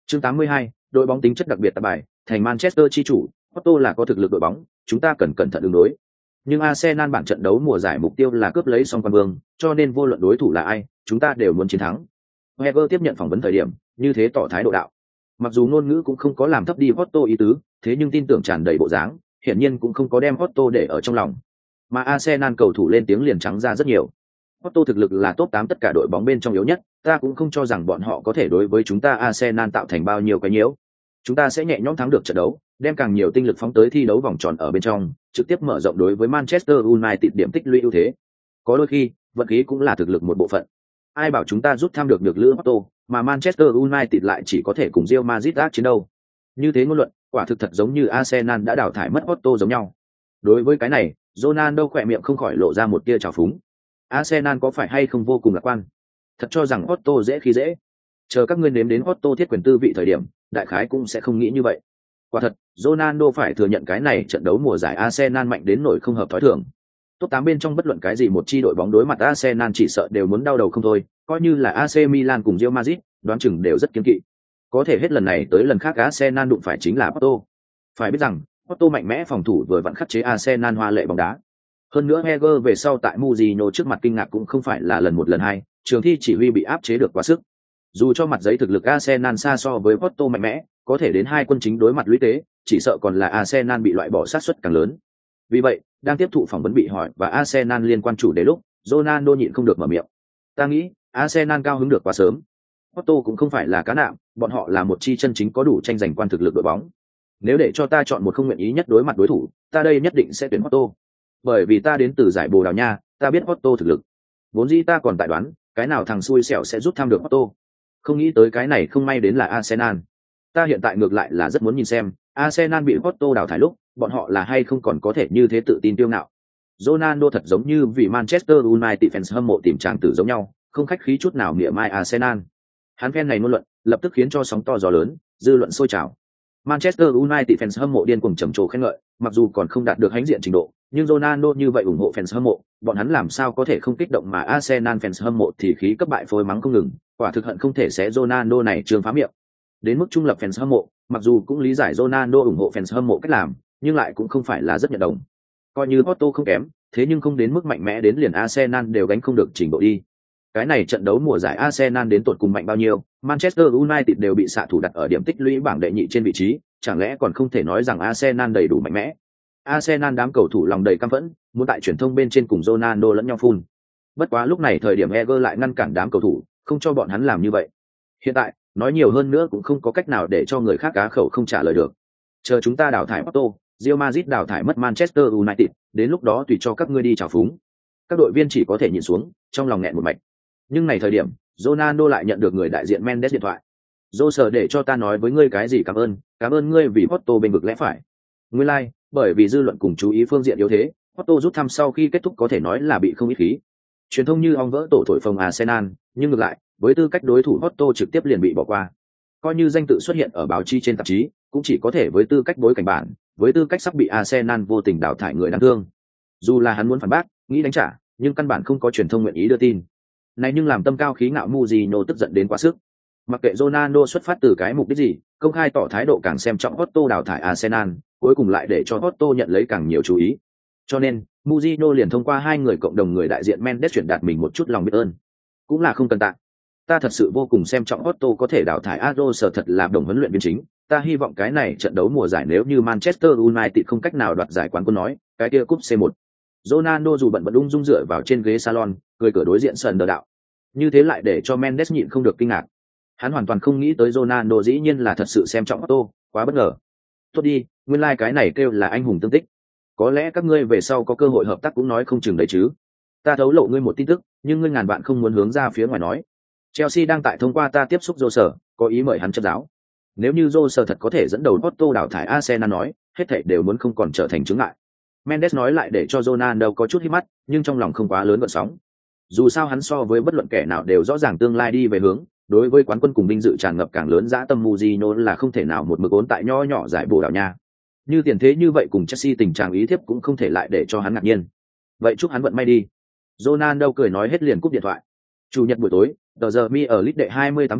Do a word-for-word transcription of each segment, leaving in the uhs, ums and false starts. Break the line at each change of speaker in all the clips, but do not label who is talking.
Chương tám mươi hai, đội bóng tính chất đặc biệt tại bài, thành Manchester chi chủ, Porto là có thực lực đội bóng, chúng ta cần cẩn thận ứng đối. Nhưng Arsenal bản trận đấu mùa giải mục tiêu là cướp lấy song quan vương, cho nên vô luận đối thủ là ai, chúng ta đều muốn chiến thắng. Wenger tiếp nhận phỏng vấn thời điểm, như thế tỏ thái độ đạo. Mặc dù ngôn ngữ cũng không có làm thấp đi Porto ý tứ, thế nhưng tin tưởng tràn đầy bộ dáng, hiển nhiên cũng không có đem Porto để ở trong lòng. Mà Arsenal cầu thủ lên tiếng liền trắng ra rất nhiều. Porto thực lực là top tám tất cả đội bóng bên trong yếu nhất, ta cũng không cho rằng bọn họ có thể đối với chúng ta Arsenal tạo thành bao nhiêu cái nhiễu. Chúng ta sẽ nhẹ nhõm thắng được trận đấu, đem càng nhiều tinh lực phóng tới thi đấu vòng tròn ở bên trong, trực tiếp mở rộng đối với Manchester United điểm tích lũy ưu thế. Có đôi khi, vận khí cũng là thực lực một bộ phận. Ai bảo chúng ta rút tham được được lữ Porto, mà Manchester United lại chỉ có thể cùng Real Madrid ác chiến đâu. Như thế ngôn luận, quả thực thật giống như Arsenal đã đào thải mất Porto giống nhau. Đối với cái này, Ronaldo khỏe miệng không khỏi lộ ra một tia trào phúng. Arsenal có phải hay không vô cùng lạc quan? Thật cho rằng Porto dễ khi dễ. Chờ các ngươi nếm đến Porto thiết quyền tư vị thời điểm, đại khái cũng sẽ không nghĩ như vậy. Quả thật, Ronaldo phải thừa nhận cái này trận đấu mùa giải Arsenal mạnh đến nỗi không hợp thói thường. Top tám bên trong bất luận cái gì một chi đội bóng đối mặt Arsenal chỉ sợ đều muốn đau đầu không thôi, coi như là a xê Milan cùng Real Madrid, đoán chừng đều rất kiêng kỵ. Có thể hết lần này tới lần khác Arsenal đụng phải chính là Porto. Phải biết rằng, Porto mạnh mẽ phòng thủ vừa vặn khắc chế Arsenal hoa lệ bóng đá. Hơn nữa Heger về sau tại Mourinho trước mặt kinh ngạc cũng không phải là lần một lần hai, trường thi chỉ huy bị áp chế được quá sức. Dù cho mặt giấy thực lực Arsenal xa so với Porto mạnh mẽ, có thể đến hai quân chính đối mặt lũy tế, chỉ sợ còn là Arsenal bị loại bỏ sát suất càng lớn. Vì vậy, đang tiếp thụ phỏng vấn bị hỏi và Arsenal liên quan chủ đề lúc, Ronaldo nhịn không được mở miệng. Ta nghĩ, Arsenal cao hứng được quá sớm. Porto cũng không phải là cá nạm, bọn họ là một chi chân chính có đủ tranh giành quan thực lực đội bóng. Nếu để cho ta chọn một không nguyện ý nhất đối mặt đối thủ, ta đây nhất định sẽ tuyển Porto. Bởi vì ta đến từ giải Bồ Đào Nha, ta biết Porto thực lực. Vốn dĩ ta còn tại đoán, cái nào thằng xui xẻo sẽ rút tham được Porto. Không nghĩ tới cái này không may đến là Arsenal. Ta hiện tại ngược lại là rất muốn nhìn xem, Arsenal bị Porto đào thải lúc, bọn họ là hay không còn có thể như thế tự tin tiêu ngạo. Ronaldo thật giống như vì Manchester United fans hâm mộ tìm tràng tử giống nhau, không khách khí chút nào mỉa mai Arsenal. Hắn phen này ngôn luận, lập tức khiến cho sóng to gió lớn, dư luận sôi trào. Manchester United fans hâm mộ điên cuồng trầm trồ khen ngợi, mặc dù còn không đạt được hãnh diện trình độ, nhưng Ronaldo như vậy ủng hộ fans hâm mộ, bọn hắn làm sao có thể không kích động mà Arsenal fans hâm mộ thì khí cấp bại phôi mắng không ngừng, quả thực hận không thể xé Ronaldo này trương phá miệng. Đến mức trung lập fans hâm mộ, mặc dù cũng lý giải Ronaldo ủng hộ fans hâm mộ cách làm, nhưng lại cũng không phải là rất nhận đồng. Coi như Porto không kém, thế nhưng không đến mức mạnh mẽ đến liền Arsenal đều gánh không được trình độ đi. Cái này trận đấu mùa giải Arsenal đến tột cùng mạnh bao nhiêu, Manchester United đều bị xạ thủ đặt ở điểm tích lũy bảng đệ nhị trên vị trí, chẳng lẽ còn không thể nói rằng Arsenal đầy đủ mạnh mẽ. Arsenal đám cầu thủ lòng đầy căm phẫn, muốn tại truyền thông bên trên cùng Ronaldo lẫn nhau phun. Bất quá lúc này thời điểm Heger lại ngăn cản đám cầu thủ, không cho bọn hắn làm như vậy. Hiện tại, nói nhiều hơn nữa cũng không có cách nào để cho người khác cá khẩu không trả lời được. Chờ chúng ta đào thải Porto, Real Madrid đào thải mất Manchester United, đến lúc đó tùy cho các ngươi đi chào phúng. Các đội viên chỉ có thể nhìn xuống, trong lòng nghẹn một mạch. Nhưng này thời điểm, Ronaldo lại nhận được người đại diện Mendes điện thoại. Jose để cho ta nói với ngươi cái gì cảm ơn, cảm ơn ngươi vì Porto bên vực lẽ phải. Ngươi like, bởi vì dư luận cùng chú ý phương diện yếu thế, Porto rút thăm sau khi kết thúc có thể nói là bị không ít khí. Truyền thông như ong vỡ tổ thổi phồng Arsenal, nhưng ngược lại, với tư cách đối thủ Porto trực tiếp liền bị bỏ qua. Coi như danh tự xuất hiện ở báo chí trên tạp chí, cũng chỉ có thể với tư cách bối cảnh bản, với tư cách sắp bị Arsenal vô tình đào thải người đáng thương. Dù là hắn muốn phản bác, nghĩ đánh trả, nhưng căn bản không có truyền thông nguyện ý đưa tin. Này nhưng làm tâm cao khí ngạo Mourinho tức giận đến quá sức. Mặc kệ Ronaldo xuất phát từ cái mục đích gì, công khai tỏ thái độ càng xem trọng Porto đào thải Arsenal, cuối cùng lại để cho Porto nhận lấy càng nhiều chú ý. Cho nên, Mourinho liền thông qua hai người cộng đồng người đại diện Mendes chuyển đạt mình một chút lòng biết ơn. Cũng là không cần tạ. Ta thật sự vô cùng xem trọng Porto có thể đào thải Arsenal thật là đồng huấn luyện viên chính. Ta hy vọng cái này trận đấu mùa giải nếu như Manchester United không cách nào đoạt giải quán quân nói, cái kia cúp C một. Ronaldo dù bận bận ung dung dựa vào trên ghế salon, cười cửa đối diện sân đờ đạo. Như thế lại để cho Mendes nhịn không được kinh ngạc. Hắn hoàn toàn không nghĩ tới Ronaldo dĩ nhiên là thật sự xem trọng Porto, quá bất ngờ. Tốt đi, nguyên lai like cái này kêu là anh hùng tương tích. Có lẽ các ngươi về sau có cơ hội hợp tác cũng nói không chừng đấy chứ. Ta thấu lộ ngươi một tin tức, nhưng ngươi ngàn bạn không muốn hướng ra phía ngoài nói. Chelsea đang tại thông qua ta tiếp xúc Jose, có ý mời hắn chấp giáo. Nếu như Jose thật có thể dẫn đầu Porto đào thải Arsenal nói, hết thảy đều muốn không còn trở thành chướng ngại. Mendes nói lại để cho Ronaldo có chút hí mắt, nhưng trong lòng không quá lớn gợn sóng. Dù sao hắn so với bất luận kẻ nào đều rõ ràng tương lai đi về hướng, đối với quán quân cùng vinh dự tràn ngập càng lớn dã tâm Mourinho là không thể nào một mực ốn tại nho nhỏ giải Bồ Đào Nha. Như tiền thế như vậy cùng Chelsea tình trạng ý thiếp cũng không thể lại để cho hắn ngạc nhiên. Vậy chúc hắn vận may đi. Ronaldo cười nói hết liền cúp điện thoại. Chủ nhật buổi tối, tờ giờ mi ở lít đệ hai mươi tám vòng,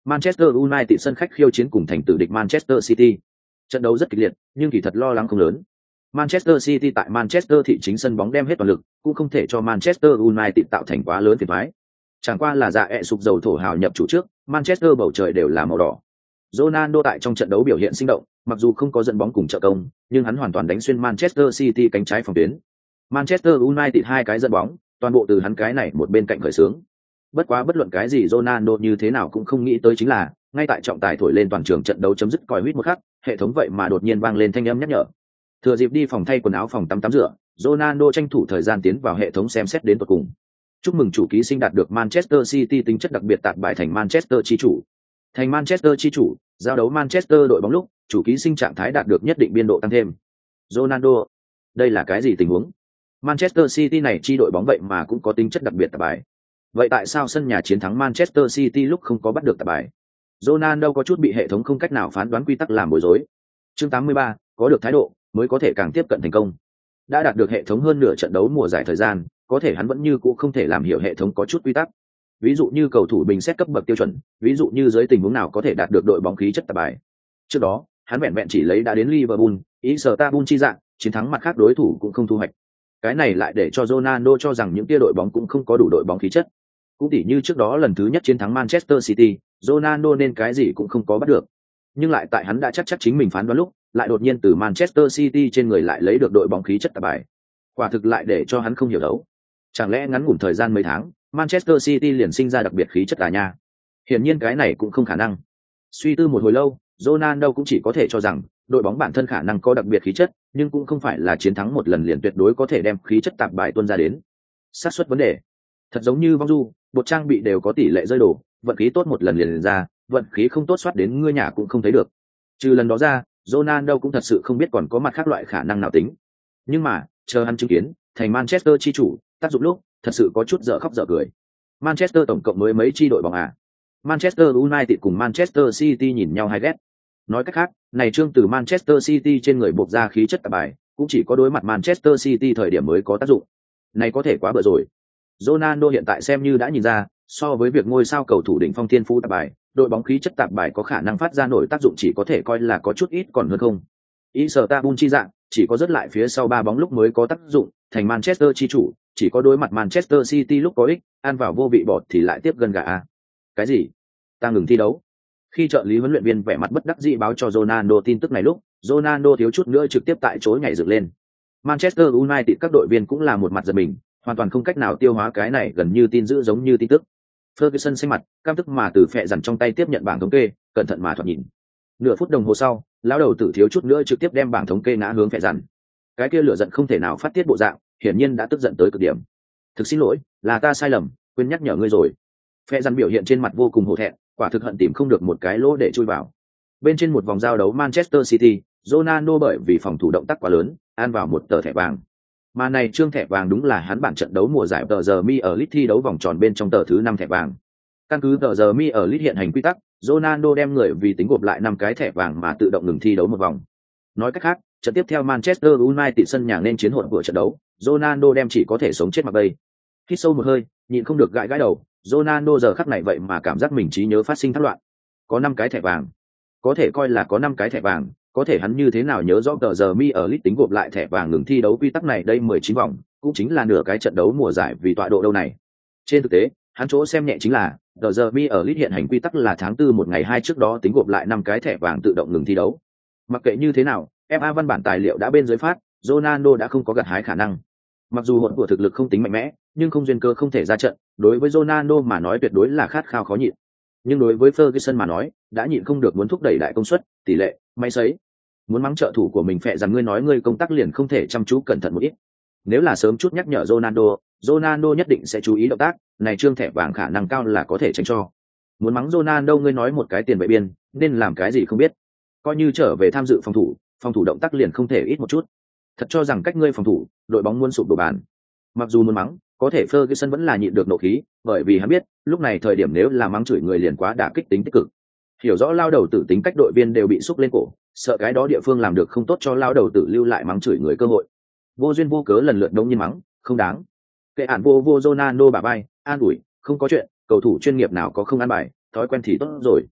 Manchester United sân khách khiêu chiến cùng thành tử địch Manchester City. Trận đấu rất kịch liệt, nhưng kỳ thật lo lắng không lớn. Manchester City tại Manchester thị chính sân bóng đem hết toàn lực, cũng không thể cho Manchester United tạo thành quá lớn phiền toái. Chẳng qua là dạ ẹ sụp dầu thổ hào nhập chủ trước, Manchester bầu trời đều là màu đỏ. Ronaldo tại trong trận đấu biểu hiện sinh động, mặc dù không có dẫn bóng cùng trợ công, nhưng hắn hoàn toàn đánh xuyên Manchester City cánh trái phòng tuyến. Manchester United hai cái dẫn bóng, toàn bộ từ hắn cái này một bên cạnh khởi xướng. Bất quá bất luận cái gì Ronaldo như thế nào cũng không nghĩ tới chính là, ngay tại trọng tài thổi lên toàn trường trận đấu chấm dứt còi huýt một khắc, hệ thống vậy mà đột nhiên vang lên thanh âm nhắc nhở. Thừa dịp đi phòng thay quần áo phòng tắm tắm rửa, Ronaldo tranh thủ thời gian tiến vào hệ thống xem xét đến tận cùng. Chúc mừng chủ ký sinh đạt được Manchester City tính chất đặc biệt tạt bại thành Manchester chi chủ. Thành Manchester chi chủ, giao đấu Manchester đội bóng lúc, chủ ký sinh trạng thái đạt được nhất định biên độ tăng thêm. Ronaldo, đây là cái gì tình huống? Manchester City này chi đội bóng vậy mà cũng có tính chất đặc biệt tạt bài. Vậy tại sao sân nhà chiến thắng Manchester City lúc không có bắt được tạt bài? Ronaldo có chút bị hệ thống không cách nào phán đoán quy tắc làm bối rối. Chương tám mươi ba, có được thái độ mới có thể càng tiếp cận thành công. Đã đạt được hệ thống hơn nửa trận đấu mùa giải thời gian, có thể hắn vẫn như cũ không thể làm hiểu hệ thống có chút quy tắc. Ví dụ như cầu thủ bình xét cấp bậc tiêu chuẩn, ví dụ như dưới tình huống nào có thể đạt được đội bóng khí chất tạt bài. Trước đó, hắn vẹn vẹn chỉ lấy đã đến Liverpool, Istanbul chi dạng, chiến thắng mặt khác đối thủ cũng không thu hoạch. Cái này lại để cho Ronaldo cho rằng những kia đội bóng cũng không có đủ đội bóng khí chất. Cũng tỉ như trước đó lần thứ nhất chiến thắng Manchester City, Ronaldo nên cái gì cũng không có bắt được. Nhưng lại tại hắn đã chắc chắc chính mình phán đoán lúc, lại đột nhiên từ Manchester City trên người lại lấy được đội bóng khí chất tạt bài. Quả thực lại để cho hắn không hiểu đấu. Chẳng lẽ ngắn ngủn thời gian mấy tháng, Manchester City liền sinh ra đặc biệt khí chất à nha? Hiển nhiên cái này cũng không khả năng. Suy tư một hồi lâu, Ronaldo cũng chỉ có thể cho rằng đội bóng bản thân khả năng có đặc biệt khí chất, nhưng cũng không phải là chiến thắng một lần liền tuyệt đối có thể đem khí chất tạt bài tuôn ra đến. Xác suất vấn đề. Thật giống như vong du, bột trang bị đều có tỷ lệ rơi đổ, vận khí tốt một lần liền, liền ra, vận khí không tốt soát đến ngươi nhà cũng không thấy được. Trừ lần đó ra, Ronaldo cũng thật sự không biết còn có mặt khác loại khả năng nào tính. Nhưng mà, chờ hắn chứng kiến, thành Manchester chi chủ, tác dụng lúc, thật sự có chút dở khóc dở cười. Manchester tổng cộng mới mấy chi đội bóng à? Manchester United cùng Manchester City nhìn nhau hay ghét. Nói cách khác, này trương từ Manchester City trên người buộc ra khí chất tạt bài, cũng chỉ có đối mặt Manchester City thời điểm mới có tác dụng. Này có thể quá bựa rồi. Ronaldo hiện tại xem như đã nhìn ra, so với việc ngôi sao cầu thủ đỉnh phong thiên phú tạt bài, đội bóng khí chất tạt bài có khả năng phát ra nổi tác dụng chỉ có thể coi là có chút ít còn hơn không. Istanbul chi dạng, chỉ có rất lại phía sau ba bóng lúc mới có tác dụng, thành Manchester chi chủ, chỉ có đối mặt Manchester City lúc có ích, ăn vào vô vị bọt thì lại tiếp gần gà a. Cái gì? Ta ngừng thi đấu. Khi trợ lý huấn luyện viên vẻ mặt bất đắc dĩ báo cho Ronaldo tin tức này lúc, Ronaldo thiếu chút nữa trực tiếp tại chỗ nhảy dựng lên. Manchester United các đội viên cũng là một mặt giật mình, hoàn toàn không cách nào tiêu hóa cái này gần như tin dữ giống như tin tức. Ferguson xanh mặt, cam tức mà từ phệ dằn trong tay tiếp nhận bảng thống kê, cẩn thận mà thoạt nhìn. Nửa phút đồng hồ sau, lão đầu tử thiếu chút nữa trực tiếp đem bảng thống kê ngã hướng phệ dằn. Cái kia lửa giận không thể nào phát tiết bộ dạng, hiển nhiên đã tức giận tới cực điểm. Thực xin lỗi, là ta sai lầm, quên nhắc nhở ngươi rồi. Phệ dằn biểu hiện trên mặt vô cùng hổ thẹn, quả thực hận tìm không được một cái lỗ để chui vào. Bên trên một vòng giao đấu Manchester City, Ronaldo bởi vì phòng thủ động tác quá lớn, ăn vào một tờ thẻ vàng. Mà này trương thẻ vàng đúng là hắn bản trận đấu mùa giải tờ giờ mi ở League thi đấu vòng tròn bên trong tờ thứ năm thẻ vàng. Căn cứ tờ giờ mi ở League hiện hành quy tắc, Ronaldo đem người vì tính gộp lại năm cái thẻ vàng mà tự động ngừng thi đấu một vòng. Nói cách khác, trận tiếp theo Manchester United sân nhà nên chiến hỗn của trận đấu, Ronaldo đem chỉ có thể sống chết mặc bay. Hít sâu một hơi, nhịn không được gãi gãi đầu, Ronaldo giờ khắc này vậy mà cảm giác mình trí nhớ phát sinh thất loạn. Có năm cái thẻ vàng, có thể coi là có năm cái thẻ vàng, có thể hắn như thế nào nhớ rõ tờ giờ mi ở League tính gộp lại thẻ vàng ngừng thi đấu quy tắc này đây mười chín vòng, cũng chính là nửa cái trận đấu mùa giải vì tọa độ đâu này. Trên thực tế, hắn chỗ xem nhẹ chính là tờ giờ mi ở League hiện hành quy tắc là tháng tư một ngày hai trước đó tính gộp lại năm cái thẻ vàng tự động ngừng thi đấu. Mặc kệ như thế nào, ép a văn bản tài liệu đã bên dưới phát, Ronaldo đã không có gặt hái khả năng. Mặc dù hỗn của thực lực không tính mạnh mẽ, nhưng không duyên cơ không thể ra trận, đối với Ronaldo mà nói tuyệt đối là khát khao khó nhịn. Nhưng đối với Ferguson mà nói, đã nhịn không được muốn thúc đẩy đại công suất, tỷ lệ, máy sấy. Muốn mắng trợ thủ của mình phệ rằng ngươi nói ngươi công tác liền không thể chăm chú cẩn thận một ít. Nếu là sớm chút nhắc nhở Ronaldo, Ronaldo nhất định sẽ chú ý động tác, này trương thẻ vàng khả năng cao là có thể tránh cho. Muốn mắng Ronaldo ngươi nói một cái tiền vệ biên, nên làm cái gì không biết. Coi như trở về tham dự phòng thủ, phòng thủ động tác liền không thể ít một chút. Thật cho rằng cách ngươi phòng thủ, đội bóng muốn sụp đổ bàn. Mặc dù muốn mắng, có thể Ferguson vẫn là nhịn được nộ khí, bởi vì hắn biết, lúc này thời điểm nếu là mắng chửi người liền quá đả kích tính tích cực. Hiểu rõ lao đầu tử tính cách đội viên đều bị xúc lên cổ, sợ cái đó địa phương làm được không tốt cho lao đầu tử lưu lại mắng chửi người cơ hội. Vô duyên vô cớ lần lượt đống nhiên mắng, không đáng. Kệ ản vô vô Ronaldo bả vai, an ủi, không có chuyện, cầu thủ chuyên nghiệp nào có không ăn bài, thói quen thì tốt rồi,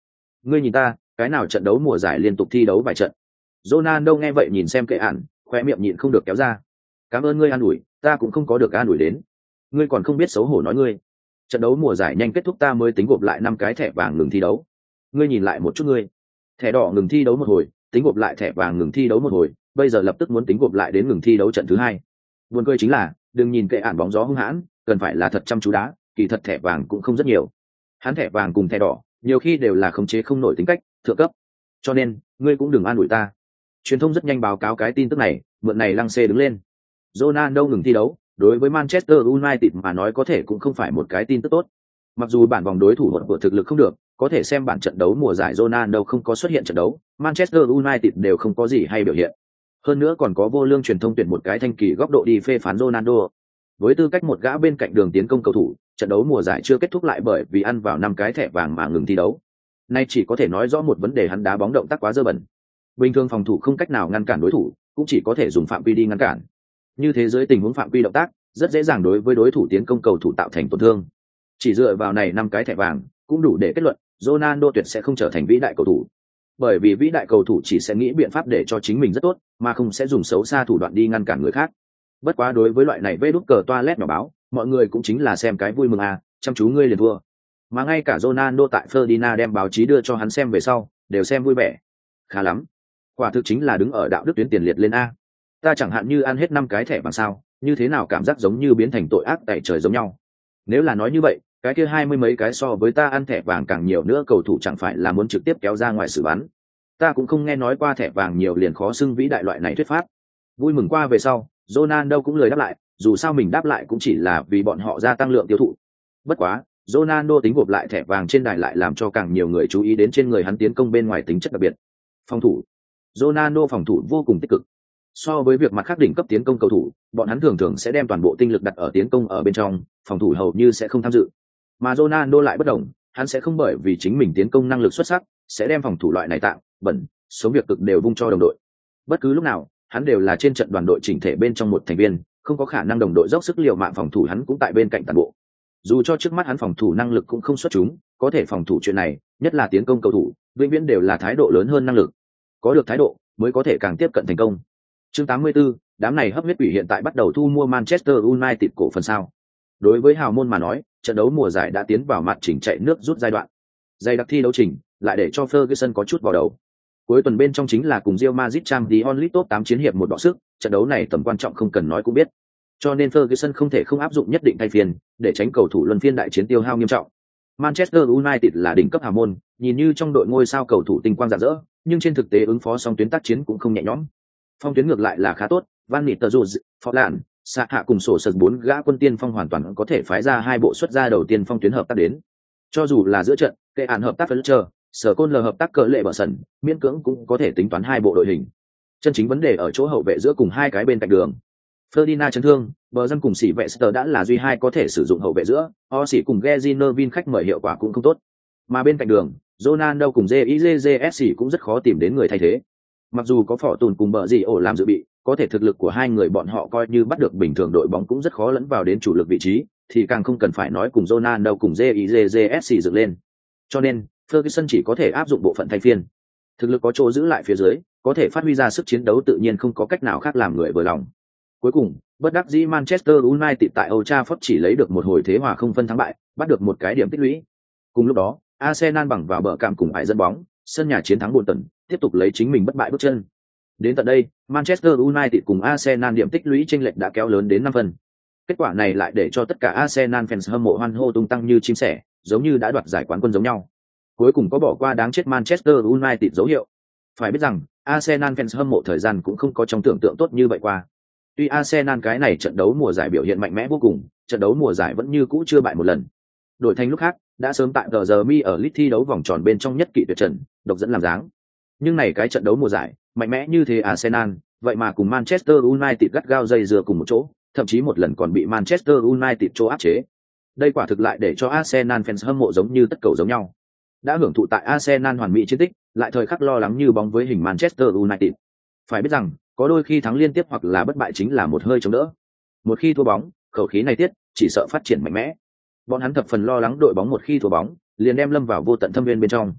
Ngươi nhìn ta, cái nào trận đấu mùa giải liên tục thi đấu vài trận. Ronaldo nghe vậy nhìn xem kệ ản, khóe miệng nhịn không được kéo ra. Cảm ơn ngươi an ủi, ta cũng không có được an ủi đến. Ngươi còn không biết xấu hổ nói ngươi. Trận đấu mùa giải nhanh kết thúc ta mới tính gộp lại năm cái thẻ vàng ngừng thi đấu. Ngươi nhìn lại một chút ngươi. Thẻ đỏ ngừng thi đấu một hồi, tính gộp lại thẻ vàng ngừng thi đấu một hồi, bây giờ lập tức muốn tính gộp lại đến ngừng thi đấu trận thứ hai. Buồn cười chính là, đừng nhìn kệ ản bóng gió hung hãn, cần phải là thật chăm chú đá, kỳ thật thẻ vàng cũng không rất nhiều. Hắn thẻ vàng cùng thẻ đỏ, nhiều khi đều là khống chế không nổi tính cách, thượng cấp. Cho nên, ngươi cũng đừng an ủi ta. Truyền thông rất nhanh báo cáo cái tin tức này, mượn này lăng xê đứng lên. Ronaldo ngừng thi đấu, đối với Manchester United mà nói có thể cũng không phải một cái tin tức tốt. Mặc dù bản vòng đối thủ một của thực lực không được, có thể xem bản trận đấu mùa giải Ronaldo không có xuất hiện trận đấu, Manchester United đều không có gì hay biểu hiện. Hơn nữa còn có vô lương truyền thông tuyển một cái thanh kỳ góc độ đi phê phán Ronaldo. Với tư cách một gã bên cạnh đường tiến công cầu thủ, trận đấu mùa giải chưa kết thúc lại bởi vì ăn vào năm cái thẻ vàng mà ngừng thi đấu. Nay chỉ có thể nói rõ một vấn đề hắn đá bóng động tác quá dơ bẩn. Bình thường phòng thủ không cách nào ngăn cản đối thủ, cũng chỉ có thể dùng phạm vi đi ngăn cản. Như thế giới tình huống phạm vi động tác, rất dễ dàng đối với đối thủ tiến công cầu thủ tạo thành tổn thương. Chỉ dựa vào này năm cái thẻ vàng, cũng đủ để kết luận, Ronaldo tuyệt sẽ không trở thành vĩ đại cầu thủ. Bởi vì vĩ đại cầu thủ chỉ sẽ nghĩ biện pháp để cho chính mình rất tốt, mà không sẽ dùng xấu xa thủ đoạn đi ngăn cản người khác. Bất quá đối với loại này vê đút cờ toilet nhỏ báo, mọi người cũng chính là xem cái vui mừng à, chăm chú ngươi liền thua. Mà ngay cả Ronaldo tại Ferdinand đem báo chí đưa cho hắn xem về sau, đều xem vui vẻ. Khá lắm. Quả thực chính là đứng ở đạo đức tuyến tiền liệt lên a. Ta chẳng hạn như ăn hết năm cái thẻ bằng sao, như thế nào cảm giác giống như biến thành tội ác tại trời giống nhau. Nếu là nói như vậy, cái kia hai mươi mấy cái so với ta ăn thẻ vàng càng nhiều nữa cầu thủ chẳng phải là muốn trực tiếp kéo ra ngoài xử bắn. Ta cũng không nghe nói qua thẻ vàng nhiều liền khó xưng vĩ đại loại này thuyết pháp. Vui mừng qua về sau, Ronaldo cũng lời đáp lại, dù sao mình đáp lại cũng chỉ là vì bọn họ gia tăng lượng tiêu thụ. Bất quá, Ronaldo tính gộp lại thẻ vàng trên đài lại làm cho càng nhiều người chú ý đến trên người hắn tiến công bên ngoài tính chất đặc biệt. Phòng thủ. Ronaldo phòng thủ vô cùng tích cực. So với việc mặt khác đỉnh cấp tiến công cầu thủ, bọn hắn thường thường sẽ đem toàn bộ tinh lực đặt ở tiến công ở bên trong, phòng thủ hầu như sẽ không tham dự. Mà Ronaldo lại bất đồng, hắn sẽ không bởi vì chính mình tiến công năng lực xuất sắc, sẽ đem phòng thủ loại này tạm, bẩn, số việc cực đều vung cho đồng đội. Bất cứ lúc nào, hắn đều là trên trận đoàn đội chỉnh thể bên trong một thành viên, không có khả năng đồng đội dốc sức liều mạng phòng thủ hắn cũng tại bên cạnh toàn bộ. Dù cho trước mắt hắn phòng thủ năng lực cũng không xuất chúng, có thể phòng thủ chuyện này, nhất là tiến công cầu thủ, vĩnh viễn đều là thái độ lớn hơn năng lực. Có được thái độ, mới có thể càng tiếp cận thành công. Chương tám mươi tư, đám này hấp huyết quỷ hiện tại bắt đầu thu mua Manchester United cổ phần sao. Đối với hào môn mà nói, trận đấu mùa giải đã tiến vào mặt chỉnh chạy nước rút giai đoạn. Dày đặc thi đấu trình, lại để cho Ferguson có chút vào đầu. Cuối tuần bên trong chính là cùng Real Madrid Champions League top tám chiến hiệp một đọ sức, trận đấu này tầm quan trọng không cần nói cũng biết. Cho nên Ferguson không thể không áp dụng nhất định thay phiên, để tránh cầu thủ luân phiên đại chiến tiêu hao nghiêm trọng. Manchester United là đỉnh cấp hào môn, nhìn như trong đội ngôi sao cầu thủ tinh quang rạng rỡ, nhưng trên thực tế ứng phó song tuyến tác chiến cũng không nhẹ nhõm. Phong tuyến ngược lại là khá tốt, Van Nistelrooy, Forlan, Sa hạ cùng sổ sật bốn gã quân tiên phong hoàn toàn có thể phái ra hai bộ xuất ra đầu tiên phong tuyến hợp tác đến. Cho dù là giữa trận, kệ án hợp tác với chờ, sở côn lờ hợp tác cỡ lệ bờ sân, miễn cưỡng cũng có thể tính toán hai bộ đội hình. Chân chính vấn đề ở chỗ hậu vệ giữa cùng hai cái bên cạnh đường. Ferdinand chấn thương, bờ dân cùng sĩ vệ Stter đã là duy hai có thể sử dụng hậu vệ giữa, o sĩ cùng Gezinovin khách mời hiệu quả cũng không tốt. Mà bên cạnh đường, Ronaldo cùng Jizsc cũng rất khó tìm đến người thay thế. Mặc dù có Phỏ Tùn cùng bờ gì ổ làm dự bị, có thể thực lực của hai người bọn họ coi như bắt được bình thường đội bóng cũng rất khó lẫn vào đến chủ lực vị trí, thì càng không cần phải nói cùng Ronaldo cùng Jizsc dựng lên. Cho nên, Ferguson chỉ có thể áp dụng bộ phận thay phiên. Thực lực có chỗ giữ lại phía dưới, có thể phát huy ra sức chiến đấu tự nhiên không có cách nào khác làm người vừa lòng. Cuối cùng, bất đắc dĩ Manchester United tại Old Trafford chỉ lấy được một hồi thế hòa không phân thắng bại, bắt được một cái điểm tích lũy. Cùng lúc đó, Arsenal bằng vào bờ cam cùng bại dẫn bóng, sân nhà chiến thắng buồn tần, tiếp tục lấy chính mình bất bại bước chân. Đến tận đây, Manchester United cùng Arsenal điểm tích lũy chênh lệch đã kéo lớn đến năm phần. Kết quả này lại để cho tất cả Arsenal fans hâm mộ hoan hô tung tăng như chim sẻ, giống như đã đoạt giải quán quân giống nhau. Cuối cùng có bỏ qua đáng chết Manchester United dấu hiệu. Phải biết rằng, Arsenal fans hâm mộ thời gian cũng không có trong tưởng tượng tốt như vậy qua. Tuy Arsenal cái này trận đấu mùa giải biểu hiện mạnh mẽ vô cùng, trận đấu mùa giải vẫn như cũ chưa bại một lần. Đổi thành lúc khác, đã sớm tại tờ giờ mi ở League thi đấu vòng tròn bên trong nhất kỵ tuyệt trận, độc dẫn làm dáng. Nhưng này cái trận đấu mùa giải, mạnh mẽ như thế Arsenal, vậy mà cùng Manchester United gắt gao dây dưa cùng một chỗ, thậm chí một lần còn bị Manchester United chỗ áp chế. Đây quả thực lại để cho Arsenal fans hâm mộ giống như tất cầu giống nhau. Đã hưởng thụ tại Arsenal hoàn mỹ chiến tích, lại thời khắc lo lắng như bóng với hình Manchester United. Phải biết rằng, có đôi khi thắng liên tiếp hoặc là bất bại chính là một hơi chống đỡ. Một khi thua bóng, khẩu khí này tiết, chỉ sợ phát triển mạnh mẽ. Bọn hắn thập phần lo lắng đội bóng một khi thua bóng, liền đem lâm vào vô tận thâm viên bên trong.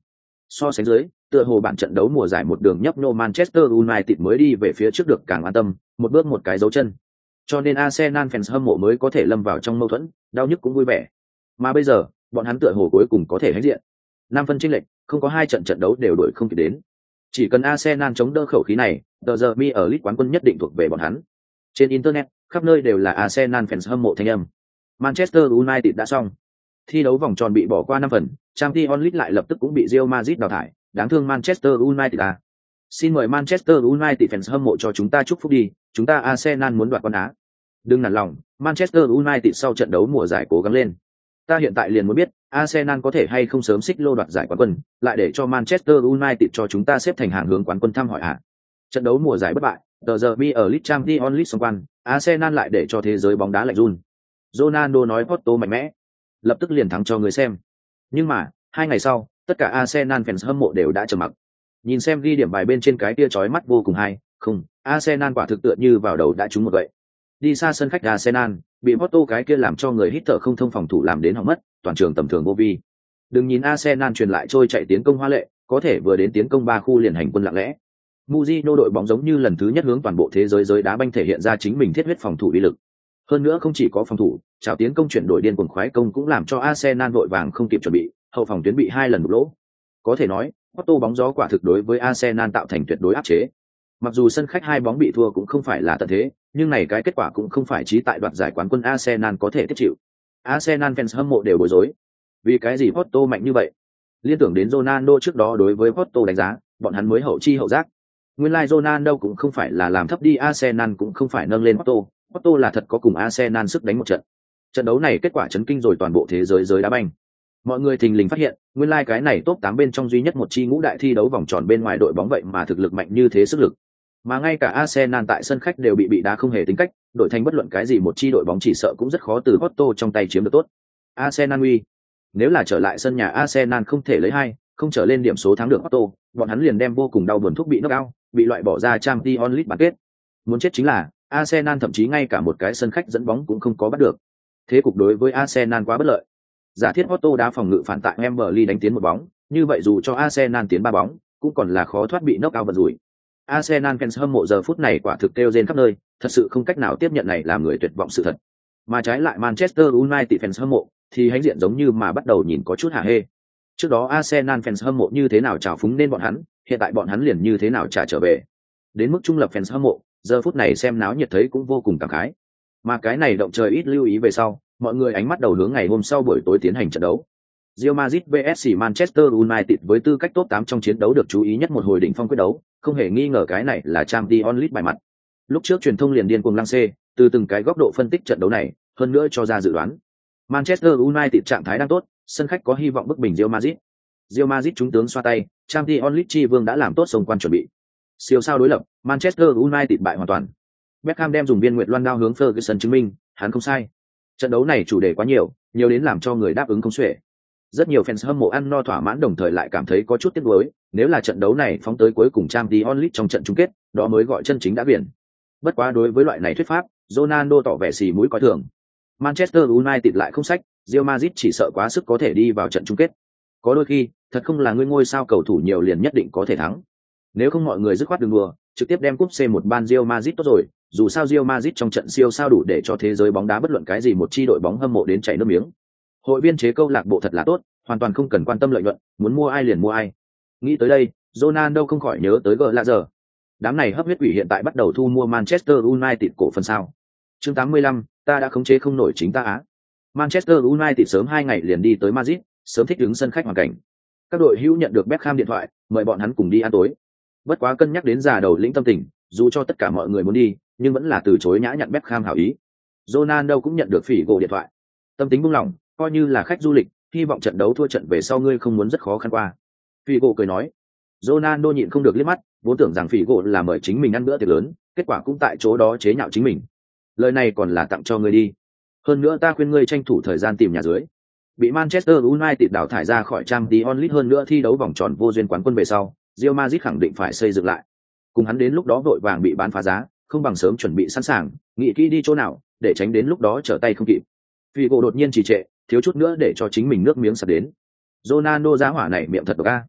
So sánh dưới, tựa hồ bản trận đấu mùa giải một đường nhấp nhô Manchester United mới đi về phía trước được càng an tâm, một bước một cái dấu chân. Cho nên Arsenal fans hâm mộ mới có thể lâm vào trong mâu thuẫn, đau nhức cũng vui vẻ. Mà bây giờ, bọn hắn tựa hồ cuối cùng có thể hãnh diện. Năm phân chênh lệch, không có hai trận trận đấu đều đuổi không kịp đến. Chỉ cần Arsenal chống đỡ khẩu khí này, tờ giờ mi ở League quán quân nhất định thuộc về bọn hắn. Trên internet, khắp nơi đều là Arsenal fans hâm mộ thanh âm. Manchester United đã xong. Thi đấu vòng tròn bị bỏ qua năm phần, Champions League lại lập tức cũng bị Real Madrid đào thải, đáng thương Manchester United à. Xin mời Manchester United fans hâm mộ cho chúng ta chúc phúc đi, chúng ta Arsenal muốn đoạt con Á. Đừng nản lòng, Manchester United sau trận đấu mùa giải cố gắng lên. Ta hiện tại liền muốn biết, Arsenal có thể hay không sớm xích lô đoạt giải quán quân, lại để cho Manchester United cho chúng ta xếp thành hàng hướng quán quân thăm hỏi ạ. Trận đấu mùa giải bất bại, tờ giờ mi ở League Champions League xong quan, Arsenal lại để cho thế giới bóng đá lạnh run. Ronaldo nói Porto mạnh mẽ, lập tức liền thắng cho người xem. Nhưng mà, hai ngày sau, tất cả Arsenal fans hâm mộ đều đã trầm mặc. Nhìn xem ghi điểm bài bên trên cái kia chói mắt vô cùng hay, không, Arsenal quả thực tựa như vào đầu đã trúng một gậy. Đi xa sân khách Arsenal, bị Porto cái kia làm cho người hít thở không thông phòng thủ làm đến hỏng mất, toàn trường tầm thường vô vi. Đừng nhìn Arsenal truyền lại trôi chạy tiến công hoa lệ, có thể vừa đến tiến công ba khu liền hành quân lặng lẽ. Mourinho đội bóng giống như lần thứ nhất hướng toàn bộ thế giới giới đá banh thể hiện ra chính mình thiết huyết phòng thủ uy lực. Hơn nữa không chỉ có phòng thủ, chào tiến công chuyển đổi điên cuồng khoái công cũng làm cho Arsenal vội vàng không kịp chuẩn bị, hậu phòng tuyến bị hai lần đục lỗ. Có thể nói, Porto bóng gió quả thực đối với Arsenal tạo thành tuyệt đối áp chế. Mặc dù sân khách hai bóng bị thua cũng không phải là tận thế, nhưng này cái kết quả cũng không phải chí tại đoạt giải quán quân Arsenal có thể tiếp chịu. Arsenal fans hâm mộ đều bối rối. Vì cái gì Porto mạnh như vậy? Liên tưởng đến Ronaldo trước đó đối với Porto đánh giá, bọn hắn mới hậu chi hậu giác. Nguyên lai like Ronaldo cũng không phải là làm thấp đi Arsenal cũng không phải nâng lên Porto, Porto là thật có cùng Arsenal sức đánh một trận. Trận đấu này kết quả chấn kinh rồi toàn bộ thế giới giới đá banh. Mọi người thình lình phát hiện, nguyên lai like cái này top tám bên trong duy nhất một chi ngũ đại thi đấu vòng tròn bên ngoài đội bóng vậy mà thực lực mạnh như thế sức lực. Mà ngay cả Arsenal tại sân khách đều bị bị đá không hề tính cách, đội thành bất luận cái gì một chi đội bóng chỉ sợ cũng rất khó từ Porto trong tay chiếm được tốt. Arsenal uy. Nếu là trở lại sân nhà Arsenal không thể lấy hai, không trở lên điểm số thắng được Porto, bọn hắn liền đem vô cùng đau buồn thuốc bị knock out, bị loại bỏ ra Champions League bán kết. Muốn chết chính là, Arsenal thậm chí ngay cả một cái sân khách dẫn bóng cũng không có bắt được. Thế cục đối với Arsenal quá bất lợi. Giả thiết Porto đá phòng ngự phản tại Wembley đánh tiến một bóng, như vậy dù cho Arsenal tiến ba bóng, cũng còn là khó thoát bị knock out vật rủi. Arsenal fans hâm mộ giờ phút này quả thực kêu rên khắp nơi, thật sự không cách nào tiếp nhận này làm người tuyệt vọng sự thật. Mà trái lại Manchester United fans hâm mộ thì hãnh diện giống như mà bắt đầu nhìn có chút hả hê. Trước đó Arsenal fans hâm mộ như thế nào trào phúng nên bọn hắn, hiện tại bọn hắn liền như thế nào trả trở về. Đến mức trung lập fans hâm mộ, giờ phút này xem náo nhiệt thấy cũng vô cùng cảm khái. Mà cái này động trời ít lưu ý về sau, mọi người ánh mắt đầu hướng ngày hôm sau buổi tối tiến hành trận đấu. Real Madrid vs Manchester United với tư cách top tám trong chiến đấu được chú ý nhất một hồi đỉnh phong quyết đấu, không hề nghi ngờ cái này là Champions League bài mặt. Lúc trước truyền thông liền điên cuồng lăng xê, từ từng cái góc độ phân tích trận đấu này, hơn nữa cho ra dự đoán. Manchester United trạng thái đang tốt, sân khách có hy vọng bức bình Real Madrid. Real Madrid trúng tướng xoa tay, Champions League chi vương đã làm tốt sông quan chuẩn bị. Siêu sao đối lập, Manchester United bại hoàn toàn. Beckham đem dùng viên nguyệt loan đao hướng Ferguson chứng minh, hắn không sai. Trận đấu này chủ đề quá nhiều, nhiều đến làm cho người đáp ứng không xuể. Rất nhiều fans hâm mộ ăn no thỏa mãn đồng thời lại cảm thấy có chút tiếc nuối, nếu là trận đấu này phóng tới cuối cùng Champions League trong trận chung kết, đó mới gọi chân chính đã biển. Bất quá đối với loại này thuyết pháp, Ronaldo tỏ vẻ xì mũi coi thường. Manchester United lại không sách, Real Madrid chỉ sợ quá sức có thể đi vào trận chung kết. Có đôi khi, thật không là người ngôi sao cầu thủ nhiều liền nhất định có thể thắng. Nếu không mọi người dứt khoát đừng đùa, trực tiếp đem cúp C một ban Real Madrid tốt rồi, dù sao Real Madrid trong trận siêu sao đủ để cho thế giới bóng đá bất luận cái gì một chi đội bóng hâm mộ đến chảy nước miếng. Hội viên chế câu lạc bộ thật là tốt, hoàn toàn không cần quan tâm lợi nhuận, muốn mua ai liền mua ai. Nghĩ tới đây, Ronaldo không khỏi nhớ tới Glazer. Đám này hấp huyết quỷ hiện tại bắt đầu thu mua Manchester United cổ phần sao. Chương tám mươi lăm, ta đã khống chế không nổi chính ta á. Manchester United sớm hai ngày liền đi tới Madrid, sớm thích ứng sân khách hoàn cảnh. Các đội hữu nhận được Beckham điện thoại, mời bọn hắn cùng đi ăn tối. Bất quá cân nhắc đến già đầu lĩnh tâm tình, dù cho tất cả mọi người muốn đi, nhưng vẫn là từ chối nhã nhặn Beckham hảo ý. Ronaldo cũng nhận được phỉ gỗ điện thoại. Tâm tính buông lỏng, coi như là khách du lịch, hy vọng trận đấu thua trận về sau ngươi không muốn rất khó khăn qua. Phỉ gỗ cười nói. Ronaldo nhịn không được liếc mắt, vốn tưởng rằng phỉ gỗ là mời chính mình ăn bữa tiệc lớn, kết quả cũng tại chỗ đó chế nhạo chính mình. Lời này còn là tặng cho ngươi đi. Hơn nữa ta khuyên ngươi tranh thủ thời gian tìm nhà dưới. Bị Manchester United đào thải ra khỏi Champions League hơn nữa thi đấu vòng tròn vô duyên quán quân về sau, Real Madrid khẳng định phải xây dựng lại. Cùng hắn đến lúc đó vội vàng bị bán phá giá, không bằng sớm chuẩn bị sẵn sàng, nghĩ kỹ đi chỗ nào, để tránh đến lúc đó trở tay không kịp. Figo đột nhiên trì trệ, thiếu chút nữa để cho chính mình nước miếng sặc đến. Ronaldo giá hỏa này miệng thật độc a.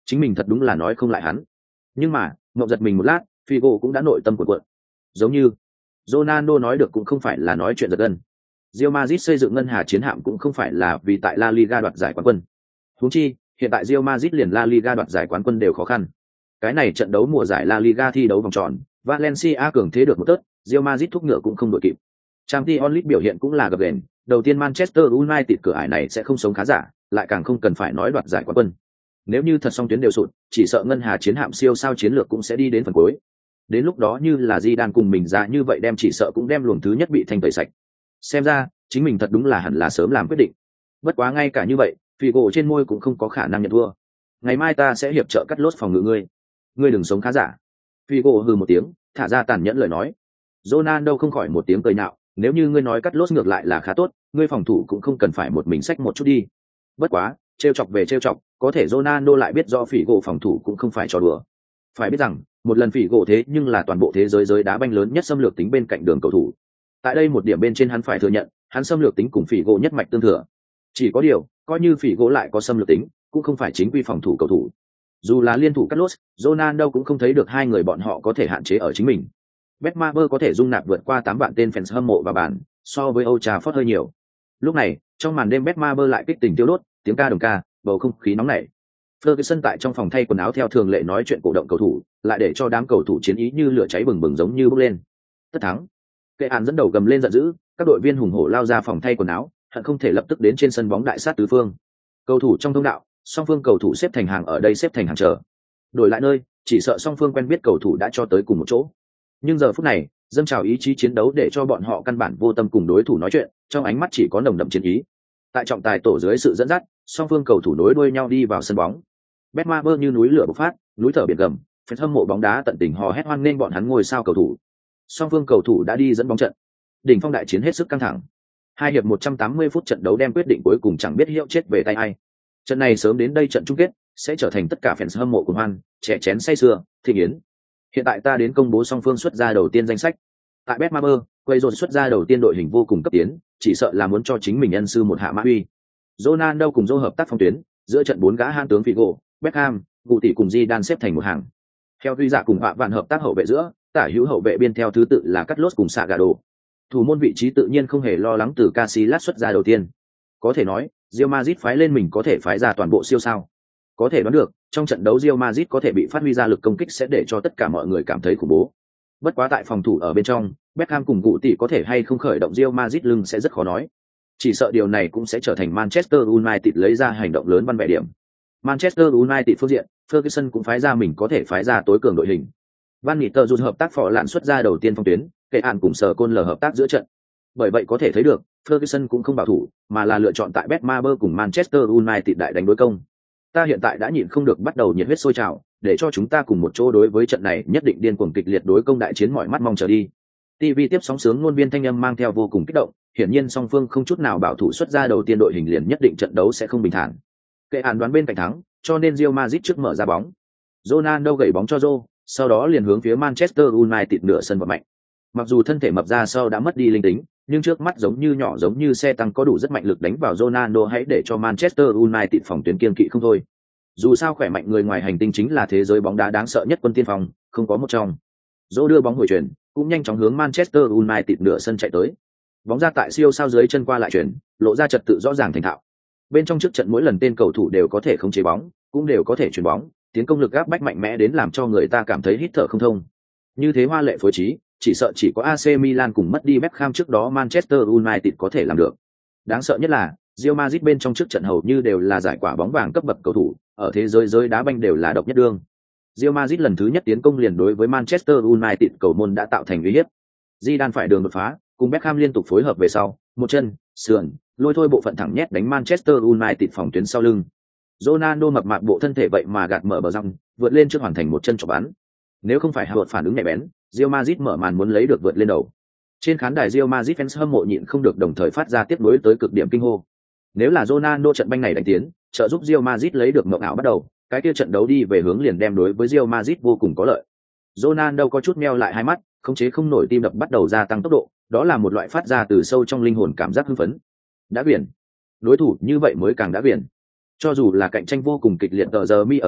chính mình thật đúng là nói không lại hắn. Nhưng mà ngậm giật mình một lát, Figo cũng đã nội tâm cuộn cuộn. Giống như Ronaldo nói được cũng không phải là nói chuyện giật gân. Real Madrid xây dựng ngân hà chiến hạm cũng không phải là vì tại La Liga đoạt giải quán quân. Huống chi, hiện tại Real Madrid liền La Liga đoạt giải quán quân đều khó khăn. Cái này trận đấu mùa giải La Liga thi đấu vòng tròn, Valencia cường thế được một tớt, Real Madrid thúc ngựa cũng không đội kịp. Champions League biểu hiện cũng là gập ghềnh, đầu tiên Manchester United cửa ải này sẽ không sống khá giả, lại càng không cần phải nói đoạt giải quán quân. Nếu như thật song tuyến đều sụt, chỉ sợ ngân hà chiến hạm siêu sao chiến lược cũng sẽ đi đến phần cuối. Đến lúc đó như là Zidane cùng mình ra như vậy đem chỉ sợ cũng đem luồng thứ nhất bị thanh tẩy sạch. Xem ra, chính mình thật đúng là hẳn là sớm làm quyết định. Bất quá ngay cả như vậy, Figo trên môi cũng không có khả năng nhận thua. Ngày mai ta sẽ hiệp trợ cắt lốt phòng ngự ngươi. Ngươi đừng sống khá giả. Figo hừ một tiếng, thả ra tàn nhẫn lời nói. Ronaldo không khỏi một tiếng cười nhạo, nếu như ngươi nói cắt lốt ngược lại là khá tốt, ngươi phòng thủ cũng không cần phải một mình xách một chút đi. Bất quá, trêu chọc về trêu chọc, có thể Ronaldo lại biết rõ Figo phòng thủ cũng không phải trò đùa. Phải biết rằng, một lần Figo thế nhưng là toàn bộ thế giới giới đá banh lớn nhất xâm lược tính bên cạnh đường cầu thủ. Tại đây một điểm bên trên hắn phải thừa nhận, hắn xâm lược tính cùng Figo nhất mạch tương thừa. Chỉ có điều, coi như Figo lại có xâm lược tính, cũng không phải chính quy phòng thủ cầu thủ. Dù là liên thủ Carlos, Ronaldo cũng không thấy được hai người bọn họ có thể hạn chế ở chính mình. Betmaber có thể dung nạp vượt qua tám vạn tên fans hâm mộ và bàn, so với Old Trafford hơi nhiều. Lúc này, trong màn đêm Betmaber lại kích tình tiêu đốt, tiếng ca đồng ca, bầu không khí nóng nảy. Ferguson tại trong phòng thay quần áo theo thường lệ nói chuyện cổ động cầu thủ, lại để cho đám cầu thủ chiến ý như lửa cháy bừng bừng giống như bốc lên. Tất thắng. Kệ án dẫn đầu gầm lên giận dữ, các đội viên hùng hổ lao ra phòng thay quần áo, hận không thể lập tức đến trên sân bóng đại sát tứ phương. Cầu thủ trong thông đạo, song phương cầu thủ xếp thành hàng ở đây xếp thành hàng chờ. Đổi lại nơi, chỉ sợ song phương quen biết cầu thủ đã cho tới cùng một chỗ. Nhưng giờ phút này, dâng trào ý chí chiến đấu để cho bọn họ căn bản vô tâm cùng đối thủ nói chuyện, trong ánh mắt chỉ có nồng đậm chiến ý. Tại trọng tài tổ dưới sự dẫn dắt, song phương cầu thủ nối đuôi nhau đi vào sân bóng. Betmaber như núi lửa bộc phát, núi thở biển gầm, fan hâm mộ bóng đá tận tình hò hét hoan nghênh bọn hắn ngôi sao cầu thủ. Song phương cầu thủ đã đi dẫn bóng trận. Đỉnh phong đại chiến hết sức căng thẳng. Hai hiệp một trăm tám mươi phút trận đấu đem quyết định cuối cùng chẳng biết hiệu chết về tay ai. Trận này sớm đến đây trận chung kết sẽ trở thành tất cả fans hâm mộ của hoan, trẻ chén say sưa, thịnh yến. Hiện tại ta đến công bố song phương xuất ra đầu tiên danh sách. Tại Betmaber, quay dồn xuất ra đầu tiên đội hình vô cùng cấp tiến, chỉ sợ là muốn cho chính mình nhân sư một hạ mã uy. Ronaldo cùng Joe hợp tác phong tuyến, giữa trận bốn gã han tướng Figo, Beckham, Cụ tỷ cùng Zidane xếp thành một hàng. Theo Duy Dạ cùng Họa Vạn hợp tác hậu vệ giữa, tả hữu hậu vệ biên theo thứ tự là Carlos cùng Sagado. Thủ môn vị trí tự nhiên không hề lo lắng từ Casillas xuất ra đầu tiên. Có thể nói, Real Madrid phái lên mình có thể phái ra toàn bộ siêu sao. Có thể đoán được, trong trận đấu Real Madrid có thể bị phát huy ra lực công kích sẽ để cho tất cả mọi người cảm thấy khủng bố. Bất quá tại phòng thủ ở bên trong, Beckham cùng Cụ tỷ có thể hay không khởi động Real Madrid lưng sẽ rất khó nói. Chỉ sợ điều này cũng sẽ trở thành Manchester United lấy ra hành động lớn văn vẻ điểm. Manchester United phương diện, Ferguson cũng phái ra mình có thể phái ra tối cường đội hình. Van Nistelrooy hợp tác phò lạn xuất ra đầu tiên phong tuyến, kệ án cùng sở côn lờ hợp tác giữa trận. Bởi vậy có thể thấy được, Ferguson cũng không bảo thủ, mà là lựa chọn tại Betmaber cùng Manchester United đại đánh đối công. Ta hiện tại đã nhịn không được bắt đầu nhiệt huyết sôi trào, để cho chúng ta cùng một chỗ đối với trận này nhất định điên cuồng kịch liệt đối công đại chiến mọi mắt mong chờ đi. ti vi tiếp sóng sướng ngôn viên thanh âm mang theo vô cùng kích động, hiển nhiên song phương không chút nào bảo thủ xuất ra đầu tiên đội hình liền nhất định trận đấu sẽ không bình thản. Kệ án đoán bên cạnh thắng, cho nên Real Madrid trước mở ra bóng. Ronaldo gẩy bóng cho Joe, sau đó liền hướng phía Manchester United nửa sân vận mạnh. Mặc dù thân thể mập ra sau đã mất đi linh tính, nhưng trước mắt giống như nhỏ giống như xe tăng có đủ rất mạnh lực đánh vào Ronaldo hãy để cho Manchester United phòng tuyến kiên kỵ không thôi. Dù sao khỏe mạnh người ngoài hành tinh chính là thế giới bóng đá đáng sợ nhất quân tiên phong, không có một trong. Joe đưa bóng hồi chuyển, cũng nhanh chóng hướng Manchester United nửa sân chạy tới. Bóng ra tại siêu sao dưới chân qua lại chuyển, lộ ra trật tự rõ ràng thành thạo. Bên trong trước trận mỗi lần tên cầu thủ đều có thể khống chế bóng, cũng đều có thể chuyển bóng, tiến công lực áp bách mạnh mẽ đến làm cho người ta cảm thấy hít thở không thông. Như thế hoa lệ phối trí, chỉ sợ chỉ có a xê Milan cùng mất đi Beckham trước đó Manchester United có thể làm được. Đáng sợ nhất là, Real Madrid bên trong trước trận hầu như đều là giải quả bóng vàng cấp bậc cầu thủ, ở thế giới giới đá banh đều là độc nhất đương. Real Madrid lần thứ nhất tiến công liền đối với Manchester United cầu môn đã tạo thành uy hiếp. Zidane phải đường đột phá, cùng Beckham liên tục phối hợp về sau, một chân, sườn, lôi thôi bộ phận thẳng nhét đánh Manchester United phòng tuyến sau lưng. Ronaldo mập mạp bộ thân thể vậy mà gạt mở bờ răng, vượt lên trước hoàn thành một chân chọc bắn. Nếu không phải hợp phản ứng nhạy bén, Real Madrid mở màn muốn lấy được vượt lên đầu. Trên khán đài Real Madrid fans hâm mộ nhịn không được đồng thời phát ra tiếp nối tới cực điểm kinh hô. Nếu là Ronaldo trận banh này đánh tiến, trợ giúp Real Madrid lấy được mộng ảo bắt đầu, cái kia trận đấu đi về hướng liền đem đối với Real Madrid vô cùng có lợi. Ronaldo có chút meo lại hai mắt, khống chế không nổi tim đập bắt đầu gia tăng tốc độ, đó là một loại phát ra từ sâu trong linh hồn cảm giác hưng phấn. Đã biển. Đối thủ như vậy mới càng đã biển. Cho dù là cạnh tranh vô cùng kịch liệt tờ giờ mi ở League,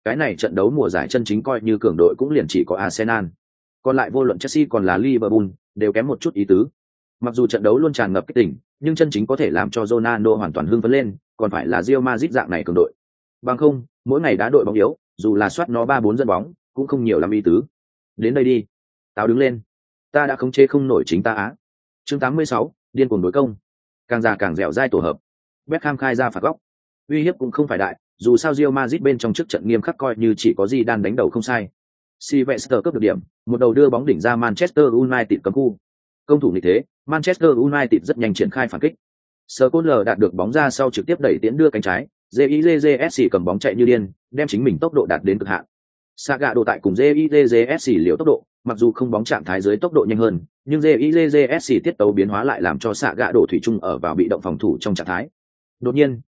cái này trận đấu mùa giải chân chính coi như cường đội cũng liền chỉ có Arsenal. Còn lại vô luận Chelsea còn là Liverpool đều kém một chút ý tứ. Mặc dù trận đấu luôn tràn ngập kích tỉnh, nhưng chân chính có thể làm cho Ronaldo hoàn toàn hưng phấn lên, còn phải là Real Madrid dạng này cường đội. Bằng không, mỗi ngày đá đội bóng yếu, dù là soát nó ba bốn dẫn bóng, cũng không nhiều lắm ý tứ. Đến đây đi, tao đứng lên. Ta đã khống chế không nổi chính ta á. Chương tám mươi sáu, điên cuồng đối công. Càng già càng dẻo dai tổ hợp. Beckham khai ra phạt góc. Uy hiếp cũng không phải đại, dù sao Real Madrid bên trong trước trận nghiêm khắc coi như chỉ có Zidane đánh đầu không sai. Sylvester cướp được điểm, một đầu đưa bóng đỉnh ra Manchester United cấm khu. Công thủ như thế, Manchester United rất nhanh triển khai phản kích. Scholes đạt được bóng ra sau trực tiếp đẩy tiến đưa cánh trái, Jizsc cầm bóng chạy như điên, đem chính mình tốc độ đạt đến cực hạn. Saga độ tại cùng Jizsc liều tốc độ, mặc dù không bóng trạng thái dưới tốc độ nhanh hơn, nhưng Jizsc tiết tấu biến hóa lại làm cho Saga độ thủy chung ở vào bị động phòng thủ trong trạng thái. Đột nhiên,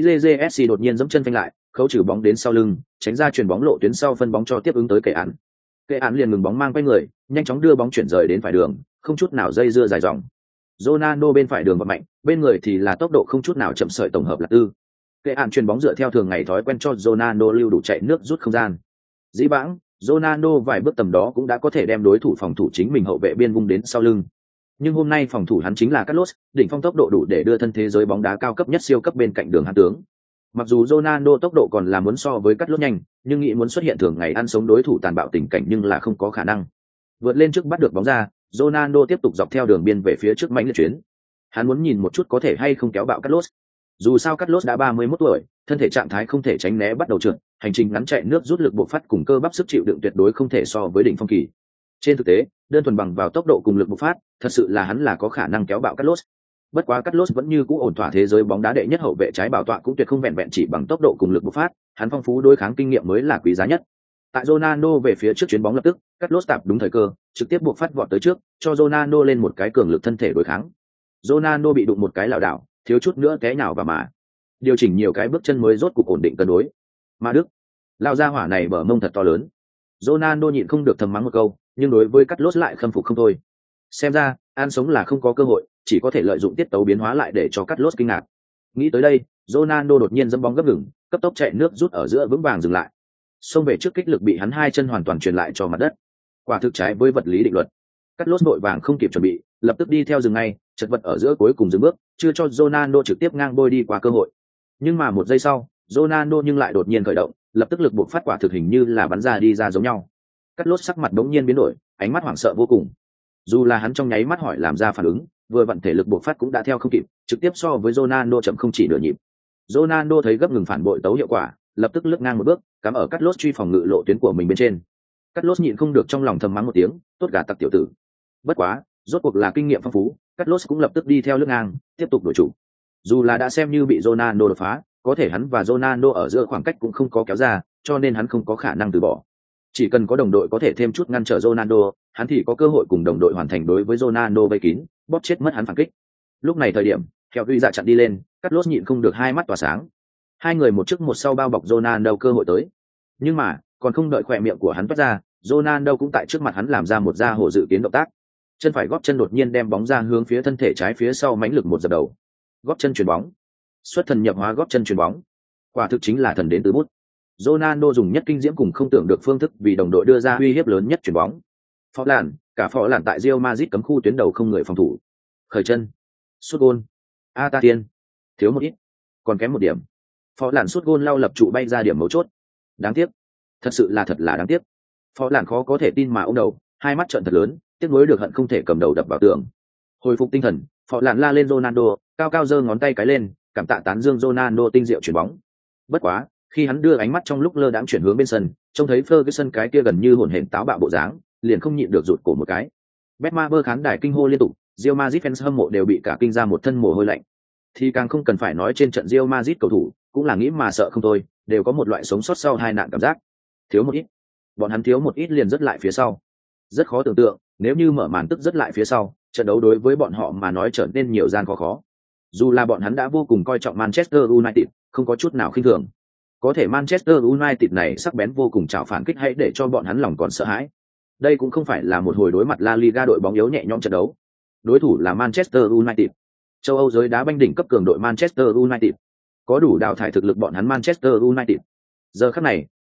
Jizsc đột nhiên giẫm chân phanh lại, khấu trừ bóng đến sau lưng, tránh ra chuyền bóng lộ tuyến sau phân bóng cho tiếp ứng tới Kệ án. Kệ án liền ngừng bóng mang quay người, nhanh chóng đưa bóng chuyển rời đến phải đường, không chút nào dây dưa dài dòng. Ronaldo bên phải đường và mạnh, bên người thì là tốc độ không chút nào chậm sợi tổng hợp là tư. Kệ án chuyền bóng dựa theo thường ngày thói quen cho Ronaldo lưu đủ chạy nước rút không gian. Dĩ vãng, Ronaldo vài bước tầm đó cũng đã có thể đem đối thủ phòng thủ chính mình hậu vệ biên vung đến sau lưng. Nhưng hôm nay phòng thủ hắn chính là Carlos, đỉnh phong tốc độ đủ để đưa thân thế giới bóng đá cao cấp nhất siêu cấp bên cạnh đường hắn tướng. Mặc dù Ronaldo tốc độ còn là muốn so với Carlos nhanh, nhưng nghĩ muốn xuất hiện thường ngày ăn sống đối thủ tàn bạo tình cảnh nhưng là không có khả năng. Vượt lên trước bắt được bóng ra, Ronaldo tiếp tục dọc theo đường biên về phía trước mãnh liệt chuyến. Hắn muốn nhìn một chút có thể hay không kéo bạo Carlos. Dù sao Carlos đã ba mươi mốt tuổi, thân thể trạng thái không thể tránh né bắt đầu trượt, hành trình ngắn chạy nước rút lực bộc phát cùng cơ bắp sức chịu đựng tuyệt đối không thể so với đỉnh phong kỳ. Trên thực tế, đơn thuần bằng vào tốc độ cùng lực bộc phát, thật sự là hắn là có khả năng kéo bạo Carlos. Bất quá Carlos vẫn như cũ ổn thỏa thế giới bóng đá đệ nhất hậu vệ trái bảo tọa cũng tuyệt không vẹn vẹn chỉ bằng tốc độ cùng lực bộc phát, hắn phong phú đối kháng kinh nghiệm mới là quý giá nhất. Tại Ronaldo về phía trước chuyến bóng lập tức, Carlos tạp đúng thời cơ, trực tiếp buộc phát vọt tới trước, cho Ronaldo lên một cái cường lực thân thể đối kháng. Ronaldo bị đụng một cái lảo đảo, thiếu chút nữa té nhào vào mà. Điều chỉnh nhiều cái bước chân mới rốt cục ổn định cân đối. Mà Đức, lao ra hỏa này bờ mông thật to lớn. Ronaldo nhịn không được thầm mắng một câu, nhưng đối với Carlos lại khâm phục không thôi. Xem ra, ăn sống là không có cơ hội, chỉ có thể lợi dụng tiết tấu biến hóa lại để cho Carlos kinh ngạc. Nghĩ tới đây, Ronaldo đột nhiên dẫm bóng gấp ngừng, cấp tốc chạy nước rút ở giữa vững vàng dừng lại. Xông về trước kích lực bị hắn hai chân hoàn toàn truyền lại cho mặt đất. Quả thực trái với vật lý định luật. Carlos vội vàng không kịp chuẩn bị, lập tức đi theo dừng ngay, chật vật ở giữa cuối cùng dừng bước, chưa cho Ronaldo trực tiếp ngang bôi đi qua cơ hội. Nhưng mà một giây sau, Ronaldo nhưng lại đột nhiên khởi động, lập tức lực buộc phát quả thực hình như là bắn ra đi ra giống nhau. Carlos sắc mặt đống nhiên biến đổi, ánh mắt hoảng sợ vô cùng. Dù là hắn trong nháy mắt hỏi làm ra phản ứng, vừa vận thể lực buộc phát cũng đã theo không kịp, trực tiếp so với Ronaldo chậm không chỉ nửa nhịp. Ronaldo thấy gấp ngừng phản bội tấu hiệu quả, lập tức lướt ngang một bước, cắm ở Carlos truy phòng ngự lộ tuyến của mình bên trên. Carlos nhịn không được trong lòng thầm mắng một tiếng, tốt gà tặc tiểu tử. Bất quá, rốt cuộc là kinh nghiệm phong phú, Carlos cũng lập tức đi theo lướt ngang, tiếp tục đổi chủ. Dù là đã xem như bị Ronaldo đột phá, có thể hắn và Ronaldo ở giữa khoảng cách cũng không có kéo ra, cho nên hắn không có khả năng từ bỏ. Chỉ cần có đồng đội có thể thêm chút ngăn trở Ronaldo, hắn thì có cơ hội cùng đồng đội hoàn thành đối với Ronaldo vây kín, bóp chết mất hắn phản kích. Lúc này thời điểm, theo Duy Dạ chặn đi lên, Carlos nhịn không được hai mắt tỏa sáng. Hai người một trước một sau bao bọc Ronaldo cơ hội tới. Nhưng mà, còn không đợi khỏe miệng của hắn toát ra, Ronaldo cũng tại trước mặt hắn làm ra một ra hổ dự kiến động tác. Chân phải góp chân đột nhiên đem bóng ra hướng phía thân thể trái phía sau mãnh lực một dập đầu. Góp chân chuyền bóng. Xuất thần nhập hóa góp chân chuyền bóng. Quả thực chính là thần đến từ bút. Ronaldo dùng nhất kinh diễm cùng không tưởng được phương thức vì đồng đội đưa ra uy hiếp lớn nhất chuyền bóng. Phó làn, cả phó làn tại Real Madrid cấm khu tuyến đầu không người phòng thủ. Khởi chân. Sút gôn. Ata Tiên. Thiếu một ít. Còn kém một điểm. Phó làn sút gôn lao lập trụ bay ra điểm mấu chốt. Đáng tiếc. Thật sự là thật là đáng tiếc. Phó làn khó có thể tin mà ôm đầu, hai mắt trợn thật lớn, tiếc nuối được hận không thể cầm đầu đập vào tường. Hồi phục tinh thần, Phó làn la lên Ronaldo, cao cao giơ ngón tay cái lên, cảm tạ tán dương Ronaldo tinh diệu chuyển bóng. Bất quá, khi hắn đưa ánh mắt trong lúc lơ đãng chuyển hướng bên sân, trông thấy Ferguson cái kia gần như hỗn hển táo bạo bộ dáng, liền không nhịn được rụt cổ một cái. Betmaber khán đài kinh hô liên tục, Real Madrid fans hâm mộ đều bị cả kinh ra một thân mồ hôi lạnh. Thì càng không cần phải nói trên trận Real Madrid cầu thủ, cũng là nghĩ mà sợ không thôi, đều có một loại sống sót sau hai nạn cảm giác. Thiếu một ít, bọn hắn thiếu một ít liền rất lại phía sau. Rất khó tưởng tượng, nếu như mở màn tức rất lại phía sau, trận đấu đối với bọn họ mà nói trở nên nhiều gian khó khó. Dù là bọn hắn đã vô cùng coi trọng Manchester United, không có chút nào khinh thường. Có thể Manchester United này sắc bén vô cùng trảo phản kích hãy để cho bọn hắn lòng còn sợ hãi. Đây cũng không phải là một hồi đối mặt La Liga đội bóng yếu nhẹ nhõm trận đấu. Đối thủ là Manchester United. Châu Âu giới đá banh đỉnh cấp cường đội Manchester United. Có đủ đào thải thực lực bọn hắn Manchester United. Giờ khắc này,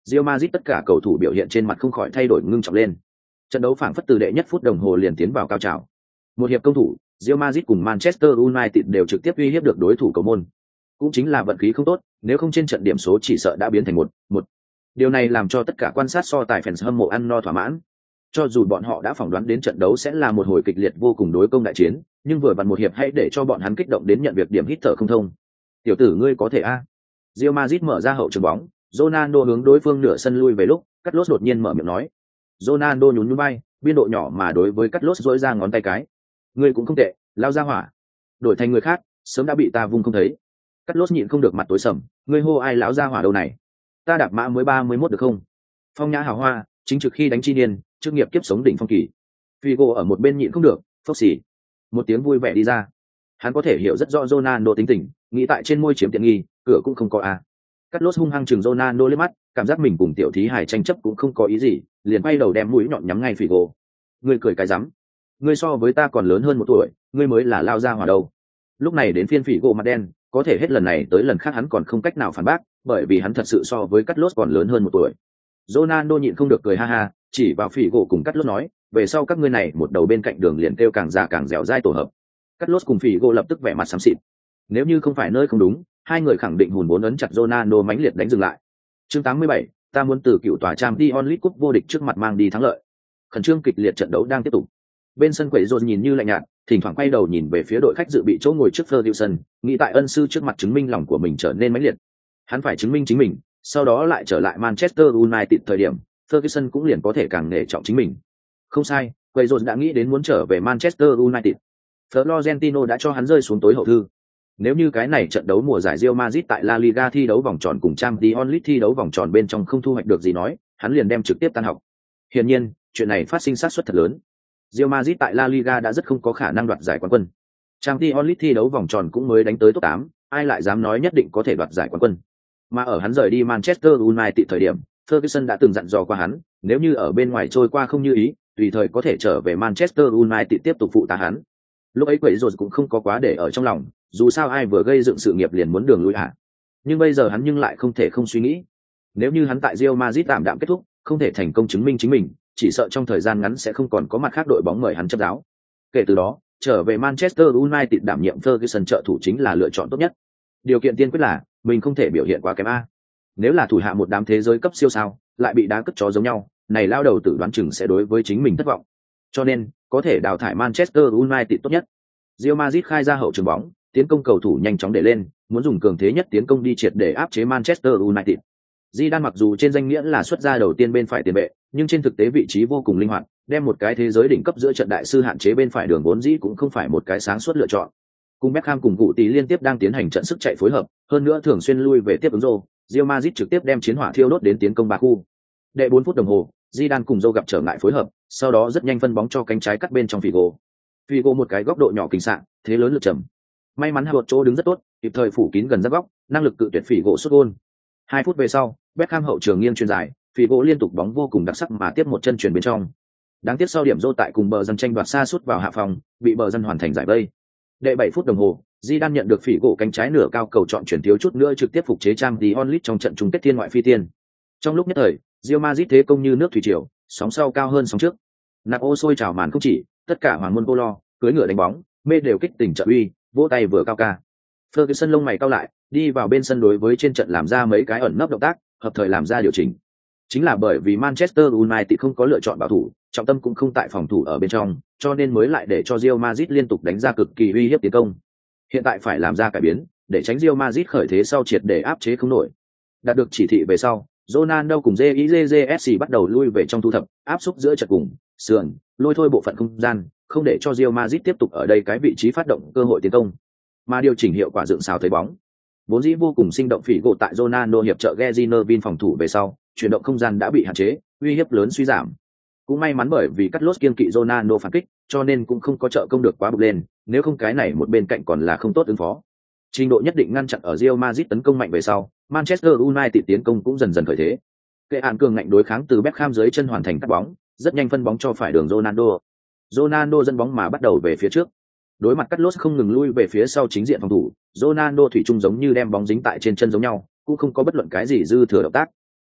Real Madrid tất cả cầu thủ biểu hiện trên mặt không khỏi thay đổi ngưng trọng lên. Trận đấu phảng phất từ đệ nhất phút đồng hồ liền tiến vào cao trào. Một hiệp công thủ, Real Madrid cùng Manchester United đều trực tiếp uy hiếp được đối thủ cầu môn. Cũng chính là vận khí không tốt, nếu không trên trận điểm số chỉ sợ đã biến thành một một. Điều này làm cho tất cả quan sát so tài fans hâm mộ ăn no thỏa mãn. Cho dù bọn họ đã phỏng đoán đến trận đấu sẽ là một hồi kịch liệt vô cùng đối công đại chiến, nhưng vừa vặn một hiệp hãy để cho bọn hắn kích động đến nhận việc điểm hít thở không thông. Tiểu tử ngươi có thể a? Real Madrid mở ra hậu trường bóng, Ronaldo hướng đối phương nửa sân lui về lúc, Carlos đột nhiên mở miệng nói. Ronaldo nhún nhún vai, biên độ nhỏ mà đối với Carlos duỗi ra ngón tay cái. Ngươi cũng không tệ, lao ra hỏa. Đổi thành người khác, sớm đã bị ta vung không thấy. Carlos nhịn không được mặt tối sầm, ngươi hô ai lão ra hỏa đâu này? Ta đạp mã mới ba mươi mốt được không? Phong nhã hào hoa, chính trực khi đánh chi niên, chức nghiệp kiếp sống đỉnh phong kỳ. Figo ở một bên nhịn không được, phốc xì. Một tiếng vui vẻ đi ra. Hắn có thể hiểu rất rõ Ronaldo tính tình, nghĩ tại trên môi chiếm tiện nghi, cửa cũng không có a. Carlos hung hăng chừng Ronaldo lên mắt, cảm giác mình cùng tiểu thí hài tranh chấp cũng không có ý gì, liền quay đầu đem mũi nhọn nhắm ngay Figo. Ngươi cười cái rắm. Ngươi so với ta còn lớn hơn một tuổi, ngươi mới là lao ra hỏa đâu. Lúc này đến phiên Figo mặt đen, có thể hết lần này tới lần khác hắn còn không cách nào phản bác, bởi vì hắn thật sự so với Carlos còn lớn hơn một tuổi. Ronaldo nhịn không được cười ha ha, chỉ vào Figo cùng Carlos nói, về sau các ngươi này một đầu bên cạnh đường liền kêu càng già càng dẻo dai tổ hợp. Carlos cùng Figo lập tức vẻ mặt xám xịt. Nếu như không phải nơi không đúng, hai người khẳng định hùn vốn ấn chặt Ronaldo mãnh liệt đánh dừng lại. Chương tám mươi bảy, ta muốn từ cựu tòa Champions League cúp vô địch trước mặt mang đi thắng lợi. Khẩn trương kịch liệt trận đấu đang tiếp tục. Bên sân quẩy rôn nhìn như lạnh nhạt, thỉnh thoảng quay đầu nhìn về phía đội khách dự bị chỗ ngồi trước Ferguson, nghĩ tại ân sư trước mặt chứng minh lòng của mình trở nên mãnh liệt. Hắn phải chứng minh chính mình, sau đó lại trở lại Manchester United thời điểm, Ferguson cũng liền có thể càng nể trọng chính mình. Không sai, quẩy rôn đã nghĩ đến muốn trở về Manchester United. Florentino đã cho hắn rơi xuống tối hậu thư. Nếu như cái này trận đấu mùa giải Real Madrid tại La Liga thi đấu vòng tròn cùng Champions League thi đấu vòng tròn bên trong không thu hoạch được gì nói, hắn liền đem trực tiếp tan học. Hiển nhiên, chuyện này phát sinh sát suất thật lớn. Real Madrid tại La Liga đã rất không có khả năng đoạt giải quán quân. Champions League thi đấu vòng tròn cũng mới đánh tới top tám, ai lại dám nói nhất định có thể đoạt giải quán quân. Mà ở hắn rời đi Manchester United thời điểm, Ferguson đã từng dặn dò qua hắn, nếu như ở bên ngoài trôi qua không như ý, tùy thời có thể trở về Manchester United tiếp tục phụ tá hắn. Lúc ấy quỷ rồi cũng không có quá để ở trong lòng, dù sao ai vừa gây dựng sự nghiệp liền muốn đường lui hạ. Nhưng bây giờ hắn nhưng lại không thể không suy nghĩ. Nếu như hắn tại Real Madrid tạm đạm kết thúc, không thể thành công chứng minh chính mình, chỉ sợ trong thời gian ngắn sẽ không còn có mặt khác đội bóng mời hắn chấp giáo. Kể từ đó, trở về Manchester United đảm nhiệm Ferguson trợ thủ chính là lựa chọn tốt nhất. Điều kiện tiên quyết là mình không thể biểu hiện quá kém a. Nếu là thủ hạ một đám thế giới cấp siêu sao, lại bị đá cất chó giống nhau, này lao đầu tử đoán chừng sẽ đối với chính mình thất vọng. Cho nên, có thể đào thải Manchester United tốt nhất. Real Madrid khai ra hậu trường bóng, tiến công cầu thủ nhanh chóng để lên, muốn dùng cường thế nhất tiến công đi triệt để áp chế Manchester United. Zidane mặc dù trên danh nghĩa là xuất ra đầu tiên bên phải tiền vệ, nhưng trên thực tế vị trí vô cùng linh hoạt, đem một cái thế giới đỉnh cấp giữa trận đại sư hạn chế bên phải đường vốn dĩ cũng không phải một cái sáng suốt lựa chọn. Cùng Beckham cùng cụ tỷ liên tiếp đang tiến hành trận sức chạy phối hợp, hơn nữa thường xuyên lui về tiếp ứng rô, Real Madrid trực tiếp đem chiến hỏa thiêu đốt đến tiến công ba khu. Đệ bốn phút đồng hồ, Zidane cùng Zô gặp trở ngại phối hợp, sau đó rất nhanh phân bóng cho cánh trái cắt bên trong Figo. Figo một cái góc độ nhỏ kinh xạ, thế lớn lực trầm. May mắn hai chỗ đứng rất tốt, kịp thời phủ kín gần giáp góc, năng lực cự tuyệt Figo sút gol. Hai phút về sau, Beckham hậu trường nghiêng chuyền dài, Figo liên tục bóng vô cùng đặc sắc mà tiếp một chân chuyền bên trong. Đáng tiếc sau điểm Zô tại cùng bờ dân tranh đoạt xa sút vào hạ phòng, bị bờ dân hoàn thành giải vây. Đệ bảy phút đồng hồ, Zidane nhận được Figo cánh trái nửa cao cầu chọn chuyển thiếu chút nữa trực tiếp phục chế Champions League trong trận chung kết thiên ngoại phi tiên. Trong lúc nhất thời, Real Madrid thế công như nước thủy triều, sóng sau cao hơn sóng trước. Napo sôi trào màn không chỉ, tất cả hoàng môn polo, cưỡi ngựa đánh bóng, mê đều kích tình trợ uy, vỗ tay vừa cao ca. Ferguson lông mày cao lại, đi vào bên sân đối với trên trận làm ra mấy cái ẩn nấp động tác, hợp thời làm ra điều chỉnh. Chính là bởi vì Manchester United không có lựa chọn bảo thủ, trọng tâm cũng không tại phòng thủ ở bên trong, cho nên mới lại để cho Real Madrid liên tục đánh ra cực kỳ uy hiếp tiến công. Hiện tại phải làm ra cải biến, để tránh Real Madrid khởi thế sau triệt để áp chế không nổi. Đạt được chỉ thị về sau, Ronaldo cùng gi gi gi ét xê bắt đầu lui về trong thu thập, áp xúc giữa trận cùng, sườn, lôi thôi bộ phận không gian, không để cho Real Madrid tiếp tục ở đây cái vị trí phát động cơ hội tiến công, mà điều chỉnh hiệu quả dựng xào thấy bóng. Vốn dĩ vô cùng sinh động phỉ gỗ tại Ronaldo hiệp trợ Gezinovin phòng thủ về sau, chuyển động không gian đã bị hạn chế, uy hiếp lớn suy giảm. Cũng may mắn bởi vì Carlos kiên kỵ Ronaldo phản kích, cho nên cũng không có trợ công được quá bực lên, nếu không cái này một bên cạnh còn là không tốt ứng phó. Trình độ nhất định ngăn chặn ở Real Madrid tấn công mạnh về sau, Manchester United tiến công cũng dần dần khởi thế. Kệ án cường ngạnh đối kháng từ Beckham dưới chân hoàn thành cắt bóng, rất nhanh phân bóng cho phải đường Ronaldo. Ronaldo dẫn bóng mà bắt đầu về phía trước. Đối mặt Carlos không ngừng lui về phía sau chính diện phòng thủ, Ronaldo thủy chung giống như đem bóng dính tại trên chân giống nhau, cũng không có bất luận cái gì dư thừa động tác.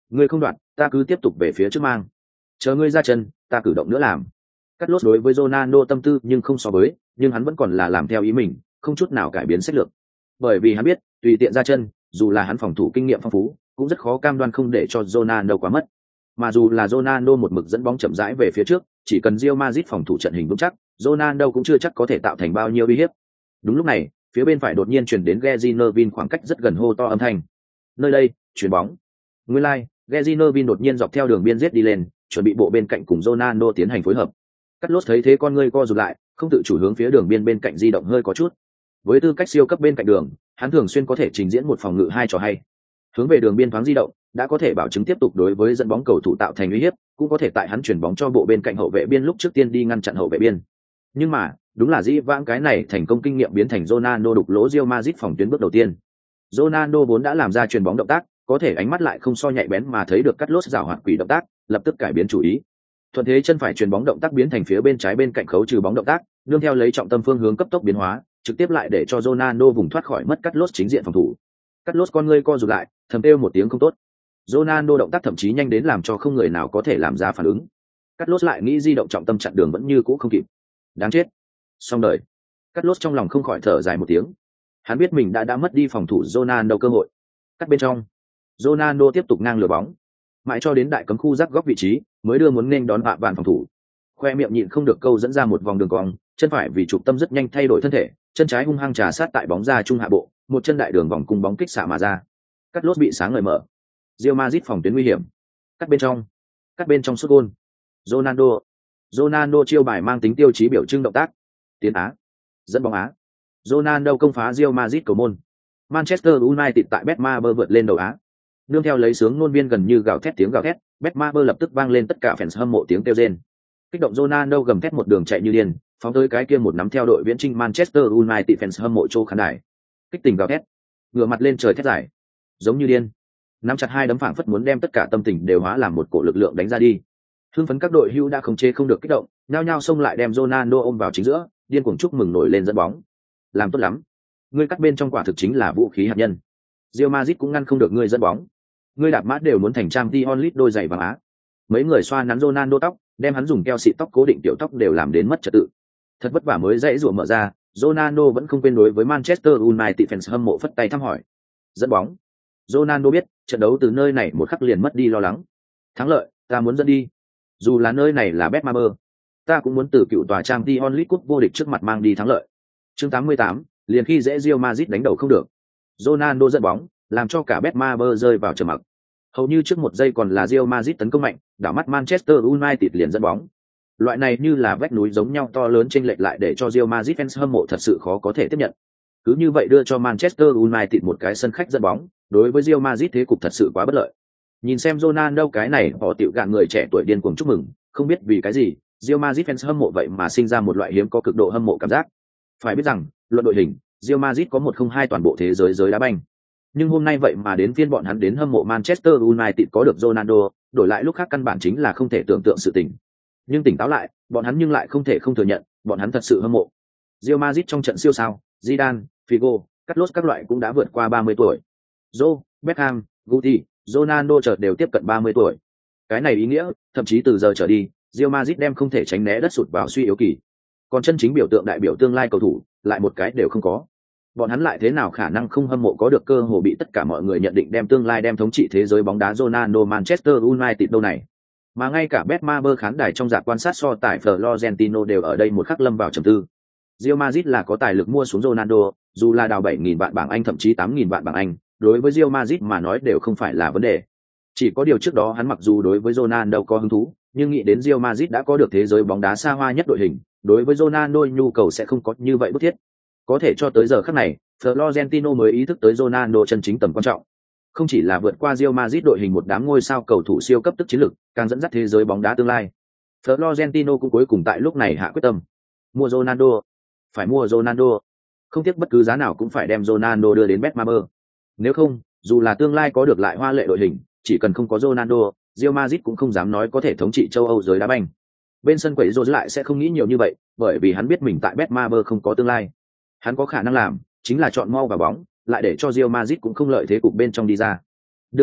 Ngươi không đoạt, ta cứ tiếp tục về phía trước mang. Chờ ngươi ra chân, ta cử động nữa làm. Cắt lốt đối với Ronaldo tâm tư nhưng không so với, nhưng hắn vẫn còn là làm theo ý mình, không chút nào cải biến sách lược. Bởi vì hắn biết, tùy tiện ra chân, dù là hắn phòng thủ kinh nghiệm phong phú, cũng rất khó cam đoan không để cho Ronaldo quá mất. Mà dù là Ronaldo một mực dẫn bóng chậm rãi về phía trước, chỉ cần Real Madrid phòng thủ trận hình vững chắc, Ronaldo cũng chưa chắc có thể tạo thành bao nhiêu uy hiếp. Đúng lúc này, phía bên phải đột nhiên truyền đến Gezi Nervin khoảng cách rất gần hô to âm thanh. Nơi đây, chuyển bóng. Nguyên lai, Gezi Nervin đột nhiên dọc theo đường biên giết đi lên, chuẩn bị bộ bên cạnh cùng Ronaldo tiến hành phối hợp. Cắt lốt thấy thế con ngươi co rụt lại, không tự chủ hướng phía đường biên bên cạnh di động hơi có chút. Với tư cách siêu cấp bên cạnh đường, hắn thường xuyên có thể trình diễn một phòng ngự hai trò hay. Hướng về đường biên thoáng di động, đã có thể bảo chứng tiếp tục đối với dẫn bóng cầu thủ tạo thành uy hiếp, cũng có thể tại hắn chuyển bóng cho bộ bên cạnh hậu vệ biên lúc trước tiên đi ngăn chặn hậu vệ biên. Nhưng mà, đúng là dĩ vãng cái này thành công kinh nghiệm biến thành Ronaldo đục lỗ Real Madrid phòng tuyến bước đầu tiên. Ronaldo vốn đã làm ra chuyền bóng động tác, có thể ánh mắt lại không so nhạy bén mà thấy được cắt lốt rào hoạt quỷ động tác, lập tức cải biến chủ ý. Thuận thế chân phải chuyền bóng động tác biến thành phía bên trái bên cạnh khấu trừ bóng động tác, nương theo lấy trọng tâm phương hướng cấp tốc biến hóa, trực tiếp lại để cho Ronaldo vùng thoát khỏi mất cắt lốt chính diện phòng thủ. Cắt lốt con ngươi co rụt lại, thầm kêu một tiếng không tốt. Ronaldo động tác thậm chí nhanh đến làm cho không người nào có thể làm ra phản ứng. Cắt lốt lại nghĩ di động trọng tâm chặn đường vẫn như cũ không kịp. Đáng chết. Xong đời. Cắt lốt trong lòng không khỏi thở dài một tiếng. Hắn biết mình đã đã mất đi phòng thủ Ronaldo cơ hội. Cắt bên trong, Ronaldo tiếp tục ngang lừa bóng, mãi cho đến đại cấm khu giáp góc vị trí, mới đưa muốn nên đón vạ vạn phòng thủ. Khoe miệng nhịn không được câu dẫn ra một vòng đường cong, chân phải vì trục tâm rất nhanh thay đổi thân thể, chân trái hung hăng trà sát tại bóng ra trung hạ bộ, một chân đại đường vòng cung bóng kích xạ mà ra. Cắt lốt bị sáng ngời mở. Real Madrid phòng tuyến nguy hiểm. Cắt bên trong, cắt bên trong sút gôn. Ronaldo, Ronaldo chiêu bài mang tính tiêu chí biểu trưng động tác. Tiến Á, dẫn bóng Á. Ronaldo công phá Real Madrid cầu môn. Manchester United tại Betmaber vượt lên đầu Á. Nương theo lấy sướng ngôn viên gần như gào thét tiếng gào thét, Betmaber lập tức vang lên tất cả fans hâm mộ tiếng kêu rên. Kích động Ronaldo gầm thét một đường chạy như điên, phóng tới cái kia một nắm theo đội viễn chinh Manchester United fans hâm mộ chỗ khán đài. Kích tình gào thét, ngửa mặt lên trời thét giải, giống như điên. Nắm chặt hai đấm phảng phất muốn đem tất cả tâm tình đều hóa làm một cổ lực lượng đánh ra đi. Hưng phấn các đội hưu đã khống chế không được kích động, nhao nhao xông lại đem Ronaldo ôm vào chính giữa, điên cuồng chúc mừng nổi lên dẫn bóng. Làm tốt lắm. Ngươi cắt bên trong quả thực chính là vũ khí hạt nhân. Real Madrid cũng ngăn không được ngươi dẫn bóng. Ngươi đạp mát đều muốn thành Champions League đôi giày vàng Á. Mấy người xoa nắn Ronaldo tóc, đem hắn dùng keo xịt tóc cố định tiểu tóc đều làm đến mất trật tự. Thật vất vả mới dãy rủa mở ra, Ronaldo vẫn không quên đối với Manchester United fans hâm mộ phất tay thăm hỏi. Dẫn bóng. Ronaldo biết, trận đấu từ nơi này một khắc liền mất đi lo lắng. Thắng lợi, ta muốn dẫn đi. Dù là nơi này là Betmaber, ta cũng muốn từ cựu tòa Champions League cúp vô địch trước mặt mang đi thắng lợi. Chương tám mươi tám, liền khi dễ Real Madrid đánh đầu không được. Ronaldo dẫn bóng, làm cho cả Betmaber rơi vào trầm mặc. Hầu như trước một giây còn là Real Madrid tấn công mạnh, đảo mắt Manchester United liền dẫn bóng. Loại này như là vách núi giống nhau to lớn chênh lệch lại để cho Real Madrid fans hâm mộ thật sự khó có thể tiếp nhận. Cứ như vậy đưa cho Manchester United một cái sân khách dẫn bóng, đối với Real Madrid thế cục thật sự quá bất lợi. Nhìn xem Ronaldo cái này họ tiểu gạn người trẻ tuổi điên cuồng chúc mừng, không biết vì cái gì, Real Madrid fans hâm mộ vậy mà sinh ra một loại hiếm có cực độ hâm mộ cảm giác. Phải biết rằng, luận đội hình, Real Madrid có một không hai toàn bộ thế giới giới đá banh. Nhưng hôm nay vậy mà đến phiên bọn hắn đến hâm mộ Manchester United có được Ronaldo, đổi lại lúc khác căn bản chính là không thể tưởng tượng sự tình. Nhưng tỉnh táo lại, bọn hắn nhưng lại không thể không thừa nhận, bọn hắn thật sự hâm mộ. Real Madrid trong trận siêu sao, Zidane, Figo, Carlos các loại cũng đã vượt qua ba mươi tuổi. Joe, Beckham, Guti, Ronaldo chợt đều tiếp cận ba mươi tuổi. Cái này ý nghĩa, thậm chí từ giờ trở đi, Real Madrid đem không thể tránh né đất sụt vào suy yếu kỳ. Còn chân chính biểu tượng đại biểu tương lai cầu thủ, lại một cái đều không có. Bọn hắn lại thế nào khả năng không hâm mộ có được cơ hội bị tất cả mọi người nhận định đem tương lai đem thống trị thế giới bóng đá Ronaldo Manchester United đâu này. Mà ngay cả Betmaber khán đài trong dạp quan sát so tại Florentino đều ở đây một khắc lâm vào trầm tư. Real Madrid là có tài lực mua xuống Ronaldo, dù là đào bảy nghìn vạn bảng Anh thậm chí tám nghìn vạn bảng Anh, đối với Real Madrid mà nói đều không phải là vấn đề. Chỉ có điều trước đó hắn mặc dù đối với Ronaldo có hứng thú, nhưng nghĩ đến Real Madrid đã có được thế giới bóng đá xa hoa nhất đội hình, đối với Ronaldo nhu cầu sẽ không có như vậy bức thiết. Có thể cho tới giờ khắc này, Florentino mới ý thức tới Ronaldo chân chính tầm quan trọng. Không chỉ là vượt qua Real Madrid đội hình một đám ngôi sao cầu thủ siêu cấp tức chiến lực, càng dẫn dắt thế giới bóng đá tương lai. Florentino cũng cuối cùng tại lúc này hạ quyết tâm. Mua Ronaldo. Phải mua Ronaldo. Không tiếc bất cứ giá nào cũng phải đem Ronaldo đưa đến Betmaber. Nếu không, dù là tương lai có được lại hoa lệ đội hình, chỉ cần không có Ronaldo, Real Madrid cũng không dám nói có thể thống trị châu Âu giới đá banh. Bên sân quẩy rồi lại sẽ không nghĩ nhiều như vậy, bởi vì hắn biết mình tại Betmaber không có tương lai. Hắn có khả năng làm, chính là chọn mau vào bóng, lại để cho Real Madrid cũng không lợi thế cục bên trong đi ra. Đương nhiên,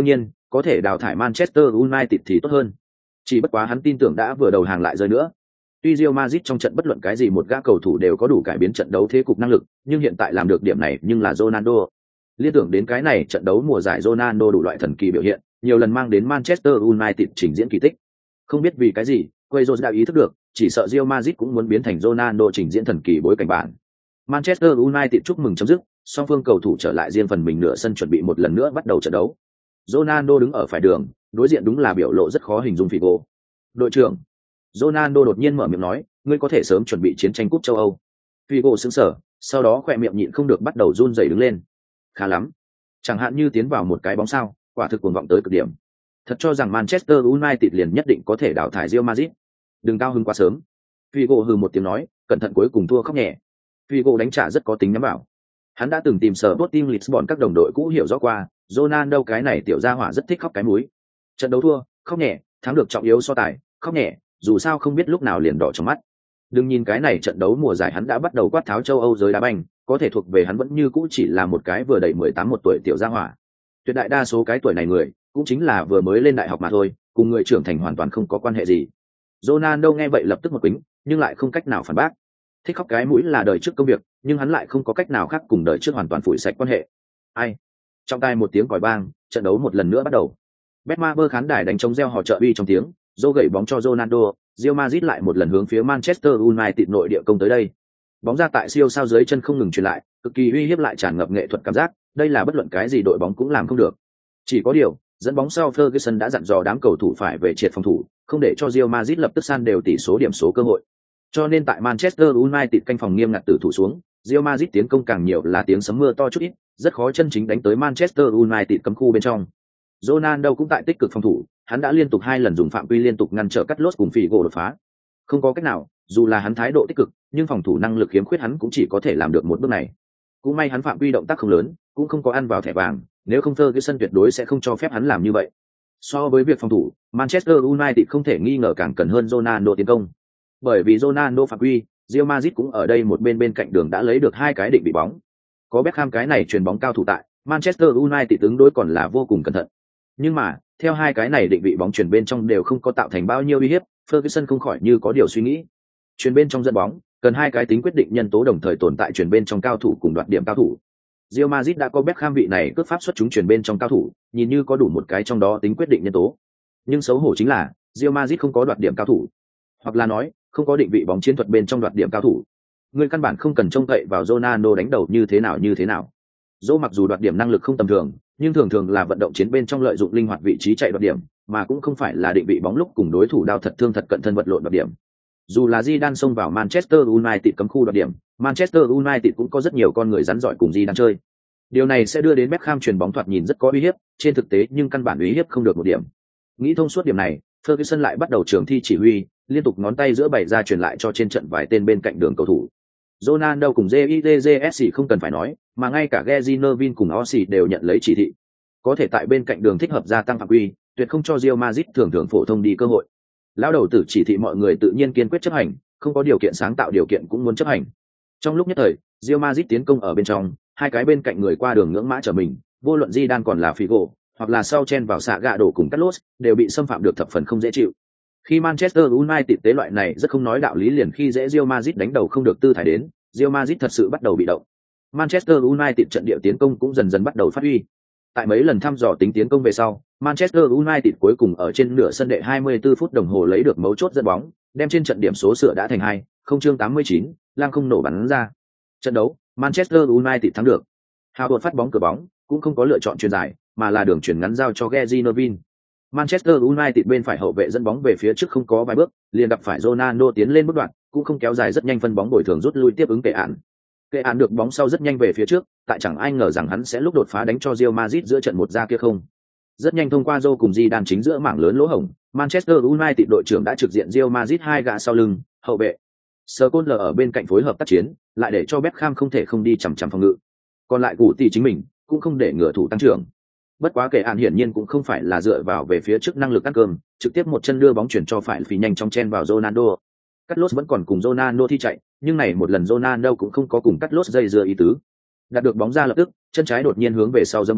có thể đào thải Manchester United thì tốt hơn. Chỉ bất quá hắn tin tưởng đã vừa đầu hàng lại rơi nữa. Tuy Real Madrid trong trận bất luận cái gì một gã cầu thủ đều có đủ cải biến trận đấu thế cục năng lực, nhưng hiện tại làm được điểm này nhưng là Ronaldo. Liên tưởng đến cái này trận đấu mùa giải Ronaldo đủ loại thần kỳ biểu hiện, nhiều lần mang đến Manchester United trình diễn kỳ tích. Không biết vì cái gì, Quaison đã ý thức được, chỉ sợ Real Madrid cũng muốn biến thành Ronaldo trình diễn thần kỳ bối cảnh bản. Manchester United chúc mừng chấm dứt, song phương cầu thủ trở lại riêng phần mình nửa sân chuẩn bị một lần nữa bắt đầu trận đấu. Ronaldo đứng ở phải đường, đối diện đúng là biểu lộ rất khó hình dung Figo. Đội trưởng, Ronaldo đột nhiên mở miệng nói, ngươi có thể sớm chuẩn bị chiến tranh cúp châu Âu. Figo sững sờ, sau đó khỏe miệng nhịn không được bắt đầu run rẩy đứng lên. Khá lắm, chẳng hạn như tiến vào một cái bóng sao, quả thực cuồng vọng tới cực điểm. Thật cho rằng Manchester United liền nhất định có thể đào thải Real Madrid. Đừng cao hứng quá sớm. Figo hừ một tiếng nói, cẩn thận cuối cùng thua khóc nhẹ. Figo đánh trả rất có tính nhắm vào. Hắn đã từng tìm sở Sporting Lisbon các đồng đội cũ hiểu rõ qua, Ronaldo cái này tiểu gia hỏa rất thích khóc cái múi. Trận đấu thua, khóc nhẹ, thắng được trọng yếu so tài, khóc nhẹ, dù sao không biết lúc nào liền đỏ trong mắt. Đừng nhìn cái này trận đấu mùa giải hắn đã bắt đầu quát tháo châu Âu giới đá banh, có thể thuộc về hắn vẫn như cũ chỉ là một cái vừa đầy mười tám một tuổi tiểu gia hỏa. Tuyệt đại đa số cái tuổi này người, cũng chính là vừa mới lên đại học mà thôi, cùng người trưởng thành hoàn toàn không có quan hệ gì. Ronaldo nghe vậy lập tức một quýnh, nhưng lại không cách nào phản bác. Thích khóc cái mũi là đời trước công việc, nhưng hắn lại không có cách nào khác cùng đời trước hoàn toàn phủi sạch quan hệ. Ai? Trong tai một tiếng còi vang, trận đấu một lần nữa bắt đầu. Betmaber khán đài đánh trống reo hò trợ uy trong tiếng, Zô gậy bóng cho Ronaldo, Real Madrid lại một lần hướng phía Manchester United nội địa công tới đây. Bóng ra tại siêu sao dưới chân không ngừng truyền lại, cực kỳ uy hiếp lại tràn ngập nghệ thuật cảm giác, đây là bất luận cái gì đội bóng cũng làm không được. Chỉ có điều, dẫn bóng sau Ferguson đã dặn dò đám cầu thủ phải về triệt phòng thủ, không để cho Real Madrid lập tức san đều tỷ số điểm số cơ hội. Cho nên tại Manchester United canh phòng nghiêm ngặt tử thủ xuống, Real Madrid tiến công càng nhiều là tiếng sấm mưa to chút ít, rất khó chân chính đánh tới Manchester United cấm khu bên trong. Ronaldo cũng tại tích cực phòng thủ, hắn đã liên tục hai lần dùng phạm quy liên tục ngăn trở cắt lốt cùng Figo đột phá. Không có cách nào, dù là hắn thái độ tích cực, nhưng phòng thủ năng lực khiếm khuyết hắn cũng chỉ có thể làm được một bước này. Cũng may hắn phạm quy động tác không lớn, cũng không có ăn vào thẻ vàng, nếu không Ferguson tuyệt đối sẽ không cho phép hắn làm như vậy. So với việc phòng thủ, Manchester United không thể nghi ngờ càng cần hơn Ronaldo tiến công. Bởi vì Ronaldo phạm quy, Real Madrid cũng ở đây một bên bên cạnh đường đã lấy được hai cái định vị bóng. Có Beckham cái này chuyền bóng cao thủ tại, Manchester United ứng đối còn là vô cùng cẩn thận. Nhưng mà, theo hai cái này định vị bóng chuyền bên trong đều không có tạo thành bao nhiêu uy hiếp, Ferguson không khỏi như có điều suy nghĩ. Chuyền bên trong dẫn bóng, cần hai cái tính quyết định nhân tố đồng thời tồn tại chuyền bên trong cao thủ cùng đoạt điểm cao thủ. Real Madrid đã có Beckham vị này cướp pháp xuất chúng chuyền bên trong cao thủ, nhìn như có đủ một cái trong đó tính quyết định nhân tố. Nhưng xấu hổ chính là, Real Madrid không có đoạt điểm cao thủ. Hoặc là nói, không có định vị bóng chiến thuật bên trong đoạt điểm cao thủ. Người căn bản không cần trông cậy vào Ronaldo đánh đầu như thế nào như thế nào. Dẫu mặc dù đoạt điểm năng lực không tầm thường, nhưng thường thường là vận động chiến bên trong lợi dụng linh hoạt vị trí chạy đoạt điểm, mà cũng không phải là định vị bóng lúc cùng đối thủ đao thật thương thật cận thân vật lộn đoạt điểm. Dù là Zidane xông vào Manchester United cấm khu đoạt điểm, Manchester United cũng có rất nhiều con người rắn giỏi cùng Zidane chơi. Điều này sẽ đưa đến Beckham chuyền bóng thoạt nhìn rất có uy hiếp, trên thực tế nhưng căn bản uy hiếp không được một điểm. Nghĩ thông suốt điểm này, Ferguson lại bắt đầu trường thi chỉ huy, liên tục ngón tay giữa bảy ra truyền lại cho trên trận vài tên bên cạnh đường cầu thủ. Ronaldo cùng gi đê gi ét không cần phải nói, mà ngay cả Gezi Nevin cùng Ossi đều nhận lấy chỉ thị. Có thể tại bên cạnh đường thích hợp gia tăng phạm quy, tuyệt không cho Real Madrid thường thường phổ thông đi cơ hội. Lão đầu tử chỉ thị mọi người tự nhiên kiên quyết chấp hành, không có điều kiện sáng tạo điều kiện cũng muốn chấp hành. Trong lúc nhất thời, Real Madrid tiến công ở bên trong, hai cái bên cạnh người qua đường ngưỡng mã trở mình, vô luận Zidane còn là Figo, hoặc là sau chen vào xạ gạ đổ cùng Carlos, đều bị xâm phạm được thập phần không dễ chịu. Khi Manchester United tế loại này rất không nói đạo lý liền khi dễ Real Madrid đánh đầu không được tư thái đến, Real Madrid thật sự bắt đầu bị động. Manchester United trận địa tiến công cũng dần dần bắt đầu phát huy. Tại mấy lần thăm dò tính tiến công về sau, Manchester United cuối cùng ở trên nửa sân đệ hai mươi tư phút đồng hồ lấy được mấu chốt dẫn bóng, đem trên trận điểm số sửa đã thành hai, không chương tám mươi chín, lang không nổ bắn ra. Trận đấu, Manchester United thắng được. Hào đột phát bóng cửa bóng, cũng không có lựa chọn chuyền dài, mà là đường chuyển ngắn giao cho Gezi Nevin. Manchester United bên phải hậu vệ dẫn bóng về phía trước không có vài bước, liền gặp phải Ronaldo tiến lên bước đoạn, cũng không kéo dài rất nhanh phân bóng bồi thường rút lui tiếp ứng Kệ án. Kệ án được bóng sau rất nhanh về phía trước, tại chẳng ai ngờ rằng hắn sẽ lúc đột phá đánh cho Real Madrid giữa trận một ra kia không. Rất nhanh thông qua Zô cùng Zidane chính giữa mảng lớn lỗ hổng, Manchester United đội trưởng đã trực diện Real Madrid hai gã sau lưng, hậu vệ. Scholes ở bên cạnh phối hợp tác chiến, lại để cho Beckham không thể không đi chằm chằm phòng ngự. Còn lại cụ tỷ chính mình, cũng không để ngửa thủ tăng trưởng. Bất quá Kệ án hiển nhiên cũng không phải là dựa vào về phía trước năng lực ăn cơm, trực tiếp một chân đưa bóng chuyển cho phải phì nhanh trong chen vào Ronaldo. Carlos vẫn còn cùng Ronaldo thi chạy, nhưng này một lần Ronaldo cũng không có cùng Carlos dây dưa ý tứ. Đạt được bóng ra lập tức, chân trái đột nhiên hướng về sau giẫm bóng,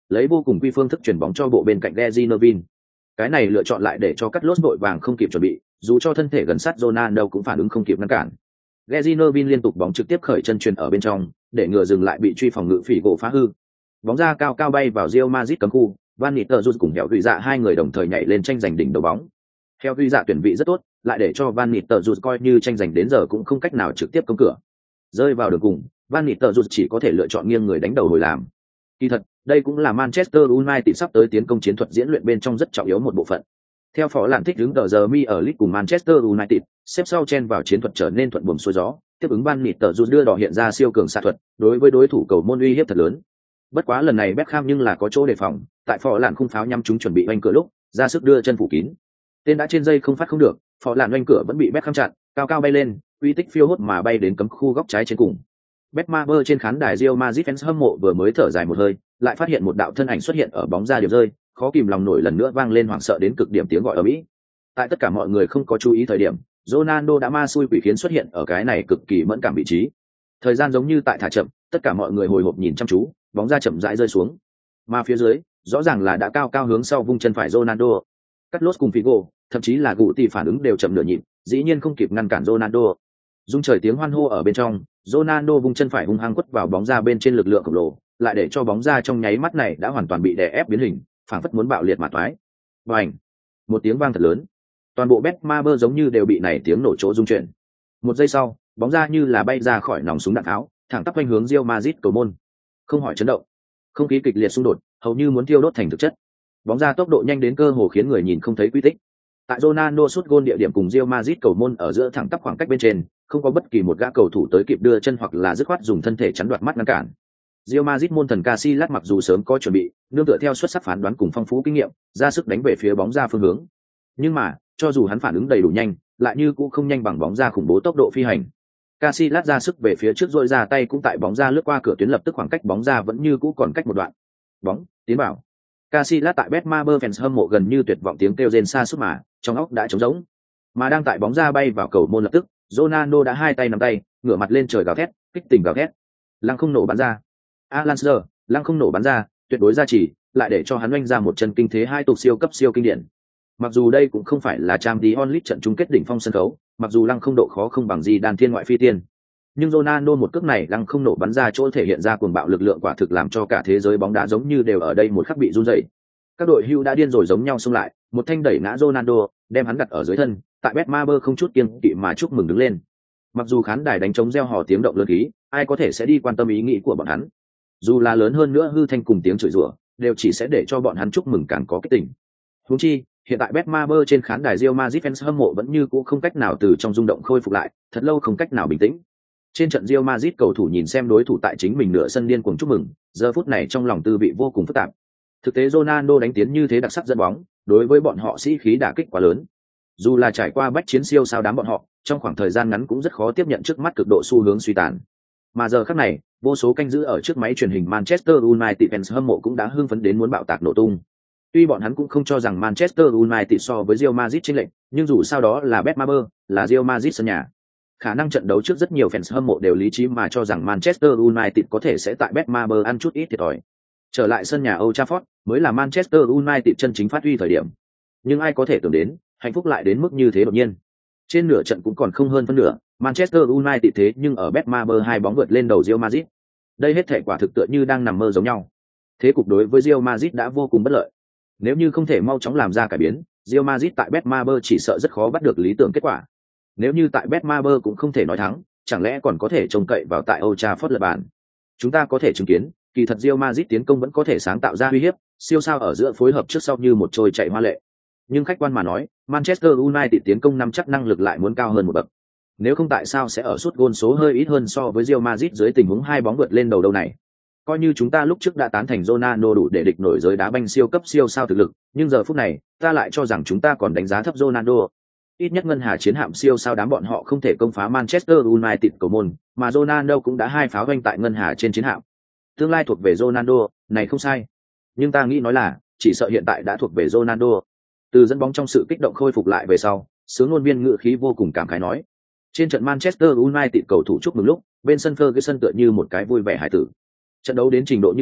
lấy vô cùng quy phương thức chuyển bóng cho bộ bên cạnh Gezi Nevin. Cái này lựa chọn lại để cho cắt lốt vội vàng không kịp chuẩn bị, dù cho thân thể gần sát Ronaldo cũng phản ứng không kịp ngăn cản. Gezi Nevin liên tục bóng trực tiếp khởi chân truyền ở bên trong, để ngừa dừng lại bị truy phòng ngự phỉ gỗ phá hư. Bóng ra cao cao bay vào Real Madrid cấm khu, Van Nistelrooy cùng Hẻo Gửi Dạ hai người đồng thời nhảy lên tranh giành đỉnh đầu bóng. Hẻo Gửi Dạ tuyển vị rất tốt, lại để cho Van Nistelrooy coi như tranh giành đến giờ cũng không cách nào trực tiếp công cửa. Rơi vào đường cùng, Van Nistelrooy chỉ có thể lựa chọn nghiêng người đánh đầu hồi làm. Kỳ thật, đây cũng là Manchester United sắp tới tiến công chiến thuật diễn luyện bên trong rất trọng yếu một bộ phận. Theo phó lạn thích đứng tờ giờ mi ở Leeds cùng Manchester United, xếp sau chen vào chiến thuật trở nên thuận buồm xuôi gió, tiếp ứng Van Nistelrooy đưa đỏ hiện ra siêu cường xạ thuật, đối với đối thủ cầu môn uy hiếp thật lớn. Bất quá lần này Beckham nhưng là có chỗ đề phòng, tại phó lạn khung pháo nhắm chúng chuẩn bị oanh cửa lúc, ra sức đưa chân phủ kín. Tên đã trên dây không phát không được, phó lạn oanh cửa vẫn bị Beckham chặn, cao cao bay lên, uy tích phiêu hốt mà bay đến cấm khu góc trái trên cùng. Betmaber trên khán đài Real Madrid fans hâm mộ vừa mới thở dài một hơi, lại phát hiện một đạo thân ảnh xuất hiện ở bóng ra điểm rơi, khó kìm lòng nổi lần nữa vang lên hoảng sợ đến cực điểm tiếng gọi ở Mỹ. Tại tất cả mọi người không có chú ý thời điểm, Ronaldo đã ma xui quỷ khiến xuất hiện ở cái này cực kỳ mẫn cảm vị trí. Thời gian giống như tại thả chậm, tất cả mọi người hồi hộp nhìn chăm chú, bóng ra chậm rãi rơi xuống. Mà phía dưới, rõ ràng là đã cao cao hướng sau vung chân phải Ronaldo. Carlos cùng Figo, thậm chí là Gù tỷ phản ứng đều chậm nửa nhịp, dĩ nhiên không kịp ngăn cản Ronaldo. Dung trời tiếng hoan hô ở bên trong, Ronaldo vung chân phải hung hăng quất vào bóng ra bên trên lực lượng khổng lồ, lại để cho bóng ra trong nháy mắt này đã hoàn toàn bị đè ép biến hình, phảng phất muốn bạo liệt mà toái. Bành! Một tiếng vang thật lớn. Toàn bộ Betmaber giống như đều bị này tiếng nổ chỗ rung chuyển. Một giây sau, bóng ra như là bay ra khỏi nòng súng đạn tháo, thẳng tắp quanh hướng Real Madrid cầu môn. Không hỏi chấn động, không khí kịch liệt xung đột, hầu như muốn thiêu đốt thành thực chất. Bóng ra tốc độ nhanh đến cơ hồ khiến người nhìn không thấy quy tích. Tại Ronaldo sút gôn địa điểm cùng Real Madrid cầu môn ở giữa thẳng tắp khoảng cách bên trên, không có bất kỳ một gã cầu thủ tới kịp đưa chân hoặc là dứt khoát dùng thân thể chắn đoạt mắt ngăn cản. Real Madrid môn thần Casillas mặc dù sớm có chuẩn bị, nương tựa theo xuất sắc phán đoán cùng phong phú kinh nghiệm, ra sức đánh về phía bóng ra phương hướng. Nhưng mà, cho dù hắn phản ứng đầy đủ nhanh, lại như cũng không nhanh bằng bóng ra khủng bố tốc độ phi hành. Casillas ra sức về phía trước rồi ra tay cũng tại bóng ra lướt qua cửa tuyến lập tức khoảng cách bóng ra vẫn như cũ còn cách một đoạn. Bóng, tiến vào. Casillas tại Betmaber fans hâm mộ gần như tuyệt vọng tiếng kêu rên xa suốt mà, trong óc đã trống rỗng. Mà đang tại bóng ra bay vào cầu môn lập tức, Ronaldo đã hai tay nắm tay, ngửa mặt lên trời gào thét, kích tình gào thét. Lăng không nổ bắn ra. Alan Shearer, lăng không nổ bắn ra, tuyệt đối gia trì, lại để cho hắn oanh ra một chân kinh thế hai tục siêu cấp siêu kinh điển. Mặc dù đây cũng không phải là Champions League trận chung kết đỉnh phong sân khấu, mặc dù lăng không độ khó không bằng gì đàn thiên ngoại phi tiên, nhưng Ronaldo một cước này lăng không nổ bắn ra chỗ thể hiện ra cuồng bạo lực lượng quả thực làm cho cả thế giới bóng đá giống như đều ở đây một khắc bị run rẩy. Các đội hưu đã điên rồi giống nhau xông lại, một thanh đẩy ngã Ronaldo, đem hắn đặt ở dưới thân, tại Betmaber không chút kiêng kỵ mà chúc mừng đứng lên. Mặc dù khán đài đánh trống reo hò tiếng động lớn khí, ai có thể sẽ đi quan tâm ý nghĩ của bọn hắn. Dù là lớn hơn nữa hư thanh cùng tiếng chửi rủa, đều chỉ sẽ để cho bọn hắn chúc mừng càng có kích tình. Huống chi, hiện tại Betmaber trên khán đài Real Madrid fans hâm mộ vẫn như cũ không cách nào từ trong rung động khôi phục lại, thật lâu không cách nào bình tĩnh. Trên trận Real Madrid cầu thủ nhìn xem đối thủ tại chính mình nửa sân điên cuồng chúc mừng, giờ phút này trong lòng tư vị vô cùng phức tạp. Thực tế Ronaldo đánh tiến như thế đặc sắc dẫn bóng, đối với bọn họ sĩ khí đả kích quá lớn. Dù là trải qua bách chiến siêu sao đám bọn họ, trong khoảng thời gian ngắn cũng rất khó tiếp nhận trước mắt cực độ xu hướng suy tàn. Mà giờ khắc này, vô số canh giữ ở trước máy truyền hình Manchester United fans hâm mộ cũng đã hưng phấn đến muốn bạo tạc nổ tung. Tuy bọn hắn cũng không cho rằng Manchester United so với Real Madrid chênh lệch, nhưng dù sao đó là Betmaber, là Real Madrid sân nhà. Khả năng trận đấu trước rất nhiều fans hâm mộ đều lý trí mà cho rằng Manchester United có thể sẽ tại Betmaber ăn chút ít thiệt thòi. Trở lại sân nhà Old Trafford mới là Manchester United chân chính phát huy thời điểm. Nhưng ai có thể tưởng đến, hạnh phúc lại đến mức như thế đột nhiên. Trên nửa trận cũng còn không hơn phân nửa, Manchester United thế nhưng ở Betmaber hai bóng vượt lên đầu Real Madrid. Đây hết thể quả thực tựa như đang nằm mơ giống nhau. Thế cục đối với Real Madrid đã vô cùng bất lợi. Nếu như không thể mau chóng làm ra cải biến, Real Madrid tại Betmaber chỉ sợ rất khó bắt được lý tưởng kết quả. Nếu như tại Betmaber cũng không thể nói thắng, chẳng lẽ còn có thể trông cậy vào tại Old Trafford lật bàn. Chúng ta có thể chứng kiến, kỳ thật Real Madrid tiến công vẫn có thể sáng tạo ra uy hiếp, siêu sao ở giữa phối hợp trước sau như một trôi chạy hoa lệ. Nhưng khách quan mà nói, Manchester United tiến công năm chắc năng lực lại muốn cao hơn một bậc. Nếu không tại sao sẽ ở suất gôn số hơi ít hơn so với Real Madrid dưới tình huống hai bóng vượt lên đầu đâu này. Coi như chúng ta lúc trước đã tán thành Ronaldo đủ để địch nổi giới đá banh siêu cấp siêu sao thực lực, nhưng giờ phút này, ta lại cho rằng chúng ta còn đánh giá thấp Ronaldo. Ít nhất ngân hà chiến hạm siêu sao đám bọn họ không thể công phá Manchester United cầu môn, mà Ronaldo cũng đã hai pháo vanh tại ngân hà trên chiến hạm. Tương lai thuộc về Ronaldo, này không sai. Nhưng ta nghĩ nói là, chỉ sợ hiện tại đã thuộc về Ronaldo. Từ dẫn bóng trong sự kích động khôi phục lại về sau, sướng ngôn viên ngự khí vô cùng cảm khái nói. Trên trận Manchester United cầu thủ chúc mừng lúc, bên sân Ferguson tựa như một cái vui vẻ hải tử. Trận đấu đến trình độ như vậy,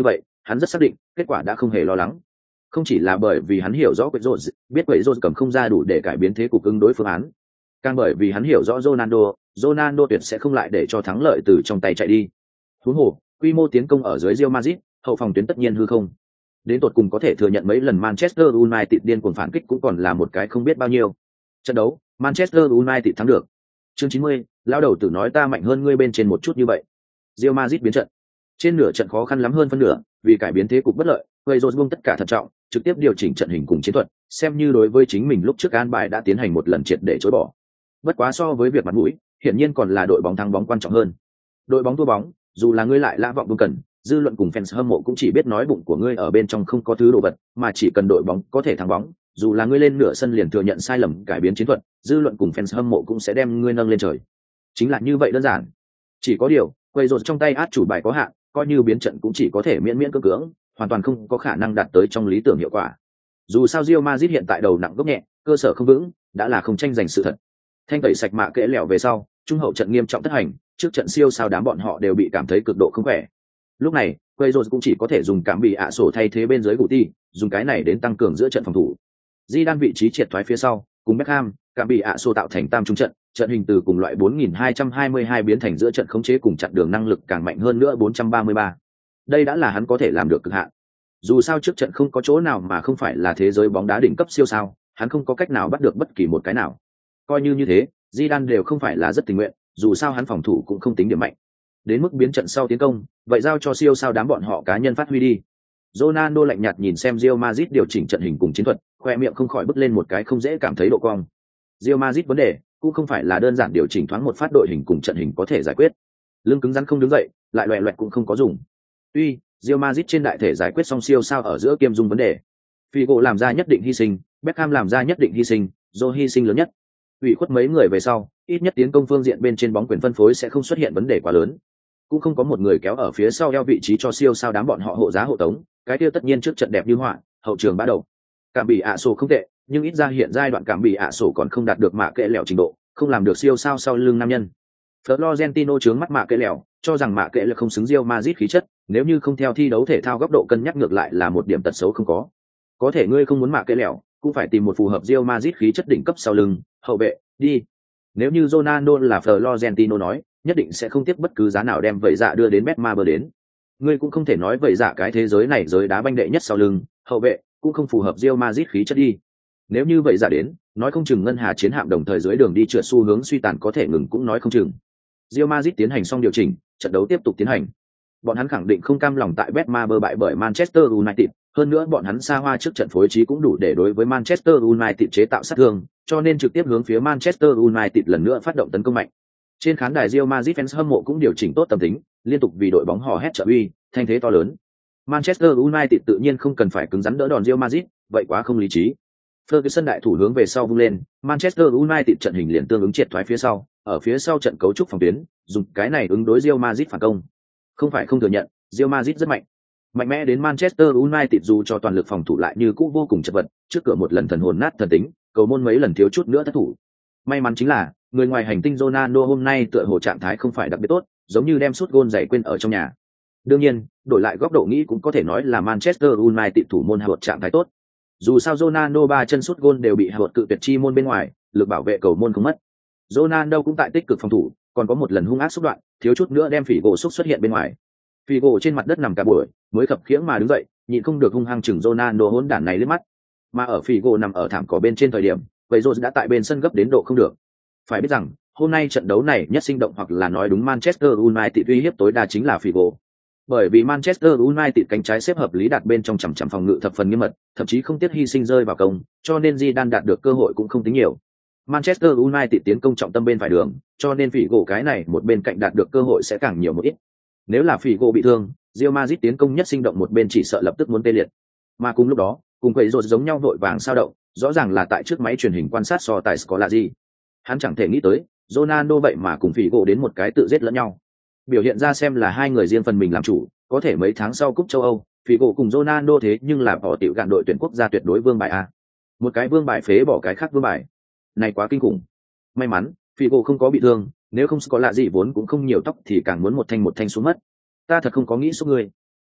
hắn rất xác định kết quả đã không hề lo lắng. Không chỉ là bởi vì hắn hiểu rõ quậy rột, biết quậy rột cầm không ra đủ để cải biến thế cục ứng đối phương án, càng bởi vì hắn hiểu rõ Ronaldo, Ronaldo tuyệt sẽ không lại để cho thắng lợi từ trong tay chạy đi. Huống hồ, quy mô tiến công ở dưới Real Madrid, hậu phòng tuyến tất nhiên hư không. Đến tột cùng có thể thừa nhận mấy lần Manchester United điên cuồng phản kích cũng còn là một cái không biết bao nhiêu. Trận đấu, Manchester United thắng được. Chương chín mươi, lão đầu tử nói ta mạnh hơn ngươi bên trên một chút như vậy. Real Madrid biến trận. Trên nửa trận khó khăn lắm hơn phân nửa, vì cải biến thế cục bất lợi, Quezos buông tất cả thận trọng, trực tiếp điều chỉnh trận hình cùng chiến thuật, xem như đối với chính mình lúc trước an bài đã tiến hành một lần triệt để chối bỏ. Bất quá so với việc mặt mũi, hiển nhiên còn là đội bóng thắng bóng quan trọng hơn. Đội bóng thua bóng, dù là ngươi lại lã vọng buông cần, dư luận cùng fans hâm mộ cũng chỉ biết nói bụng của ngươi ở bên trong không có thứ đồ vật, mà chỉ cần đội bóng có thể thắng bóng, dù là ngươi lên nửa sân liền thừa nhận sai lầm cải biến chiến thuật, dư luận cùng fans hâm mộ cũng sẽ đem ngươi nâng lên trời. Chính là như vậy đơn giản. Chỉ có điều, quay rột trong tay át chủ bài có hạn, coi như biến trận cũng chỉ có thể miễn miễn cưỡng cưỡng, hoàn toàn không có khả năng đạt tới trong lý tưởng hiệu quả. Dù sao Real Madrid hiện tại đầu nặng gốc nhẹ, cơ sở không vững, đã là không tranh giành sự thật. Thanh tẩy sạch mạ kẽ lẻo về sau, trung hậu trận nghiêm trọng thất hành, trước trận siêu sao đám bọn họ đều bị cảm thấy cực độ không khỏe. Lúc này, Quezos cũng chỉ có thể dùng cảm bị ạ sổ thay thế bên dưới Guti, dùng cái này đến tăng cường giữa trận phòng thủ. Zidane vị trí triệt thoái phía sau, cùng Beckham, cảm bị ạ sổ tạo thành tam trung trận, trận hình từ cùng loại bốn nghìn hai trăm hai mươi hai biến thành giữa trận khống chế cùng chặn đường năng lực càng mạnh hơn nữa bốn trăm ba mươi ba. Đây đã là hắn có thể làm được cực hạn. Dù sao trước trận không có chỗ nào mà không phải là thế giới bóng đá đỉnh cấp siêu sao, hắn không có cách nào bắt được bất kỳ một cái nào. Coi như như thế, Zidane đều không phải là rất tình nguyện, dù sao hắn phòng thủ cũng không tính điểm mạnh. Đến mức biến trận sau tiến công, vậy giao cho siêu sao đám bọn họ cá nhân phát huy đi. Ronaldo lạnh nhạt nhìn xem Real Madrid điều chỉnh trận hình cùng chiến thuật, khoe miệng không khỏi bứt lên một cái không dễ cảm thấy độ cong. Real Madrid vấn đề cũng không phải là đơn giản điều chỉnh thoáng một phát đội hình cùng trận hình có thể giải quyết. Lưng cứng rắn không đứng dậy, lại loẹt loẹt cũng không có dùng. Tuy Real Madrid trên đại thể giải quyết xong siêu sao ở giữa kiêm dung vấn đề, Figo làm ra nhất định hy sinh, Beckham làm ra nhất định hy sinh, Joe hy sinh lớn nhất. Ủy khuất mấy người về sau, ít nhất tiến công phương diện bên trên bóng quyền phân phối sẽ không xuất hiện vấn đề quá lớn. Cũng không có một người kéo ở phía sau eo vị trí cho siêu sao đám bọn họ hộ giá hộ tống, cái kia tất nhiên trước trận đẹp như họa, hậu trường bá đầu. Cảm bị ạ sổ không tệ, nhưng ít ra hiện giai đoạn cảm bị ạ sổ còn không đạt được mạ kệ lẹo trình độ, không làm được siêu sao sau lưng nam nhân. Florentino trướng mắt mạ kệ lẹo, cho rằng mạ kệ là không xứng Real Madrid khí chất, nếu như không theo thi đấu thể thao góc độ cân nhắc ngược lại là một điểm tật xấu không có. Có thể ngươi không muốn mạ kệ lẹo, cũng phải tìm một phù hợp Real Madrid khí chất đỉnh cấp sau lưng, hậu vệ, đi. Nếu như Ronaldo là Florentino nói, nhất định sẽ không tiếc bất cứ giá nào đem vậy dạ đưa đến Betmaber đến. Ngươi cũng không thể nói vậy dạ cái thế giới này giới đá banh đệ nhất sau lưng, hậu vệ cũng không phù hợp Real Madrid khí chất đi. Nếu như vậy dạ đến, nói không chừng ngân hà chiến hạm đồng thời dưới đường đi trượt xu hướng suy tàn có thể ngừng cũng nói không chừng. Real Madrid tiến hành xong điều chỉnh, trận đấu tiếp tục tiến hành. Bọn hắn khẳng định không cam lòng tại Betmaber bại bởi Manchester United, hơn nữa bọn hắn xa hoa trước trận phối trí cũng đủ để đối với Manchester United chế tạo sát thương, cho nên trực tiếp hướng phía Manchester United lần nữa phát động tấn công mạnh. Trên khán đài Real Madrid fans hâm mộ cũng điều chỉnh tốt tâm tính, liên tục vì đội bóng hò hét trợ uy, thanh thế to lớn. Manchester United tự nhiên không cần phải cứng rắn đỡ đòn Real Madrid, vậy quá không lý trí. Ferguson đại thủ hướng về sau vung lên, Manchester United trận hình liền tương ứng triệt thoái phía sau, ở phía sau trận cấu trúc phòng tuyến, dùng cái này ứng đối Real Madrid phản công. Không phải không thừa nhận, Real Madrid rất mạnh. Mạnh mẽ đến Manchester United dù cho toàn lực phòng thủ lại như cũ vô cùng chật vật, trước cửa một lần thần hồn nát thần tính, cầu môn mấy lần thiếu chút nữa thất thủ. May mắn chính là, người ngoài hành tinh Ronaldo hôm nay tựa hồ trạng thái không phải đặc biệt tốt, giống như đem sút gôn giày quên ở trong nhà. Đương nhiên, đổi lại góc độ nghĩ cũng có thể nói là Manchester United thủ môn Howard trạng thái tốt. Dù sao Ronaldo ba chân sút gôn đều bị Howard cự tuyệt chi môn bên ngoài, lực bảo vệ cầu môn không mất. Ronaldo cũng tại tích cực phòng thủ, còn có một lần hung ác xúc đoạn, thiếu chút nữa đem phỉ gỗ xúc xuất hiện bên ngoài. Phỉ gỗ trên mặt đất nằm cả buổi, mới khập khiễng mà đứng dậy, nhịn không được hung hăng chừng Ronaldo hỗn đản này liếc mắt. Mà ở phỉ gỗ nằm ở thảm cỏ bên trên thời điểm, Quezos đã tại bên sân gấp đến độ không được. Phải biết rằng, hôm nay trận đấu này nhất sinh động hoặc là nói đúng Manchester United uy hiếp tối đa chính là Figo. Bởi vì Manchester United cánh trái xếp hợp lý đặt bên trong chằm chằm phòng ngự thập phần nghiêm mật, thậm chí không tiếc hy sinh rơi vào công, cho nên Zidane đạt được cơ hội cũng không tính nhiều. Manchester United tiến công trọng tâm bên phải đường, cho nên Figo cái này một bên cạnh đạt được cơ hội sẽ càng nhiều một ít. Nếu là Figo bị thương, Real Madrid tiến công nhất sinh động một bên chỉ sợ lập tức muốn tê liệt. Mà cùng lúc đó, cùng quậy rột giống nhau vội vàng sao động, rõ ràng là tại trước máy truyền hình quan sát so tài Scolari. Hắn chẳng thể nghĩ tới, Ronaldo vậy mà cùng Figo đến một cái tự giết lẫn nhau. Biểu hiện ra xem là hai người riêng phần mình làm chủ, có thể mấy tháng sau cúp châu Âu, Figo cùng Ronaldo thế nhưng là bỏ tiểu gạn đội tuyển quốc gia tuyệt đối vương bài a. Một cái vương bài phế bỏ cái khác vương bài. Này quá kinh khủng. May mắn, Figo không có bị thương, nếu không có lạ gì vốn cũng không nhiều tóc thì càng muốn một thanh một thanh xuống mất. Ta thật không có nghĩ số người.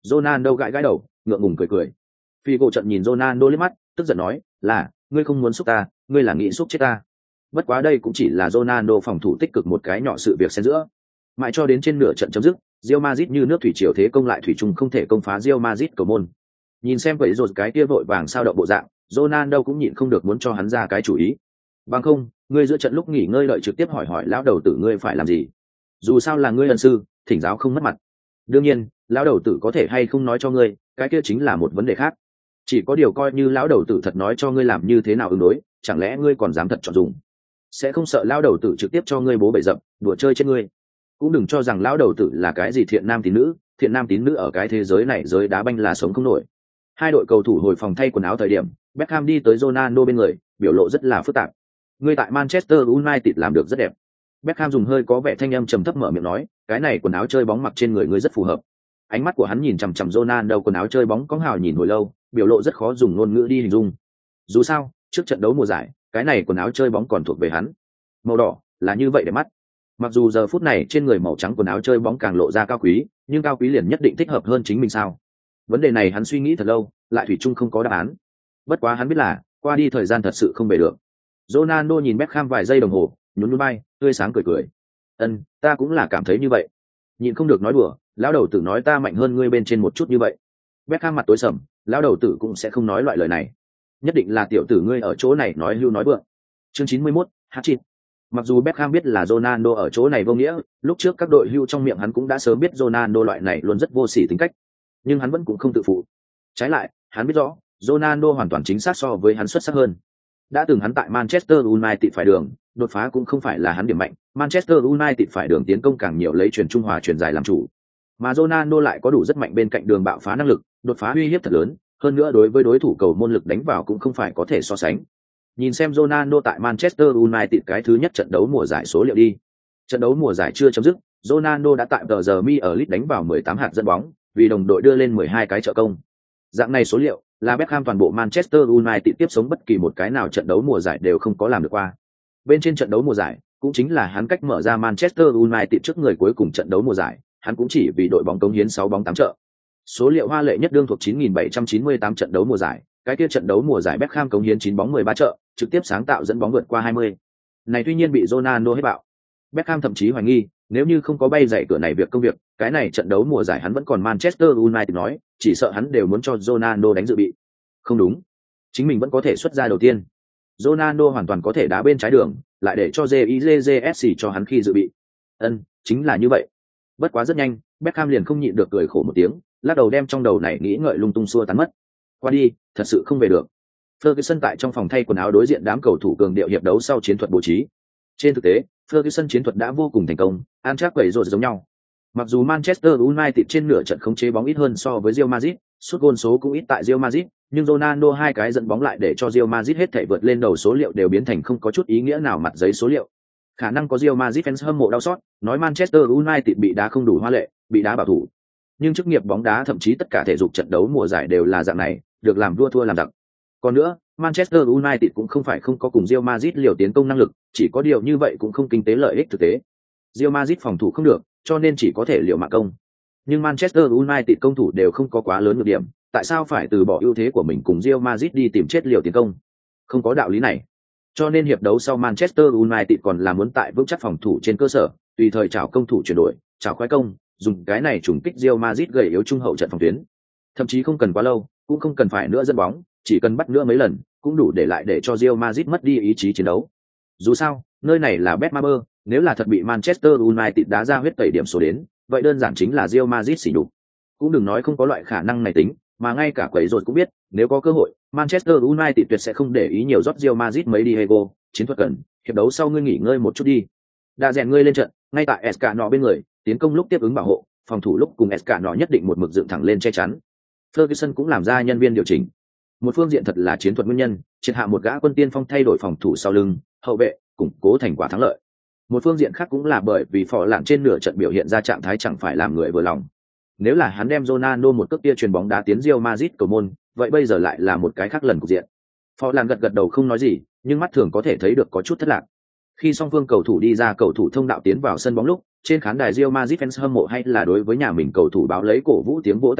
Ronaldo gãi gãi đầu, ngượng ngùng cười cười. Figo trận nhìn Ronaldo liếc mắt, tức giận nói, là, ngươi không muốn xúc ta, ngươi là nghĩ xúc chết ta. Bất quá đây cũng chỉ là Ronaldo phòng thủ tích cực một cái nhỏ sự việc xen giữa. Mãi cho đến trên nửa trận chấm dứt, Real Madrid như nước thủy triều thế công lại thủy chung không thể công phá Real Madrid cầu môn. Nhìn xem vậy rồi cái kia vội vàng sao động bộ dạng, Ronaldo cũng nhịn không được muốn cho hắn ra cái chủ ý. Bằng không, ngươi giữa trận lúc nghỉ ngơi đợi trực tiếp hỏi hỏi lão đầu tử ngươi phải làm gì. Dù sao là ngươi ân sư, thỉnh giáo không mất mặt. Đương nhiên, lão đầu tử có thể hay không nói cho ngươi, cái kia chính là một vấn đề khác. Chỉ có điều coi như lão đầu tử thật nói cho ngươi làm như thế nào ứng đối, chẳng lẽ ngươi còn dám thật chọn dùng? Sẽ không sợ lão đầu tử trực tiếp cho ngươi bố bậy dập, đùa chơi chết ngươi. Cũng đừng cho rằng lão đầu tử là cái gì thiện nam tín nữ, thiện nam tín nữ ở cái thế giới này giới đá banh là sống không nổi. Hai đội cầu thủ hồi phòng thay quần áo thời điểm, Beckham đi tới Ronaldo bên người, biểu lộ rất là phức tạp. Ngươi tại Manchester United làm được rất đẹp. Beckham dùng hơi có vẻ thanh âm trầm thấp mở miệng nói, cái này quần áo chơi bóng mặc trên người ngươi rất phù hợp. Ánh mắt của hắn nhìn chằm chằm Ronaldo quần áo chơi bóng có hào nhìn hồi lâu, biểu lộ rất khó dùng ngôn ngữ đi hình dung. Dù sao, trước trận đấu mùa giải, cái này quần áo chơi bóng còn thuộc về hắn. Màu đỏ là như vậy để mắt. Mặc dù giờ phút này trên người màu trắng quần áo chơi bóng càng lộ ra cao quý, nhưng cao quý liền nhất định thích hợp hơn chính mình sao? Vấn đề này hắn suy nghĩ thật lâu, lại thủy chung không có đáp án. Bất quá hắn biết là, qua đi thời gian thật sự không về được. Ronaldo nhìn Beckham vài giây đồng hồ, nhún nhún vai, tươi sáng cười cười. "Ân, ta cũng là cảm thấy như vậy." Nhịn không được nói đùa, lão đầu tử nói ta mạnh hơn ngươi bên trên một chút như vậy. Beckham mặt tối sầm, lão đầu tử cũng sẽ không nói loại lời này. Nhất định là tiểu tử ngươi ở chỗ này nói hưu nói vượng. Chương chín mươi mốt, hat-trick. Mặc dù Beckham biết là Ronaldo ở chỗ này vô nghĩa, lúc trước các đội hưu trong miệng hắn cũng đã sớm biết Ronaldo loại này luôn rất vô sỉ tính cách, nhưng hắn vẫn cũng không tự phụ. Trái lại, hắn biết rõ, Ronaldo hoàn toàn chính xác so với hắn xuất sắc hơn. Đã từng hắn tại Manchester United phải đường, đột phá cũng không phải là hắn điểm mạnh, Manchester United phải đường tiến công càng nhiều lấy truyền trung hòa truyền dài làm chủ. Mà Ronaldo lại có đủ rất mạnh bên cạnh đường bạo phá năng lực, đột phá uy hiếp thật lớn, hơn nữa đối với đối thủ cầu môn lực đánh vào cũng không phải có thể so sánh. Nhìn xem Ronaldo tại Manchester United cái thứ nhất trận đấu mùa giải số liệu đi. Trận đấu mùa giải chưa chấm dứt, Ronaldo đã tại tờ giờ mi ở Leeds đánh vào mười tám hạt dẫn bóng, vì đồng đội đưa lên mười hai cái trợ công. Dạng này số liệu là Beckham toàn bộ Manchester United tiếp sống bất kỳ một cái nào trận đấu mùa giải đều không có làm được qua. Bên trên trận đấu mùa giải, cũng chính là hắn cách mở ra Manchester United trước người cuối cùng trận đấu mùa giải, hắn cũng chỉ vì đội bóng cống hiến sáu bóng tám trợ. Số liệu hoa lệ nhất đương thuộc chín nghìn bảy trăm chín mươi tám trận đấu mùa giải, cái kia trận đấu mùa giải Beckham cống hiến chín bóng mười ba trợ, trực tiếp sáng tạo dẫn bóng vượt qua hai mươi. Này tuy nhiên bị Ronaldo hết bạo. Beckham thậm chí hoài nghi, nếu như không có bay dậy cửa này việc công việc, cái này trận đấu mùa giải hắn vẫn còn Manchester United nói, chỉ sợ hắn đều muốn cho Ronaldo đánh dự bị. Không đúng, chính mình vẫn có thể xuất ra đầu tiên. Ronaldo hoàn toàn có thể đá bên trái đường, lại để cho Jizsc cho hắn khi dự bị. Ân, chính là như vậy. Bất quá rất nhanh, Beckham liền không nhịn được cười khổ một tiếng, lắc đầu đem trong đầu này nghĩ ngợi lung tung xua tán mất. Qua đi, thật sự không về được. Ferguson tại trong phòng thay quần áo đối diện đám cầu thủ cường điệu hiệp đấu sau chiến thuật bố trí. Trên thực tế, Ferguson chiến thuật đã vô cùng thành công, ăn chắc quẩy rồi giống nhau. Mặc dù Manchester United trên nửa trận khống chế bóng ít hơn so với Real Madrid, sút gôn số cũng ít tại Real Madrid, nhưng Ronaldo hai cái dẫn bóng lại để cho Real Madrid hết thảy vượt lên đầu số liệu đều biến thành không có chút ý nghĩa nào mặt giấy số liệu. Khả năng có Real Madrid fans hâm mộ đau xót, nói Manchester United bị đá không đủ hoa lệ, bị đá bảo thủ. Nhưng chức nghiệp bóng đá thậm chí tất cả thể dục trận đấu mùa giải đều là dạng này, được làm vua thua làm giặc. Còn nữa, Manchester United cũng không phải không có cùng Real Madrid liều tiến công năng lực, chỉ có điều như vậy cũng không kinh tế lợi ích thực tế. Real Madrid phòng thủ không được, cho nên chỉ có thể liều mạng công. Nhưng Manchester United công thủ đều không có quá lớn nhược điểm, tại sao phải từ bỏ ưu thế của mình cùng Real Madrid đi tìm chết liều tiến công? Không có đạo lý này. Cho nên hiệp đấu sau Manchester United còn là muốn tại vững chắc phòng thủ trên cơ sở, tùy thời chảo công thủ chuyển đổi, chảo khoái công, dùng cái này trùng kích Real Madrid gầy yếu trung hậu trận phòng tuyến. Thậm chí không cần quá lâu, cũng không cần phải nữa dẫn bóng, chỉ cần bắt nữa mấy lần, cũng đủ để lại để cho Real Madrid mất đi ý chí chiến đấu. Dù sao, nơi này là Betmaber, nếu là thật bị Manchester United đá ra huyết tẩy điểm số đến, vậy đơn giản chính là Real Madrid xỉ nhục. Cũng đừng nói không có loại khả năng này tính, mà ngay cả quấy rồi cũng biết, nếu có cơ hội, Manchester United tuyệt sẽ không để ý nhiều rót Real Madrid mấy Diego, chiến thuật cần, hiệp đấu sau ngươi nghỉ ngơi một chút đi. Đã rèn ngươi lên trận, ngay tại Escano bên người, tiến công lúc tiếp ứng bảo hộ, phòng thủ lúc cùng Escano nhất định một mực dựng thẳng lên che chắn. Ferguson cũng làm ra nhân viên điều chỉnh. Một phương diện thật là chiến thuật nguyên nhân, triệt hạ một gã quân tiên phong thay đổi phòng thủ sau lưng, hậu vệ, củng cố thành quả thắng lợi. Một phương diện khác cũng là bởi vì phò lạng trên nửa trận biểu hiện ra trạng thái chẳng phải làm người vừa lòng. Nếu là hắn đem Ronaldo một cước kia truyền bóng đá tiến Real Madrid cầu môn, vậy bây giờ lại là một cái khác lần cục diện. Phò lạng gật gật đầu không nói gì, nhưng mắt thường có thể thấy được có chút thất lạc. Khi song phương cầu thủ đi ra cầu thủ thông đạo tiến vào sân bóng lúc, trên khán đài Real Madrid fans hâm mộ hay là đối với nhà mình cầu thủ báo lấy cổ vũ tiếng vỗ tay hắc,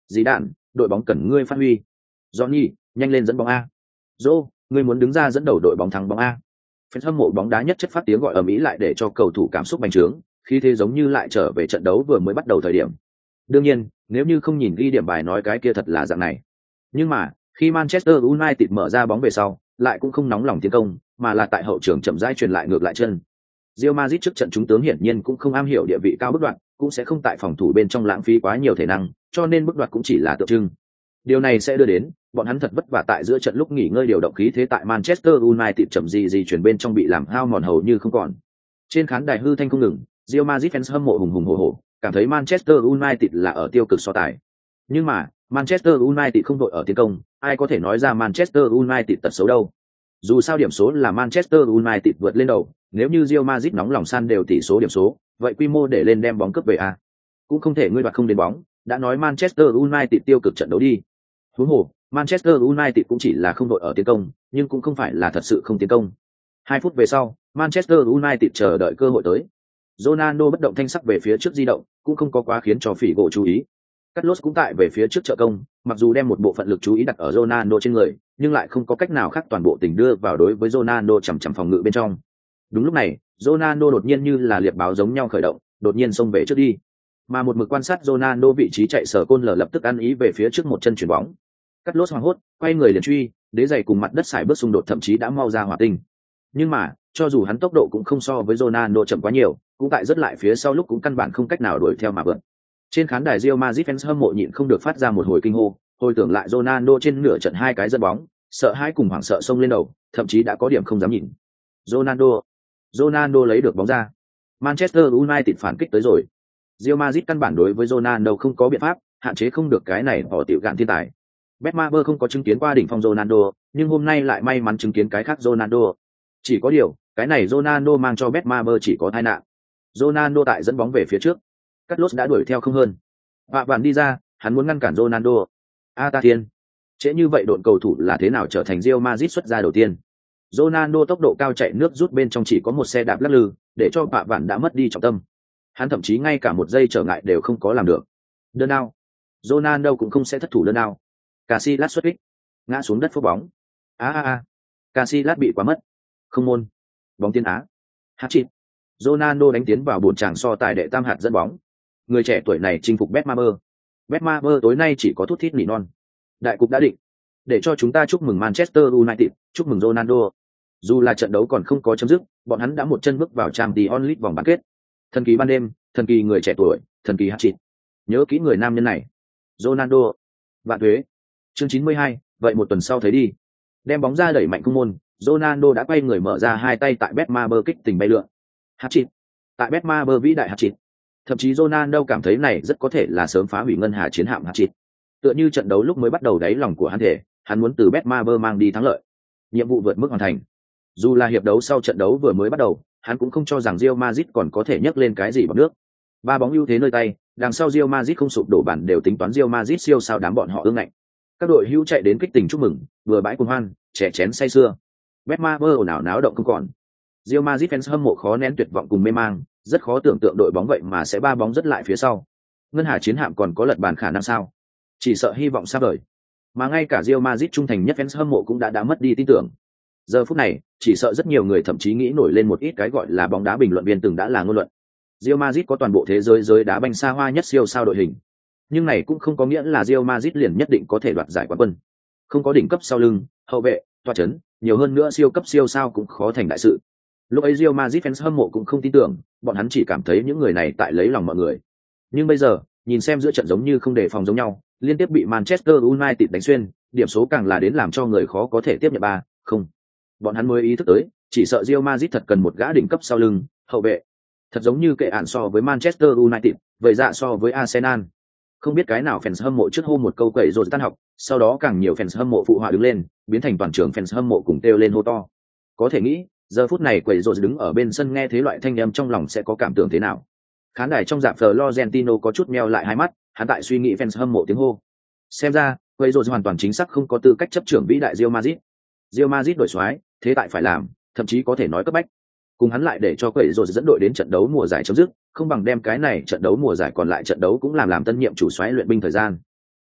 Dí đạn, đội bóng cần ngươi phát huy. Johnny, nhanh lên dẫn bóng a. Joe, ngươi muốn đứng ra dẫn đầu đội bóng thắng bóng a. Fan hâm mộ bóng đá nhất chất phát tiếng gọi ầm ĩ lại để cho cầu thủ cảm xúc bành trướng, khi thế giống như lại trở về trận đấu vừa mới bắt đầu thời điểm. Đương nhiên, nếu như không nhìn ghi điểm bài nói cái kia thật là dạng này. Nhưng mà, khi Manchester United mở ra bóng về sau, lại cũng không nóng lòng tiến công, mà là tại hậu trường chậm rãi truyền lại ngược lại chân. Real Madrid trước trận chúng tướng hiển nhiên cũng không am hiểu địa vị cao bước đoạn, cũng sẽ không tại phòng thủ bên trong lãng phí quá nhiều thể năng, cho nên bước đoạt cũng chỉ là tượng trưng. Điều này sẽ đưa đến, bọn hắn thật vất vả tại giữa trận lúc nghỉ ngơi điều động khí thế tại Manchester United chậm gì gì chuyển bên trong bị làm hao mòn hầu như không còn. Trên khán đài hư thanh không ngừng, Real Madrid fans hâm mộ hùng hùng hổ hổ, cảm thấy Manchester United là ở tiêu cực so tài. Nhưng mà, Manchester United không đội ở tiến công, ai có thể nói ra Manchester United tật xấu đâu. Dù sao điểm số là Manchester United vượt lên đầu, nếu như Real Madrid nóng lòng san đều tỷ số điểm số, vậy quy mô để lên đem bóng cướp về a. Cũng không thể ngươi đoạt không đến bóng, đã nói Manchester United tiêu cực trận đấu đi. Huống hồ, Manchester United cũng chỉ là không đội ở tiến công, nhưng cũng không phải là thật sự không tiến công. Hai phút về sau, Manchester United chờ đợi cơ hội tới. Ronaldo bất động thanh sắc về phía trước di động, cũng không có quá khiến cho phỉ gỗ chú ý. Carlos cũng tại về phía trước trợ công, mặc dù đem một bộ phận lực chú ý đặt ở Ronaldo trên người, nhưng lại không có cách nào khác toàn bộ tình đưa vào đối với Ronaldo chằm chằm phòng ngự bên trong. Đúng lúc này, Ronaldo đột nhiên như là liệp báo giống nhau khởi động, đột nhiên xông về trước đi. Mà một mực quan sát Ronaldo vị trí chạy sở côn lở lập tức ăn ý về phía trước một chân chuyển bóng. Carlos hoảng hốt, quay người liền truy, đế giày cùng mặt đất sải bước xung đột thậm chí đã mau ra hỏa tinh. Nhưng mà, cho dù hắn tốc độ cũng không so với Ronaldo chậm quá nhiều, cũng tại rất lại phía sau lúc cũng căn bản không cách nào đuổi theo mà vượt. Trên khán đài Real Madrid fans hâm mộ nhịn không được phát ra một hồi kinh hô, hồi tưởng lại Ronaldo trên nửa trận hai cái dẫn bóng, sợ hãi cùng hoảng sợ xông lên đầu, thậm chí đã có điểm không dám nhìn. Ronaldo, Ronaldo lấy được bóng ra. Manchester United phản kích tới rồi. Real Madrid căn bản đối với Ronaldo không có biện pháp, hạn chế không được cái này bỏ tiểu gạn thiên tài. Betmaber không có chứng kiến qua đỉnh phong Ronaldo, nhưng hôm nay lại may mắn chứng kiến cái khác Ronaldo. Chỉ có điều, cái này Ronaldo mang cho Betmaber chỉ có tai nạn. Ronaldo tại dẫn bóng về phía trước. Carlos đã đuổi theo không hơn. Vạ vạn đi ra, hắn muốn ngăn cản Ronaldo. A ta thiên. Trễ như vậy độn cầu thủ là thế nào trở thành Real Madrid xuất ra đầu tiên. Ronaldo tốc độ cao chạy nước rút bên trong chỉ có một xe đạp lắc lư, để cho vạ vạn đã mất đi trọng tâm. Hắn thậm chí ngay cả một giây trở ngại đều không có làm được. Đơn ao. Ronaldo cũng không sẽ thất thủ đơn ao. Casillas xuất kích, ngã xuống đất phốt bóng. A a a. Casillas bị quá mất. Không môn. Bóng tiến á. Hat-trick. Ronaldo đánh tiến vào buồn tràng so tài đệ tam hạt dẫn bóng. Người trẻ tuổi này chinh phục Betmaber. Betmaber tối nay chỉ có thút thít nỉ non. Đại cục đã định. Để cho chúng ta chúc mừng Manchester United, chúc mừng Ronaldo. Dù là trận đấu còn không có chấm dứt, bọn hắn đã một chân bước vào Champions League vòng bán kết. Thần kỳ ban đêm, thần kỳ người trẻ tuổi, thần kỳ hat-trick. Nhớ kỹ người nam nhân này. Ronaldo. Vạn thuế. Chương chín mươi hai, vậy một tuần sau thấy đi. Đem bóng ra đẩy mạnh cung môn, Ronaldo đã quay người mở ra hai tay tại Betmaber kích tình bay lượn. Hat-trick. Tại Betmaber vĩ đại hat-trick. Thậm chí Ronaldo cảm thấy này rất có thể là sớm phá hủy ngân hà chiến hạm hat-trick. Tựa như trận đấu lúc mới bắt đầu đáy lòng của hắn thể, hắn muốn từ Betmaber mang đi thắng lợi. Nhiệm vụ vượt mức hoàn thành. Dù là hiệp đấu sau trận đấu vừa mới bắt đầu, hắn cũng không cho rằng Real Madrid còn có thể nhấc lên cái gì bằng nước. Ba bóng ưu thế nơi tay, đằng sau Real Madrid không sụp đổ bản đều tính toán Real Madrid siêu sao đám bọn họ ương ngạnh. Các đội hữu chạy đến kích tình chúc mừng, vừa bãi cuồng hoan, trẻ chén say sưa. Betmaber ồn ào náo động không còn. Real Madrid fans hâm mộ khó nén tuyệt vọng cùng mê mang, rất khó tưởng tượng đội bóng vậy mà sẽ ba bóng rất lại phía sau. Ngân hà chiến hạm còn có lật bàn khả năng sao? Chỉ sợ hy vọng xa vời. Mà ngay cả Real Madrid trung thành nhất fans hâm mộ cũng đã đã mất đi tin tưởng. Giờ phút này, chỉ sợ rất nhiều người thậm chí nghĩ nổi lên một ít cái gọi là bóng đá bình luận viên từng đã là ngôn luận. Real Madrid có toàn bộ thế giới giới đá banh xa hoa nhất siêu sao đội hình. Nhưng này cũng không có nghĩa là Real Madrid liền nhất định có thể đoạt giải quán quân. Không có đỉnh cấp sau lưng, hậu vệ, toa chấn, nhiều hơn nữa siêu cấp siêu sao cũng khó thành đại sự. Lúc ấy Real Madrid fans hâm mộ cũng không tin tưởng, bọn hắn chỉ cảm thấy những người này tại lấy lòng mọi người. Nhưng bây giờ, nhìn xem giữa trận giống như không đề phòng giống nhau, liên tiếp bị Manchester United đánh xuyên, điểm số càng là đến làm cho người khó có thể tiếp nhận ba, không. Bọn hắn mới ý thức tới, chỉ sợ Real Madrid thật cần một gã đỉnh cấp sau lưng, hậu vệ. Thật giống như kệ ản so với Manchester United, vậy dạ so với Arsenal. Không biết cái nào fans hâm mộ trước hô một câu quậy rồi tan học, sau đó càng nhiều fans hâm mộ phụ họa đứng lên, biến thành toàn trường fans hâm mộ cùng kêu lên hô to. Có thể nghĩ, giờ phút này quậy rồi đứng ở bên sân nghe thế loại thanh âm trong lòng sẽ có cảm tưởng thế nào. Khán đài trong dạp Florentino có chút meo lại hai mắt, hắn tại suy nghĩ fans hâm mộ tiếng hô. Xem ra, quậy rồi hoàn toàn chính xác không có tư cách chấp trưởng vĩ đại Real Madrid. Real Madrid đổi soái, thế tại phải làm, thậm chí có thể nói cấp bách. Cùng hắn lại để cho quậy rồi dẫn đội đến trận đấu mùa giải chấm dứt, không bằng đem cái này trận đấu mùa giải còn lại trận đấu cũng làm làm tân nhiệm chủ soái luyện binh thời gian.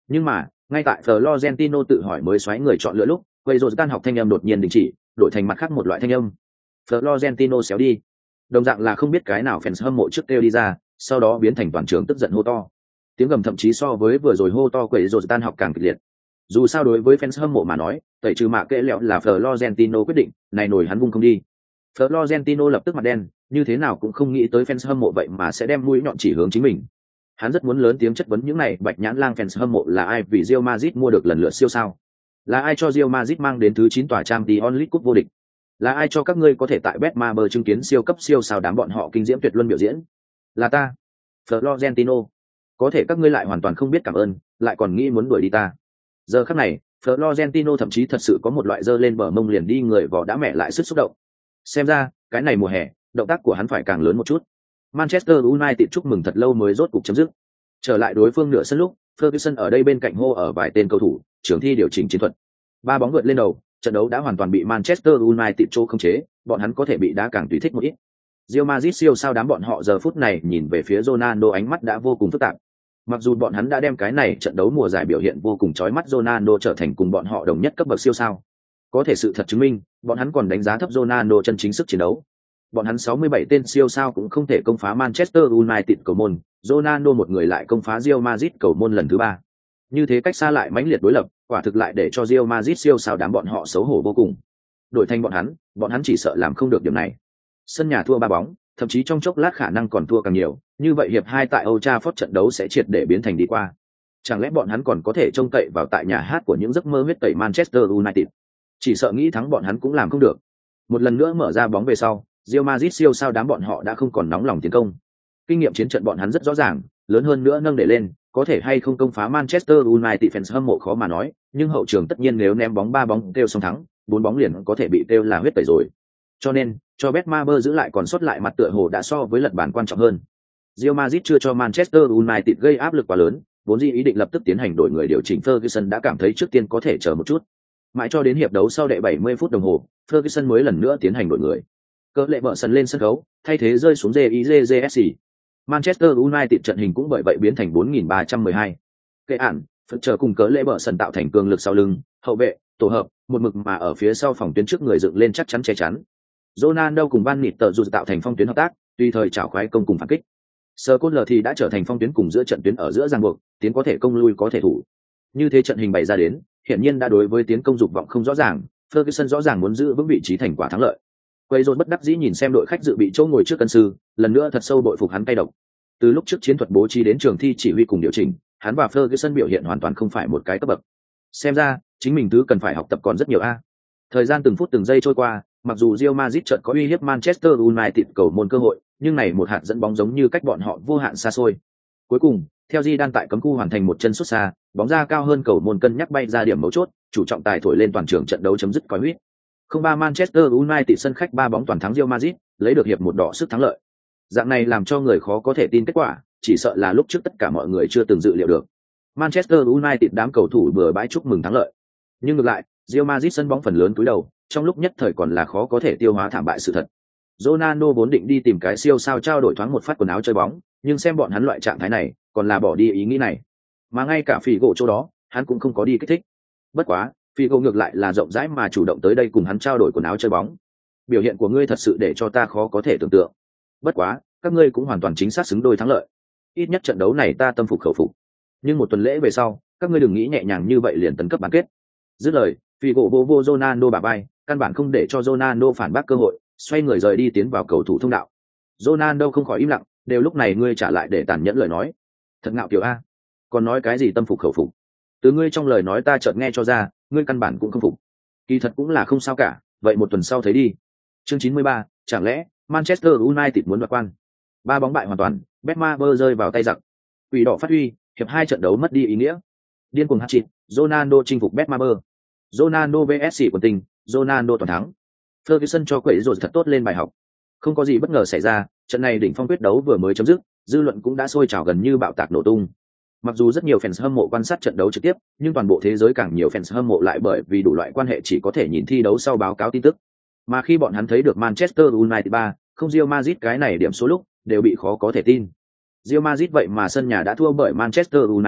Nhưng mà, ngay tại Florentino tự hỏi mới xoáy người chọn lựa lúc, quay rồi tan học thanh âm đột nhiên đình chỉ, đổi thành mặt khác một loại thanh âm. Florentino xéo đi. Đồng dạng là không biết cái nào fans hâm mộ trước kêu đi ra, sau đó biến thành toàn trường tức giận hô to. Tiếng gầm thậm chí so với vừa rồi hô to quấy rồi tan học càng kịch liệt. Dù sao đối với fans hâm mộ mà nói, tẩy trừ mạ kệ lẹo là Florentino quyết định, này nổi hắn vung không đi. Florentino lập tức mặt đen, như thế nào cũng không nghĩ tới fans hâm mộ vậy mà sẽ đem mũi nhọn chỉ hướng chính mình. Hắn rất muốn lớn tiếng chất vấn những này bạch nhãn lang fans hâm mộ là ai vì Real Madrid mua được lần lượt siêu sao? Là ai cho Real Madrid mang đến thứ chín tòa Champions League cúp vô địch? Là ai cho các ngươi có thể tại Betmaber chứng kiến siêu cấp siêu sao đám bọn họ kinh diễm tuyệt luân biểu diễn? Là ta, Florentino. Có thể các ngươi lại hoàn toàn không biết cảm ơn, lại còn nghĩ muốn đuổi đi ta. Giờ khắc này, Florentino thậm chí thật sự có một loại dơ lên bờ mông liền đi người vỏ đã mẹ lại sức xúc động. Xem ra, cái này mùa hè, động tác của hắn phải càng lớn một chút. Manchester United chúc mừng thật lâu mới rốt cục chấm dứt. Trở lại đối phương nửa sân lúc, Ferguson ở đây bên cạnh hô ở vài tên cầu thủ, trưởng thi điều chỉnh chiến thuật. Ba bóng vượt lên đầu, trận đấu đã hoàn toàn bị Manchester United chỗ khống chế, bọn hắn có thể bị đá càng tùy thích một ít. Real Madrid siêu sao đám bọn họ giờ phút này nhìn về phía Ronaldo ánh mắt đã vô cùng phức tạp. Mặc dù bọn hắn đã đem cái này trận đấu mùa giải biểu hiện vô cùng chói mắt Ronaldo trở thành cùng bọn họ đồng nhất cấp bậc siêu sao. Có thể sự thật chứng minh, bọn hắn còn đánh giá thấp Ronaldo chân chính sức chiến đấu. Bọn hắn sáu mươi bảy tên siêu sao cũng không thể công phá Manchester United cầu môn, Ronaldo một người lại công phá Real Madrid cầu môn lần thứ ba. Như thế cách xa lại mãnh liệt đối lập, quả thực lại để cho Real Madrid siêu sao đám bọn họ xấu hổ vô cùng. Đổi thành bọn hắn, bọn hắn chỉ sợ làm không được điểm này. Sân nhà thua ba bóng, thậm chí trong chốc lát khả năng còn thua càng nhiều, như vậy hiệp hai tại Old Trafford trận đấu sẽ triệt để biến thành đi qua. Chẳng lẽ bọn hắn còn có thể trông cậy vào tại nhà hát của những giấc mơ huyết tẩy Manchester United? Chỉ sợ nghĩ thắng bọn hắn cũng làm không được. Một lần nữa mở ra bóng về sau, Real Madrid siêu sao đám bọn họ đã không còn nóng lòng tiến công. Kinh nghiệm chiến trận bọn hắn rất rõ ràng, lớn hơn nữa nâng để lên, có thể hay không công phá Manchester United fans hâm mộ khó mà nói, nhưng hậu trường tất nhiên nếu ném bóng ba bóng kêu xong thắng, bốn bóng liền có thể bị kêu là huyết tẩy rồi. Cho nên, cho Betmaber giữ lại còn sót lại mặt tựa hồ đã so với lật bàn quan trọng hơn. Real Madrid chưa cho Manchester United gây áp lực quá lớn, vốn dĩ ý định lập tức tiến hành đổi người điều chỉnh, Ferguson đã cảm thấy trước tiên có thể chờ một chút. Mãi cho đến hiệp đấu sau đệ bảy mươi phút đồng hồ, Ferguson mới lần nữa tiến hành đổi người. Cỡ lệ bợ sân lên sân khấu, thay thế rơi xuống gi i giê giê ét xê. Manchester United trận hình cũng bởi vậy biến thành bốn nghìn ba trăm mười hai. Kệ ản, Phật chờ cùng cỡ lệ bợ sân tạo thành cường lực sau lưng, hậu vệ, tổ hợp, một mực mà ở phía sau phòng tuyến trước người dựng lên chắc chắn che chắn. Ronaldo cùng Van Nịt tờ dù tạo thành phong tuyến hợp tác, tùy thời chảo khoái công cùng phản kích. Scottler thì đã trở thành phong tuyến cùng giữa trận tuyến ở giữa giằng buộc, tiến có thể công lui có thể thủ. Như thế trận hình bày ra đến, hiển nhiên đã đối với tiến công dục vọng không rõ ràng, Ferguson rõ ràng muốn giữ vững vị trí thành quả thắng lợi. Quay rồi bất đắc dĩ nhìn xem đội khách dự bị chỗ ngồi trước cân sư, lần nữa thật sâu bội phục hắn tay độc. Từ lúc trước chiến thuật bố trí đến trường thi chỉ huy cùng điều chỉnh, hắn và Ferguson biểu hiện hoàn toàn không phải một cái cấp bậc. Xem ra, chính mình thứ cần phải học tập còn rất nhiều a. Thời gian từng phút từng giây trôi qua, mặc dù Real Madrid chợt có uy hiếp Manchester United cầu môn cơ hội, nhưng này một hạt dẫn bóng giống như cách bọn họ vô hạn xa xôi. Cuối cùng, theo Zidane tại cấm khu hoàn thành một chân sút xa, bóng ra cao hơn cầu môn cân nhắc bay ra điểm mấu chốt, chủ trọng tài thổi lên toàn trường trận đấu chấm dứt còi huýt. Không ba Manchester United sân khách ba bóng toàn thắng Real Madrid, lấy được hiệp một đỏ sức thắng lợi. Dạng này làm cho người khó có thể tin kết quả, chỉ sợ là lúc trước tất cả mọi người chưa từng dự liệu được. Manchester United đám cầu thủ bừa bãi chúc mừng thắng lợi. Nhưng ngược lại, Real Madrid sân bóng phần lớn cúi đầu, trong lúc nhất thời còn là khó có thể tiêu hóa thảm bại sự thật. Ronaldo vốn định đi tìm cái siêu sao trao đổi thoáng một phát quần áo chơi bóng, nhưng xem bọn hắn loại trạng thái này, còn là bỏ đi ý nghĩ này. Mà ngay cả Figo chỗ đó, hắn cũng không có đi kích thích. Bất quá, Figo ngược lại là rộng rãi mà chủ động tới đây cùng hắn trao đổi quần áo chơi bóng. Biểu hiện của ngươi thật sự để cho ta khó có thể tưởng tượng. Bất quá, các ngươi cũng hoàn toàn chính xác xứng đôi thắng lợi. Ít nhất trận đấu này ta tâm phục khẩu phục. Nhưng một tuần lễ về sau, các ngươi đừng nghĩ nhẹ nhàng như vậy liền tấn cấp bán kết. Dứt lời, Figo vô vô Ronaldo bả vai, căn bản không để cho Ronaldo phản bác cơ hội, xoay người rời đi tiến vào cầu thủ thông đạo. Ronaldo không khỏi im lặng, đều lúc này ngươi trả lại để tàn nhẫn lời nói. Thật ngạo kiểu a. Còn nói cái gì tâm phục khẩu phục? Từ ngươi trong lời nói ta chợt nghe cho ra, ngươi căn bản cũng không phục. Kỳ thật cũng là không sao cả, vậy một tuần sau thấy đi. Chương chín mươi ba, chẳng lẽ Manchester United muốn đoạt quan? Ba bóng bại hoàn toàn, Betmaber rơi vào tay giặc. Quỷ đỏ phát huy, hiệp hai trận đấu mất đi ý nghĩa. Điên cuồng hat-trick, Ronaldo chinh phục Betmaber. Ronaldo vs xê quần tình, Ronaldo toàn thắng. Ferguson cho quẩy rồi thật tốt lên bài học. Không có gì bất ngờ xảy ra, trận này đỉnh phong quyết đấu vừa mới chấm dứt, dư luận cũng đã sôi trào gần như bạo tạc nổ tung. Mặc dù rất nhiều fans hâm mộ quan sát trận đấu trực tiếp, nhưng toàn bộ thế giới càng nhiều fans hâm mộ lại bởi vì đủ loại quan hệ chỉ có thể nhìn thi đấu sau báo cáo tin tức. Mà khi bọn hắn thấy được Manchester United ba, không Real Madrid cái này điểm số lúc, đều bị khó có thể tin. Real Madrid vậy mà sân nhà đã thua bởi Manchester United,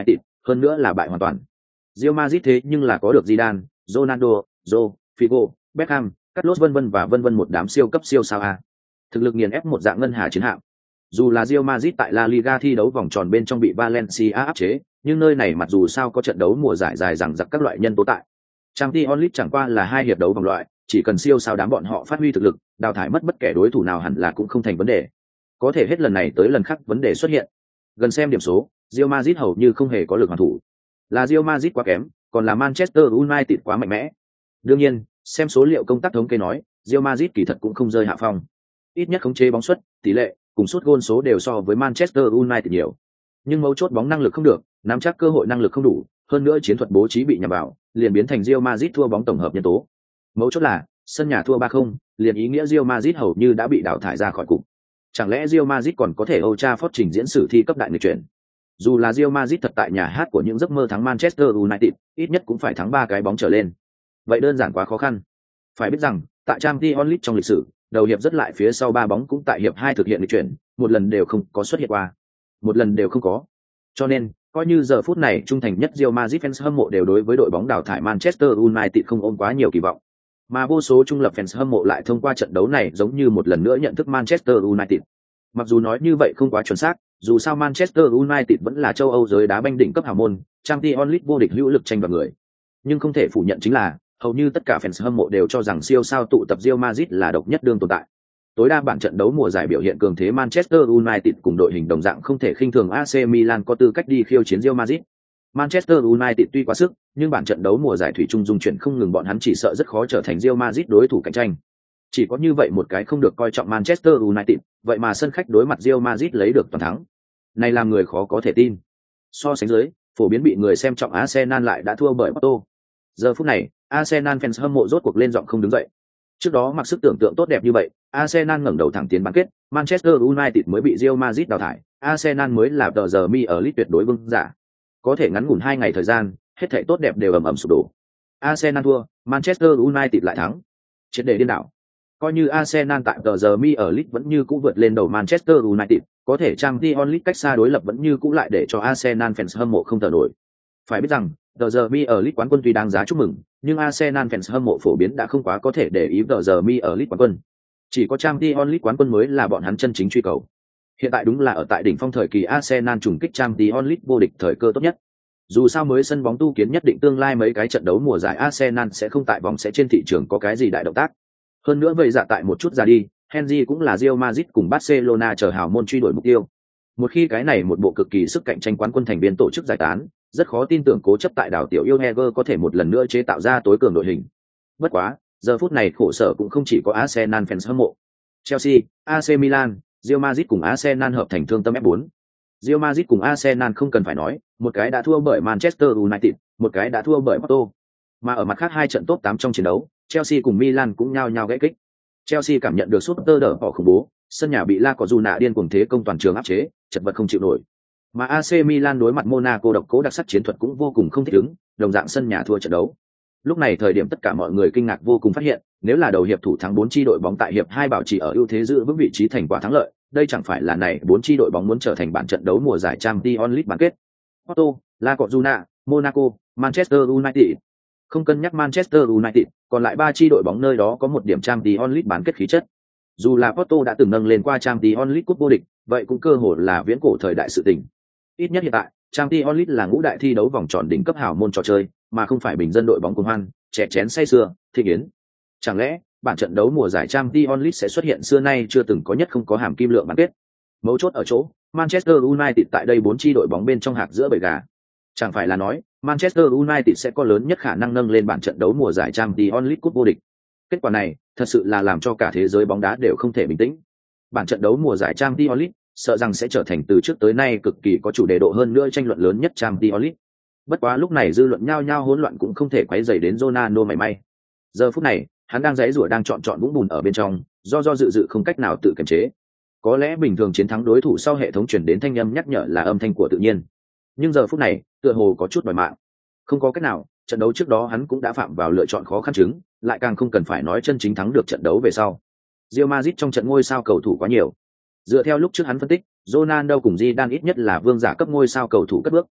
hơn nữa là bại hoàn toàn. Real Madrid thế nhưng là có được Zidane, Ronaldo, Joe, Figo, Beckham, Carlos vân vân và vân vân một đám siêu cấp siêu sao a. Thực lực nghiền ép một dạng ngân hà chiến hạm. Dù là Real Madrid tại La Liga thi đấu vòng tròn bên trong bị Valencia áp chế, nhưng nơi này mặc dù sao có trận đấu mùa giải dài dằng dặc các loại nhân tố tại. Champions League chẳng qua là hai hiệp đấu vòng loại, chỉ cần siêu sao đám bọn họ phát huy thực lực, đào thải mất bất kể đối thủ nào hẳn là cũng không thành vấn đề. Có thể hết lần này tới lần khác vấn đề xuất hiện. Gần xem điểm số, Real Madrid hầu như không hề có lực hoàn thủ. Là Real Madrid quá kém, còn là Manchester United quá mạnh mẽ. Đương nhiên, xem số liệu công tác thống kê nói, Real Madrid kỳ thật cũng không rơi hạ phong. Ít nhất khống chế bóng suất, tỷ lệ, cùng sút gôn số đều so với Manchester United nhiều. Nhưng mấu chốt bóng năng lực không được, nắm chắc cơ hội năng lực không đủ, hơn nữa chiến thuật bố trí bị nhầm vào, liền biến thành Real Madrid thua bóng tổng hợp nhân tố. Mấu chốt là, sân nhà thua ba không, liền ý nghĩa Real Madrid hầu như đã bị đào thải ra khỏi cục. Chẳng lẽ Real Madrid còn có thể Old Trafford trình diễn sử thi cấp đại nghịch chuyển? Dù là Real Madrid thật tại nhà hát của những giấc mơ thắng Manchester United, ít nhất cũng phải thắng ba cái bóng trở lên. Vậy đơn giản quá khó khăn. Phải biết rằng, tại Champions League trong lịch sử, đầu hiệp rất lại phía sau ba bóng cũng tại hiệp hai thực hiện nghịch chuyển, một lần đều không có xuất hiện qua. Một lần đều không có. Cho nên, coi như giờ phút này trung thành nhất Real Madrid fans hâm mộ đều đối với đội bóng đào thải Manchester United không ôm quá nhiều kỳ vọng. Mà vô số trung lập fans hâm mộ lại thông qua trận đấu này giống như một lần nữa nhận thức Manchester United. Mặc dù nói như vậy không quá chuẩn xác, dù sao Manchester United vẫn là châu Âu giới đá banh đỉnh cấp hào môn, Champions League vô địch hữu lực tranh đoạt người. Nhưng không thể phủ nhận chính là, hầu như tất cả fans hâm mộ đều cho rằng siêu sao tụ tập Real Madrid là độc nhất đương tồn tại. Tối đa bản trận đấu mùa giải biểu hiện cường thế Manchester United cùng đội hình đồng dạng không thể khinh thường a xê Milan có tư cách đi khiêu chiến Real Madrid. Manchester United tuy quá sức, nhưng bản trận đấu mùa giải thủy chung dung chuyển không ngừng bọn hắn chỉ sợ rất khó trở thành Real Madrid đối thủ cạnh tranh. Chỉ có như vậy một cái không được coi trọng Manchester United, vậy mà sân khách đối mặt Real Madrid lấy được toàn thắng. Này làm người khó có thể tin. So sánh dưới, phổ biến bị người xem trọng Arsenal lại đã thua bởi Porto. Giờ phút này, Arsenal fans hâm mộ rốt cuộc lên giọng không đứng dậy. Trước đó mặc sức tưởng tượng tốt đẹp như vậy, Arsenal ngẩng đầu thẳng tiến bán kết, Manchester United mới bị Real Madrid đào thải, Arsenal mới là tờ giờ mi ở League tuyệt đối vương giả. Có thể ngắn ngủn hai ngày thời gian, hết thảy tốt đẹp đều ầm ầm sụp đổ. Arsenal thua, Manchester United lại thắng. Triệt để điên đảo. Coi như Arsenal tại tờ giờ mi ở League vẫn như cũ vượt lên đầu Manchester United, có thể Champions League cách xa đối lập vẫn như cũ lại để cho Arsenal fans hâm mộ không thở nổi. Phải biết rằng, tờ giờ mi ở League quán quân tuy đáng giá chúc mừng, nhưng Arsenal fans hâm mộ phổ biến đã không quá có thể để ý tờ giờ mi ở League quán quân. Chỉ có Champions League quán quân mới là bọn hắn chân chính truy cầu. Hiện tại đúng là ở tại đỉnh phong thời kỳ Arsenal trùng kích Champions League vô địch thời cơ tốt nhất. Dù sao mới sân bóng tu kiến nhất định tương lai mấy cái trận đấu mùa giải Arsenal sẽ không tại bóng sẽ trên thị trường có cái gì đại động tác. Hơn nữa vậy dạ tại một chút ra đi, Henry cũng là Real Madrid cùng Barcelona chờ hào môn truy đuổi mục tiêu. Một khi cái này một bộ cực kỳ sức cạnh tranh quán quân thành viên tổ chức giải tán, rất khó tin tưởng cố chấp tại đảo tiểu yêu Heger có thể một lần nữa chế tạo ra tối cường đội hình. Bất quá, giờ phút này khổ sở cũng không chỉ có Arsenal fans hâm mộ. Chelsea, a xê Milan, Real Madrid cùng Arsenal hợp thành thương tâm ép bốn. Real Madrid cùng Arsenal không cần phải nói, một cái đã thua bởi Manchester United, một cái đã thua bởi Porto. Mà ở mặt khác hai trận top tám trong chiến đấu, Chelsea cùng Milan cũng nhao nhao gãy kích. Chelsea cảm nhận được sút tơ đỡ bỏ khủng bố, sân nhà bị La Cojuna điên cuồng thế công toàn trường áp chế, chật vật không chịu nổi. Mà a xê Milan đối mặt Monaco độc cố đặc sắc chiến thuật cũng vô cùng không thích ứng, đồng dạng sân nhà thua trận đấu. Lúc này thời điểm tất cả mọi người kinh ngạc vô cùng phát hiện, nếu là đầu hiệp thủ thắng bốn chi đội bóng tại hiệp hai bảo trì ở ưu thế giữ vững vị trí thành quả thắng lợi, đây chẳng phải là này bốn chi đội bóng muốn trở thành bản trận đấu mùa giải Champions League bán kết. Porto, La Cojuna, Monaco, Manchester United. Không cân nhắc Manchester United, còn lại ba chi đội bóng nơi đó có một điểm Champions League bán kết khí chất. Dù là Porto đã từng nâng lên qua Champions League cúp vô địch, vậy cũng cơ hội là viễn cổ thời đại sự tình. Ít nhất hiện tại, Champions League là ngũ đại thi đấu vòng tròn đỉnh cấp hào môn trò chơi, mà không phải bình dân đội bóng cuồng hoan, chè chén say sưa, thịnh yến. Chẳng lẽ, bản trận đấu mùa giải Champions League sẽ xuất hiện xưa nay chưa từng có nhất không có hàm kim lượng bán kết? Mấu chốt ở chỗ, Manchester United tại đây bốn chi đội bóng bên trong hạt giữa bầy gà. Chẳng phải là nói, Manchester United sẽ có lớn nhất khả năng nâng lên bản trận đấu mùa giải Champions League cúp vô địch. Kết quả này, thật sự là làm cho cả thế giới bóng đá đều không thể bình tĩnh. Bản trận đấu mùa giải Champions League sợ rằng sẽ trở thành từ trước tới nay cực kỳ có chủ đề độ hơn nữa tranh luận lớn nhất Champions League. Bất quá lúc này dư luận nhao nhao hỗn loạn cũng không thể quấy rầy đến Ronaldo mảy may. Giờ phút này, hắn đang giãy giụa đang chọn chọn vũng bùn ở bên trong, do do dự dự không cách nào tự kiềm chế. Có lẽ bình thường chiến thắng đối thủ sau hệ thống truyền đến thanh âm nhắc nhở là âm thanh của tự nhiên. Nhưng giờ phút này, tựa hồ có chút đòi mạng. Không có cách nào, trận đấu trước đó hắn cũng đã phạm vào lựa chọn khó khăn chứng, lại càng không cần phải nói chân chính thắng được trận đấu về sau. Real Madrid trong trận ngôi sao cầu thủ quá nhiều. Dựa theo lúc trước hắn phân tích, Ronaldo cùng Zidane ít nhất là vương giả cấp ngôi sao cầu thủ cất bước.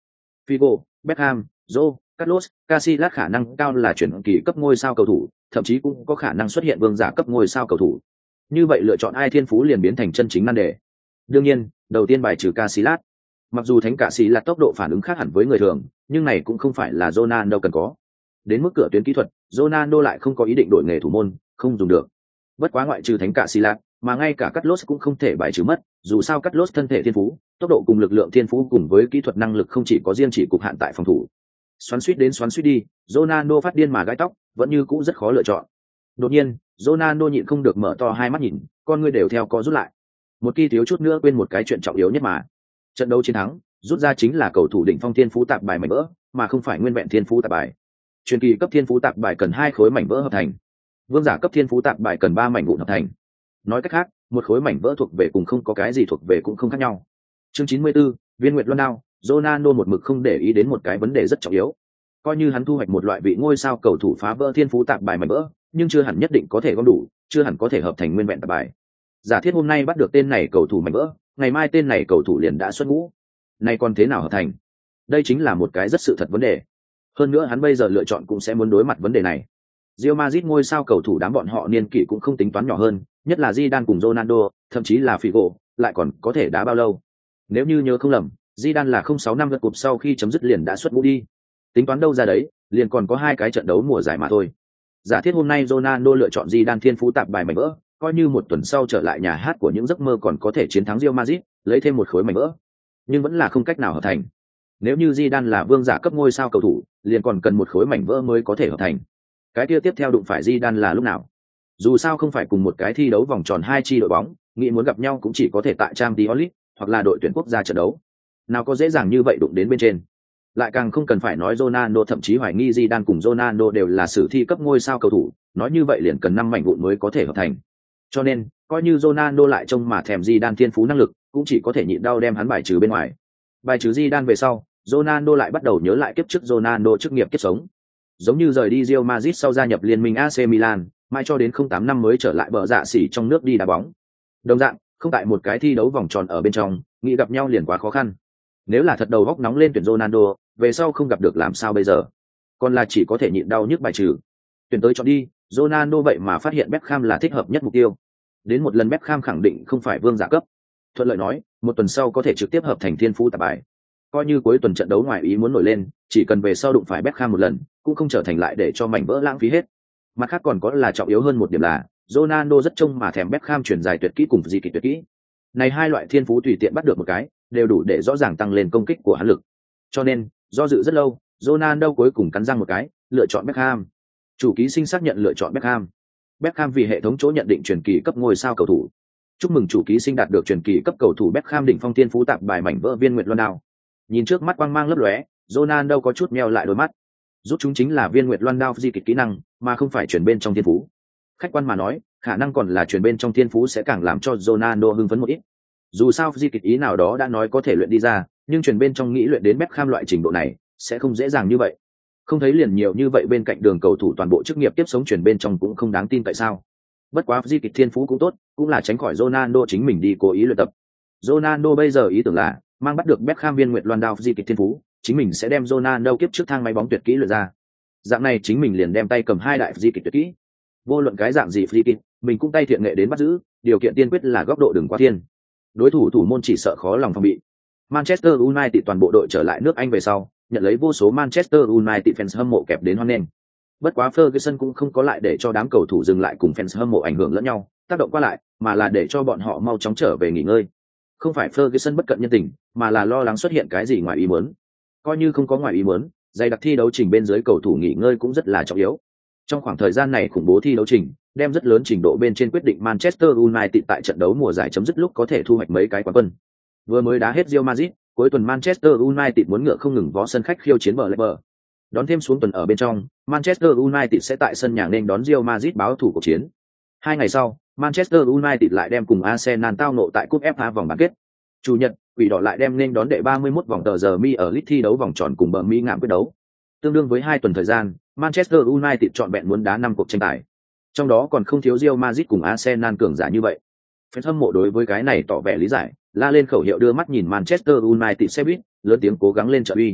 Figo, Beckham, Joe, Carlos, Casillas khả năng cao là chuyển kỳ cấp ngôi sao cầu thủ, thậm chí cũng có khả năng xuất hiện vương giả cấp ngôi sao cầu thủ. Như vậy lựa chọn ai thiên phú liền biến thành chân chính nan đề. Đương nhiên, đầu tiên bài trừ Casillas. Mặc dù thánh Casillas tốc độ phản ứng khác hẳn với người thường, nhưng này cũng không phải là Ronaldo cần có. Đến mức cửa tuyến kỹ thuật, Ronaldo lại không có ý định đổi nghề thủ môn, không dùng được. Bất quá ngoại trừ thánh Casillas, mà ngay cả Carlos cũng không thể bài trừ mất, dù sao Carlos thân thể thiên phú, tốc độ cùng lực lượng thiên phú cùng với kỹ thuật năng lực không chỉ có riêng chỉ cục hạn tại phòng thủ. Xoắn suýt đến xoắn suýt đi, Ronaldo phát điên mà gãi tóc, vẫn như cũ rất khó lựa chọn. Đột nhiên, Ronaldo nhịn không được mở to hai mắt nhìn, con ngươi đều theo có rút lại. Một kỳ thiếu chút nữa quên một cái chuyện trọng yếu nhất mà. Trận đấu chiến thắng, rút ra chính là cầu thủ đỉnh phong thiên phú tạp bài mảnh vỡ, mà không phải nguyên vẹn thiên phú tạp bài. Truyền kỳ cấp thiên phú tạp bài cần hai khối mảnh vỡ hợp thành. Vương giả cấp thiên phú tạp bài cần ba mảnh vụn hợp thành. Nói cách khác, một khối mảnh vỡ thuộc về cùng không có cái gì thuộc về cũng không khác nhau. Chương chín mươi 94, Viên Nguyệt Luân Đao, Ronaldo một mực không để ý đến một cái vấn đề rất trọng yếu. Coi như hắn thu hoạch một loại vị ngôi sao cầu thủ phá vỡ thiên phú tạp bài mảnh vỡ, nhưng chưa hẳn nhất định có thể gom đủ, chưa hẳn có thể hợp thành nguyên vẹn tạp bài. Giả thiết hôm nay bắt được tên này cầu thủ mảnh vỡ, ngày mai tên này cầu thủ liền đã xuất ngũ. Nay còn thế nào hợp thành? Đây chính là một cái rất sự thật vấn đề. Hơn nữa hắn bây giờ lựa chọn cũng sẽ muốn đối mặt vấn đề này. Real Madrid ngôi sao cầu thủ đám bọn họ niên kỷ cũng không tính toán nhỏ hơn, nhất là Zidane cùng Ronaldo, thậm chí là Figo, lại còn có thể đá bao lâu? Nếu như nhớ không lầm, Zidane là không sáu năm lượt cúp sau khi chấm dứt liền đã xuất ngũ đi. Tính toán đâu ra đấy, liền còn có hai cái trận đấu mùa giải mà thôi. Giả thiết hôm nay Ronaldo lựa chọn Zidane thiên phú tạp bài mảnh vỡ, coi như một tuần sau trở lại nhà hát của những giấc mơ còn có thể chiến thắng Real Madrid, lấy thêm một khối mảnh vỡ, nhưng vẫn là không cách nào hợp thành. Nếu như Zidane là vương giả cấp ngôi sao cầu thủ, liền còn cần một khối mảnh vỡ mới có thể hợp thành. Cái kia tiếp theo đụng phải Zidane là lúc nào? Dù sao không phải cùng một cái thi đấu vòng tròn hai chi đội bóng, nghĩ muốn gặp nhau cũng chỉ có thể tại Champions League hoặc là đội tuyển quốc gia trận đấu. Nào có dễ dàng như vậy đụng đến bên trên. Lại càng không cần phải nói Ronaldo, thậm chí hoài nghi Zidane cùng Ronaldo đều là sử thi cấp ngôi sao cầu thủ, nói như vậy liền cần năm mảnh vụn mới có thể hợp thành. Cho nên, coi như Ronaldo lại trông mà thèm Zidane thiên phú năng lực, cũng chỉ có thể nhịn đau đem hắn bài trừ bên ngoài. Bài trừ Zidane về sau, Ronaldo lại bắt đầu nhớ lại kiếp trước Ronaldo chức nghiệp kiếp sống. Giống như rời đi Real Madrid sau gia nhập liên minh a xê Milan, mai cho đến không tám năm mới trở lại bờ dạ xỉ trong nước đi đá bóng. Đồng dạng, không tại một cái thi đấu vòng tròn ở bên trong, nghĩ gặp nhau liền quá khó khăn. Nếu là thật đầu góc nóng lên tuyển Ronaldo, về sau không gặp được làm sao bây giờ? Còn là chỉ có thể nhịn đau nhức bài trừ. Tuyển tới chọn đi, Ronaldo vậy mà phát hiện Beckham là thích hợp nhất mục tiêu. Đến một lần Beckham khẳng định không phải vương giả cấp. Thuận lợi nói, một tuần sau có thể trực tiếp hợp thành thiên phú tạp bài. Coi như cuối tuần trận đấu ngoài ý muốn nổi lên, chỉ cần về sau đụng phải Beckham một lần, cũng không trở thành lại để cho mảnh vỡ lãng phí hết. Mặt khác còn có là trọng yếu hơn một điểm là, Ronaldo rất trông mà thèm Beckham chuyển dài tuyệt kỹ cùng gì kỳ tuyệt kỹ. Này hai loại thiên phú tùy tiện bắt được một cái, đều đủ để rõ ràng tăng lên công kích của hắn lực. Cho nên, do dự rất lâu, Ronaldo cuối cùng cắn răng một cái, lựa chọn Beckham. Chủ ký sinh xác nhận lựa chọn Beckham. Beckham vì hệ thống chỗ nhận định truyền kỳ cấp ngôi sao cầu thủ. Chúc mừng chủ ký sinh đạt được truyền kỳ cấp cầu thủ Beckham đỉnh phong thiên phú tạp bài mảnh vỡ Viên Nguyệt Luân Đao. Nhìn trước mắt quang mang lấp lóe, Ronaldo có chút meo lại đôi mắt. Rút chúng chính là Viên Nguyệt Luân Đao di kịch kỹ năng, mà không phải chuyển bên trong thiên phú. Khách quan mà nói, khả năng còn là chuyển bên trong thiên phú sẽ càng làm cho Ronaldo hưng phấn một ít. Dù sao di kịch ý nào đó đã nói có thể luyện đi ra, nhưng chuyển bên trong nghĩ luyện đến Beckham loại trình độ này sẽ không dễ dàng như vậy. Không thấy liền nhiều như vậy bên cạnh đường cầu thủ toàn bộ chức nghiệp tiếp sống chuyển bên trong cũng không đáng tin tại sao? Bất quá di kịch thiên phú cũng tốt, cũng là tránh khỏi Ronaldo chính mình đi cố ý luyện tập. Ronaldo bây giờ ý tưởng là mang bắt được Beckham Viên Nguyệt Loan Đao di kịch thiên phú, chính mình sẽ đem Ronaldo kiếp trước thang máy bóng tuyệt kỹ luyện ra. Dạng này chính mình liền đem tay cầm hai đại di kịch tuyệt kỹ. Vô luận cái dạng gì free kick, mình cũng tay thiện nghệ đến bắt giữ, điều kiện tiên quyết là góc độ đừng quá thiên. Đối thủ thủ môn chỉ sợ khó lòng phòng bị. Manchester United toàn bộ đội trở lại nước Anh về sau, nhận lấy vô số Manchester United fans hâm mộ kẹp đến hoan nghênh. Bất quá Ferguson cũng không có lại để cho đám cầu thủ dừng lại cùng fans hâm mộ ảnh hưởng lẫn nhau, tác động qua lại, mà là để cho bọn họ mau chóng trở về nghỉ ngơi. Không phải Ferguson bất cận nhân tình, mà là lo lắng xuất hiện cái gì ngoài ý muốn. Coi như không có ngoài ý muốn, dày đặc thi đấu trình bên dưới cầu thủ nghỉ ngơi cũng rất là trọng yếu. Trong khoảng thời gian này khủng bố thi đấu trình, đem rất lớn trình độ bên trên quyết định Manchester United tại trận đấu mùa giải chấm dứt lúc có thể thu hoạch mấy cái quán quân. Vừa mới đá hết Real Madrid, cuối tuần Manchester United muốn ngựa không ngừng vó sân khách khiêu chiến bờ lê bờ. Đón thêm xuống tuần ở bên trong, Manchester United sẽ tại sân nhà nên đón Real Madrid báo thủ cuộc chiến. Hai ngày sau, Manchester United lại đem cùng Arsenal tao nộ tại cúp ép a vòng bán kết. Chủ nhật, Quỷ đỏ lại đem nên đón đệ ba mươi mốt vòng tờ giờ mi ở League thi đấu vòng tròn cùng bờ mi ngạm quyết đấu. Tương đương với hai tuần thời gian, Manchester United chọn vẹn muốn đá năm cuộc tranh tài. Trong đó còn không thiếu Real Madrid cùng Arsenal cường giả như vậy. Fan hâm mộ đối với cái này tỏ vẻ lý giải, la lên khẩu hiệu đưa mắt nhìn Manchester United xe buýt, lớn tiếng cố gắng lên trợ uy.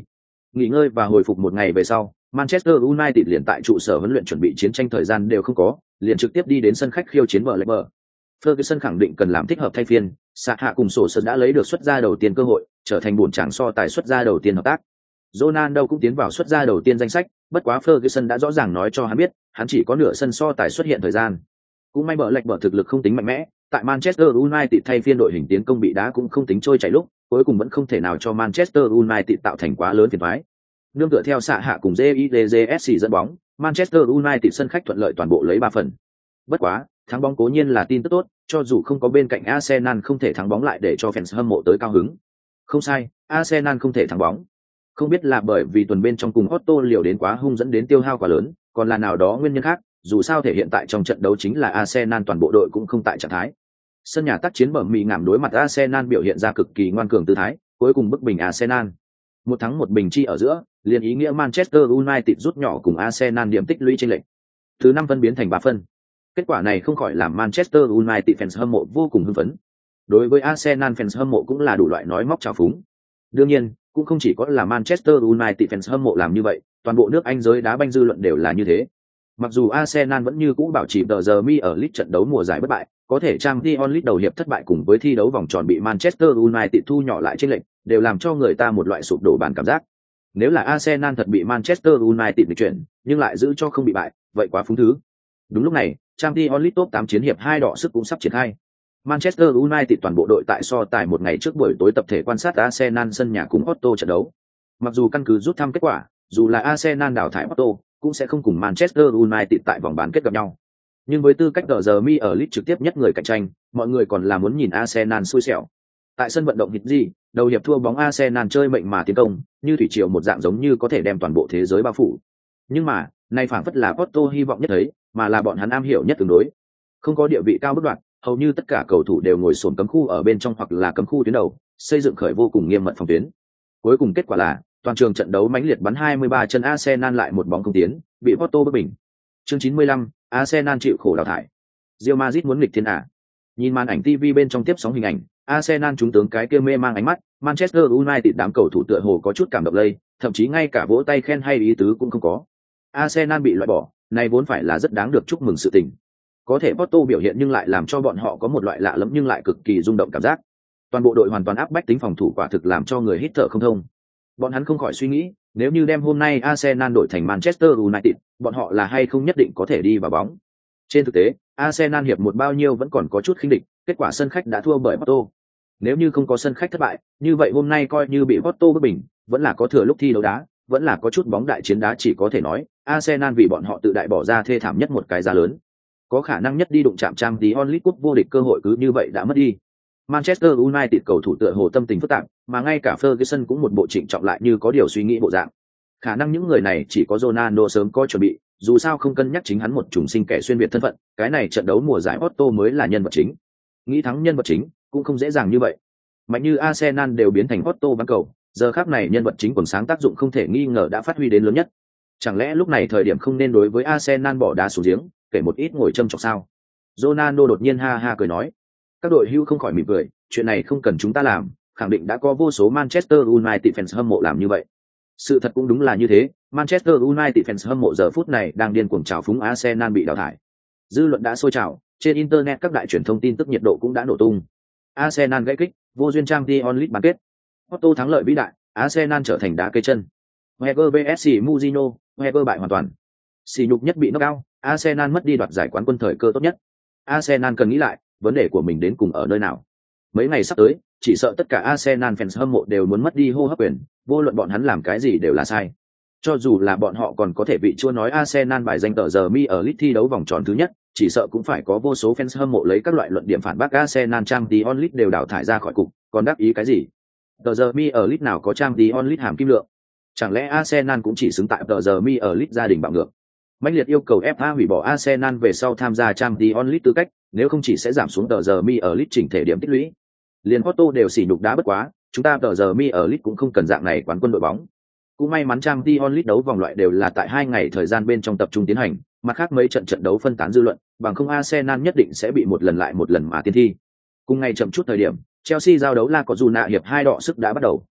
Nghỉ ngơi và hồi phục một ngày về sau, Manchester United liền tại trụ sở huấn luyện chuẩn bị chiến tranh thời gian đều không có, liền trực tiếp đi đến sân khách khiêu chiến Blackburn. Ferguson khẳng định cần làm thích hợp thay phiên, Sạ hạ cùng sổ sân đã lấy được xuất ra đầu tiên cơ hội, trở thành buồn chàng so tài xuất ra đầu tiên hợp tác. Ronaldo cũng tiến vào xuất ra đầu tiên danh sách, bất quá Ferguson đã rõ ràng nói cho hắn biết, hắn chỉ có nửa sân so tài xuất hiện thời gian. Cũng may bờ lệch bờ thực lực không tính mạnh mẽ, tại Manchester United thay phiên đội hình tiến công bị đá cũng không tính trôi chảy lúc, cuối cùng vẫn không thể nào cho Manchester United tạo thành quá lớn phiền toái. Nương tựa theo Sạ hạ cùng Jizsc dẫn bóng, Manchester United sân khách thuận lợi toàn bộ lấy ba phần. Bất quá, thắng bóng cố nhiên là tin tức tốt, cho dù không có bên cạnh Arsenal không thể thắng bóng lại để cho fans hâm mộ tới cao hứng. Không sai, Arsenal không thể thắng bóng. Không biết là bởi vì tuần bên trong cùng Otto liều đến quá hung dẫn đến tiêu hao quá lớn, còn là nào đó nguyên nhân khác, dù sao thể hiện tại trong trận đấu chính là Arsenal toàn bộ đội cũng không tại trạng thái. Sân nhà tác chiến bẩm mì ngảm đối mặt Arsenal biểu hiện ra cực kỳ ngoan cường tư thái, cuối cùng bức bình Arsenal. Một thắng một bình chi ở giữa, liền ý nghĩa Manchester United rút nhỏ cùng Arsenal điểm tích lũy chênh lệch. Từ năm phân biến thành ba phân. Kết quả này không khỏi làm Manchester United fans hâm mộ vô cùng hưng phấn. Đối với Arsenal fans hâm mộ cũng là đủ loại nói móc trào phúng. Đương nhiên, cũng không chỉ có là Manchester United fans hâm mộ làm như vậy, toàn bộ nước Anh giới đá banh dư luận đều là như thế. Mặc dù Arsenal vẫn như cũ bảo trì tờ giờ mi ở League trận đấu mùa giải bất bại, có thể Champions League đầu hiệp thất bại cùng với thi đấu vòng tròn bị Manchester United thu nhỏ lại chênh lệch, đều làm cho người ta một loại sụp đổ bản cảm giác. Nếu là Arsenal thật bị Manchester United bị chuyển, nhưng lại giữ cho không bị bại, vậy quá phúng thứ. Đúng lúc này, Champions League top tám chiến hiệp hai đỏ sức cũng sắp triển khai. Manchester United toàn bộ đội tại so tài một ngày trước buổi tối tập thể quan sát Arsenal sân nhà cùng Otto trận đấu. Mặc dù căn cứ rút thăm kết quả, dù là Arsenal đào thải Otto, cũng sẽ không cùng Manchester United tại vòng bán kết gặp nhau. Nhưng với tư cách tờ giờ mi ở League trực tiếp nhất người cạnh tranh, mọi người còn là muốn nhìn Arsenal xui xẻo. Tại sân vận động hít gì, đầu hiệp thua bóng Arsenal chơi mệnh mà tiến công, như thủy triều một dạng giống như có thể đem toàn bộ thế giới bao phủ. Nhưng mà, nay phảng phất là Otto hy vọng nhất thấy, mà là bọn hắn am hiểu nhất tương đối. Không có địa vị cao bất đoạn, hầu như tất cả cầu thủ đều ngồi xổm cấm khu ở bên trong hoặc là cấm khu tuyến đầu, xây dựng khởi vô cùng nghiêm mật phòng tuyến. Cuối cùng kết quả là, toàn trường trận đấu mãnh liệt bắn hai mươi ba chân Arsenal lại một bóng không tiến, bị Porto bất bình. Chương chín mươi lăm, Arsenal chịu khổ đào thải. Real Madrid muốn nghịch thiên à? Nhìn màn ảnh ti vi bên trong tiếp sóng hình ảnh, Arsenal trúng tướng cái kia mê mang ánh mắt, Manchester United đám cầu thủ tựa hồ có chút cảm động lây, thậm chí ngay cả vỗ tay khen hay ý tứ cũng không có. Arsenal bị loại bỏ, này vốn phải là rất đáng được chúc mừng sự tình. Có thể Porto biểu hiện nhưng lại làm cho bọn họ có một loại lạ lẫm nhưng lại cực kỳ rung động cảm giác. Toàn bộ đội hoàn toàn áp bách tính phòng thủ quả thực làm cho người hít thở không thông. Bọn hắn không khỏi suy nghĩ, nếu như đem hôm nay Arsenal đổi thành Manchester United, bọn họ là hay không nhất định có thể đi vào bóng. Trên thực tế, Arsenal hiệp một bao nhiêu vẫn còn có chút khinh địch, kết quả sân khách đã thua bởi Porto. Nếu như không có sân khách thất bại, như vậy hôm nay coi như bị Porto bất bình, vẫn là có thừa lúc thi đấu đá, vẫn là có chút bóng đại chiến đá, chỉ có thể nói, Arsenal vì bọn họ tự đại bỏ ra thê thảm nhất một cái giá lớn. Có khả năng nhất đi đụng chạm Champions League cúp vô địch cơ hội cứ như vậy đã mất đi. Manchester United cầu thủ tựa hồ tâm tình phức tạp, mà ngay cả Ferguson cũng một bộ trịnh trọng lại như có điều suy nghĩ bộ dạng. Khả năng những người này chỉ có Ronaldo sớm có chuẩn bị, dù sao không cân nhắc chính hắn một trùng sinh kẻ xuyên việt thân phận, cái này trận đấu mùa giải Otto mới là nhân vật chính. Nghĩ thắng nhân vật chính cũng không dễ dàng như vậy. Mạnh như Arsenal đều biến thành Otto bán cầu, giờ khắc này nhân vật chính quần sáng tác dụng không thể nghi ngờ đã phát huy đến lớn nhất. Chẳng lẽ lúc này thời điểm không nên đối với Arsenal bỏ đá xuống giếng, kể một ít ngồi châm chọc sao? Ronaldo đột nhiên ha ha cười nói. Các đội hưu không khỏi mỉm cười, chuyện này không cần chúng ta làm, khẳng định đã có vô số Manchester United fans hâm mộ làm như vậy. Sự thật cũng đúng là như thế, Manchester United fans hâm mộ giờ phút này đang điên cuồng trào phúng Arsenal bị đào thải. Dư luận đã sôi trào, trên internet các đại truyền thông tin tức nhiệt độ cũng đã nổ tung. Arsenal gãy kích, vô duyên Champions League bán kết. Porto thắng lợi vĩ đại, Arsenal trở thành đá cây chân. Wenger vs Mourinho, Wenger bại hoàn toàn. Sỉ nhục nhất bị knock out, Arsenal mất đi đoạt giải quán quân thời cơ tốt nhất. Arsenal cần nghĩ lại, vấn đề của mình đến cùng ở nơi nào. Mấy ngày sắp tới, chỉ sợ tất cả Arsenal fans hâm mộ đều muốn mất đi hô hấp quyền, vô luận bọn hắn làm cái gì đều là sai. Cho dù là bọn họ còn có thể bị chua nói Arsenal bài danh tờ giờ mi ở League thi đấu vòng tròn thứ nhất, chỉ sợ cũng phải có vô số fans hâm mộ lấy các loại luận điểm phản bác Arsenal Champions League đều đào thải ra khỏi cục, còn đắc ý cái gì? Tờ giờ mi ở League nào có Champions League hàm kim lượng? Chẳng lẽ Arsenal cũng chỉ xứng tại tờ giờ mi ở League gia đình bạo ngược? Mãnh liệt yêu cầu ép a hủy bỏ Arsenal về sau tham gia Champions League tư cách, nếu không chỉ sẽ giảm xuống tờ giờ mi ở League chỉnh thể điểm tích lũy. Liên Porto đều xỉ nhục đá bất quá, chúng ta tờ giờ mi ở League cũng không cần dạng này quán quân đội bóng. Cũng may mắn Champions League đấu vòng loại đều là tại hai ngày thời gian bên trong tập trung tiến hành, mặt khác mấy trận trận đấu phân tán dư luận, bằng không Arsenal nhất định sẽ bị một lần lại một lần mà tiên thi. Cùng ngày chậm chút thời điểm, Chelsea giao đấu La Cojuna hiệp hai đọ sức đã bắt đầu.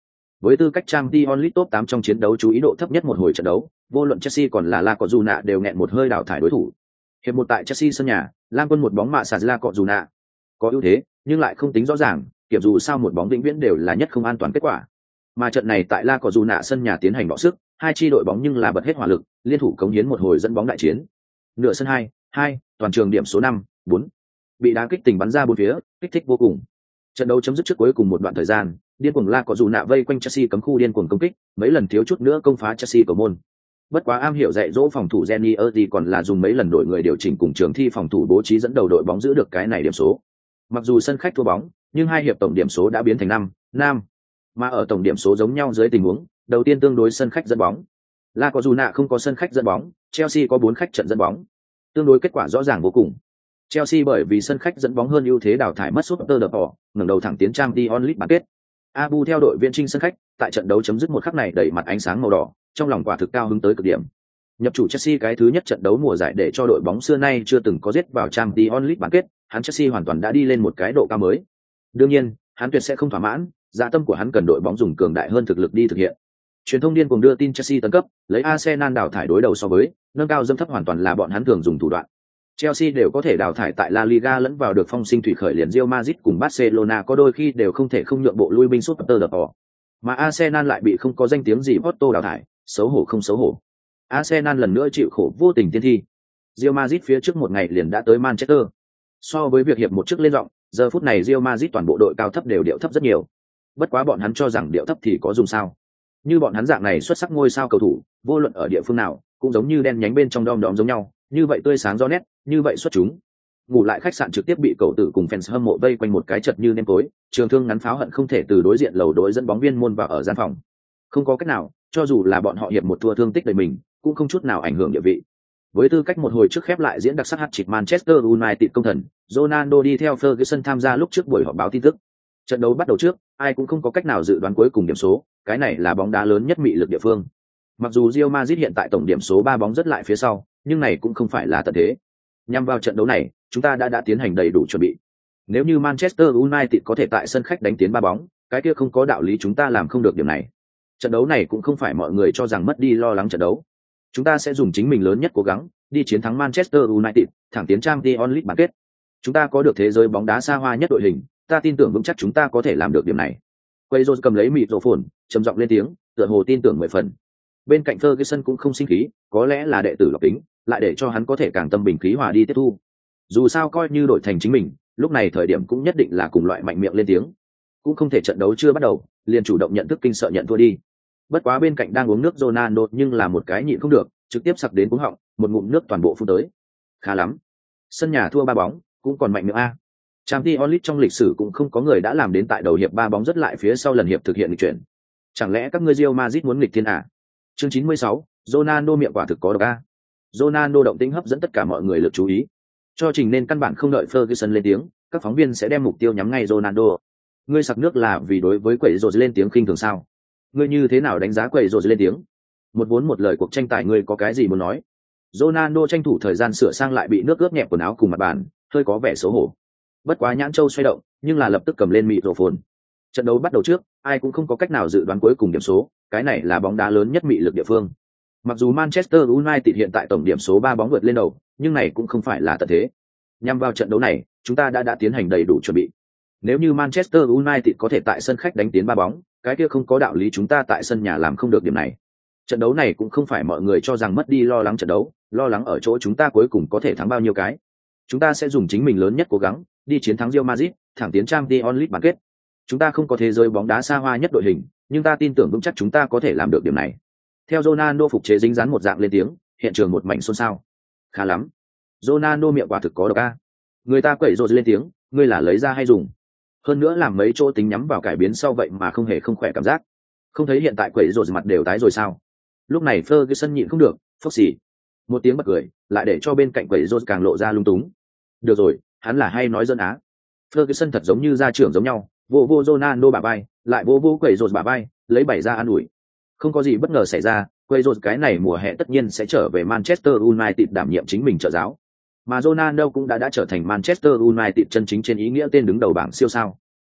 Với tư cách Champions League top tám trong chiến đấu chú ý độ thấp nhất một hồi trận đấu, vô luận Chelsea còn là La Cojuna đều nghẹn một hơi đào thải đối thủ. Hiệp một tại Chelsea sân nhà, Lam Quân một bóng mạ sạt La Cojuna. Có ưu thế, nhưng lại không tính rõ ràng, kiểm dù sao một bóng vĩnh viễn đều là nhất không an toàn kết quả. Mà trận này tại La Cojuna sân nhà tiến hành đọ sức, hai chi đội bóng nhưng là bật hết hỏa lực, liên thủ cống hiến một hồi dẫn bóng đại chiến. Nửa sân hai, hai, toàn trường điểm số năm, bốn. Bị đá kích tình bắn ra bốn phía, kích thích vô cùng. Trận đấu chấm dứt trước cuối cùng một đoạn thời gian, điên cuồng La Cojuna vây quanh Chelsea cấm khu điên cuồng công kích, mấy lần thiếu chút nữa công phá Chelsea cầu môn. Bất quá am hiểu dạy dỗ phòng thủ Jenny Erdi còn là dùng mấy lần đổi người điều chỉnh cùng trường thi phòng thủ bố trí dẫn đầu đội bóng giữ được cái này điểm số. Mặc dù sân khách thua bóng, nhưng hai hiệp tổng điểm số đã biến thành năm, năm. Mà ở tổng điểm số giống nhau dưới tình huống, đầu tiên tương đối sân khách dẫn bóng. La Cojuna không có sân khách dẫn bóng, Chelsea có bốn khách trận dẫn bóng. Tương đối kết quả rõ ràng vô cùng. Chelsea bởi vì sân khách dẫn bóng hơn ưu thế đào thải mất Super Deport, ngẩng đầu thẳng tiến Champions League bán kết. Abu theo đội viên trinh sân khách, tại trận đấu chấm dứt một khắc này đầy mặt ánh sáng màu đỏ, trong lòng quả thực cao hứng tới cực điểm. Nhập chủ Chelsea cái thứ nhất trận đấu mùa giải để cho đội bóng xưa nay chưa từng có giết vào Champions League bán kết, hắn Chelsea hoàn toàn đã đi lên một cái độ cao mới. Đương nhiên, hắn tuyệt sẽ không thỏa mãn, dạ tâm của hắn cần đội bóng dùng cường đại hơn thực lực đi thực hiện. Truyền thông điên cuồng đưa tin Chelsea tấn cấp, lấy Arsenal đào thải đối đầu so với, nâng cao dâm thấp hoàn toàn là bọn hắn thường dùng thủ đoạn. Chelsea đều có thể đào thải tại La Liga lẫn vào được phong sinh thủy khởi liền Real Madrid cùng Barcelona có đôi khi đều không thể không nhượng bộ lui binh Super Deport. Mà Arsenal lại bị không có danh tiếng gì Porto đào thải, xấu hổ không xấu hổ. Arsenal lần nữa chịu khổ vô tình tiên thi. Real Madrid phía trước một ngày liền đã tới Manchester. So với việc hiệp một trước lên giọng, giờ phút này Real Madrid toàn bộ đội cao thấp đều điệu thấp rất nhiều. Bất quá bọn hắn cho rằng điệu thấp thì có dùng sao? Như bọn hắn dạng này xuất sắc ngôi sao cầu thủ, vô luận ở địa phương nào, cũng giống như đen nhánh bên trong đom đóm giống nhau, như vậy tươi sáng rõ nét, như vậy xuất chúng. Ngủ lại khách sạn trực tiếp bị cầu tử cùng fans hâm mộ vây quanh một cái chật như nêm tối, trường thương ngắn pháo hận không thể từ đối diện lầu đối dẫn bóng viên môn vào ở gian phòng. Không có cách nào, cho dù là bọn họ hiệp một thua thương tích đời mình, cũng không chút nào ảnh hưởng địa vị. Với tư cách một hồi trước khép lại diễn đặc sắc hat-trick Manchester United công thần, Ronaldo đi theo Ferguson tham gia lúc trước buổi họp báo tin tức. Trận đấu bắt đầu trước, ai cũng không có cách nào dự đoán cuối cùng điểm số, cái này là bóng đá lớn nhất mị lực địa phương. Mặc dù Real Madrid hiện tại tổng điểm số ba bóng rất lại phía sau, nhưng này cũng không phải là tận thế. Nhằm vào trận đấu này, chúng ta đã đã tiến hành đầy đủ chuẩn bị. Nếu như Manchester United có thể tại sân khách đánh tiến ba bóng, cái kia không có đạo lý chúng ta làm không được điểm này. Trận đấu này cũng không phải mọi người cho rằng mất đi lo lắng trận đấu. Chúng ta sẽ dùng chính mình lớn nhất cố gắng, đi chiến thắng Manchester United, thẳng tiến Champions League bán kết. Chúng ta có được thế giới bóng đá xa hoa nhất đội hình, ta tin tưởng vững chắc chúng ta có thể làm được điểm này. Quay rồi cầm lấy microphone, trầm giọng lên tiếng, tựa hồ tin tưởng mười phần. Bên cạnh Ferguson cũng không sinh khí, có lẽ là đệ tử lọc tính, lại để cho hắn có thể càng tâm bình khí hòa đi tiếp thu. Dù sao coi như đổi thành chính mình, lúc này thời điểm cũng nhất định là cùng loại mạnh miệng lên tiếng. Cũng không thể trận đấu chưa bắt đầu, liền chủ động nhận thức kinh sợ nhận thua đi. Bất quá bên cạnh đang uống nước Ronaldo nhưng là một cái nhịn không được, trực tiếp sặc đến cuống họng, một ngụm nước toàn bộ phun tới. Khá lắm. Sân nhà thua ba bóng, cũng còn mạnh miệng a. Champions League trong lịch sử cũng không có người đã làm đến tại đầu hiệp ba bóng rất lại phía sau lần hiệp thực hiện lịch chuyển. Chẳng lẽ các ngươi Real Madrid muốn nghịch thiên à? Chương chín mươi sáu, Ronaldo miệng quả thực có độc a. Ronaldo động tĩnh hấp dẫn tất cả mọi người lực chú ý. Cho trình nên căn bản không đợi Ferguson lên tiếng, các phóng viên sẽ đem mục tiêu nhắm ngay Ronaldo. Ngươi sặc nước là vì đối với quẩy rồi lên tiếng khinh thường sao? Ngươi như thế nào đánh giá quẩy rồi lên tiếng? Một vốn một lời cuộc tranh tài ngươi có cái gì muốn nói? Ronaldo tranh thủ thời gian sửa sang lại bị nước ướt nhẹp quần áo cùng mặt bàn, hơi có vẻ xấu hổ. Bất quá nhãn châu xoay động, nhưng là lập tức cầm lên microphone. Trận đấu bắt đầu trước, ai cũng không có cách nào dự đoán cuối cùng điểm số, cái này là bóng đá lớn nhất mị lực địa phương. Mặc dù Manchester United hiện tại tổng điểm số ba bóng vượt lên đầu, nhưng này cũng không phải là tận thế. Nhằm vào trận đấu này, chúng ta đã đã tiến hành đầy đủ chuẩn bị. Nếu như Manchester United có thể tại sân khách đánh tiến ba bóng, cái kia không có đạo lý chúng ta tại sân nhà làm không được điểm này. Trận đấu này cũng không phải mọi người cho rằng mất đi lo lắng trận đấu, lo lắng ở chỗ chúng ta cuối cùng có thể thắng bao nhiêu cái. Chúng ta sẽ dùng chính mình lớn nhất cố gắng, đi chiến thắng Real Madrid, thẳng tiến Champions League bán kết. Chúng ta không có thế giới bóng đá xa hoa nhất đội hình, nhưng ta tin tưởng vững chắc chúng ta có thể làm được điểm này. Theo Ronaldo phục chế dính dán một dạng lên tiếng, hiện trường một mảnh xôn xao. Khá lắm. Ronaldo miệng quả thực có độc a. Người ta quẩy rồi lên tiếng, ngươi là lấy ra hay dùng? Hơn nữa làm mấy chỗ tính nhắm vào cải biến sau vậy mà không hề không khỏe cảm giác. Không thấy hiện tại quẩy rồi mặt đều tái rồi sao? Lúc này Ferguson nhịn không được, phốc xì. Một tiếng bật cười, lại để cho bên cạnh quẩy rồi càng lộ ra lung túng. Được rồi, hắn là hay nói dân á. Ferguson thật giống như gia trưởng giống nhau, vô vô Ronaldo bả vai, lại vô vô quẩy rồi bả vai, lấy bảy ra an ủi. Không có gì bất ngờ xảy ra, quay rồi cái này mùa hè tất nhiên sẽ trở về Manchester United đảm nhiệm chính mình trợ giáo. Mà Ronaldo cũng đã đã trở thành Manchester United chân chính trên ý nghĩa tên đứng đầu bảng siêu sao.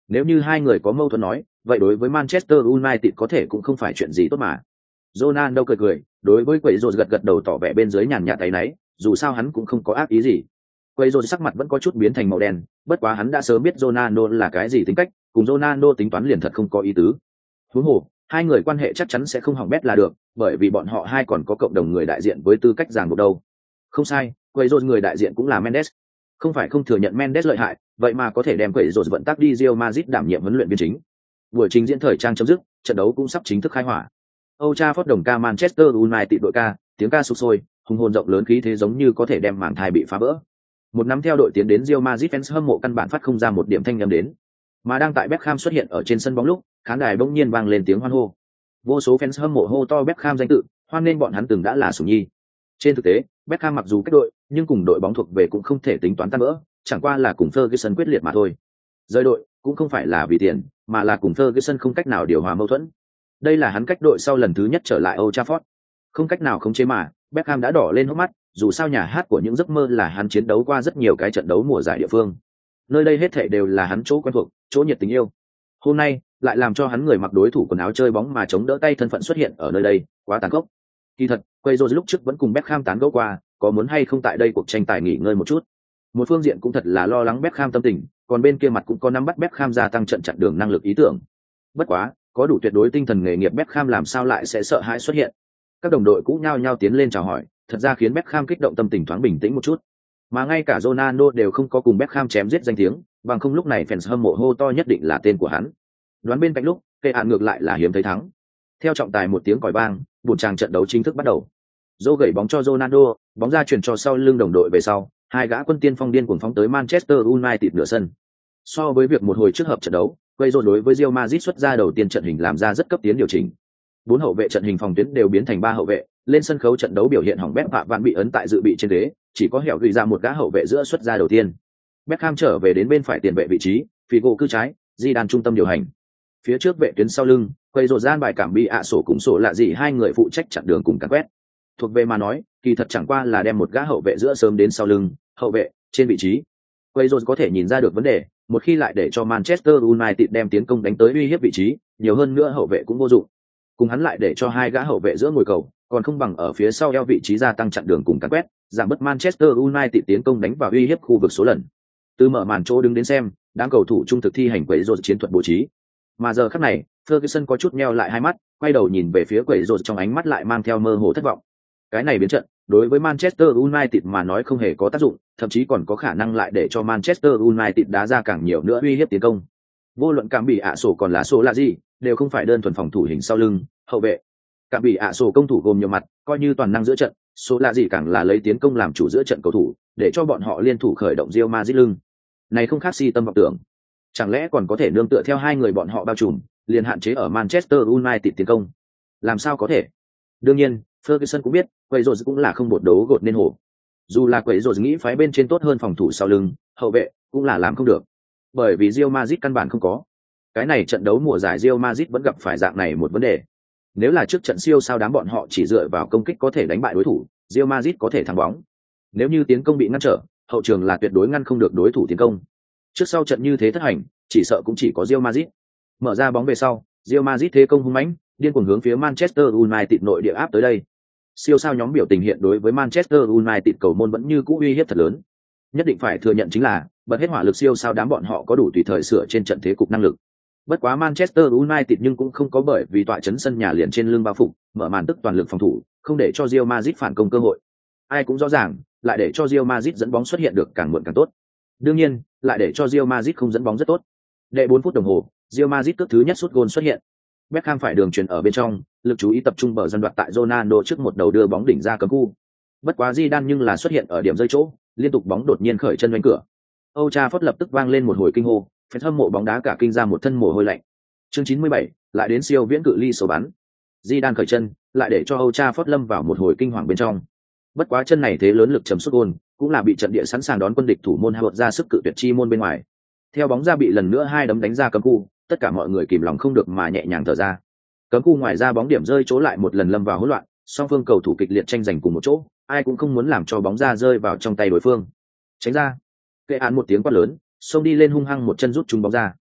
Nếu như hai người có mâu thuẫn nói, vậy đối với Manchester United có thể cũng không phải chuyện gì tốt mà. Ronaldo cười cười, đối với Quấy Rồ gật gật đầu tỏ vẻ bên dưới nhàn nhạt tay náy, dù sao hắn cũng không có ác ý gì. Quấy Rồ sắc mặt vẫn có chút biến thành màu đen, bất quá hắn đã sớm biết Ronaldo là cái gì tính cách, cùng Ronaldo tính toán liền thật không có ý tứ. Huống hồ, hai người quan hệ chắc chắn sẽ không hỏng bét là được, bởi vì bọn họ hai còn có cộng đồng người đại diện với tư cách ràng buộc đâu. Không sai, Quấy Rồ người đại diện cũng là Mendes. Không phải không thừa nhận Mendes lợi hại, vậy mà có thể đem Quấy Rồ vận tác đi Real Madrid đảm nhiệm huấn luyện viên chính. Buổi trình diễn thời trang chấm dứt, trận đấu cũng sắp chính thức khai hỏa. Old Trafford đồng ca Manchester United đội ca, tiếng ca sục sôi, hùng hồn rộng lớn khí thế giống như có thể đem mảng thai bị phá vỡ. Một năm theo đội tiến đến Real Madrid fans hâm mộ căn bản phát không ra một điểm thanh âm đến. Mà đang tại Beckham xuất hiện ở trên sân bóng lúc, khán đài bỗng nhiên vang lên tiếng hoan hô. Vô số fans hâm mộ hô to Beckham danh tự, hoan nên bọn hắn từng đã là sủng nhi. Trên thực tế, Beckham mặc dù kết đội, nhưng cùng đội bóng thuộc về cũng không thể tính toán tan vỡ, chẳng qua là cùng Ferguson quyết liệt mà thôi. Rời đội cũng không phải là vì tiền, mà là cùng Ferguson không cách nào điều hòa mâu thuẫn. Đây là hắn cách đội sau lần thứ nhất trở lại Old Trafford. Không cách nào khống chế mà, Beckham đã đỏ lên hốc mắt, dù sao nhà hát của những giấc mơ là hắn chiến đấu qua rất nhiều cái trận đấu mùa giải địa phương. Nơi đây hết thảy đều là hắn chỗ quen thuộc, chỗ nhiệt tình yêu. Hôm nay, lại làm cho hắn người mặc đối thủ quần áo chơi bóng mà chống đỡ tay thân phận xuất hiện ở nơi đây, quá tàn khốc. Kỳ thật, quay rồi lúc trước vẫn cùng Beckham tán gẫu qua, có muốn hay không tại đây cuộc tranh tài nghỉ ngơi một chút. Một phương diện cũng thật là lo lắng Beckham tâm tình, còn bên kia mặt cũng có nắm bắt Beckham gia tăng trận chặn đường năng lực ý tưởng. Bất quá, có đủ tuyệt đối tinh thần nghề nghiệp Beckham làm sao lại sẽ sợ hãi xuất hiện. Các đồng đội cũng nhao nhao tiến lên chào hỏi, thật ra khiến Beckham kích động tâm tình thoáng bình tĩnh một chút. Mà ngay cả Ronaldo đều không có cùng Beckham chém giết danh tiếng, bằng không lúc này fans hâm mộ hô to nhất định là tên của hắn. Đoán bên cạnh lúc, cây hạn ngược lại là hiếm thấy thắng. Theo trọng tài một tiếng còi vang, buổi tràng trận đấu chính thức bắt đầu. Zô gẩy bóng cho Ronaldo, bóng ra chuyển cho sau lưng đồng đội về sau, hai gã quân tiên phong điên cuồng phóng tới Manchester United nửa sân. So với việc một hồi trước hợp trận đấu, quay rồi đối với Real Madrid xuất ra đầu tiên trận hình làm ra rất cấp tiến điều chỉnh. Bốn hậu vệ trận hình phòng tuyến đều biến thành ba hậu vệ, lên sân khấu trận đấu biểu hiện hỏng bét, Phạm Vạn bị ấn tại dự bị trên ghế, chỉ có hẻo gửi ra một gã hậu vệ giữa xuất ra đầu tiên. Beckham trở về đến bên phải tiền vệ vị trí, Figo cư trái, Zidane trung tâm điều hành. Phía trước vệ tuyến sau lưng, quay rồi gian bài cảm bị ạ sổ cũng sổ lạ gì hai người phụ trách chặn đường cùng càn quét. Thuộc về mà nói, kỳ thật chẳng qua là đem một gã hậu vệ giữa sớm đến sau lưng, hậu vệ trên vị trí. Quay rồi có thể nhìn ra được vấn đề, một khi lại để cho Manchester United đem tiến công đánh tới uy hiếp vị trí, nhiều hơn nữa hậu vệ cũng vô dụng. Cùng hắn lại để cho hai gã hậu vệ giữa ngồi cầu, còn không bằng ở phía sau eo vị trí gia tăng chặn đường cùng càn quét, giảm bớt Manchester United tiến công đánh vào uy hiếp khu vực số lần. Từ mở màn chỗ đứng đến xem, đám cầu thủ trung thực thi hành quấy rối chiến thuật bố trí. Mà giờ khắc này, Ferguson có chút nheo lại hai mắt, quay đầu nhìn về phía quấy rối trong ánh mắt lại mang theo mơ hồ thất vọng. Cái này biến trận, đối với Manchester United mà nói không hề có tác dụng, thậm chí còn có khả năng lại để cho Manchester United đá ra càng nhiều nữa uy hiếp tiến công. Vô luận cảm bị ạ sổ còn là sổ là gì, đều không phải đơn thuần phòng thủ hình sau lưng, hậu vệ. Cảm bị ạ sổ công thủ gồm nhiều mặt, coi như toàn năng giữa trận, số là gì càng là lấy tiến công làm chủ giữa trận cầu thủ, để cho bọn họ liên thủ khởi động Real Madrid lưng. Này không khác si tâm vọng tưởng. Chẳng lẽ còn có thể nương tựa theo hai người bọn họ bao trùm, liền hạn chế ở Manchester United tiến công? Làm sao có thể? Đương nhiên, Ferguson cũng biết, quầy rồi cũng là không bột đấu gột nên hổ. Dù là quầy rồi nghĩ phái bên trên tốt hơn phòng thủ sau lưng, hậu vệ cũng là làm không được. Bởi vì Real Madrid căn bản không có. Cái này trận đấu mùa giải Real Madrid vẫn gặp phải dạng này một vấn đề. Nếu là trước trận siêu sao đám bọn họ chỉ dựa vào công kích có thể đánh bại đối thủ, Real Madrid có thể thắng bóng. Nếu như tiến công bị ngăn trở, hậu trường là tuyệt đối ngăn không được đối thủ tiến công. Trước sau trận như thế thất hành, chỉ sợ cũng chỉ có Real Madrid. Mở ra bóng về sau, Real Madrid thế công hung mãnh, điên cuồng hướng phía Manchester United nội địa áp tới đây. Siêu sao nhóm biểu tình hiện đối với Manchester United cầu môn vẫn như cũ uy hiếp thật lớn. Nhất định phải thừa nhận chính là, bật hết hỏa lực siêu sao đám bọn họ có đủ tùy thời sửa trên trận thế cục năng lực. Bất quá Manchester United nhưng cũng không có bởi vì tọa chấn sân nhà liền trên lưng bao phục, mở màn tức toàn lực phòng thủ, không để cho Real Madrid phản công cơ hội. Ai cũng rõ ràng, lại để cho Real Madrid dẫn bóng xuất hiện được càng muộn càng tốt. Đương nhiên, lại để cho Real Madrid không dẫn bóng rất tốt. Đệ bốn phút đồng hồ, Real Madrid cước thứ nhất sút gôn xuất hiện. Beckham phải đường chuyền ở bên trong, lực chú ý tập trung bờ dân đoạt tại Ronaldo trước một đầu đưa bóng đỉnh ra cấm khu. Bất quá Zidane nhưng là xuất hiện ở điểm rơi chỗ, liên tục bóng đột nhiên khởi chân đánh cửa. Old Trafford lập tức vang lên một hồi kinh hô, fan hâm mộ bóng đá cả kinh ra một thân mồ hôi lạnh. Chương chín mươi bảy, lại đến siêu viễn cự ly số bắn. Zidane khởi chân, lại để cho Old Trafford lâm vào một hồi kinh hoàng bên trong. Bất quá chân này thế lớn lực chấm sút gôn, cũng là bị trận địa sẵn sàng đón quân địch thủ môn hạ ra sức cự tuyệt chi môn bên ngoài. Theo bóng ra bị lần nữa hai đấm đánh ra cấm khu, tất cả mọi người kìm lòng không được mà nhẹ nhàng thở ra. Cấm khu ngoài ra bóng điểm rơi chỗ lại một lần lâm vào hỗn loạn, song phương cầu thủ kịch liệt tranh giành cùng một chỗ, ai cũng không muốn làm cho bóng ra rơi vào trong tay đối phương. Tránh ra. Kệ án một tiếng quát lớn, xông đi lên hung hăng một chân rút trúng bóng ra.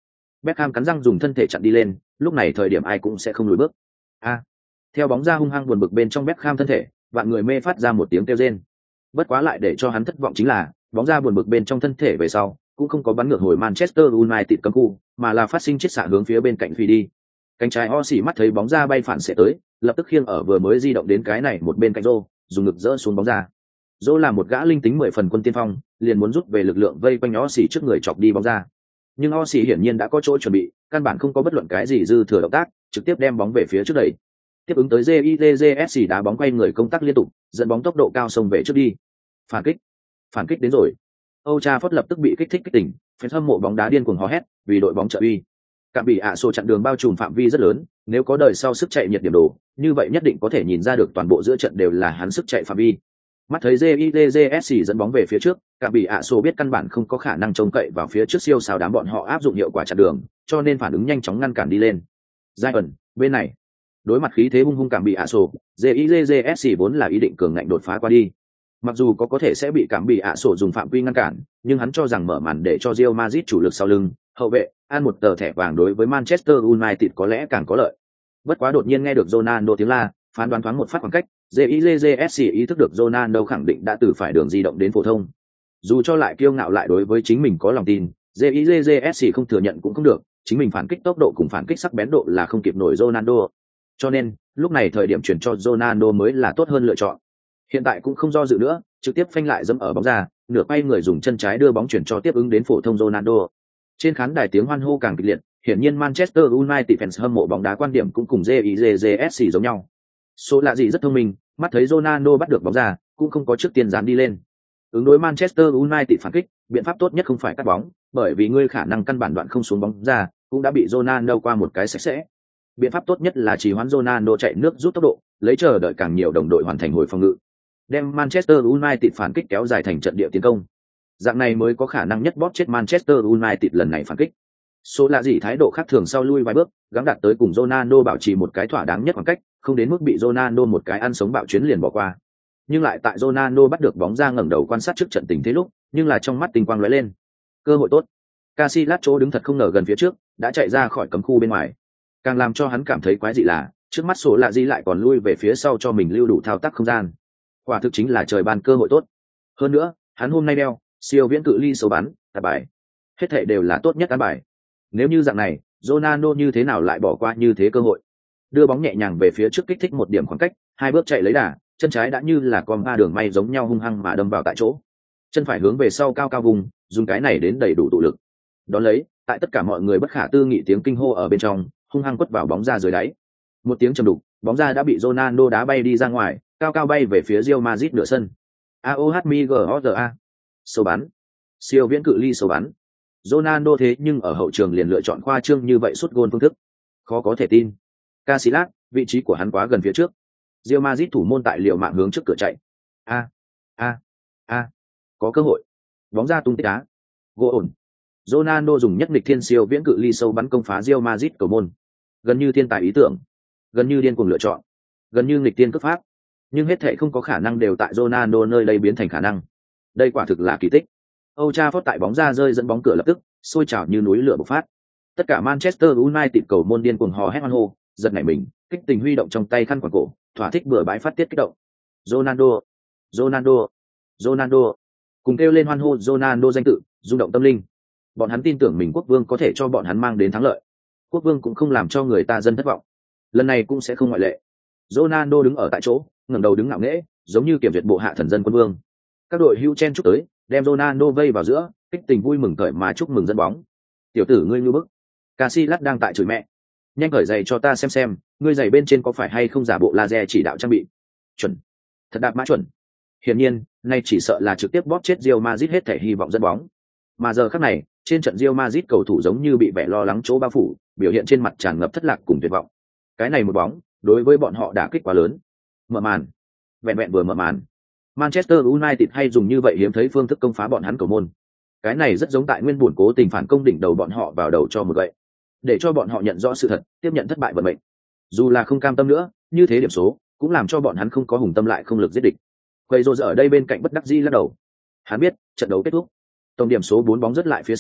Beckham cắn răng dùng thân thể chặn đi lên, lúc này thời điểm ai cũng sẽ không lùi bước. A. Theo bóng ra hung hăng buồn bực bên trong Beckham thân thể, vạn người mê phát ra một tiếng kêu rên. Bất quá lại để cho hắn thất vọng chính là, bóng ra buồn bực bên trong thân thể về sau, cũng không có bắn ngược hồi Manchester United cấm khu, mà là phát sinh chiết xạ hướng phía bên cạnh phi đi. Cánh trái Osi mắt thấy bóng ra bay phản sẽ tới, lập tức khiêng ở vừa mới di động đến cái này một bên cạnh Zô, dùng ngực dỡ xuống bóng ra. Zô là một gã linh tính mười phần quân tiên phong, liền muốn rút về lực lượng vây quanh Osi trước người chọc đi bóng ra. Nhưng Osi hiển nhiên đã có chỗ chuẩn bị, căn bản không có bất luận cái gì dư thừa động tác, trực tiếp đem bóng về phía trước đẩy. Tiếp ứng tới Jizsc đá bóng quay người công tác liên tục, dẫn bóng tốc độ cao xông về trước đi. Phản kích, phản kích đến rồi. Old Trafford lập tức bị kích thích kích tỉnh, fan hâm mộ bóng đá điên cuồng hò hét, vì đội bóng trợ uy. Cạm bị ạ sổ chặn đường bao trùm phạm vi rất lớn, nếu có đời sau sức chạy nhiệt điểm đồ, như vậy nhất định có thể nhìn ra được toàn bộ giữa trận đều là hắn sức chạy phạm vi. Mắt thấy Jizsc dẫn bóng về phía trước, Cạm bị ạ sổ biết căn bản không có khả năng trông cậy vào phía trước siêu sao đám bọn họ áp dụng hiệu quả chặn đường, cho nên phản ứng nhanh chóng ngăn cản đi lên. Zion, bên này, đối mặt khí thế hung hung Cạm bị ạ sổ, Jizsc vốn là ý định cường ngạnh đột phá qua đi. Mặc dù có có thể sẽ bị Cạm bị ạ sổ dùng phạm vi ngăn cản, nhưng hắn cho rằng mở màn để cho Real Madrid chủ lực sau lưng, hậu vệ, ăn một tờ thẻ vàng đối với Manchester United có lẽ càng có lợi. Bất quá đột nhiên nghe được Ronaldo tiếng la, phán đoán thoáng một phát khoảng cách, Jizsc ý thức được Ronaldo khẳng định đã từ phải đường di động đến phổ thông. Dù cho lại kiêu ngạo lại đối với chính mình có lòng tin, Jizsc không thừa nhận cũng không được, chính mình phản kích tốc độ cùng phản kích sắc bén độ là không kịp nổi Ronaldo. Cho nên, lúc này thời điểm chuyển cho Ronaldo mới là tốt hơn lựa chọn. Hiện tại cũng không do dự nữa, trực tiếp phanh lại dẫm ở bóng ra, nửa quay người dùng chân trái đưa bóng chuyển cho tiếp ứng đến phổ thông Ronaldo. Trên khán đài tiếng hoan hô càng kịch liệt, hiển nhiên Manchester United fans hâm mộ bóng đá quan điểm cũng cùng Jizsc giống nhau. Số lạ gì rất thông minh, mắt thấy Ronaldo bắt được bóng ra, cũng không có trước tiên dán đi lên. Ứng đối Manchester United phản kích, biện pháp tốt nhất không phải cắt bóng, bởi vì ngươi khả năng căn bản đoạn không xuống bóng ra, cũng đã bị Ronaldo qua một cái sạch sẽ. Biện pháp tốt nhất là trì hoãn Ronaldo chạy nước rút tốc độ, lấy chờ đợi càng nhiều đồng đội hoàn thành hồi phòng ngự. Đem Manchester United phản kích kéo dài thành trận địa tiến công. Dạng này mới có khả năng nhất bóp chết Manchester United lần này phản kích. Số lạ gì thái độ khác thường sau lui vài bước, gắng đạt tới cùng Ronaldo bảo trì một cái thỏa đáng nhất khoảng cách, không đến mức bị Ronaldo một cái ăn sống bạo chuyến liền bỏ qua. Nhưng lại tại Ronaldo bắt được bóng ra ngẩng đầu quan sát trước trận tình thế lúc, nhưng là trong mắt tinh quang lóe lên. Cơ hội tốt. Casillas chỗ đứng thật không ngờ gần phía trước, đã chạy ra khỏi cấm khu bên ngoài. Càng làm cho hắn cảm thấy quái dị là, trước mắt số lạ gì lại còn lui về phía sau cho mình lưu đủ thao tác không gian. Quả thực chính là trời ban cơ hội tốt. Hơn nữa, hắn hôm nay đeo siêu viễn cự ly số bắn, tạt bài. Hết thảy đều là tốt nhất án bài. Nếu như dạng này, Ronaldo như thế nào lại bỏ qua như thế cơ hội? Đưa bóng nhẹ nhàng về phía trước kích thích một điểm khoảng cách, hai bước chạy lấy đà, chân trái đã như là con ba đường may giống nhau hung hăng mà đâm vào tại chỗ. Chân phải hướng về sau cao cao vùng, dùng cái này đến đầy đủ tụ lực. Đón lấy, tại tất cả mọi người bất khả tư nghị tiếng kinh hô ở bên trong, hung hăng quất vào bóng ra dưới đáy. Một tiếng trầm đục, bóng ra đã bị Ronaldo đá bay đi ra ngoài, cao cao bay về phía Real Madrid nửa sân. a o hát em i giê o rờ a. Sâu bắn. Siêu viễn cự ly sâu bắn. Ronaldo thế nhưng ở hậu trường liền lựa chọn khoa trương như vậy sút gôn phương thức. Khó có thể tin. Casillas, vị trí của hắn quá gần phía trước. Real Madrid thủ môn tại liều mạng hướng trước cửa chạy. A, a, a, có cơ hội. Bóng ra tung tích đá. Gỗ ổn. Ronaldo dùng nhất nghịch thiên siêu viễn cự ly sâu bắn công phá Real Madrid cầu môn. Gần như thiên tài ý tưởng, gần như điên cuồng lựa chọn, gần như nghịch tiên cấp pháp. Nhưng hết thảy không có khả năng đều tại Ronaldo nơi đây biến thành khả năng. Đây quả thực là kỳ tích. Old Trafford tại bóng ra rơi dẫn bóng cửa lập tức sôi trào như núi lửa bộc phát. Tất cả Manchester United cầu môn điên cuồng hò hét hoan hô, giật nảy mình, kích tình huy động trong tay khăn quàng cổ, thỏa thích bừa bãi phát tiết kích động. Ronaldo, Ronaldo, Ronaldo, cùng kêu lên hoan hô Ronaldo danh tự, rung động tâm linh. Bọn hắn tin tưởng mình quốc vương có thể cho bọn hắn mang đến thắng lợi. Quốc vương cũng không làm cho người ta dân thất vọng. Lần này cũng sẽ không ngoại lệ. Ronaldo đứng ở tại chỗ, ngẩng đầu đứng ngạo nghễ, giống như kiểm duyệt bộ hạ thần dân quân vương. Các đội hưu chen chúc tới, đem Ronaldo vây vào giữa, kích tình vui mừng cởi mà chúc mừng dẫn bóng. Tiểu tử ngươi như bức. Casillas đang tại chửi mẹ. Nhanh cởi giày cho ta xem xem, ngươi giày bên trên có phải hay không giả bộ laser chỉ đạo trang bị. Chuẩn. Thật đạp mã chuẩn. Hiển nhiên, nay chỉ sợ là trực tiếp bóp chết Real Madrid hết thể hy vọng dẫn bóng. Mà giờ khắc này, trên trận Real Madrid cầu thủ giống như bị vẻ lo lắng chỗ bao phủ, biểu hiện trên mặt tràn ngập thất lạc cùng tuyệt vọng. Cái này một bóng, đối với bọn họ đả kích quá lớn. Mở màn. Vẹn vẹn vừa mở màn. Manchester United hay dùng như vậy hiếm thấy phương thức công phá bọn hắn cầu môn. Cái này rất giống tại nguyên buồn cố tình phản công đỉnh đầu bọn họ vào đầu cho một gậy, để cho bọn họ nhận rõ sự thật, tiếp nhận thất bại vận mệnh. Dù là không cam tâm nữa, như thế điểm số cũng làm cho bọn hắn không có hùng tâm lại không lực giết địch. Quay rô ở đây bên cạnh bất đắc dĩ lắc đầu. Hắn biết trận đấu kết thúc, tổng điểm số bốn bóng rất lại phía sau,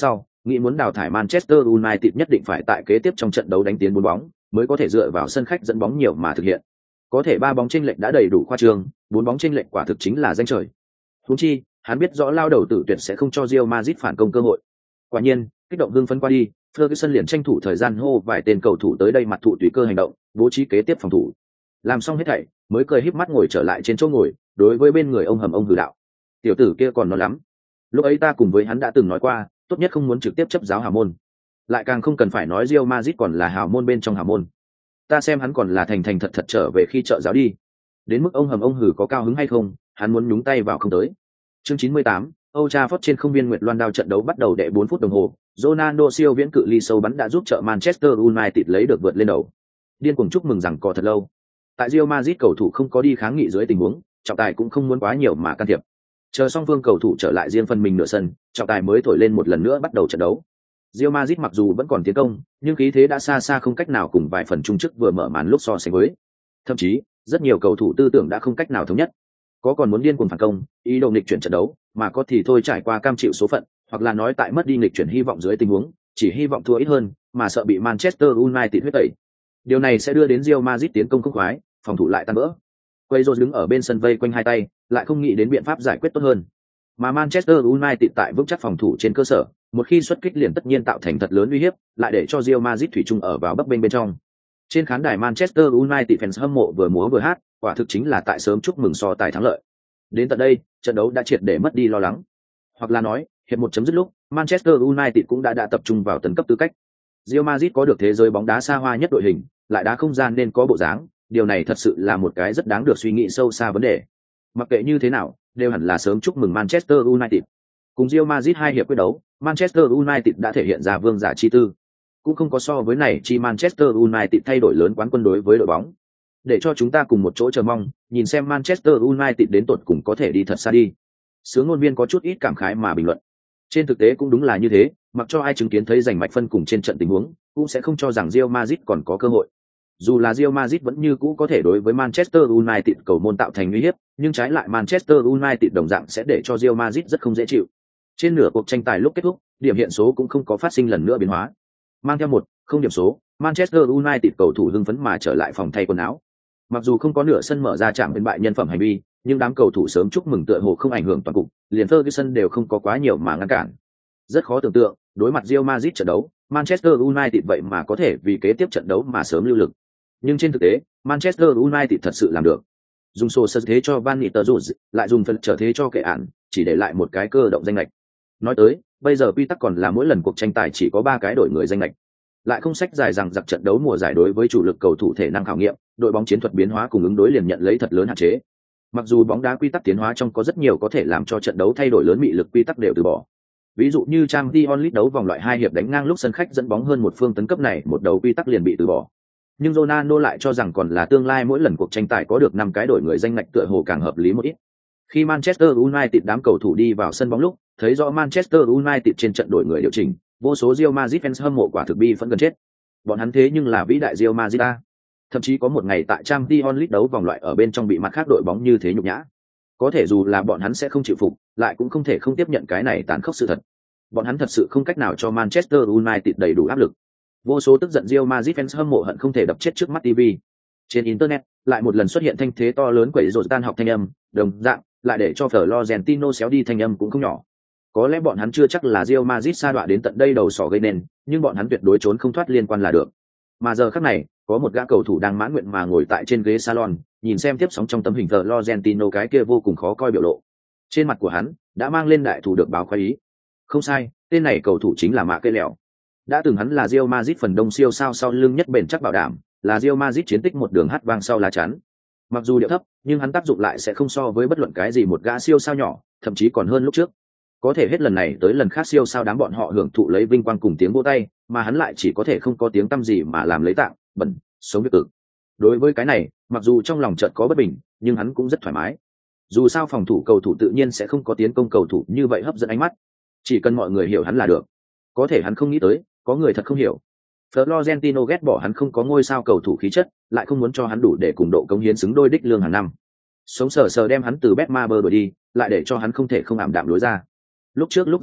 Nghĩ muốn đào thải Manchester United nhất định phải tại kế tiếp trong trận đấu đánh tiến bốn bóng, mới có thể dựa vào sân khách dẫn bóng nhiều mà thực hiện. Có thể ba bóng chênh lệch đã đầy đủ khoa trương, bốn bóng chênh lệch quả thực chính là danh trời. Huống chi, hắn biết rõ lao đầu tử tuyệt sẽ không cho Real Madrid phản công cơ hội. Quả nhiên, kích động hưng phấn qua đi, Ferguson liền tranh thủ thời gian hô vài tên cầu thủ tới đây mặt thụ tùy cơ hành động, bố trí kế tiếp phòng thủ. Làm xong hết thảy, mới cười híp mắt ngồi trở lại trên chỗ ngồi, đối với bên người ông hầm ông hừ đạo: "Tiểu tử kia còn nói lắm. Lúc ấy ta cùng với hắn đã từng nói qua, tốt nhất không muốn trực tiếp chấp giáo hào môn. Lại càng không cần phải nói Real Madrid còn là hào môn bên trong hào môn. Ta xem hắn còn là thành thành thật thật trở về khi trợ giáo đi." Đến mức ông hầm ông hừ có cao hứng hay không, hắn muốn nhúng tay vào không tới. Chương chín mươi tám, Old Trafford trên không viên Nguyệt Loan đao trận đấu bắt đầu đệ bốn phút đồng hồ, Ronaldo siêu viễn cự ly sâu bắn đã giúp trợ Manchester United lấy được vượt lên đầu. Điên cuồng chúc mừng rằng cò thật lâu. Tại Real Madrid cầu thủ không có đi kháng nghị dưới tình huống, trọng tài cũng không muốn quá nhiều mà can thiệp. Chờ song phương cầu thủ trở lại riêng phần mình nửa sân, trọng tài mới thổi lên một lần nữa bắt đầu trận đấu. Real Madrid mặc dù vẫn còn tiến công, nhưng khí thế đã xa xa không cách nào cùng vài phần chung trước vừa mở màn lúc so sánh với. Thậm chí, rất nhiều cầu thủ tư tưởng đã không cách nào thống nhất. Có còn muốn điên cuồng phản công, ý đồ nghịch chuyển trận đấu, mà có thì thôi trải qua cam chịu số phận, hoặc là nói tại mất đi nghịch chuyển hy vọng dưới tình huống, chỉ hy vọng thua ít hơn, mà sợ bị Manchester United huyết tẩy. Điều này sẽ đưa đến Real Madrid tiến công không khoái, phòng thủ lại tan vỡ. Quay rồi đứng ở bên sân vây quanh hai tay, lại không nghĩ đến biện pháp giải quyết tốt hơn. Mà Manchester United tại vững chắc phòng thủ trên cơ sở, một khi xuất kích liền tất nhiên tạo thành thật lớn uy hiếp, lại để cho Real Madrid thủy chung ở vào bấp bênh bên trong. Trên khán đài Manchester United fans hâm mộ vừa múa vừa hát, quả thực chính là tại sớm chúc mừng so tài thắng lợi. Đến tận đây, trận đấu đã triệt để mất đi lo lắng. Hoặc là nói, hiệp một chấm dứt lúc, Manchester United cũng đã đã tập trung vào tấn cấp tư cách. Real Madrid có được thế giới bóng đá xa hoa nhất đội hình, lại đá không gian nên có bộ dáng, điều này thật sự là một cái rất đáng được suy nghĩ sâu xa vấn đề. Mặc kệ như thế nào, đều hẳn là sớm chúc mừng Manchester United. Cùng Real Madrid hai hiệp quyết đấu, Manchester United đã thể hiện ra vương giả chi tư. Cũng không có so với này chi Manchester United thay đổi lớn quán quân đối với đội bóng. Để cho chúng ta cùng một chỗ chờ mong, nhìn xem Manchester United đến tột cùng có thể đi thật xa đi. Sướng ngôn viên có chút ít cảm khái mà bình luận. Trên thực tế cũng đúng là như thế, mặc cho ai chứng kiến thấy giành mạch phân cùng trên trận tình huống, cũng sẽ không cho rằng Real Madrid còn có cơ hội. Dù là Real Madrid vẫn như cũ có thể đối với Manchester United cầu môn tạo thành uy hiếp, nhưng trái lại Manchester United đồng dạng sẽ để cho Real Madrid rất không dễ chịu. Trên nửa cuộc tranh tài lúc kết thúc, điểm hiện số cũng không có phát sinh lần nữa biến hóa. Mang theo một, không điểm số, Manchester United cầu thủ hưng phấn mà trở lại phòng thay quần áo. Mặc dù không có nửa sân mở ra chạm bên bại nhân phẩm hành vi, nhưng đám cầu thủ sớm chúc mừng tựa hồ không ảnh hưởng toàn cục, liền Ferguson đều không có quá nhiều mà ngăn cản. Rất khó tưởng tượng, đối mặt Real Madrid trận đấu, Manchester United vậy mà có thể vì kế tiếp trận đấu mà sớm lưu lực. Nhưng trên thực tế, Manchester United thật sự làm được. Dùng sổ sơ thế cho Van Nistelrooy, lại dùng phần trở thế cho kệ án, chỉ để lại một cái cơ động danh lệch. Nói tới, bây giờ quy tắc còn là mỗi lần cuộc tranh tài chỉ có ba cái đổi người danh lệch. Lại không sách dài rằng giặc trận đấu mùa giải đối với chủ lực cầu thủ thể năng khảo nghiệm, đội bóng chiến thuật biến hóa cùng ứng đối liền nhận lấy thật lớn hạn chế. Mặc dù bóng đá quy tắc tiến hóa trong có rất nhiều có thể làm cho trận đấu thay đổi lớn mị lực quy tắc đều từ bỏ. Ví dụ như Champions League đấu vòng loại hai hiệp đánh ngang lúc sân khách dẫn bóng hơn một phương tấn cấp này, một đầu quy tắc liền bị từ bỏ. Nhưng Ronaldo lại cho rằng còn là tương lai mỗi lần cuộc tranh tài có được năm cái đổi người danh ngạch tựa hồ càng hợp lý một ít. Khi Manchester United đám cầu thủ đi vào sân bóng lúc, thấy rõ Manchester United trên trận đổi người điều chỉnh, vô số Real Madrid fans hâm mộ quả thực bi phẫn gần chết. Bọn hắn thế nhưng là vĩ đại Real Madrid ta. Thậm chí có một ngày tại Champions League đấu vòng loại ở bên trong bị mặt khác đội bóng như thế nhục nhã. Có thể dù là bọn hắn sẽ không chịu phục, lại cũng không thể không tiếp nhận cái này tàn khốc sự thật. Bọn hắn thật sự không cách nào cho Manchester United đầy đủ áp lực. Vô số tức giận Real Madrid fans hâm mộ hận không thể đập chết trước mắt ti vi. Trên internet, lại một lần xuất hiện thanh thế to lớn quẩy rối tan học thanh âm, đồng dạng, lại để cho Florentino xéo đi thanh âm cũng không nhỏ. Có lẽ bọn hắn chưa chắc là Real Madrid sa đọa đến tận đây đầu sỏ gây nên, nhưng bọn hắn tuyệt đối trốn không thoát liên quan là được. Mà giờ khắc này, có một gã cầu thủ đang mãn nguyện mà ngồi tại trên ghế salon, nhìn xem tiếp sóng trong tấm hình Florentino cái kia vô cùng khó coi biểu lộ. Trên mặt của hắn đã mang lên đại thủ được báo khoái ý. Không sai, tên này cầu thủ chính là Mạ Cây Lèo. Đã từng hắn là Real Madrid phần đông siêu sao sau lưng nhất bền chắc bảo đảm, là Real Madrid chiến tích một đường hát vang sau lá chắn. Mặc dù điệu thấp, nhưng hắn tác dụng lại sẽ không so với bất luận cái gì một gã siêu sao nhỏ, thậm chí còn hơn lúc trước. Có thể hết lần này tới lần khác siêu sao đám bọn họ hưởng thụ lấy vinh quang cùng tiếng vỗ tay, mà hắn lại chỉ có thể không có tiếng tăm gì mà làm lấy tạng, bẩn, sống việc cực. Đối với cái này, mặc dù trong lòng chợt có bất bình, nhưng hắn cũng rất thoải mái. Dù sao phòng thủ cầu thủ tự nhiên sẽ không có tiến công cầu thủ như vậy hấp dẫn ánh mắt. Chỉ cần mọi người hiểu hắn là được. Có thể hắn không nghĩ tới, có người thật không hiểu. Florentino ghét bỏ hắn không có ngôi sao cầu thủ khí chất, lại không muốn cho hắn đủ để cùng độ cống hiến xứng đôi đích lương hàng năm. Sống sờ sờ đem hắn từ Betmaber đuổi đi, lại để cho hắn không thể không ảm đạm đối ra. Lúc trước lúc rời đi,